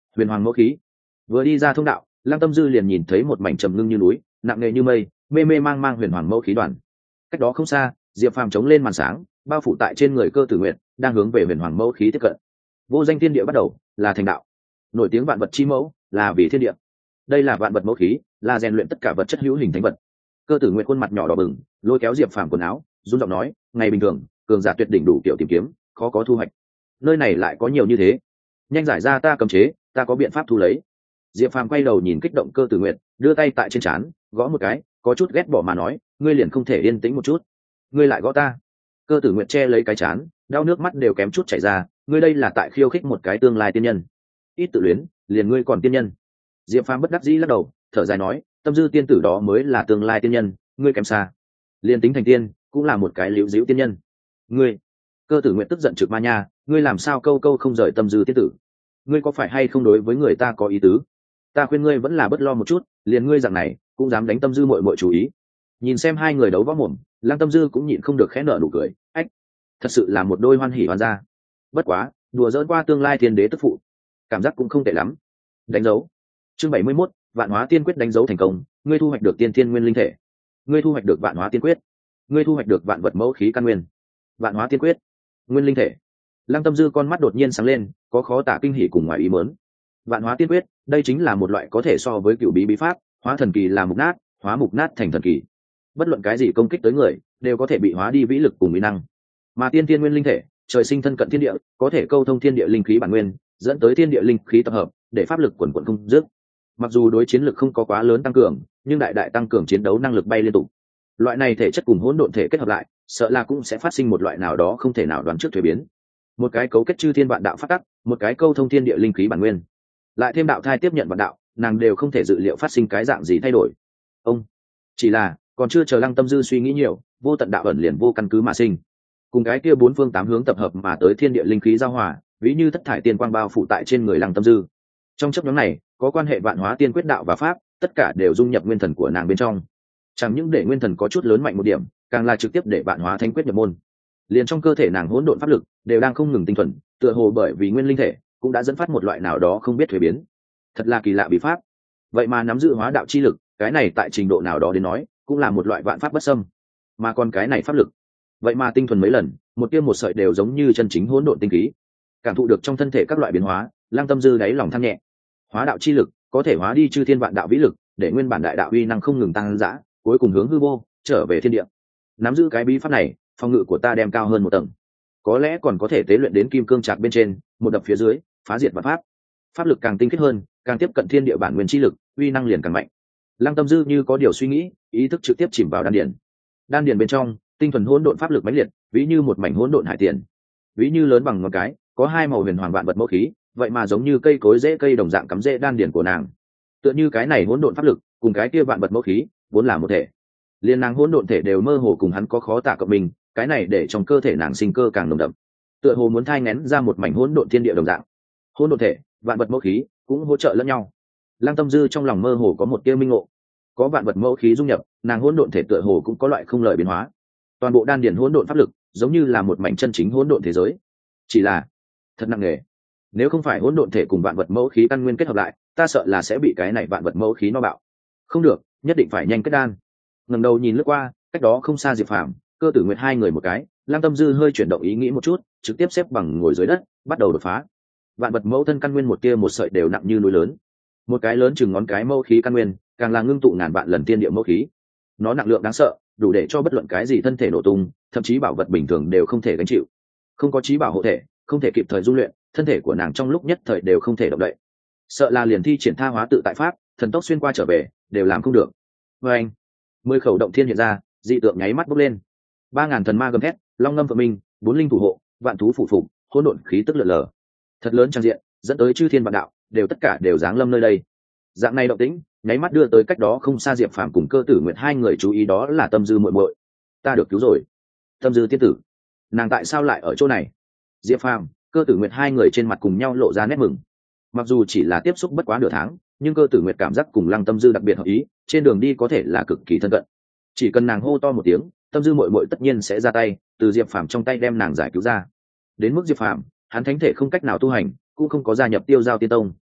S1: huyền hoàng mẫu khí. Vừa đi ra thông đạo, Lăng Tâm Dư liền nhìn thấy một mảnh trầm ngưng như núi, nặng nề như mây, mê mê mang mang huyền hoàng mẫu khí đoàn. Cách đó không xa, Diệp Phàm chống lên màn sáng, bao phủ tại trên người Cơ Tử Nguyệt, đang hướng về huyền hoàng mẫu khí tiếp cận. Vô danh thiên địa bắt đầu, là thành đạo. Nổi tiếng vạn vật chi mẫu, là vì thiên địa. Đây là vạn vật mẫu khí, là rèn luyện tất cả vật chất hữu hình thánh vật. Cơ Tử Nguyệt khuôn mặt nhỏ đỏ bừng, lôi kéo Diệp Phàm quần áo, run giọng nói, ngày bình thường, cường giả tuyệt đỉnh đủ kiểu tìm kiếm, khó có thu hoạch. Nơi này lại có nhiều như thế, nhanh giải ra ta cấm chế, ta có biện pháp thu lấy. Diệp Phàm quay đầu nhìn kích động Cơ Tử Nguyệt, đưa tay tại trên trán gõ một cái, có chút ghét bỏ mà nói, ngươi liền không thể yên tĩnh một chút? Ngươi lại gõ ta? Cơ Tử Nguyệt che lấy cái trán, đau nước mắt đều kém chút chảy ra, ngươi đây là tại khiêu khích một cái tương lai tiên nhân. Ít tự luyến, liền ngươi còn tiên nhân. Diệp Phàm bất đắc dĩ lắc đầu, thở dài nói, Tâm Dư tiên tử đó mới là tương lai tiên nhân, ngươi kém xa. Liên tính thành tiên, cũng là một cái liễu diễu tiên nhân. Ngươi. Cơ Tử Nguyệt tức giận trực ma nha, ngươi làm sao câu câu không rời Tâm Dư tiên tử? Ngươi có phải hay không đối với người ta có ý tứ? Ta khuyên ngươi vẫn là bất lo một chút, liền ngươi dạng này cũng dám đánh Tâm Dư muội muội chủ ý. Nhìn xem hai người đấu võ mồm, Lăng Tâm Dư cũng nhịn không được khẽ nở nụ cười, ách, thật sự là một đôi hoan hỉ hoàn gia. Bất quá, đùa giỡn qua tương lai thiên đế tức phụ, cảm giác cũng không tệ lắm. Đánh dấu. Chương bảy mươi mốt, Vạn Hóa Tiên Quyết đánh dấu thành công, ngươi thu hoạch được tiên thiên nguyên linh thể. Ngươi thu hoạch được Vạn Hóa Tiên Quyết. Ngươi thu hoạch được vạn vật mẫu khí căn nguyên. Vạn Hóa Tiên Quyết, nguyên linh thể. Lăng Tâm Dư con mắt đột nhiên sáng lên, có khó tả kinh hỉ cùng ngoài ý muốn. Vạn Hóa Tiên Quyết, đây chính là một loại có thể so với cửu bí bí pháp, hóa thần kỳ là mục nát, hóa mục nát thành thần kỳ. Bất luận cái gì công kích tới người, đều có thể bị hóa đi vĩ lực cùng uy năng. Mà tiên thiên nguyên linh thể, trời sinh thân cận thiên địa, có thể câu thông thiên địa linh khí bản nguyên, dẫn tới thiên địa linh khí tập hợp, để pháp lực quần quần không dứt. Mặc dù đối chiến lực không có quá lớn tăng cường, nhưng đại đại tăng cường chiến đấu năng lực bay liên tục. Loại này thể chất cùng hỗn độn thể kết hợp lại, sợ là cũng sẽ phát sinh một loại nào đó không thể nào đoán trước thuế biến. Một cái cấu kết chư thiên vạn đạo phát tắc, một cái câu thông thiên địa linh khí bản nguyên, lại thêm đạo thai tiếp nhận vạn đạo, nàng đều không thể dự liệu phát sinh cái dạng gì thay đổi. Ông chỉ là còn chưa chờ Lăng Tâm Dư suy nghĩ nhiều, vô tận đạo ẩn liền vô căn cứ mà sinh, cùng cái kia bốn phương tám hướng tập hợp mà tới thiên địa linh khí giao hòa, ví như thất thải tiên quang bao phủ tại trên người Lăng Tâm Dư. Trong chấp nhóm này, có quan hệ Vạn Hóa Tiên Quyết đạo và pháp, tất cả đều dung nhập nguyên thần của nàng bên trong. Chẳng những để nguyên thần có chút lớn mạnh một điểm, càng là trực tiếp để Vạn Hóa Thánh Quyết nhập môn. Liền trong cơ thể nàng hỗn độn pháp lực đều đang không ngừng tinh thuần, tựa hồ bởi vì nguyên linh thể cũng đã dẫn phát một loại nào đó không biết thuế biến. Thật là kỳ lạ bí pháp. Vậy mà nắm giữ hóa đạo chi lực, cái này tại trình độ nào đó đến nói, cũng là một loại vạn pháp bất xâm. Mà còn cái này pháp lực, vậy mà tinh thuần mấy lần, một tiêm một sợi đều giống như chân chính hỗn độn tinh khí. Cảm thụ được trong thân thể các loại biến hóa, Lăng Tâm Dư đáy lòng than nhẹ. Hóa đạo chi lực có thể hóa đi chư thiên vạn đạo vĩ lực, để nguyên bản đại đạo uy năng không ngừng tăng dã, cuối cùng hướng hư vô, trở về thiên địa. Nắm giữ cái bí pháp này, phòng ngự của ta đem cao hơn một tầng, có lẽ còn có thể tế luyện đến kim cương trạc bên trên, một đập phía dưới, phá diệt vạn pháp. Pháp lực càng tinh khiết hơn, càng tiếp cận thiên địa bản nguyên chi lực, uy năng liền càng mạnh. Lăng Tâm Dư như có điều suy nghĩ, ý thức trực tiếp chìm vào đan điền. Đan điền bên trong, tinh thuần hỗn độn pháp lực mãnh liệt, ví như một mảnh hỗn độn hải tiền, ví như lớn bằng ngón cái, có hai màu huyền hoàng vạn vật mẫu khí, vậy mà giống như cây cối rễ cây đồng dạng cắm rễ đan điền của nàng. Tựa như cái này hỗn độn pháp lực, cùng cái kia vạn vật mẫu khí, vốn là một thể. Liên nàng hỗn độn thể đều mơ hồ cùng hắn có khó tả cộng mình, cái này để trong cơ thể nàng sinh cơ càng nồng đậm. Tựa hồ muốn thai nghén ra một mảnh hỗn độn thiên địa đồng dạng. Hỗn độn thể, vạn vật mẫu khí cũng hỗ trợ lẫn nhau. Lăng Tâm Dư trong lòng mơ hồ có một tia minh ngộ. Có vạn vật mẫu khí dung nhập, nàng hỗn độn thể tựa hồ cũng có loại không lợi biến hóa. Toàn bộ đan điền hỗn độn pháp lực, giống như là một mảnh chân chính hỗn độn thế giới. Chỉ là thật nặng nề. Nếu không phải hỗn độn thể cùng vạn vật mẫu khí căn nguyên kết hợp lại, ta sợ là sẽ bị cái này vạn vật mẫu khí no bạo. Không được, nhất định phải nhanh kết đan. Ngẩng đầu nhìn lướt qua, cách đó không xa Diệp Phàm, Cơ Tử Nguyệt hai người một cái, Lăng Tâm Dư hơi chuyển động ý nghĩ một chút, trực tiếp xếp bằng ngồi dưới đất, bắt đầu đột phá. Vạn vật mẫu thân căn nguyên một tia một sợi đều nặng như núi lớn. Một cái lớn chừng ngón cái mẫu khí căn nguyên, càng là ngưng tụ ngàn vạn lần tiên địa mẫu khí. Nó nặng lượng đáng sợ, đủ để cho bất luận cái gì thân thể nổ tung, thậm chí bảo vật bình thường đều không thể gánh chịu. Không có trí bảo hộ thể, không thể kịp thời dung luyện, thân thể của nàng trong lúc nhất thời đều không thể động đậy. Sợ là liền thi triển tha hóa tự tại pháp, thần tốc xuyên qua trở về, đều làm không được. Và anh, mười khẩu động thiên hiện ra, dị tượng nháy mắt bốc lên. Ba ngàn thần ma gầm thét, long ngâm phượng minh, bốn linh thủ hộ, vạn thú phụ phục, hỗn độn khí tức lượn lờ. Thật lớn trang diện, dẫn tới chư thiên vạn đạo, đều tất cả đều giáng lâm nơi đây. Dạng này động tĩnh, nháy mắt đưa tới cách đó không xa Diệp Phàm cùng Cơ Tử Nguyệt hai người chú ý, đó là Tâm Dư muội muội. Ta được cứu rồi. Tâm Dư tiên tử, nàng tại sao lại ở chỗ này? Diệp Phàm, Cơ Tử Nguyệt hai người trên mặt cùng nhau lộ ra nét mừng. Mặc dù chỉ là tiếp xúc bất quá nửa tháng, nhưng Cơ Tử Nguyệt cảm giác cùng Lăng Tâm Dư đặc biệt hợp ý, trên đường đi có thể là cực kỳ thân cận. Chỉ cần nàng hô to một tiếng, Tâm Dư muội muội tất nhiên sẽ ra tay, từ Diệp Phàm trong tay đem nàng giải cứu ra. Đến mức Diệp Phàm, hắn thánh thể không cách nào tu hành, cũng không có gia nhập Tiêu Giao Tiên Tông.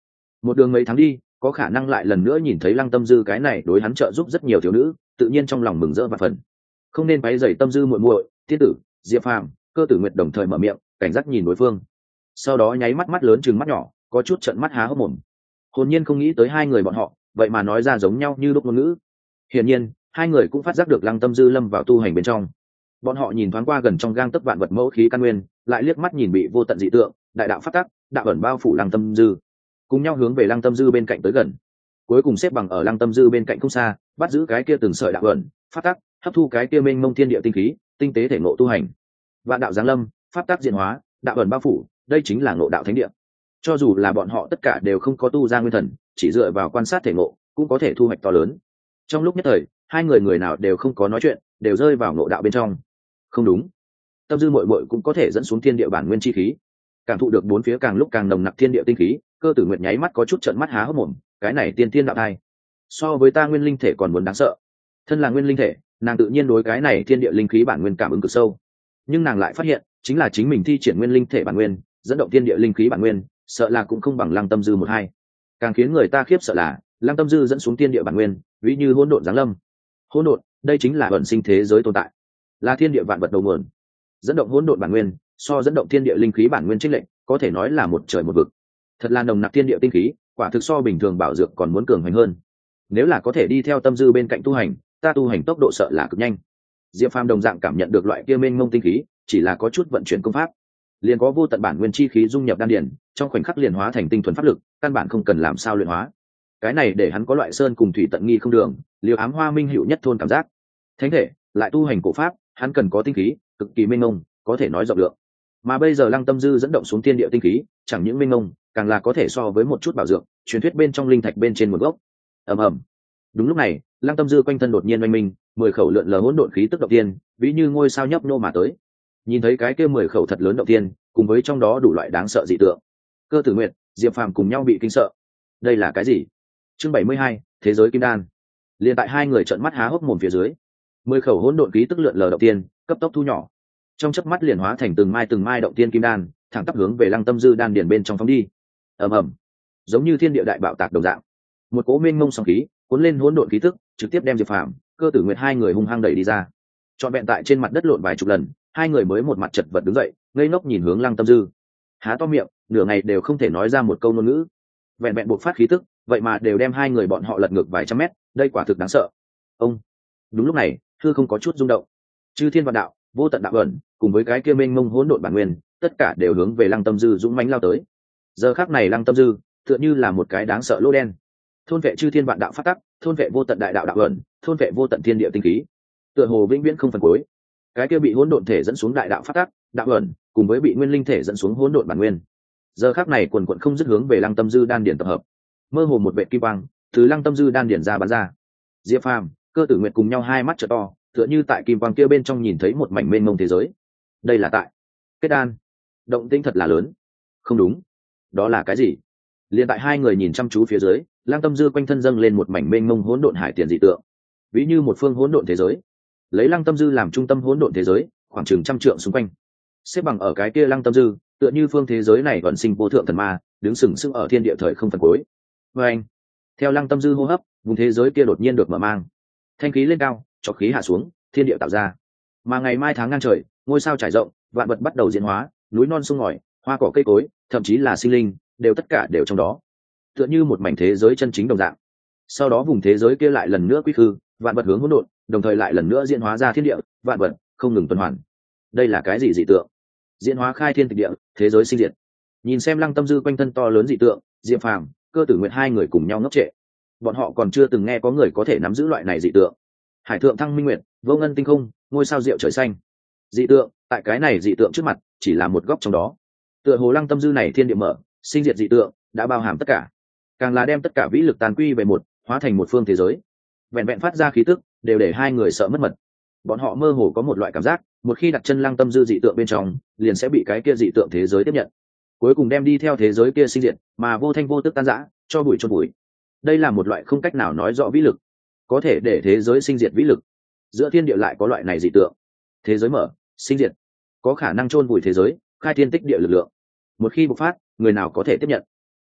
S1: một đường mấy tháng đi, có khả năng lại lần nữa nhìn thấy Lăng Tâm Dư cái này đối hắn trợ giúp rất nhiều thiếu nữ, tự nhiên trong lòng mừng rỡ và phần. Không nên quấy rầy Tâm Dư muội muội, tiên tử, Diệp Phàm, Cơ Tử Nguyệt đồng thời mở miệng, cảnh giác nhìn đối phương. Sau đó nháy mắt mắt lớn trừng mắt nhỏ, có chút trợn mắt há hốc mồm. Hồn nhiên không nghĩ tới hai người bọn họ, vậy mà nói ra giống nhau như lúc ngôn ngữ. Hiển nhiên, hai người cũng phát giác được Lăng Tâm Dư lâm vào tu hành bên trong. Bọn họ nhìn thoáng qua gần trong gang tấc vạn vật mẫu khí căn nguyên, lại liếc mắt nhìn bị vô tận dị tượng, đại đạo phát tác, đạo ẩn bao phủ Lăng Tâm Dư, cùng nhau hướng về Lăng Tâm Dư bên cạnh tới gần. Cuối cùng xếp bằng ở Lăng Tâm Dư bên cạnh không xa, bắt giữ cái kia từng sợi đạo ẩn, phát tác, hấp thu cái kia mênh mông thiên địa tinh khí, tinh tế thể ngộ tu hành. Vạn đạo giáng lâm, pháp tác diễn hóa, đạo ẩn bao phủ, đây chính là ngộ đạo thánh địa. Cho dù là bọn họ tất cả đều không có tu ra nguyên thần, chỉ dựa vào quan sát thể ngộ, cũng có thể thu hoạch to lớn. Trong lúc nhất thời, hai người người nào đều không có nói chuyện, đều rơi vào ngộ đạo bên trong. Không đúng, Tâm Dư muội muội cũng có thể dẫn xuống thiên địa bản nguyên chi khí. Cảm thụ được bốn phía càng lúc càng nồng nặc thiên địa tinh khí, Cơ Tử Nguyệt nháy mắt có chút trợn mắt há hốc mồm, cái này tiên tiên đạo thai, so với ta nguyên linh thể còn muốn đáng sợ. Thân là nguyên linh thể, nàng tự nhiên đối cái này thiên địa linh khí bản nguyên cảm ứng cực sâu, nhưng nàng lại phát hiện chính là chính mình thi triển nguyên linh thể bản nguyên, dẫn động thiên địa linh khí bản nguyên, sợ là cũng không bằng Lăng Tâm Dư một hai. Càng khiến người ta khiếp sợ là Lăng Tâm Dư dẫn xuống thiên địa bản nguyên, ví như hỗn độn giáng lâm. Hỗn độn, đây chính là ẩn sinh thế giới tồn tại, là thiên địa vạn vật đầu nguồn. Dẫn động hỗn độn bản nguyên, so dẫn động thiên địa linh khí bản nguyên chênh lệch, có thể nói là một trời một vực. Thật là nồng nặc thiên địa tinh khí, quả thực so bình thường bảo dược còn muốn cường hoành hơn. Nếu là có thể đi theo Tâm Dư bên cạnh tu hành, ta tu hành tốc độ sợ là cực nhanh. Diệp Phàm đồng dạng cảm nhận được loại kia mênh mông tinh khí, chỉ là có chút vận chuyển công pháp, liền có vô tận bản nguyên chi khí dung nhập đan điền, trong khoảnh khắc liền hóa thành tinh thuần pháp lực, căn bản không cần làm sao luyện hóa. Cái này để hắn có loại sơn cùng thủy tận nghi không đường, liều ám hoa minh hữu nhất thôn cảm giác. Thánh thể lại tu hành cổ pháp, hắn cần có tinh khí cực kỳ mênh mông, có thể nói rộng lượng. Mà bây giờ Lăng Tâm Dư dẫn động xuống thiên địa tinh khí, chẳng những mênh mông, càng là có thể so với một chút bảo dược, truyền thuyết bên trong linh thạch bên trên một gốc. Ầm ầm. Đúng lúc này, Lăng Tâm Dư quanh thân đột nhiên oanh minh, mười khẩu lượn lờ hỗn độn khí tức động tiên, ví như ngôi sao nhấp nhô mà tới. Nhìn thấy cái kia mười khẩu thật lớn động tiên, cùng với trong đó đủ loại đáng sợ dị tượng, Cơ Tử Nguyệt, Diệp Phàm cùng nhau bị kinh sợ. Đây là cái gì? Chương bảy mươi hai, thế giới kim đan. Liên tại hai người trợn mắt há hốc mồm phía dưới, mười khẩu hỗn độn khí tức lượn lờ động tiên, cấp tốc thu nhỏ, trong chớp mắt liền hóa thành từng mai từng mai động tiên kim đan, thẳng tắp hướng về Lăng Tâm Dư đan điền bên trong phóng đi. Ầm ầm, giống như thiên địa đại bạo tạc đồng dạng, một cỗ mênh mông sóng khí cuốn lên hỗn độn khí tức, trực tiếp đem Diệp Phàm, Cơ Tử Nguyệt hai người hung hăng đẩy đi ra. Trọn vẹn tại trên mặt đất lộn vài chục lần, hai người mới một mặt chật vật đứng dậy, ngây ngốc nhìn hướng Lăng Tâm Dư, há to miệng, nửa ngày đều không thể nói ra một câu ngôn ngữ. Vẹn vẹn buộc phát khí tức, vậy mà đều đem hai người bọn họ lật ngược vài trăm mét, đây quả thực đáng sợ. Ông. Đúng lúc này, hư không có chút rung động. Chư thiên vạn đạo, vô tận đạo ẩn, cùng với cái kia mênh mông hỗn độn bản nguyên, tất cả đều hướng về Lăng Tâm Dư dũng mãnh lao tới. Giờ khắc này Lăng Tâm Dư, tựa như là một cái đáng sợ lỗ đen, thôn vệ chư thiên vạn đạo phát tắc, thôn vệ vô tận đại đạo đạo ẩn, thôn vệ vô tận thiên địa tinh khí, tựa hồ vĩnh viễn không phần cuối. Cái kia bị hỗn độn thể dẫn xuống đại đạo phát tắc, đạo ẩn, cùng với bị nguyên linh thể dẫn xuống hỗn độn bản nguyên, giờ khắc này quần quần không dứt hướng về Lăng Tâm Dư đan điển tập hợp. Mơ hồ một vệt kim quang từ Lăng Tâm Dư đan điển ra bắn ra. Diệp Phàm, Cơ Tử Nguyệt cùng nhau hai mắt trợ to, tựa như tại kim quang kia bên trong nhìn thấy một mảnh mênh mông thế giới. Đây là tại kết đan. Động tĩnh thật là lớn. Không đúng, đó là cái gì? Liên tại hai người nhìn chăm chú phía dưới, Lăng Tâm Dư quanh thân dâng lên một mảnh mênh mông hỗn độn hải tiền dị tượng, ví như một phương hỗn độn thế giới, lấy Lăng Tâm Dư làm trung tâm hỗn độn thế giới, khoảng chừng trăm trượng xung quanh. Xếp bằng ở cái kia Lăng Tâm Dư, tựa như phương thế giới này vận sinh vô thượng thần ma, đứng sừng sững ở thiên địa thời không phần cuối. Và anh, theo Lăng Tâm Dư hô hấp, vùng thế giới kia đột nhiên được mở mang, thanh khí lên cao, trọc khí hạ xuống, thiên địa tạo ra. Mà ngày mai tháng ngang trời, ngôi sao trải rộng, vạn vật bắt đầu diễn hóa, núi non sông ngòi, hoa cỏ cây cối, thậm chí là sinh linh, đều tất cả đều trong đó, tựa như một mảnh thế giới chân chính đồng dạng. Sau đó vùng thế giới kia lại lần nữa quy khư, vạn vật hướng hỗn độn, đồng thời lại lần nữa diễn hóa ra thiên địa, vạn vật không ngừng tuần hoàn. Đây là cái gì dị tượng? Diễn hóa khai thiên tịch địa, thế giới sinh diệt. Nhìn xem Lăng Tâm Dư quanh thân to lớn dị tượng, Diệp Phàm, Cơ Tử Nguyệt hai người cùng nhau ngốc trệ. Bọn họ còn chưa từng nghe có người có thể nắm giữ loại này dị tượng. Hải thượng thăng minh nguyệt, vô ngân tinh không, ngôi sao diệu trời xanh. Dị tượng, tại cái này dị tượng trước mặt, chỉ là một góc trong đó. Tựa hồ Lăng Tâm Dư này thiên địa mở, sinh diệt dị tượng, đã bao hàm tất cả. Càng là đem tất cả vĩ lực tàn quy về một, hóa thành một phương thế giới. Vẹn vẹn phát ra khí tức, đều để hai người sợ mất mật. Bọn họ mơ hồ có một loại cảm giác, một khi đặt chân Lăng Tâm Dư dị tượng bên trong, liền sẽ bị cái kia dị tượng thế giới tiếp nhận, cuối cùng đem đi theo thế giới kia sinh diệt, mà vô thanh vô tức tan rã, cho bụi chôn bụi. Đây là một loại không cách nào nói rõ vĩ lực, có thể để thế giới sinh diệt vĩ lực. Giữa thiên địa lại có loại này dị tượng, thế giới mở, sinh diệt, có khả năng chôn bụi thế giới, khai thiên tích địa lực lượng. Một khi bộc phát, người nào có thể tiếp nhận,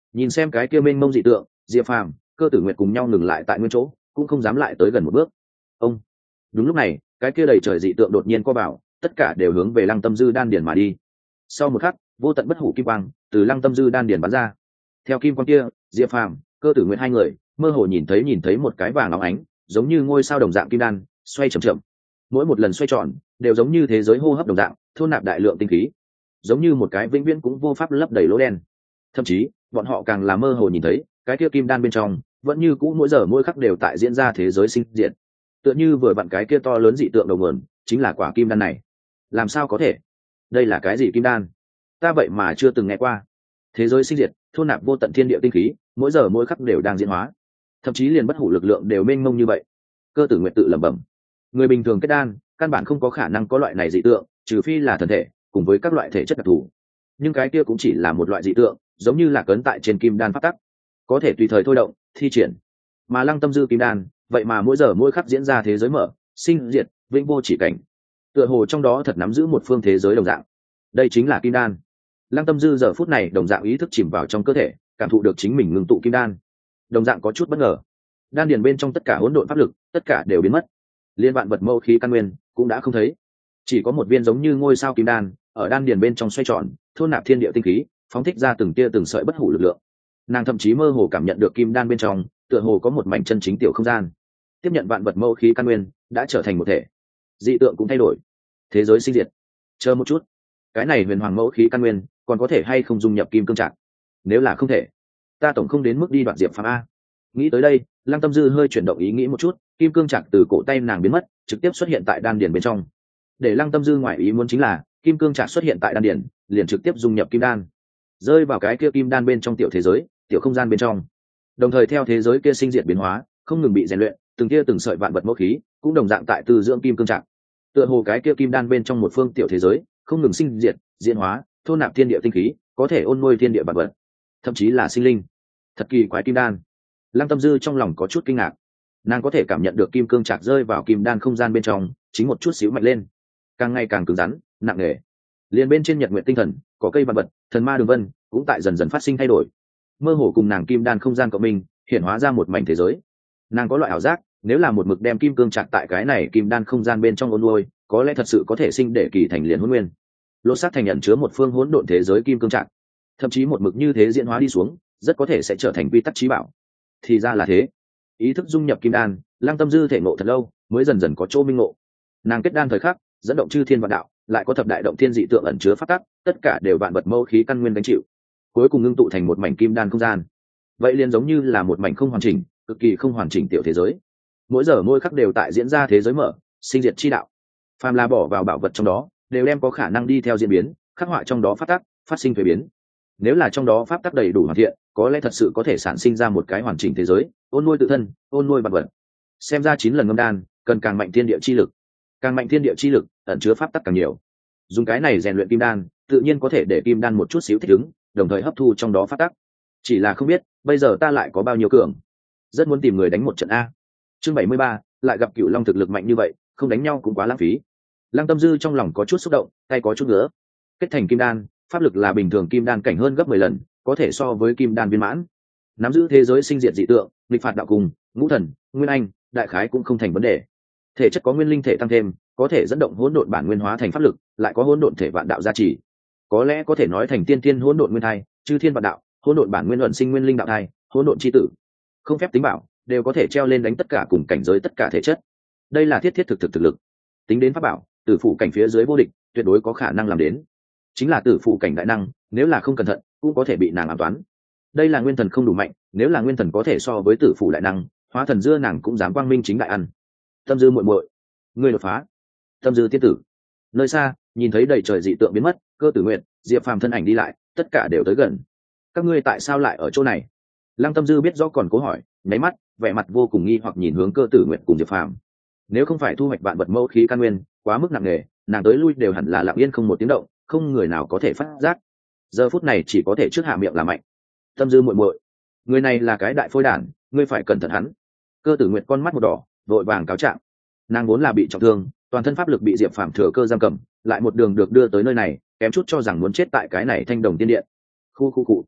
S1: Nhìn xem cái kia mênh mông dị tượng, Diệp Phàm, Cơ Tử Nguyệt cùng nhau ngừng lại tại nguyên chỗ, cũng không dám lại tới gần một bước. Ông. Đúng lúc này, cái kia đầy trời dị tượng đột nhiên co vào, tất cả đều hướng về Lăng Tâm Dư đan điền mà đi. Sau một khắc, vô tận bất hủ kim quang từ Lăng Tâm Dư đan điền bắn ra. Theo kim quang kia, Diệp Phàm, Cơ Tử Nguyệt hai người mơ hồ nhìn thấy nhìn thấy một cái vàng óng ánh, giống như ngôi sao đồng dạng kim đan, xoay chậm chậm. Mỗi một lần xoay tròn, đều giống như thế giới hô hấp đồng dạng, thôn nạp đại lượng tinh khí, giống như một cái vĩnh viễn cũng vô pháp lấp đầy lỗ đen. Thậm chí, bọn họ càng là mơ hồ nhìn thấy, cái kia kim đan bên trong vẫn như cũ mỗi giờ mỗi khắc đều tại diễn ra thế giới sinh diệt. Tựa như vừa vặn cái kia to lớn dị tượng đầu nguồn chính là quả kim đan này. Làm sao có thể? Đây là cái gì kim đan? Ta vậy mà chưa từng nghe qua. Thế giới sinh diệt, thôn nạp vô tận thiên địa tinh khí, mỗi giờ mỗi khắc đều đang diễn hóa. Thậm chí liền bất hủ lực lượng đều mênh mông như vậy. Cơ Tử Nguyệt tự lẩm bẩm. Người bình thường kết đan, căn bản không có khả năng có loại này dị tượng, trừ phi là thần thể, cùng với các loại thể chất đặc thù. Nhưng cái kia cũng chỉ là một loại dị tượng, giống như là cấn tại trên kim đan pháp tắc, có thể tùy thời thôi động, thi triển. Mà Lăng Tâm Dư kim đan, vậy mà mỗi giờ mỗi khắc diễn ra thế giới mở, sinh diệt, vĩnh vô chỉ cảnh. Tựa hồ trong đó thật nắm giữ một phương thế giới đồng dạng. Đây chính là kim đan. Lăng Tâm Dư giờ phút này đồng dạng ý thức chìm vào trong cơ thể, cảm thụ được chính mình ngưng tụ kim đan. Đồng dạng có chút bất ngờ. Đan điền bên trong tất cả hỗn độn pháp lực, tất cả đều biến mất. Liên vạn vật mâu khí căn nguyên cũng đã không thấy. Chỉ có một viên giống như ngôi sao kim đan, ở đan điền bên trong xoay tròn, thôn nạp thiên địa tinh khí, phóng thích ra từng tia từng sợi bất hủ lực lượng. Nàng thậm chí mơ hồ cảm nhận được kim đan bên trong, tựa hồ có một mảnh chân chính tiểu không gian. Tiếp nhận vạn vật mâu khí căn nguyên, đã trở thành một thể. Dị tượng cũng thay đổi. Thế giới sinh diệt. Chờ một chút, cái này huyền hoàng mẫu khí căn nguyên, còn có thể hay không dung nhập kim cương trạng? Nếu là không thể, ta tổng không đến mức đi đoạt Diệp Phàm a. Nghĩ tới đây, Lăng Tâm Dư hơi chuyển động ý nghĩ một chút, kim cương trạng từ cổ tay nàng biến mất, trực tiếp xuất hiện tại đan điền bên trong. Để Lăng Tâm Dư ngoại ý muốn chính là, kim cương trạng xuất hiện tại đan điền, liền trực tiếp dung nhập kim đan, rơi vào cái kia kim đan bên trong tiểu thế giới, tiểu không gian bên trong. Đồng thời theo thế giới kia sinh diệt biến hóa, không ngừng bị rèn luyện, từng kia từng sợi vạn vật mẫu khí, cũng đồng dạng tại từ dưỡng kim cương trạng. Tựa hồ cái kia kim đan bên trong một phương tiểu thế giới, không ngừng sinh diệt, diễn hóa, thôn nạp thiên địa tinh khí, có thể ôn nuôi thiên địa vạn vật, thậm chí là sinh linh. Thật kỳ quái kim đan. Lăng Tâm Dư trong lòng có chút kinh ngạc. Nàng có thể cảm nhận được kim cương trạc rơi vào kim đan không gian bên trong, chính một chút xíu mạnh lên, càng ngày càng cứng rắn, nặng nề. Liền bên trên nhật nguyện tinh thần, có cây vạn vật, thần ma đường vân, cũng tại dần dần phát sinh thay đổi. Mơ hồ cùng nàng kim đan không gian cộng minh, hiện hóa ra một mảnh thế giới. Nàng có loại ảo giác, nếu là một mực đem kim cương trạc tại cái này kim đan không gian bên trong ôn nuôi, có lẽ thật sự có thể sinh để kỳ thành liền hỗn nguyên. Lô sát thành nhận chứa một phương hỗn độn thế giới kim cương trạc, thậm chí một mực như thế diễn hóa đi xuống, rất có thể sẽ trở thành quy tắc chí bảo. Thì ra là thế. Ý thức dung nhập kim đan, Lăng Tâm Dư thể ngộ thật lâu, mới dần dần có chỗ minh ngộ. Nàng kết đan thời khắc, dẫn động chư thiên vạn đạo, lại có thập đại động thiên dị tượng ẩn chứa pháp tắc, tất cả đều vạn vật mâu khí căn nguyên gánh chịu, cuối cùng ngưng tụ thành một mảnh kim đan không gian. Vậy liền giống như là một mảnh không hoàn chỉnh, cực kỳ không hoàn chỉnh tiểu thế giới. Mỗi giờ mỗi khắc đều tại diễn ra thế giới mở, sinh diệt chi đạo. Phàm là bỏ vào bảo vật trong đó, đều đem có khả năng đi theo diễn biến, khắc họa trong đó pháp tắc, phát sinh thuế biến. Nếu là trong đó pháp tắc đầy đủ hoàn thiện, có lẽ thật sự có thể sản sinh ra một cái hoàn chỉnh thế giới, ôn nuôi tự thân, ôn nuôi vật vật. Xem ra chín lần ngâm đan, cần càng mạnh thiên địa chi lực, càng mạnh thiên địa chi lực, ẩn chứa pháp tắc càng nhiều. Dùng cái này rèn luyện kim đan, tự nhiên có thể để kim đan một chút xíu thích ứng, đồng thời hấp thu trong đó pháp tắc. Chỉ là không biết, bây giờ ta lại có bao nhiêu cường. Rất muốn tìm người đánh một trận a. Chương bảy mươi ba, lại gặp Cửu Long thực lực mạnh như vậy, không đánh nhau cũng quá lãng phí. Lăng Tâm Dư trong lòng có chút xúc động, tay có chút ngứa. Kết thành kim đan, pháp lực là bình thường kim đan cảnh hơn gấp mười lần, có thể so với kim đan viên mãn. Nắm giữ thế giới sinh diệt dị tượng, nghịch phạt đạo cùng, ngũ thần, nguyên anh, đại khái cũng không thành vấn đề. Thể chất có nguyên linh thể tăng thêm, có thể dẫn động hỗn độn bản nguyên hóa thành pháp lực, lại có hỗn độn thể vạn đạo gia trì. Có lẽ có thể nói thành tiên tiên hỗn độn nguyên thai, chư thiên vạn đạo, hỗn độn bản nguyên luận sinh nguyên linh đạo thai, hỗn độn chi tử. Không phép tính bảo, đều có thể treo lên đánh tất cả cùng cảnh giới tất cả thể chất. Đây là thiết thiết thực thực thực lực. Tính đến pháp bảo, tử phụ cảnh phía dưới vô địch, tuyệt đối có khả năng làm đến. Chính là tử phụ cảnh đại năng, nếu là không cẩn thận, cũng có thể bị nàng ám toán. Đây là nguyên thần không đủ mạnh, nếu là nguyên thần có thể so với tử phụ đại năng, hóa thần dưa nàng cũng dám quang minh chính đại ăn. Tâm Dư muội muội, ngươi đột phá. Tâm Dư tiên tử. Nơi xa, nhìn thấy đầy trời dị tượng biến mất, Cơ Tử Nguyệt, Diệp Phàm thân ảnh đi lại, tất cả đều tới gần. Các ngươi tại sao lại ở chỗ này? Lăng Tâm Dư biết rõ còn cố hỏi, nháy mắt, vẻ mặt vô cùng nghi hoặc nhìn hướng Cơ Tử Nguyệt cùng Diệp Phàm. Nếu không phải thu hoạch vạn vật mẫu khí căn nguyên quá mức nặng nề, nàng tới lui đều hẳn là lặng yên không một tiếng động, không người nào có thể phát giác. Giờ phút này chỉ có thể trước hạ miệng là mạnh. Tâm Dư muội muội, người này là cái đại phôi đản, ngươi phải cẩn thận hắn. Cơ Tử Nguyệt con mắt một đỏ, vội vàng cáo trạng. Nàng vốn là bị trọng thương, toàn thân pháp lực bị Diệp Phàm thừa cơ giam cầm, lại một đường được đưa tới nơi này, kém chút cho rằng muốn chết tại cái này thanh đồng tiên điện. Khu khu cụ.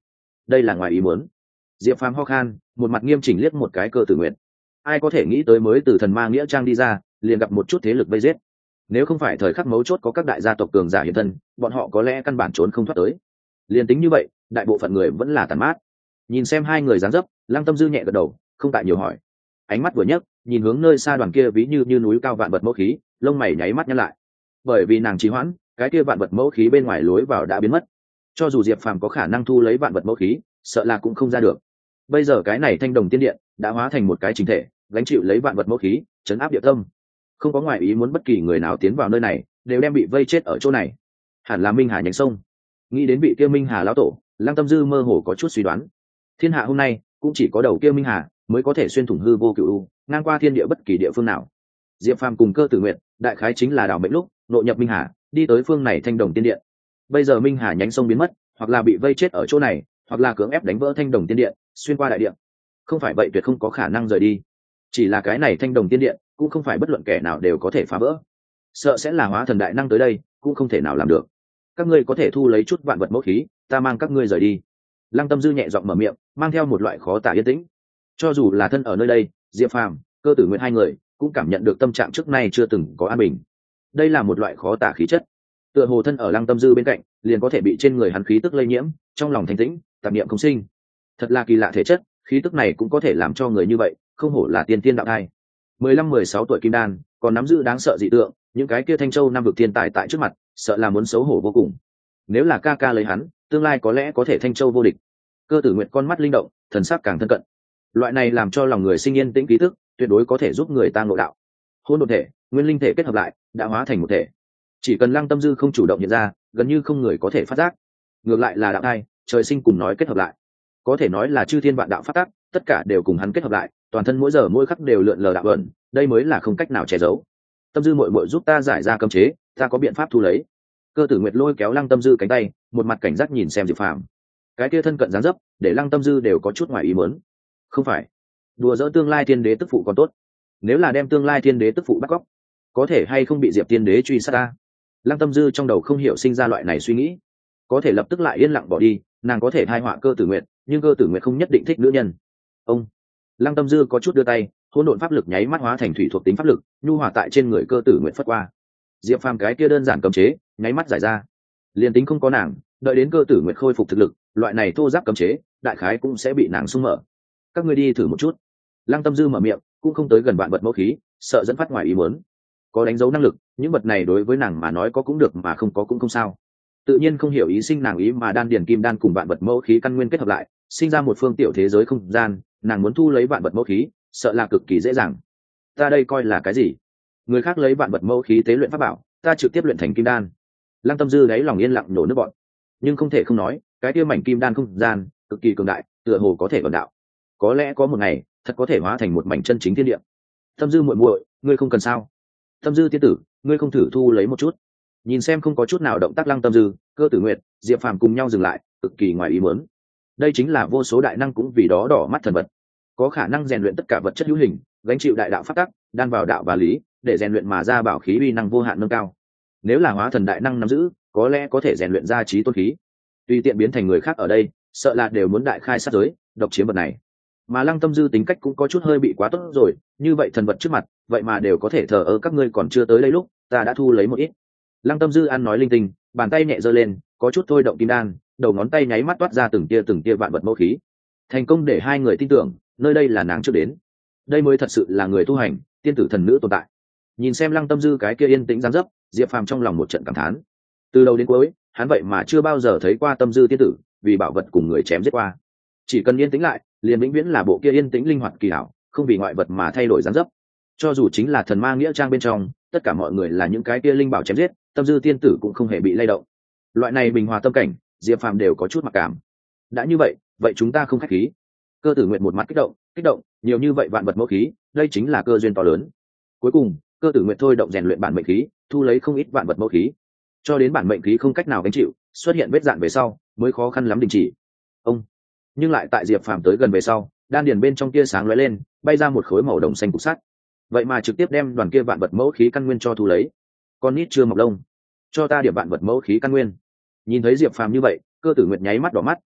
S1: đây là ngoài ý muốn. Diệp Phàm ho khan, một mặt nghiêm chỉnh liếc một cái Cơ Tử Nguyệt. Ai có thể nghĩ tới mới từ thần ma nghĩa trang đi ra, liền gặp một chút thế lực vây giết. Nếu không phải thời khắc mấu chốt có các đại gia tộc cường giả hiện thân, bọn họ có lẽ căn bản trốn không thoát tới. Liên tính như vậy, đại bộ phận người vẫn là tàn mát. Nhìn xem hai người dáng dấp, Lăng Tâm Dư nhẹ gật đầu, không tại nhiều hỏi. Ánh mắt vừa nhấc, nhìn hướng nơi xa đoàn kia ví như như núi cao vạn vật mẫu khí, lông mày nháy mắt nhăn lại. Bởi vì nàng trì hoãn, cái kia vạn vật mẫu khí bên ngoài lối vào đã biến mất. Cho dù Diệp Phàm có khả năng thu lấy vạn vật mẫu khí, sợ là cũng không ra được. Bây giờ cái này thanh đồng tiên điện đã hóa thành một cái chính thể, gánh chịu lấy vạn vật mẫu khí, chấn áp địa tâm. Không có ngoại ý muốn bất kỳ người nào tiến vào nơi này, đều đem bị vây chết ở chỗ này. Hẳn là Minh Hà nhánh sông. Nghĩ đến vị kia Minh Hà lão tổ, Lăng Tâm Dư mơ hồ có chút suy đoán. Thiên hạ hôm nay cũng chỉ có đầu kia Minh Hà mới có thể xuyên thủng hư vô cửu u, ngang qua thiên địa bất kỳ địa phương nào. Diệp Phàm cùng Cơ Tử Nguyệt, đại khái chính là đảo mệnh lúc nội nhập Minh Hà, đi tới phương này thanh đồng tiên điện. Bây giờ Minh Hà nhánh sông biến mất, hoặc là bị vây chết ở chỗ này, hoặc là cưỡng ép đánh vỡ thanh đồng tiên điện, xuyên qua đại điện. Không phải vậy tuyệt không có khả năng rời đi. Chỉ là cái này thanh đồng tiên điện cũng không phải bất luận kẻ nào đều có thể phá vỡ, sợ sẽ là hóa thần đại năng tới đây cũng không thể nào làm được. Các ngươi có thể thu lấy chút vạn vật mẫu khí, ta mang các ngươi rời đi. Lăng Tâm Dư nhẹ giọng mở miệng, mang theo một loại khó tả yên tĩnh. Cho dù là thân ở nơi đây, Diệp Phàm, Cơ Tử Nguyệt hai người cũng cảm nhận được tâm trạng trước nay chưa từng có an bình. Đây là một loại khó tả khí chất, tựa hồ thân ở Lăng Tâm Dư bên cạnh liền có thể bị trên người hắn khí tức lây nhiễm, trong lòng thanh tĩnh, tạp niệm không sinh. Thật là kỳ lạ thể chất, khí tức này cũng có thể làm cho người như vậy, không hổ là tiên tiên đạo thai. mười lăm mười sáu tuổi kim đan, còn nắm giữ đáng sợ dị tượng, những cái kia Thanh Châu năm vực thiên tài tại trước mặt, sợ là muốn xấu hổ vô cùng. Nếu là ca ca lấy hắn, tương lai có lẽ có thể Thanh Châu vô địch. Cơ Tử Nguyệt con mắt linh động, thần sắc càng thân cận. Loại này làm cho lòng người sinh yên tĩnh ký tức, tuyệt đối có thể giúp người ta ngộ đạo. Hôn độn thể, nguyên linh thể kết hợp lại, đã hóa thành một thể. Chỉ cần Lăng Tâm Dư không chủ động nhận ra, gần như không người có thể phát giác. Ngược lại là đạo thai, trời sinh cùng nói kết hợp lại, có thể nói là chư thiên vạn đạo phát tác, tất cả đều cùng hắn kết hợp lại, toàn thân mỗi giờ mỗi khắc đều lượn lờ đạo ẩn, đây mới là không cách nào che giấu. Tâm Dư muội muội giúp ta giải ra cấm chế, ta có biện pháp thu lấy. Cơ Tử Nguyệt lôi kéo Lăng Tâm Dư cánh tay, một mặt cảnh giác nhìn xem Diệp Phàm. Cái kia thân cận dáng dấp, để Lăng Tâm Dư đều có chút ngoài ý muốn. Không phải, đùa dỡ tương lai thiên đế tức phụ còn tốt, nếu là đem tương lai thiên đế tức phụ bắt cóc, có thể hay không bị Diệp tiên đế truy sát ta? Lăng Tâm Dư trong đầu không hiểu sinh ra loại này suy nghĩ, có thể lập tức lại yên lặng bỏ đi, nàng có thể thai họa Cơ Tử Nguyệt, nhưng Cơ Tử Nguyệt không nhất định thích nữ nhân. Ông Lăng Tâm Dư có chút đưa tay, hỗn độn pháp lực nháy mắt hóa thành thủy thuộc tính pháp lực, nhu hòa tại trên người Cơ Tử Nguyệt phất qua. Diệp Phàm cái kia đơn giản cấm chế, nháy mắt giải ra. Liên tính không có nàng, đợi đến Cơ Tử Nguyệt khôi phục thực lực, loại này thô giáp cấm chế, đại khái cũng sẽ bị nàng xung mở. Các ngươi đi thử một chút. Lăng Tâm Dư mở miệng, cũng không tới gần vạn vật mẫu khí, sợ dẫn phát ngoài ý muốn. Có đánh dấu năng lực, những vật này đối với nàng mà nói có cũng được mà không có cũng không sao. Tự nhiên không hiểu ý sinh nàng ý mà đan điền kim đan cùng vạn vật mẫu khí căn nguyên kết hợp lại, sinh ra một phương tiểu thế giới không gian, nàng muốn thu lấy vạn vật mẫu khí, sợ là cực kỳ dễ dàng. Ta đây coi là cái gì? Người khác lấy vạn vật mẫu khí tế luyện pháp bảo, ta trực tiếp luyện thành kim đan. Lăng Tâm Dư đáy lòng yên lặng nổ nước bọn, nhưng không thể không nói, cái kia mảnh kim đan không gian cực kỳ cường đại, tựa hồ có thể vận đạo. Có lẽ có một ngày, thật có thể hóa thành một mảnh chân chính thiên địa. Tâm Dư muội muội, ngươi không cần sao? Tâm Dư tiên tử, ngươi không thử thu lấy một chút? Nhìn xem không có chút nào động tác Lăng Tâm Dư, Cơ Tử Nguyệt, Diệp Phàm cùng nhau dừng lại, cực kỳ ngoài ý muốn. Đây chính là vô số đại năng cũng vì đó đỏ mắt thần vật, có khả năng rèn luyện tất cả vật chất hữu hình, gánh chịu đại đạo pháp tắc, đan vào đạo và lý, để rèn luyện mà ra bảo khí uy năng vô hạn nâng cao. Nếu là hóa thần đại năng nắm giữ, có lẽ có thể rèn luyện ra trí tôn khí. Tùy tiện biến thành người khác ở đây, sợ là đều muốn đại khai sát giới, độc chiếm vật này. Mà Lăng Tâm Dư tính cách cũng có chút hơi bị quá tốt rồi, như vậy thần vật trước mặt, vậy mà đều có thể thờ ơ, các ngươi còn chưa tới đây lúc, ta đã thu lấy một ít. Lăng Tâm Dư ăn nói linh tinh, bàn tay nhẹ giơ lên, có chút thôi động kim đan, đầu ngón tay nháy mắt toát ra từng tia từng tia vạn vật mẫu khí. Thành công để hai người tin tưởng, nơi đây là nàng trước đến. Đây mới thật sự là người tu hành, tiên tử thần nữ tồn tại. Nhìn xem Lăng Tâm Dư cái kia yên tĩnh giáng dấp, Diệp Phàm trong lòng một trận cảm thán. Từ đầu đến cuối, hắn vậy mà chưa bao giờ thấy qua Tâm Dư tiên tử vì bảo vật cùng người chém giết qua. Chỉ cần yên tĩnh lại, liền vĩnh viễn là bộ kia yên tĩnh linh hoạt kỳ hảo, không vì ngoại vật mà thay đổi giáng dấp. Cho dù chính là thần ma nghĩa trang bên trong, tất cả mọi người là những cái kia linh bảo chém giết, Tâm Dư tiên tử cũng không hề bị lay động. Loại này bình hòa tâm cảnh, Diệp Phàm đều có chút mặc cảm. Đã như vậy, vậy chúng ta không khách khí. Cơ Tử Nguyệt một mặt kích động, kích động, nhiều như vậy vạn vật mẫu khí, đây chính là cơ duyên to lớn. Cuối cùng, Cơ Tử Nguyệt thôi động rèn luyện bản mệnh khí, thu lấy không ít vạn vật mẫu khí. Cho đến bản mệnh khí không cách nào gánh chịu, xuất hiện vết dạn về sau, mới khó khăn lắm đình chỉ. Ông, nhưng lại tại Diệp Phàm tới gần về sau, đan điền bên trong tia sáng lóe lên, bay ra một khối màu đồng xanh cục sắt. Vậy mà trực tiếp đem đoàn kia vạn vật mẫu khí căn nguyên cho thu lấy. Con nít chưa mọc lông, cho ta điểm vạn vật mẫu khí căn nguyên. Nhìn thấy Diệp Phàm như vậy, Cơ Tử Nguyệt nháy mắt đỏ mắt,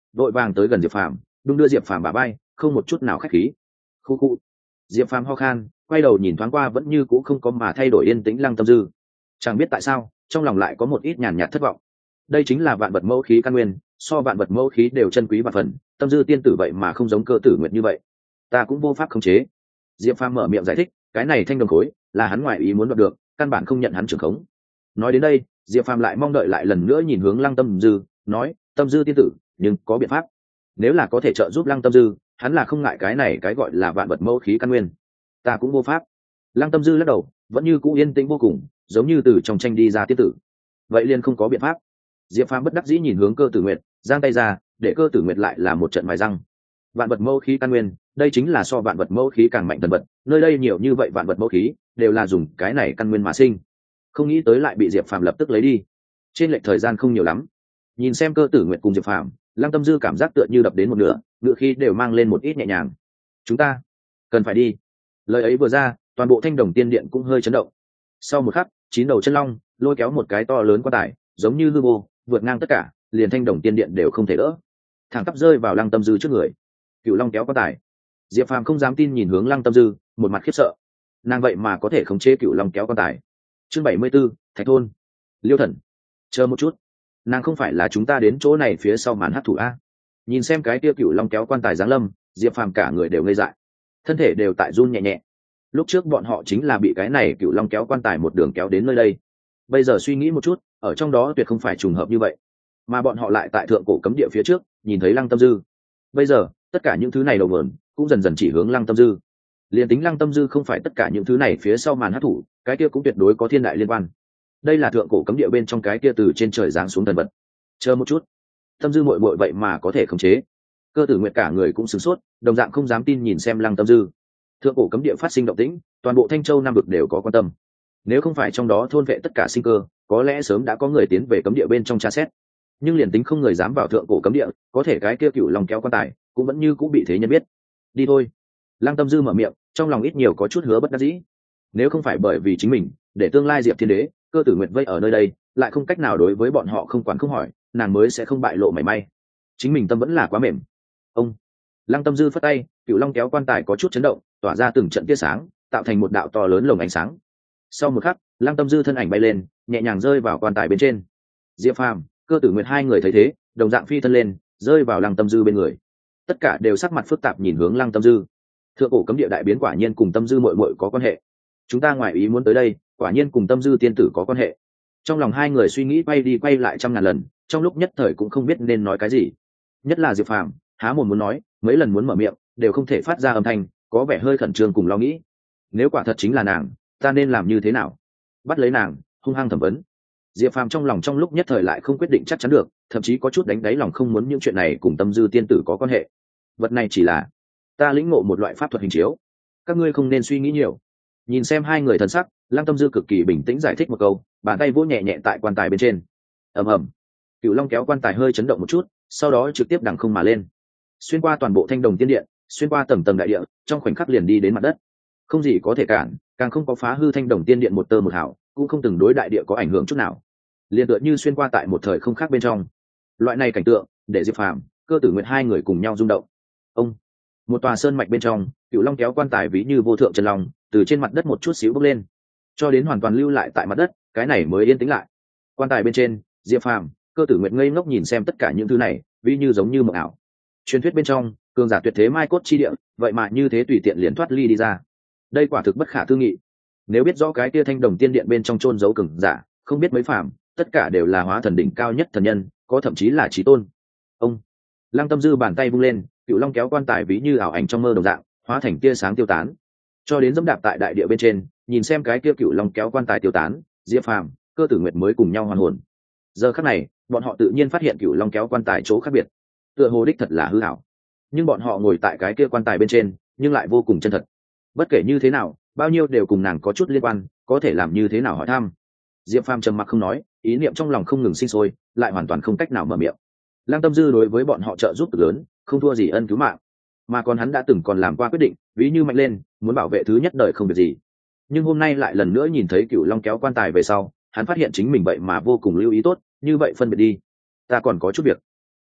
S1: vội vàng tới gần diệp phàm, đung đưa diệp phàm bả vai, không một chút nào khách khí. Khu khu. Diệp phàm ho khan, quay đầu nhìn thoáng qua vẫn như cũ không có mà thay đổi yên tĩnh Lăng Tâm Dư. Chẳng biết tại sao trong lòng lại có một ít nhàn nhạt thất vọng. Đây chính là vạn vật mẫu khí căn nguyên, so vạn vật mẫu khí đều chân quý và phần. Tâm Dư tiên tử vậy mà không giống Cơ Tử Nguyệt như vậy, ta cũng vô pháp khống chế. Diệp phàm mở miệng giải thích, cái này thanh đồng khối là hắn ngoại ý muốn đoạt được, căn bản không nhận hắn trưởng khống. Nói đến đây, Diệp phàm lại mong đợi lại lần nữa nhìn hướng Lăng Tâm Dư, nói, Tâm Dư tiên tử, nhưng có biện pháp. Nếu là có thể trợ giúp Lăng Tâm Dư, hắn là không ngại cái này cái gọi là vạn vật mẫu khí căn nguyên. Ta cũng vô pháp. Lăng Tâm Dư lắc đầu, vẫn như cũ yên tĩnh vô cùng, giống như từ trong tranh đi ra tiên tử. Vậy liền không có biện pháp. Diệp phàm bất đắc dĩ nhìn hướng Cơ Tử Nguyệt, giang tay ra, để Cơ Tử Nguyệt lại là một trận mài răng. Vạn vật mẫu khí căn nguyên, đây chính là so vạn vật mẫu khí càng mạnh thần vật, nơi đây nhiều như vậy vạn vật mẫu khí đều là dùng cái này căn nguyên mà sinh. Không nghĩ tới lại bị Diệp phàm lập tức lấy đi. Trên lệch thời gian không nhiều lắm. Nhìn xem Cơ Tử Nguyệt cùng Diệp phàm, Lăng Tâm Dư cảm giác tựa như đập đến một nửa, ngựa khí đều mang lên một ít nhẹ nhàng. Chúng ta cần phải đi. Lời ấy vừa ra, toàn bộ Thanh Đồng Tiên Điện cũng hơi chấn động. Sau một khắc, chín đầu chân long lôi kéo một cái to lớn quan tài, giống như hư vô, vượt ngang tất cả, liền Thanh Đồng Tiên Điện đều không thể đỡ, thẳng tắp rơi vào Lăng Tâm Dư trước người. Cựu long kéo quan tài. Diệp phàm không dám tin nhìn hướng Lăng Tâm Dư, một mặt khiếp sợ. Nàng vậy mà có thể khống chế cựu long kéo quan tài. Chương bảy mươi 74, Thạch thôn. Liêu Thần, chờ một chút, nàng không phải là chúng ta đến chỗ này phía sau màn hắc thủ a? Nhìn xem cái kia cựu long kéo quan tài giáng lâm, Diệp phàm cả người đều ngây dại, thân thể đều tại run nhẹ nhẹ. Lúc trước bọn họ chính là bị cái này cựu long kéo quan tài một đường kéo đến nơi đây. Bây giờ suy nghĩ một chút, ở trong đó tuyệt không phải trùng hợp như vậy, mà bọn họ lại tại thượng cổ cấm địa phía trước nhìn thấy Lăng Tâm Dư. Bây giờ tất cả những thứ này đầu nguồn cũng dần dần chỉ hướng Lăng Tâm Dư. Liên tính Lăng Tâm Dư không phải tất cả những thứ này phía sau màn hắc thủ, cái kia cũng tuyệt đối có thiên đại liên quan. Đây là thượng cổ cấm địa bên trong cái kia từ trên trời giáng xuống thần vật. Chờ một chút, Tâm Dư muội muội vậy mà có thể khống chế. Cơ Tử Nguyệt cả người cũng sửng sốt, đồng dạng không dám tin nhìn xem Lăng Tâm Dư. Thượng cổ cấm địa phát sinh động tĩnh, toàn bộ Thanh Châu Nam vực đều có quan tâm. Nếu không phải trong đó thôn vệ tất cả sinh cơ, có lẽ sớm đã có người tiến về cấm địa bên trong tra xét. Nhưng liền tính không người dám vào thượng cổ cấm địa, có thể cái kia cựu long kéo quan tài cũng vẫn như cũng bị thế nhân biết. Đi thôi. Lăng Tâm Dư mở miệng, trong lòng ít nhiều có chút hứa bất đắc dĩ. Nếu không phải bởi vì chính mình, để tương lai Diệp Thiên Đế, Cơ Tử Nguyệt vây ở nơi đây, lại không cách nào đối với bọn họ không quản không hỏi, nàng mới sẽ không bại lộ mảy may. Chính mình tâm vẫn là quá mềm. Ông. Lăng Tâm Dư phất tay, cựu long kéo quan tài có chút chấn động, tỏa ra từng trận tia sáng, tạo thành một đạo to lớn lồng ánh sáng. Sau một khắc, Lăng Tâm Dư thân ảnh bay lên, nhẹ nhàng rơi vào quan tài bên trên. Diệp Phàm, Cơ Tử Nguyệt hai người thấy thế, đồng dạng phi thân lên, rơi vào Lăng Tâm Dư bên người. Tất cả đều sắc mặt phức tạp nhìn hướng Lăng Tâm Dư. Thượng cổ cấm địa đại biến quả nhiên cùng Tâm Dư muội muội có quan hệ. Chúng ta ngoài ý muốn tới đây, quả nhiên cùng Tâm Dư tiên tử có quan hệ. Trong lòng hai người suy nghĩ quay đi quay lại trăm ngàn lần, trong lúc nhất thời cũng không biết nên nói cái gì. Nhất là Diệp Phàm, há mồm muốn nói, mấy lần muốn mở miệng, đều không thể phát ra âm thanh, có vẻ hơi khẩn trương cùng lo nghĩ. Nếu quả thật chính là nàng, ta nên làm như thế nào? Bắt lấy nàng, hung hăng thẩm vấn. Diệp Phàm trong lòng trong lúc nhất thời lại không quyết định chắc chắn được, thậm chí có chút đánh đáy lòng không muốn những chuyện này cùng Tâm Dư tiên tử có quan hệ. Vật này chỉ là ta lĩnh ngộ một loại pháp thuật hình chiếu, các ngươi không nên suy nghĩ nhiều. Nhìn xem hai người thần sắc, Lăng Tâm Dư cực kỳ bình tĩnh giải thích một câu, bàn tay vỗ nhẹ nhẹ tại quan tài bên trên. Ầm ầm, cựu long kéo quan tài hơi chấn động một chút, sau đó trực tiếp đằng không mà lên, xuyên qua toàn bộ Thanh Đồng Tiên Điện, xuyên qua tầng tầng đại địa, trong khoảnh khắc liền đi đến mặt đất. Không gì có thể cản, càng không có phá hư Thanh Đồng Tiên Điện một tơ một hào, cũng không từng đối đại địa có ảnh hưởng chút nào. Liên tựa như xuyên qua tại một thời không khác bên trong. Loại này cảnh tượng, để Diệp Phàm, Cơ Tử Nguyệt hai người cùng nhau rung động. Ông, một tòa sơn mạch bên trong, cựu long kéo quan tài ví như vô thượng chân long, từ trên mặt đất một chút xíu bốc lên, cho đến hoàn toàn lưu lại tại mặt đất, cái này mới yên tĩnh lại. Quan tài bên trên, Diệp Phàm, Cơ Tử Nguyệt ngây ngốc nhìn xem tất cả những thứ này, ví như giống như mộng ảo. Truyền thuyết bên trong, cường giả tuyệt thế mai cốt chi địa, vậy mà như thế tùy tiện liền thoát ly đi ra. Đây quả thực bất khả tư nghị. Nếu biết rõ cái kia Thanh Đồng Tiên Điện bên trong chôn giấu cường giả, không biết mấy phàm, tất cả đều là hóa thần đỉnh cao nhất thần nhân, có thậm chí là chí tôn. Ông. Lăng Tâm Dư bàn tay vung lên, cựu long kéo quan tài ví như ảo ảnh trong mơ đồng dạng, hóa thành tia sáng tiêu tán. Cho đến dẫm đạp tại đại địa bên trên, nhìn xem cái kia cựu long kéo quan tài tiêu tán, Diệp Phàm, Cơ Tử Nguyệt mới cùng nhau hoàn hồn. Giờ khắc này, bọn họ tự nhiên phát hiện cựu long kéo quan tài chỗ khác biệt, tựa hồ đích thật là hư ảo. Nhưng bọn họ ngồi tại cái kia quan tài bên trên, nhưng lại vô cùng chân thật. Bất kể như thế nào, bao nhiêu đều cùng nàng có chút liên quan, có thể làm như thế nào hỏi thăm. Diệp Phàm trầm mặc không nói, ý niệm trong lòng không ngừng sinh sôi, lại hoàn toàn không cách nào mở miệng. Lăng Tâm Dư đối với bọn họ trợ giúp cực lớn, không thua gì ân cứu mạng, mà còn hắn đã từng còn làm qua quyết định, ví như mạnh lên, muốn bảo vệ thứ nhất đời không việc gì. Nhưng hôm nay lại lần nữa nhìn thấy cựu long kéo quan tài về sau, hắn phát hiện chính mình vậy mà vô cùng lưu ý tốt, như vậy phân biệt đi. Ta còn có chút việc.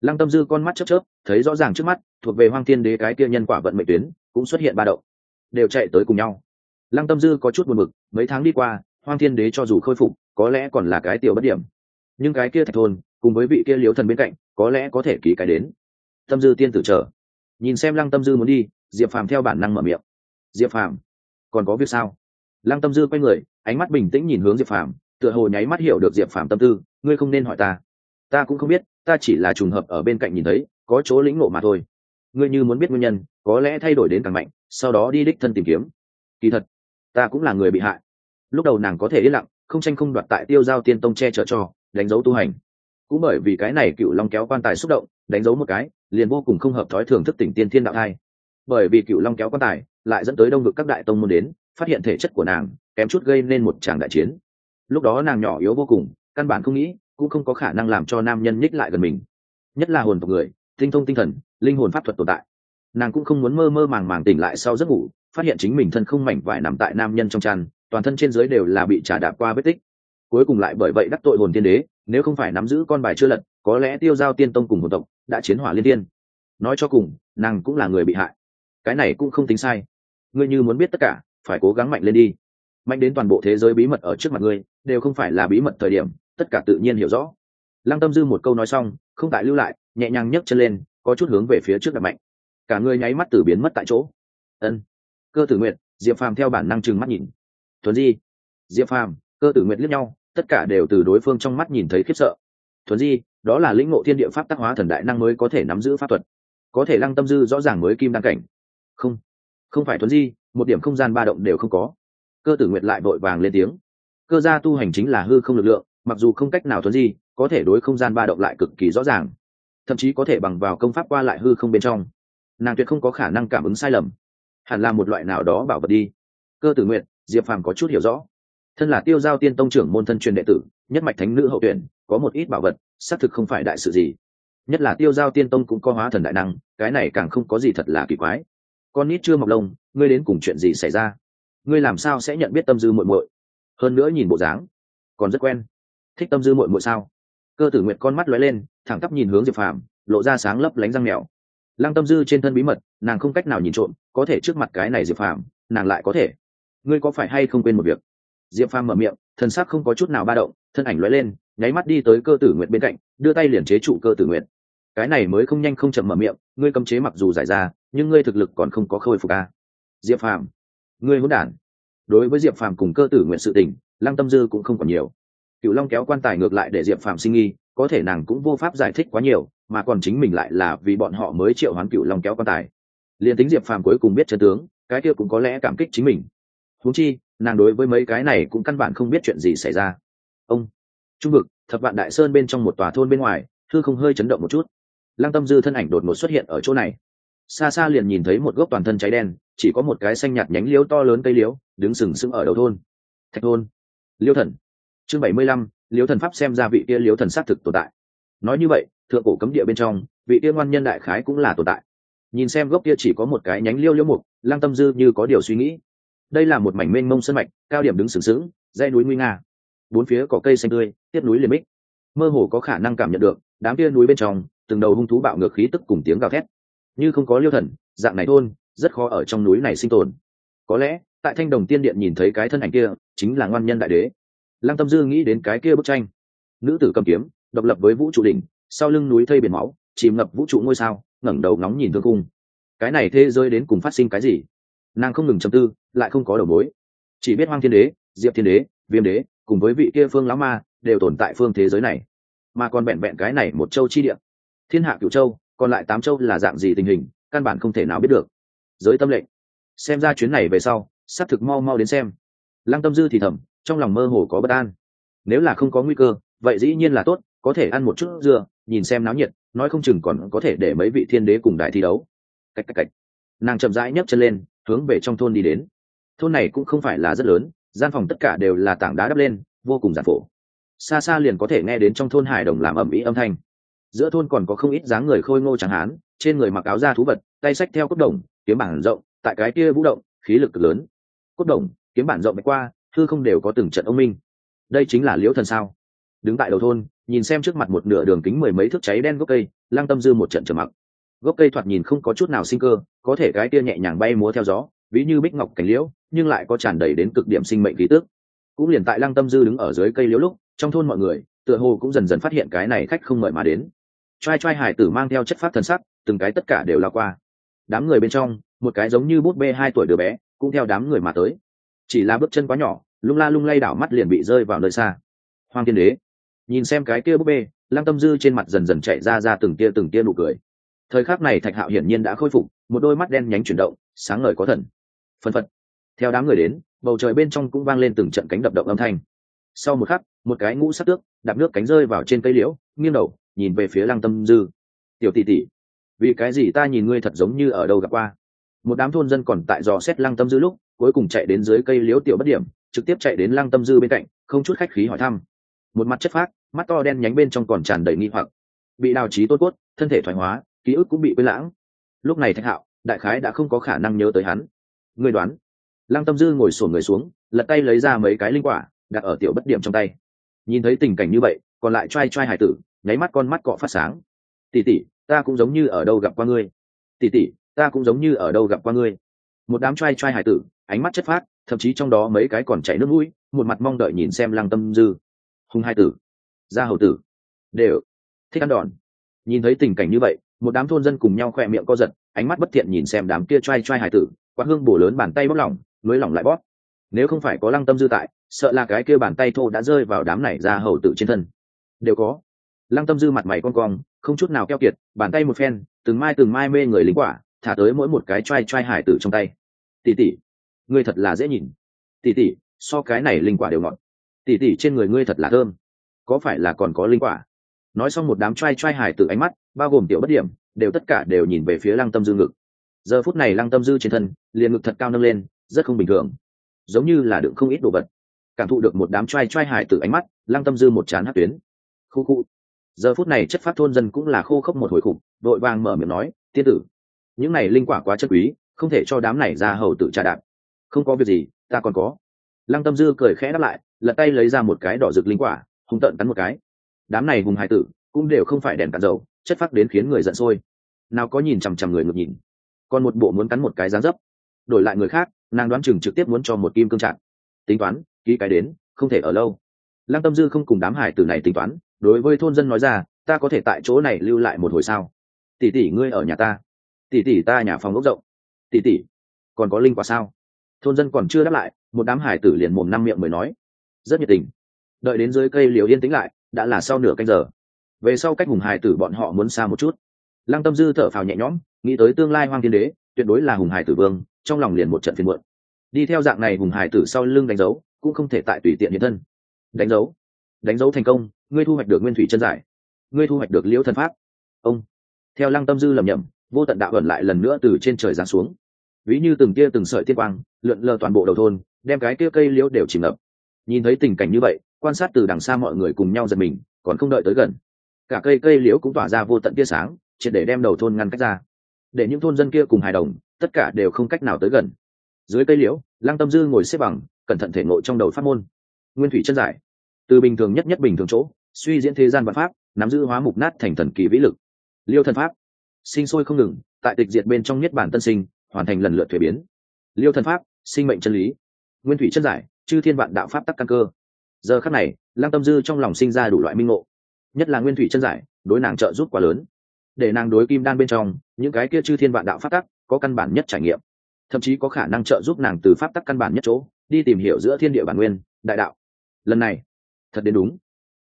S1: Lăng Tâm Dư con mắt chớp chớp, thấy rõ ràng trước mắt thuộc về Hoang Thiên Đế cái kia nhân quả vận mệnh tuyến cũng xuất hiện ba động, đều chạy tới cùng nhau. Lăng Tâm Dư có chút buồn bực, mấy tháng đi qua, Hoang Thiên Đế cho dù khôi phục, có lẽ còn là cái tiểu bất điểm, nhưng cái kia Thạch Thôn cùng với vị kia Liễu Thần bên cạnh, có lẽ có thể ký cái đến. Tâm Dư tiên tử chờ, nhìn xem Lăng Tâm Dư muốn đi, Diệp Phàm theo bản năng mở miệng. Diệp Phàm, còn có việc sao? Lăng Tâm Dư quay người, ánh mắt bình tĩnh nhìn hướng Diệp Phàm, tựa hồ nháy mắt hiểu được Diệp Phàm tâm tư. Ngươi không nên hỏi ta, ta cũng không biết, ta chỉ là trùng hợp ở bên cạnh nhìn thấy, có chỗ lĩnh ngộ mà thôi. Ngươi như muốn biết nguyên nhân, có lẽ thay đổi đến càng mạnh, sau đó đi đích thân tìm kiếm. Kỳ thật, ta cũng là người bị hại. Lúc đầu nàng có thể yên lặng, không tranh không đoạt tại Tiêu Giao Tiên Tông che chở cho, đánh dấu tu hành. Cũng bởi vì cái này Cựu Long kéo quan tài xúc động, đánh dấu một cái, liền vô cùng không hợp thói thường thức tỉnh tiên thiên đạo thai. Bởi vì Cựu Long kéo quan tài, lại dẫn tới đông vực các đại tông môn đến, phát hiện thể chất của nàng kém chút gây nên một tràng đại chiến. Lúc đó nàng nhỏ yếu vô cùng, căn bản không nghĩ, cũng không có khả năng làm cho nam nhân nhích lại gần mình. Nhất là hồn tộc người, tinh thông tinh thần, linh hồn pháp thuật tồn tại. Nàng cũng không muốn mơ mơ màng màng tỉnh lại sau giấc ngủ, phát hiện chính mình thân không mảnh vải nằm tại nam nhân trong chăn, toàn thân trên dưới đều là bị trà đạp qua vết tích. Cuối cùng lại bởi vậy đắc tội hồn tiên đế, nếu không phải nắm giữ con bài chưa lật, có lẽ Tiêu Giao Tiên Tông cùng hồn tộc đã chiến hỏa liên tiên. Nói cho cùng, nàng cũng là người bị hại. Cái này cũng không tính sai. Ngươi như muốn biết tất cả, phải cố gắng mạnh lên đi. Mạnh đến toàn bộ thế giới bí mật ở trước mặt ngươi, đều không phải là bí mật thời điểm, tất cả tự nhiên hiểu rõ. Lăng Tâm Dư một câu nói xong, không tại lưu lại, nhẹ nhàng nhấc chân lên, có chút hướng về phía trước đập mạnh. Cả người nháy mắt từ biến mất tại chỗ. Ân. Cơ Tử Nguyệt, Diệp Phàm theo bản năng trừng mắt nhìn. Thuần Di, Diệp Phàm, Cơ Tử Nguyệt liếc nhau, tất cả đều từ đối phương trong mắt nhìn thấy khiếp sợ. Thuần Di, đó là lĩnh ngộ thiên địa pháp tác hóa thần đại năng mới có thể nắm giữ pháp thuật. Có thể Lăng Tâm Dư rõ ràng mới kim đăng cảnh. Không, không phải Thuần Di, một điểm không gian ba động đều không có. Cơ Tử Nguyệt lại vội vàng lên tiếng. Cơ gia tu hành chính là hư không lực lượng, mặc dù không cách nào Thuần Di, có thể đối không gian ba động lại cực kỳ rõ ràng, thậm chí có thể bằng vào công pháp qua lại hư không bên trong. Nàng tuyệt không có khả năng cảm ứng sai lầm, hẳn là một loại nào đó bảo vật đi. Cơ Tử Nguyệt, Diệp Phàm có chút hiểu rõ. Thân là Tiêu Giao Tiên Tông trưởng môn thân truyền đệ tử, nhất mạch thánh nữ hậu tuyển, có một ít bảo vật, xác thực không phải đại sự gì. Nhất là Tiêu Giao Tiên Tông cũng có hóa thần đại năng, cái này càng không có gì thật là kỳ quái. Con nít chưa mọc lông, ngươi đến cùng chuyện gì xảy ra? Ngươi làm sao sẽ nhận biết Tâm Dư muội muội? Hơn nữa nhìn bộ dáng, còn rất quen. Thích Tâm Dư muội muội sao? Cơ Tử Nguyệt con mắt lóe lên, thẳng tắp nhìn hướng Diệp Phàm, lộ ra sáng lấp lánh răng mèo. Lăng Tâm Dư trên thân bí mật, nàng không cách nào nhìn trộm, có thể trước mặt cái này Diệp Phàm, nàng lại có thể. Ngươi có phải hay không quên một việc? Diệp Phàm mở miệng, thần sắc không có chút nào ba động, thân ảnh lóe lên, nháy mắt đi tới Cơ Tử Nguyệt bên cạnh, đưa tay liền chế trụ Cơ Tử Nguyệt. Cái này mới không nhanh không chậm mở miệng, ngươi cấm chế mặc dù giải ra, nhưng ngươi thực lực còn không có khôi phục a. Diệp Phàm, ngươi hỗn đản. Đối với Diệp Phàm cùng Cơ Tử Nguyệt sự tình, Lăng Tâm Dư cũng không còn nhiều. Cựu Long kéo quan tài ngược lại để Diệp Phàm sinh nghi, có thể nàng cũng vô pháp giải thích quá nhiều, mà còn chính mình lại là vì bọn họ mới triệu hoán Cựu Long kéo quan tài. Liên tính Diệp Phàm cuối cùng biết chân tướng, cái kia cũng có lẽ cảm kích chính mình. Huống chi, nàng đối với mấy cái này cũng căn bản không biết chuyện gì xảy ra. Ông, trung vực, Thập Vạn Đại Sơn bên trong một tòa thôn bên ngoài, hư không hơi chấn động một chút. Lăng Tâm Dư thân ảnh đột ngột xuất hiện ở chỗ này. Xa xa liền nhìn thấy một gốc toàn thân cháy đen, chỉ có một cái xanh nhạt nhánh liễu to lớn cây liễu, đứng sừng sững ở đầu thôn. Thạch thôn. Liễu thần. Chương bảy mươi lăm, Liễu thần pháp xem ra vị kia Liễu thần xác thực tồn tại. Nói như vậy, thượng cổ cấm địa bên trong, vị kia ngoan nhân đại khái cũng là tồn tại. Nhìn xem gốc kia chỉ có một cái nhánh liễu liễu mục, Lăng Tâm Dư như có điều suy nghĩ. Đây là một mảnh mênh mông sơn mạch, cao điểm đứng sừng sững, dãy núi nguy nga. Bốn phía cỏ cây xanh tươi, tiếp núi liền bích. Mơ hồ có khả năng cảm nhận được, đám kia núi bên trong, từng đầu hung thú bạo ngược khí tức cùng tiếng gào thét. Như không có Liêu thần, dạng này thôn rất khó ở trong núi này sinh tồn. Có lẽ tại Thanh Đồng Tiên Điện nhìn thấy cái thân ảnh kia chính là ngoan nhân đại đế. Lăng Tâm Dư nghĩ đến cái kia bức tranh, nữ tử cầm kiếm, độc lập với vũ trụ đỉnh, sau lưng núi thây biển máu, chìm ngập vũ trụ ngôi sao, ngẩng đầu ngóng nhìn thương cung. Cái này thế giới đến cùng phát sinh cái gì? Nàng không ngừng trầm tư, lại không có đầu mối. Chỉ biết Hoang Thiên Đế, Diệp Thiên Đế, Viêm Đế, cùng với vị kia Phương lão ma đều tồn tại phương thế giới này, mà còn vẹn vẹn cái này một châu chi địa, thiên hạ cửu châu, còn lại tám châu là dạng gì tình hình, căn bản không thể nào biết được. Giới tâm lệnh, xem ra chuyến này về sau, xác thực mau mau đến xem. Lăng Tâm Dư thì thầm, trong lòng mơ hồ có bất an. Nếu là không có nguy cơ, vậy dĩ nhiên là tốt, có thể ăn một chút dưa, nhìn xem náo nhiệt, nói không chừng còn có thể để mấy vị thiên đế cùng đại thi đấu. Cách cách cách. Nàng chậm rãi nhấc chân lên, hướng về trong thôn đi đến. Thôn này cũng không phải là rất lớn, gian phòng tất cả đều là tảng đá đắp lên, vô cùng giản phổ. Xa xa liền có thể nghe đến trong thôn hải đồng làm ầm ĩ âm thanh. Giữa thôn còn có không ít dáng người khôi ngô trắng hán, trên người mặc áo da thú vật, tay xách theo cốt đồng, kiếm bản rộng, tại cái kia vũ động, khí lực cực lớn. Cốt đồng, kiếm bản rộng bạch qua, thư không đều có từng trận ông minh. Đây chính là Liễu thần sao? đứng tại đầu thôn nhìn xem trước mặt một nửa đường kính mười mấy thước cháy đen gốc cây, Lăng Tâm Dư một trận trầm mặc. Gốc cây thoạt nhìn không có chút nào sinh cơ, có thể cái kia nhẹ nhàng bay múa theo gió, ví như bích ngọc cánh liễu, nhưng lại có tràn đầy đến cực điểm sinh mệnh khí tức. Cũng liền tại Lăng Tâm Dư đứng ở dưới cây liễu lúc, trong thôn mọi người tựa hồ cũng dần dần phát hiện cái này khách không mời mà đến. Trai trai hải tử mang theo chất phát thần sắc, từng cái tất cả đều lao qua. Đám người bên trong, một cái giống như bút bê hai tuổi đứa bé cũng theo đám người mà tới, chỉ là bước chân quá nhỏ, lung la lung lay đảo mắt liền bị rơi vào nơi xa. Hoàng Thiên Đế nhìn xem cái kia búp bê, Lăng Tâm Dư trên mặt dần dần chạy ra ra từng tia từng tia nụ cười. Thời khắc này Thạch Hạo hiển nhiên đã khôi phục, một đôi mắt đen nhánh chuyển động, sáng ngời có thần. Phân phật, theo đám người đến, bầu trời bên trong cũng vang lên từng trận cánh đập động âm thanh. Sau một khắc, một cái ngũ sắc tước đạp nước cánh rơi vào trên cây liễu, nghiêng đầu nhìn về phía Lăng Tâm Dư. Tiểu tỷ tỷ, vì cái gì ta nhìn ngươi thật giống như ở đâu gặp qua? Một đám thôn dân còn tại dò xét Lăng Tâm Dư lúc, cuối cùng chạy đến dưới cây liễu tiểu bất điểm, trực tiếp chạy đến Lăng Tâm Dư bên cạnh, không chút khách khí hỏi thăm. Một mặt chất phác, mắt to đen nhánh bên trong còn tràn đầy nghi hoặc. Bị đào trí tốt cốt, thân thể thoái hóa, ký ức cũng bị quên lãng. Lúc này Thạch Hạo đại khái đã không có khả năng nhớ tới hắn. Ngươi đoán? Lăng Tâm Dư ngồi xổm người xuống, lật tay lấy ra mấy cái linh quả đặt ở tiểu bất điểm trong tay. Nhìn thấy tình cảnh như vậy, còn lại trai trai hải tử nháy mắt con mắt cọ phát sáng. Tỷ tỷ, ta cũng giống như ở đâu gặp qua ngươi. Tỷ tỷ, ta cũng giống như ở đâu gặp qua ngươi. Một đám trai trai hải tử ánh mắt chất phát, thậm chí trong đó mấy cái còn chảy nước mũi, một mặt mong đợi nhìn xem Lăng Tâm Dư. Hùng hai tử, gia hầu tử, đều thích ăn đòn. Nhìn thấy tình cảnh như vậy, một đám thôn dân cùng nhau khoe miệng co giật, ánh mắt bất thiện nhìn xem đám kia trai trai hải tử, quạt hương bổ lớn bàn tay bóp lỏng, nối lỏng lại bóp. Nếu không phải có Lăng Tâm Dư tại, sợ là cái kia bàn tay thô đã rơi vào đám này gia hầu tử trên thân. Đều có. Lăng Tâm Dư mặt mày cong cong, không chút nào keo kiệt, bàn tay một phen, từng mai từng mai mê người lính quả, thả tới mỗi một cái trai trai hải tử trong tay. Tỷ tỷ, ngươi thật là dễ nhìn. Tỷ tỷ, so cái này linh quả đều ngọt. Tỷ tỷ, trên người ngươi thật là thơm, có phải là còn có linh quả? Nói xong một đám trai trai hải tử ánh mắt, bao gồm tiểu bất điểm, đều tất cả đều nhìn về phía Lăng Tâm Dư ngực. Giờ phút này Lăng Tâm Dư trên thân liền ngực thật cao nâng lên, rất không bình thường, giống như là đựng không ít đồ vật. Cảm thụ được một đám trai trai hải tử ánh mắt, Lăng Tâm Dư một trán hất tuyến. Khu khu. Giờ phút này chất phát thôn dân cũng là khô khốc một hồi khủng, đội vàng mở miệng nói, tiên tử, những này linh quả quá chất quý, không thể cho đám này ra hầu tử trà đạp. Không có việc gì, ta còn có. Lăng Tâm Dư cười khẽ đáp lại, lật tay lấy ra một cái đỏ rực linh quả, hung tợn cắn một cái. Đám này hùng hải tử cũng đều không phải đèn cạn dầu, chất phát đến khiến người giận sôi. Nào có nhìn chằm chằm người ngược nhìn, còn một bộ muốn cắn một cái dáng dấp. Đổi lại người khác, nàng đoán chừng trực tiếp muốn cho một kim cương trạng. Tính toán, ký cái đến, không thể ở lâu. Lăng Tâm Dư không cùng đám hải tử này tính toán, đối với thôn dân nói ra, ta có thể tại chỗ này lưu lại một hồi sao? Tỷ tỷ ngươi ở nhà ta. Tỷ tỷ ta nhà phòng ốc rộng. Tỷ tỷ, còn có linh quả sao? Thôn dân còn chưa đáp lại, một đám hải tử liền mồm năm miệng mới nói, rất nhiệt tình. Đợi đến dưới cây liễu yên tĩnh lại, đã là sau nửa canh giờ. Về sau cách hùng hải tử bọn họ muốn xa một chút. Lăng Tâm Dư thở phào nhẹ nhõm, nghĩ tới tương lai Hoang Thiên Đế tuyệt đối là hùng hải tử vương, trong lòng liền một trận phiền muộn. Đi theo dạng này hùng hải tử sau lưng đánh dấu, cũng không thể tại tùy tiện hiện thân. Đánh dấu, đánh dấu thành công, ngươi thu hoạch được nguyên thủy chân giải, ngươi thu hoạch được liễu thần pháp. Ông theo Lăng Tâm Dư lầm nhầm, vô tận đạo ẩn lại lần nữa từ trên trời giáng xuống, ví như từng tia từng sợi tiên quang lượn lờ toàn bộ đầu thôn, đem cái kia cây liễu đều chìm ngập. Nhìn thấy tình cảnh như vậy, quan sát từ đằng xa mọi người cùng nhau giật mình, còn không đợi tới gần, cả cây cây liễu cũng tỏa ra vô tận tia sáng, triệt để đem đầu thôn ngăn cách ra, để những thôn dân kia cùng hài đồng tất cả đều không cách nào tới gần. Dưới cây liễu, Lăng Tâm Dư ngồi xếp bằng, cẩn thận thể ngộ trong đầu pháp môn nguyên thủy chân giải, từ bình thường nhất nhất bình thường chỗ suy diễn thế gian vạn pháp, nắm giữ hóa mục nát thành thần kỳ vĩ lực. Liêu thần pháp sinh sôi không ngừng, tại tịch diệt bên trong niết bản tân sinh, hoàn thành lần lượt thuế biến. Liêu thần pháp sinh mệnh chân lý, nguyên thủy chân giải chư thiên vạn đạo pháp tắc căn cơ. Giờ khắc này, Lăng Tâm Dư trong lòng sinh ra đủ loại minh ngộ, nhất là nguyên thủy chân giải đối nàng trợ giúp quá lớn, để nàng đối kim đan bên trong những cái kia chư thiên vạn đạo pháp tắc có căn bản nhất trải nghiệm, thậm chí có khả năng trợ giúp nàng từ pháp tắc căn bản nhất chỗ đi tìm hiểu giữa thiên địa bản nguyên đại đạo. Lần này thật đến đúng.